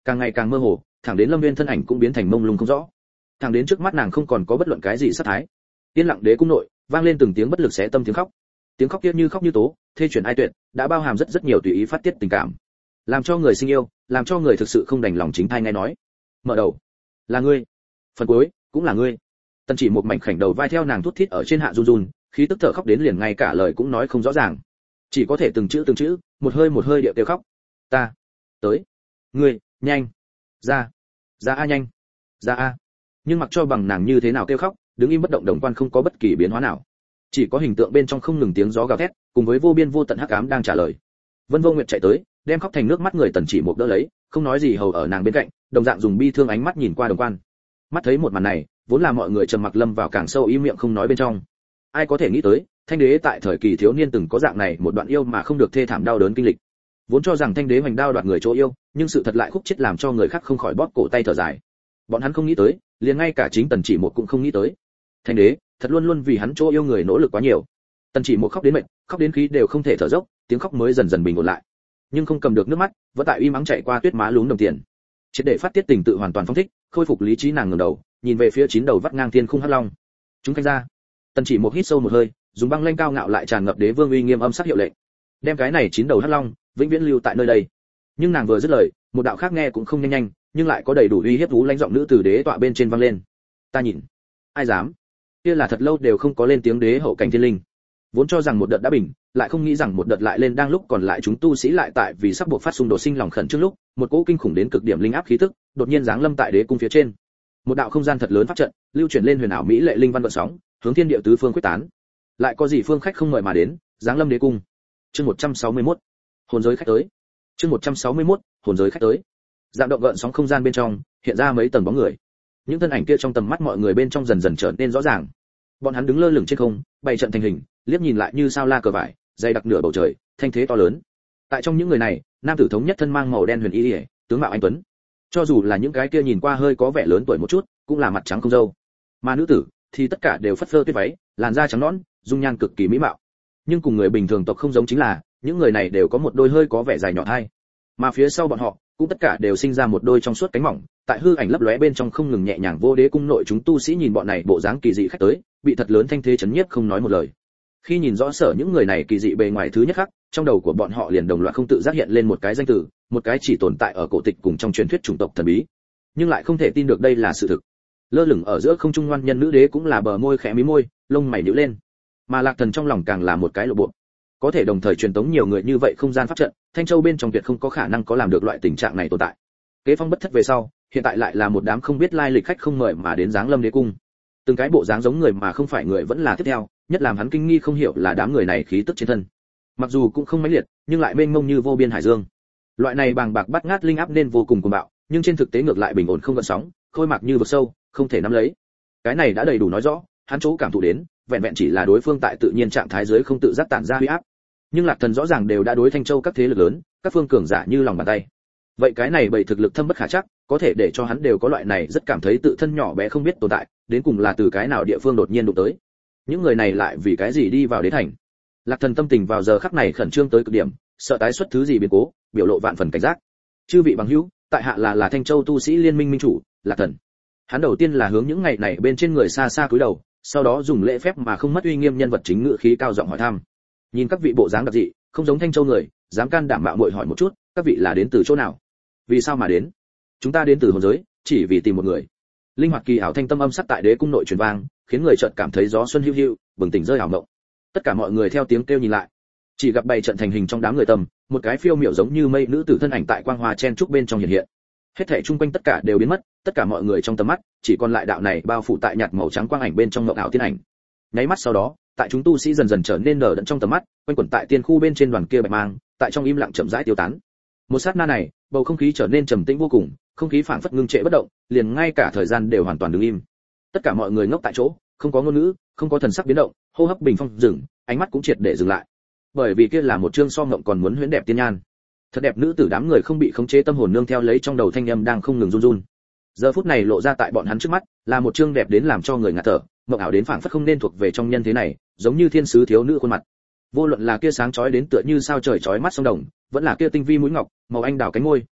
càng ngày càng mơ hồ, thẳng đến Lâm Viên thân ảnh cũng biến thành mông lung không rõ. Thẳng đến trước mắt nàng không còn có bất luận cái gì sát thái. Yên lặng đế cung nội, vang lên từng tiếng bất lực xé tâm tiếng khóc. Tiếng khóc kia như khóc như tố, thê chuyển ai tuyệt, đã bao hàm rất rất nhiều tùy ý phát tiết tình cảm, làm cho người sinh yêu, làm cho người thực sự không đành lòng chính thai nghe nói. Mở đầu, là ngươi. Phần cuối, cũng là ngươi. Tần Chỉ một mảnh khảnh đầu vai theo nàng thút thít ở trên hạ run run, khí tức thở khóc đến liền ngay cả lời cũng nói không rõ ràng, chỉ có thể từng chữ từng chữ, một hơi một hơi điệu kêu khóc. Ta, tới, ngươi, nhanh, ra, ra a nhanh, ra a. Nhưng mặc cho bằng nàng như thế nào kêu khóc, đứng im bất động đồng quan không có bất kỳ biến hóa nào, chỉ có hình tượng bên trong không ngừng tiếng gió gào thét, cùng với vô biên vô tận hắc ám đang trả lời. Vân Vô Nguyệt chạy tới, đem khóc thành nước mắt người Tần Chỉ một đỡ lấy, không nói gì hầu ở nàng bên cạnh, đồng dạng dùng bi thương ánh mắt nhìn qua đồng quan. Mắt thấy một màn này, vốn là mọi người trầm mặc lâm vào càng sâu im miệng không nói bên trong. Ai có thể nghĩ tới, Thanh đế tại thời kỳ thiếu niên từng có dạng này một đoạn yêu mà không được thê thảm đau đớn kinh lịch. Vốn cho rằng Thanh đế hoành đao đoạt người chỗ yêu, nhưng sự thật lại khúc chết làm cho người khác không khỏi bóp cổ tay thở dài. Bọn hắn không nghĩ tới, liền ngay cả chính Tần Chỉ một cũng không nghĩ tới. Thanh đế, thật luôn luôn vì hắn chỗ yêu người nỗ lực quá nhiều. Tần Chỉ một khóc đến mệt, khóc đến khí đều không thể thở dốc, tiếng khóc mới dần dần bình ổn lại. Nhưng không cầm được nước mắt, vẫn tại uy mắng chạy qua tuyết má lún đồng tiền. Triệt để phát tiết tình tự hoàn toàn phong thích, khôi phục lý trí nàng ngẩng đầu, nhìn về phía chín đầu vắt ngang thiên khung hắc long. Chúng canh ra. Tần Chỉ một hít sâu một hơi, dùng băng lanh cao ngạo lại tràn ngập đế vương uy nghiêm âm sắc hiệu lệnh. Đem cái này chín đầu hắc long vĩnh viễn lưu tại nơi đây. Nhưng nàng vừa dứt lời, một đạo khác nghe cũng không nhanh nhanh, nhưng lại có đầy đủ uy hiếp thú lãnh giọng nữ từ đế tọa bên trên vang lên. Ta nhìn, ai dám? Kia là thật lâu đều không có lên tiếng đế hậu cảnh thiên linh. Vốn cho rằng một đợt đã bình, lại không nghĩ rằng một đợt lại lên, đang lúc còn lại chúng tu sĩ lại tại vì sắp buộc phát xung đột sinh lòng khẩn trước lúc, một cỗ kinh khủng đến cực điểm linh áp khí tức, đột nhiên giáng lâm tại đế cung phía trên. Một đạo không gian thật lớn phát trận, lưu chuyển lên huyền ảo mỹ lệ linh văn vận sóng, hướng thiên địa tứ phương quyết tán. Lại có gì phương khách không mời mà đến, giáng lâm đế cung. Chương một trăm sáu mươi mốt, hồn giới khách tới. Chương một trăm sáu mươi mốt, hồn giới khách tới. Dạng động gợn sóng không gian bên trong, hiện ra mấy tầng bóng người. Những thân ảnh kia trong tầm mắt mọi người bên trong dần dần trở nên rõ ràng. Bọn hắn đứng lơ lửng trên không, bày trận thành hình, liếc nhìn lại như sao la cờ vải, dày đặc nửa bầu trời, thanh thế to lớn. Tại trong những người này, nam tử thống nhất thân mang màu đen huyền y, tướng mạo anh tuấn. Cho dù là những cái kia nhìn qua hơi có vẻ lớn tuổi một chút, cũng là mặt trắng không râu. Mà nữ tử thì tất cả đều phất phơ tuyết váy, làn da trắng nõn, dung nhan cực kỳ mỹ mạo. Nhưng cùng người bình thường tộc không giống chính là, những người này đều có một đôi hơi có vẻ dài nhọn hai. Mà phía sau bọn họ, cũng tất cả đều sinh ra một đôi trong suốt cánh mỏng, tại hư ảnh lấp lóe bên trong không ngừng nhẹ nhàng vô đế cung nội chúng tu sĩ nhìn bọn này bộ dáng kỳ dị khách tới, bị thật lớn thanh thế chấn nhiếp không nói một lời. Khi nhìn rõ sở những người này kỳ dị bề ngoài thứ nhất khắc, trong đầu của bọn họ liền đồng loạt không tự giác hiện lên một cái danh từ, một cái chỉ tồn tại ở cổ tịch cùng trong truyền thuyết chủng tộc thần bí, nhưng lại không thể tin được đây là sự thực. Lơ lửng ở giữa không trung ngoan nhân nữ đế cũng là bờ môi khẽ mí môi, lông mày nhíu lên. Mà Lạc Thần trong lòng càng là một cái lộ bộ. Có thể đồng thời truyền tống nhiều người như vậy không gian pháp trận, Thanh Châu bên trong tuyệt không có khả năng có làm được loại tình trạng này tồn tại. Kế phong bất thất về sau, hiện tại lại là một đám không biết lai lịch khách không mời mà đến giáng lâm đế cung. Từng cái bộ dáng giống người mà không phải người vẫn là tiếp theo, nhất làm hắn kinh nghi không hiểu là đám người này khí tức trên thân. Mặc dù cũng không mãnh liệt, nhưng lại mênh mông như vô biên hải dương. Loại này bàng bạc bắt ngát linh áp nên vô cùng cuồng bạo, nhưng trên thực tế ngược lại bình ổn không gợn sóng, khôi mạc như vực sâu, không thể nắm lấy. Cái này đã đầy đủ nói rõ, hắn chỗ cảm thụ đến, vẹn vẹn chỉ là đối phương tại tự nhiên trạng thái dưới không tự giác tản ra huy áp. Nhưng Lạc Thần rõ ràng đều đã đối Thanh Châu các thế lực lớn, các phương cường giả như lòng bàn tay. Vậy cái này bầy thực lực thâm bất khả trắc, có thể để cho hắn đều có loại này rất cảm thấy tự thân nhỏ bé không biết tồn tại, đến cùng là từ cái nào địa phương đột nhiên đụng tới. Những người này lại vì cái gì đi vào đế thành? Lạc Thần tâm tình vào giờ khắc này khẩn trương tới cực điểm, sợ tái xuất thứ gì biến cố, biểu lộ vạn phần cảnh giác. Chư vị bằng hữu, tại hạ là là Thanh Châu tu sĩ liên minh minh chủ, Lạc Thần. Hắn đầu tiên là hướng những ngày này bên trên người xa xa cúi đầu, sau đó dùng lễ phép mà không mất uy nghiêm nhân vật chính ngữ khí cao giọng hỏi thăm. Nhìn các vị bộ dáng đặc dị, không giống Thanh Châu người, dám can đảm mạo muội hỏi một chút, các vị là đến từ chỗ nào? Vì sao mà đến? Chúng ta đến từ hồn giới, chỉ vì tìm một người. Linh hoạt kỳ ảo thanh tâm âm sắc tại đế cung nội truyền vang, khiến người chợt cảm thấy gió xuân hữu hữu, bừng tỉnh rơi ảo mộng. Tất cả mọi người theo tiếng kêu nhìn lại, chỉ gặp bày trận thành hình trong đám người tầm, một cái phiêu miểu giống như mây nữ tử thân ảnh tại quang hoa chen trúc bên trong hiện hiện. Hết thảy chung quanh tất cả đều biến mất, tất cả mọi người trong tầm mắt, chỉ còn lại đạo này bao phủ tại nhạt màu trắng quang ảnh bên trong mộng ảo tiên ảnh. Nháy mắt sau đó, tại chúng tu sĩ dần dần trở nên nở đẫn trong tầm mắt, quanh quẩn tại tiên khu bên trên đoàn kia bạch mang, tại trong im lặng chậm rãi tiêu tán. Một sát na này, bầu không khí trở nên trầm tĩnh vô cùng, không khí phảng phất ngưng trệ bất động, liền ngay cả thời gian đều hoàn toàn đứng im. Tất cả mọi người ngốc tại chỗ, không có ngôn ngữ, không có thần sắc biến động, hô hấp bình phong dừng, ánh mắt cũng triệt để dừng lại. Bởi vì kia là một chương so ngộng còn muốn huyễn đẹp tiên nhan. Thật đẹp nữ tử, đám người không bị khống chế tâm hồn nương theo lấy trong đầu thanh âm đang không ngừng run run. Giờ phút này lộ ra tại bọn hắn trước mắt, là một chương đẹp đến làm cho người ngạt thở, mộng ảo đến phảng phất không nên thuộc về trong nhân thế này, giống như thiên sứ thiếu nữ khuôn mặt. Vô luận là kia sáng chói đến tựa như sao trời chói mắt sông đồng, vẫn là kia tinh vi mũi ngọc, màu anh đào cánh môi,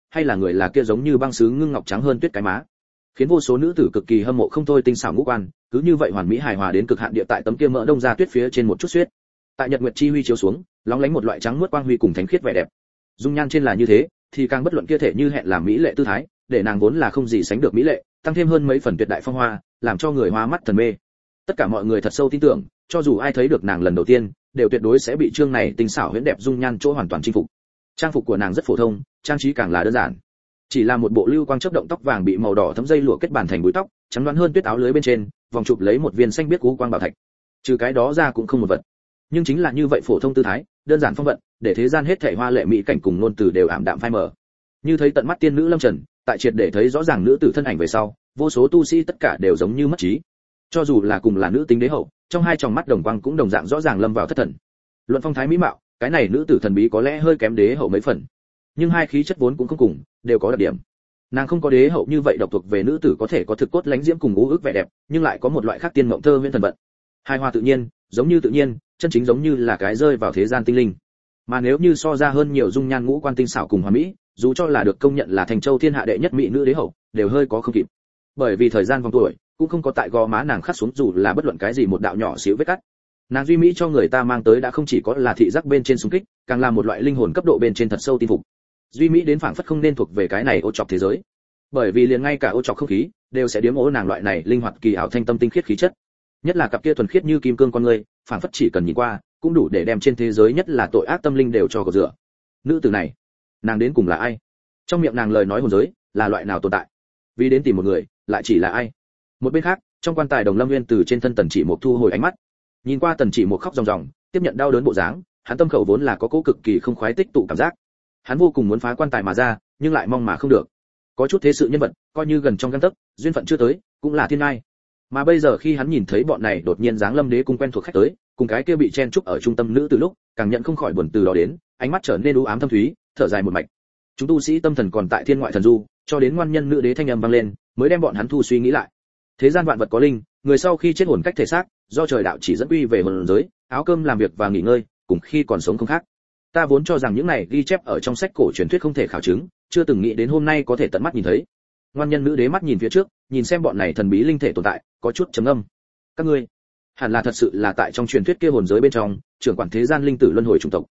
hay là người là kia giống như băng sứ ngưng ngọc trắng hơn tuyết cái má, khiến vô số nữ tử cực kỳ hâm mộ không thôi. Tinh xảo ngũ quan cứ như vậy hoàn mỹ hài hòa đến cực hạn địa tại tấm kia mỡ đông ra tuyết phía trên một chút xuyết, tại nhật nguyệt chi huy chiếu xuống lóng lánh một loại trắng muốt quang huy cùng thánh khiết vẻ đẹp. Dung nhan trên là như thế thì càng bất luận kia thể như hẹn làm mỹ lệ tư thái, để nàng vốn là không gì sánh được mỹ lệ, tăng thêm hơn mấy phần tuyệt đại phong hoa, làm cho người hoa mắt thần mê. Tất cả mọi người thật sâu tin tưởng, cho dù ai thấy được nàng lần đầu tiên, đều tuyệt đối sẽ bị chương này tinh xảo huyễn đẹp dung nhan chỗ hoàn toàn chinh phục. Trang phục của nàng rất phổ thông, trang trí càng là đơn giản, chỉ là một bộ lưu quang chớp động tóc vàng bị màu đỏ thấm dây lụa kết bàn thành búi tóc, trắng đoán hơn tuyết áo lưới bên trên, vòng chụp lấy một viên xanh biếc cú quang bảo thạch. Trừ cái đó ra cũng không một vật. Nhưng chính là như vậy phổ thông tư thái, đơn giản phong vận, để thế gian hết thảy hoa lệ mỹ cảnh cùng ngôn từ đều ảm đạm phai mờ. Như thấy tận mắt tiên nữ lâm trần, tại triệt để thấy rõ ràng nữ tử thân ảnh về sau, vô số tu sĩ tất cả đều giống như mất trí. Cho dù là cùng là nữ tính đế hậu, trong hai tròng mắt đồng quang cũng đồng dạng rõ ràng lâm vào thất thần. Luận phong thái mỹ mạo, cái này nữ tử thần bí có lẽ hơi kém đế hậu mấy phần, nhưng hai khí chất vốn cũng không cùng, đều có đặc điểm. Nàng không có đế hậu như vậy độc thuộc về nữ tử có thể có thực cốt lánh diễm cùng ngũ ước vẻ đẹp, nhưng lại có một loại khác tiên mộng thơ huyễn thần vận. Hai hoa tự nhiên, giống như tự nhiên, chân chính giống như là cái rơi vào thế gian tinh linh. Mà nếu như so ra hơn nhiều dung nhan ngũ quan tinh xảo cùng hoàn mỹ, dù cho là được công nhận là thành châu thiên hạ đệ nhất mỹ nữ đế hậu, đều hơi có không kịp. Bởi vì thời gian vòng tuổi, cũng không có tại gò má nàng khắc xuống dù là bất luận cái gì một đạo nhỏ xíu vết cắt. Nàng duy mỹ cho người ta mang tới đã không chỉ có là thị giác bên trên xung kích, càng là một loại linh hồn cấp độ bên trên thật sâu tin phục. Duy mỹ đến phảng phất không nên thuộc về cái này ô trọc thế giới. Bởi vì liền ngay cả ô trọc không khí đều sẽ điếm ố nàng loại này linh hoạt kỳ ảo thanh tâm tinh khiết khí chất. Nhất là cặp kia thuần khiết như kim cương con người, phảng phất chỉ cần nhìn qua, cũng đủ để đem trên thế giới nhất là tội ác tâm linh đều cho gột rửa. Nữ tử này, nàng đến cùng là ai? Trong miệng nàng lời nói hồn giới, là loại nào tồn tại? Vì đến tìm một người, lại chỉ là ai? Một bên khác, trong quan tài Đồng Lâm Nguyên từ trên thân Tần Chỉ Mục thu hồi ánh mắt, nhìn qua Tần Chỉ Mục khóc ròng ròng, tiếp nhận đau đớn bộ dáng, hắn tâm khẩu vốn là có cố cực kỳ không khoái tích tụ cảm giác. Hắn vô cùng muốn phá quan tài mà ra, nhưng lại mong mà không được. Có chút thế sự nhân vật, coi như gần trong gang tấc, duyên phận chưa tới, cũng là thiên ai. Mà bây giờ khi hắn nhìn thấy bọn này đột nhiên giáng lâm đế cung quen thuộc khách tới, cùng cái kia bị chen trúc ở trung tâm nữ từ lúc, càng nhận không khỏi buồn từ đó đến, ánh mắt trở nên u ám thâm thúy, thở dài một mạch. Chúng tu sĩ tâm thần còn tại thiên ngoại thần du, cho đến ngoan nhân nữ đế thanh âm vang lên, mới đem bọn hắn thu suy nghĩ lại. Thế gian vạn vật có linh, người sau khi chết hồn cách thể xác, do trời đạo chỉ dẫn quy về hồn giới, áo cơm làm việc và nghỉ ngơi, cùng khi còn sống không khác. Ta vốn cho rằng những này ghi chép ở trong sách cổ truyền thuyết không thể khảo chứng, chưa từng nghĩ đến hôm nay có thể tận mắt nhìn thấy. Ngoan nhân nữ đế mắt nhìn phía trước, nhìn xem bọn này thần bí linh thể tồn tại, có chút trầm ngâm. Các ngươi, hẳn là thật sự là tại trong truyền thuyết kia hồn giới bên trong, trưởng quản thế gian linh tử luân hồi chủng tộc.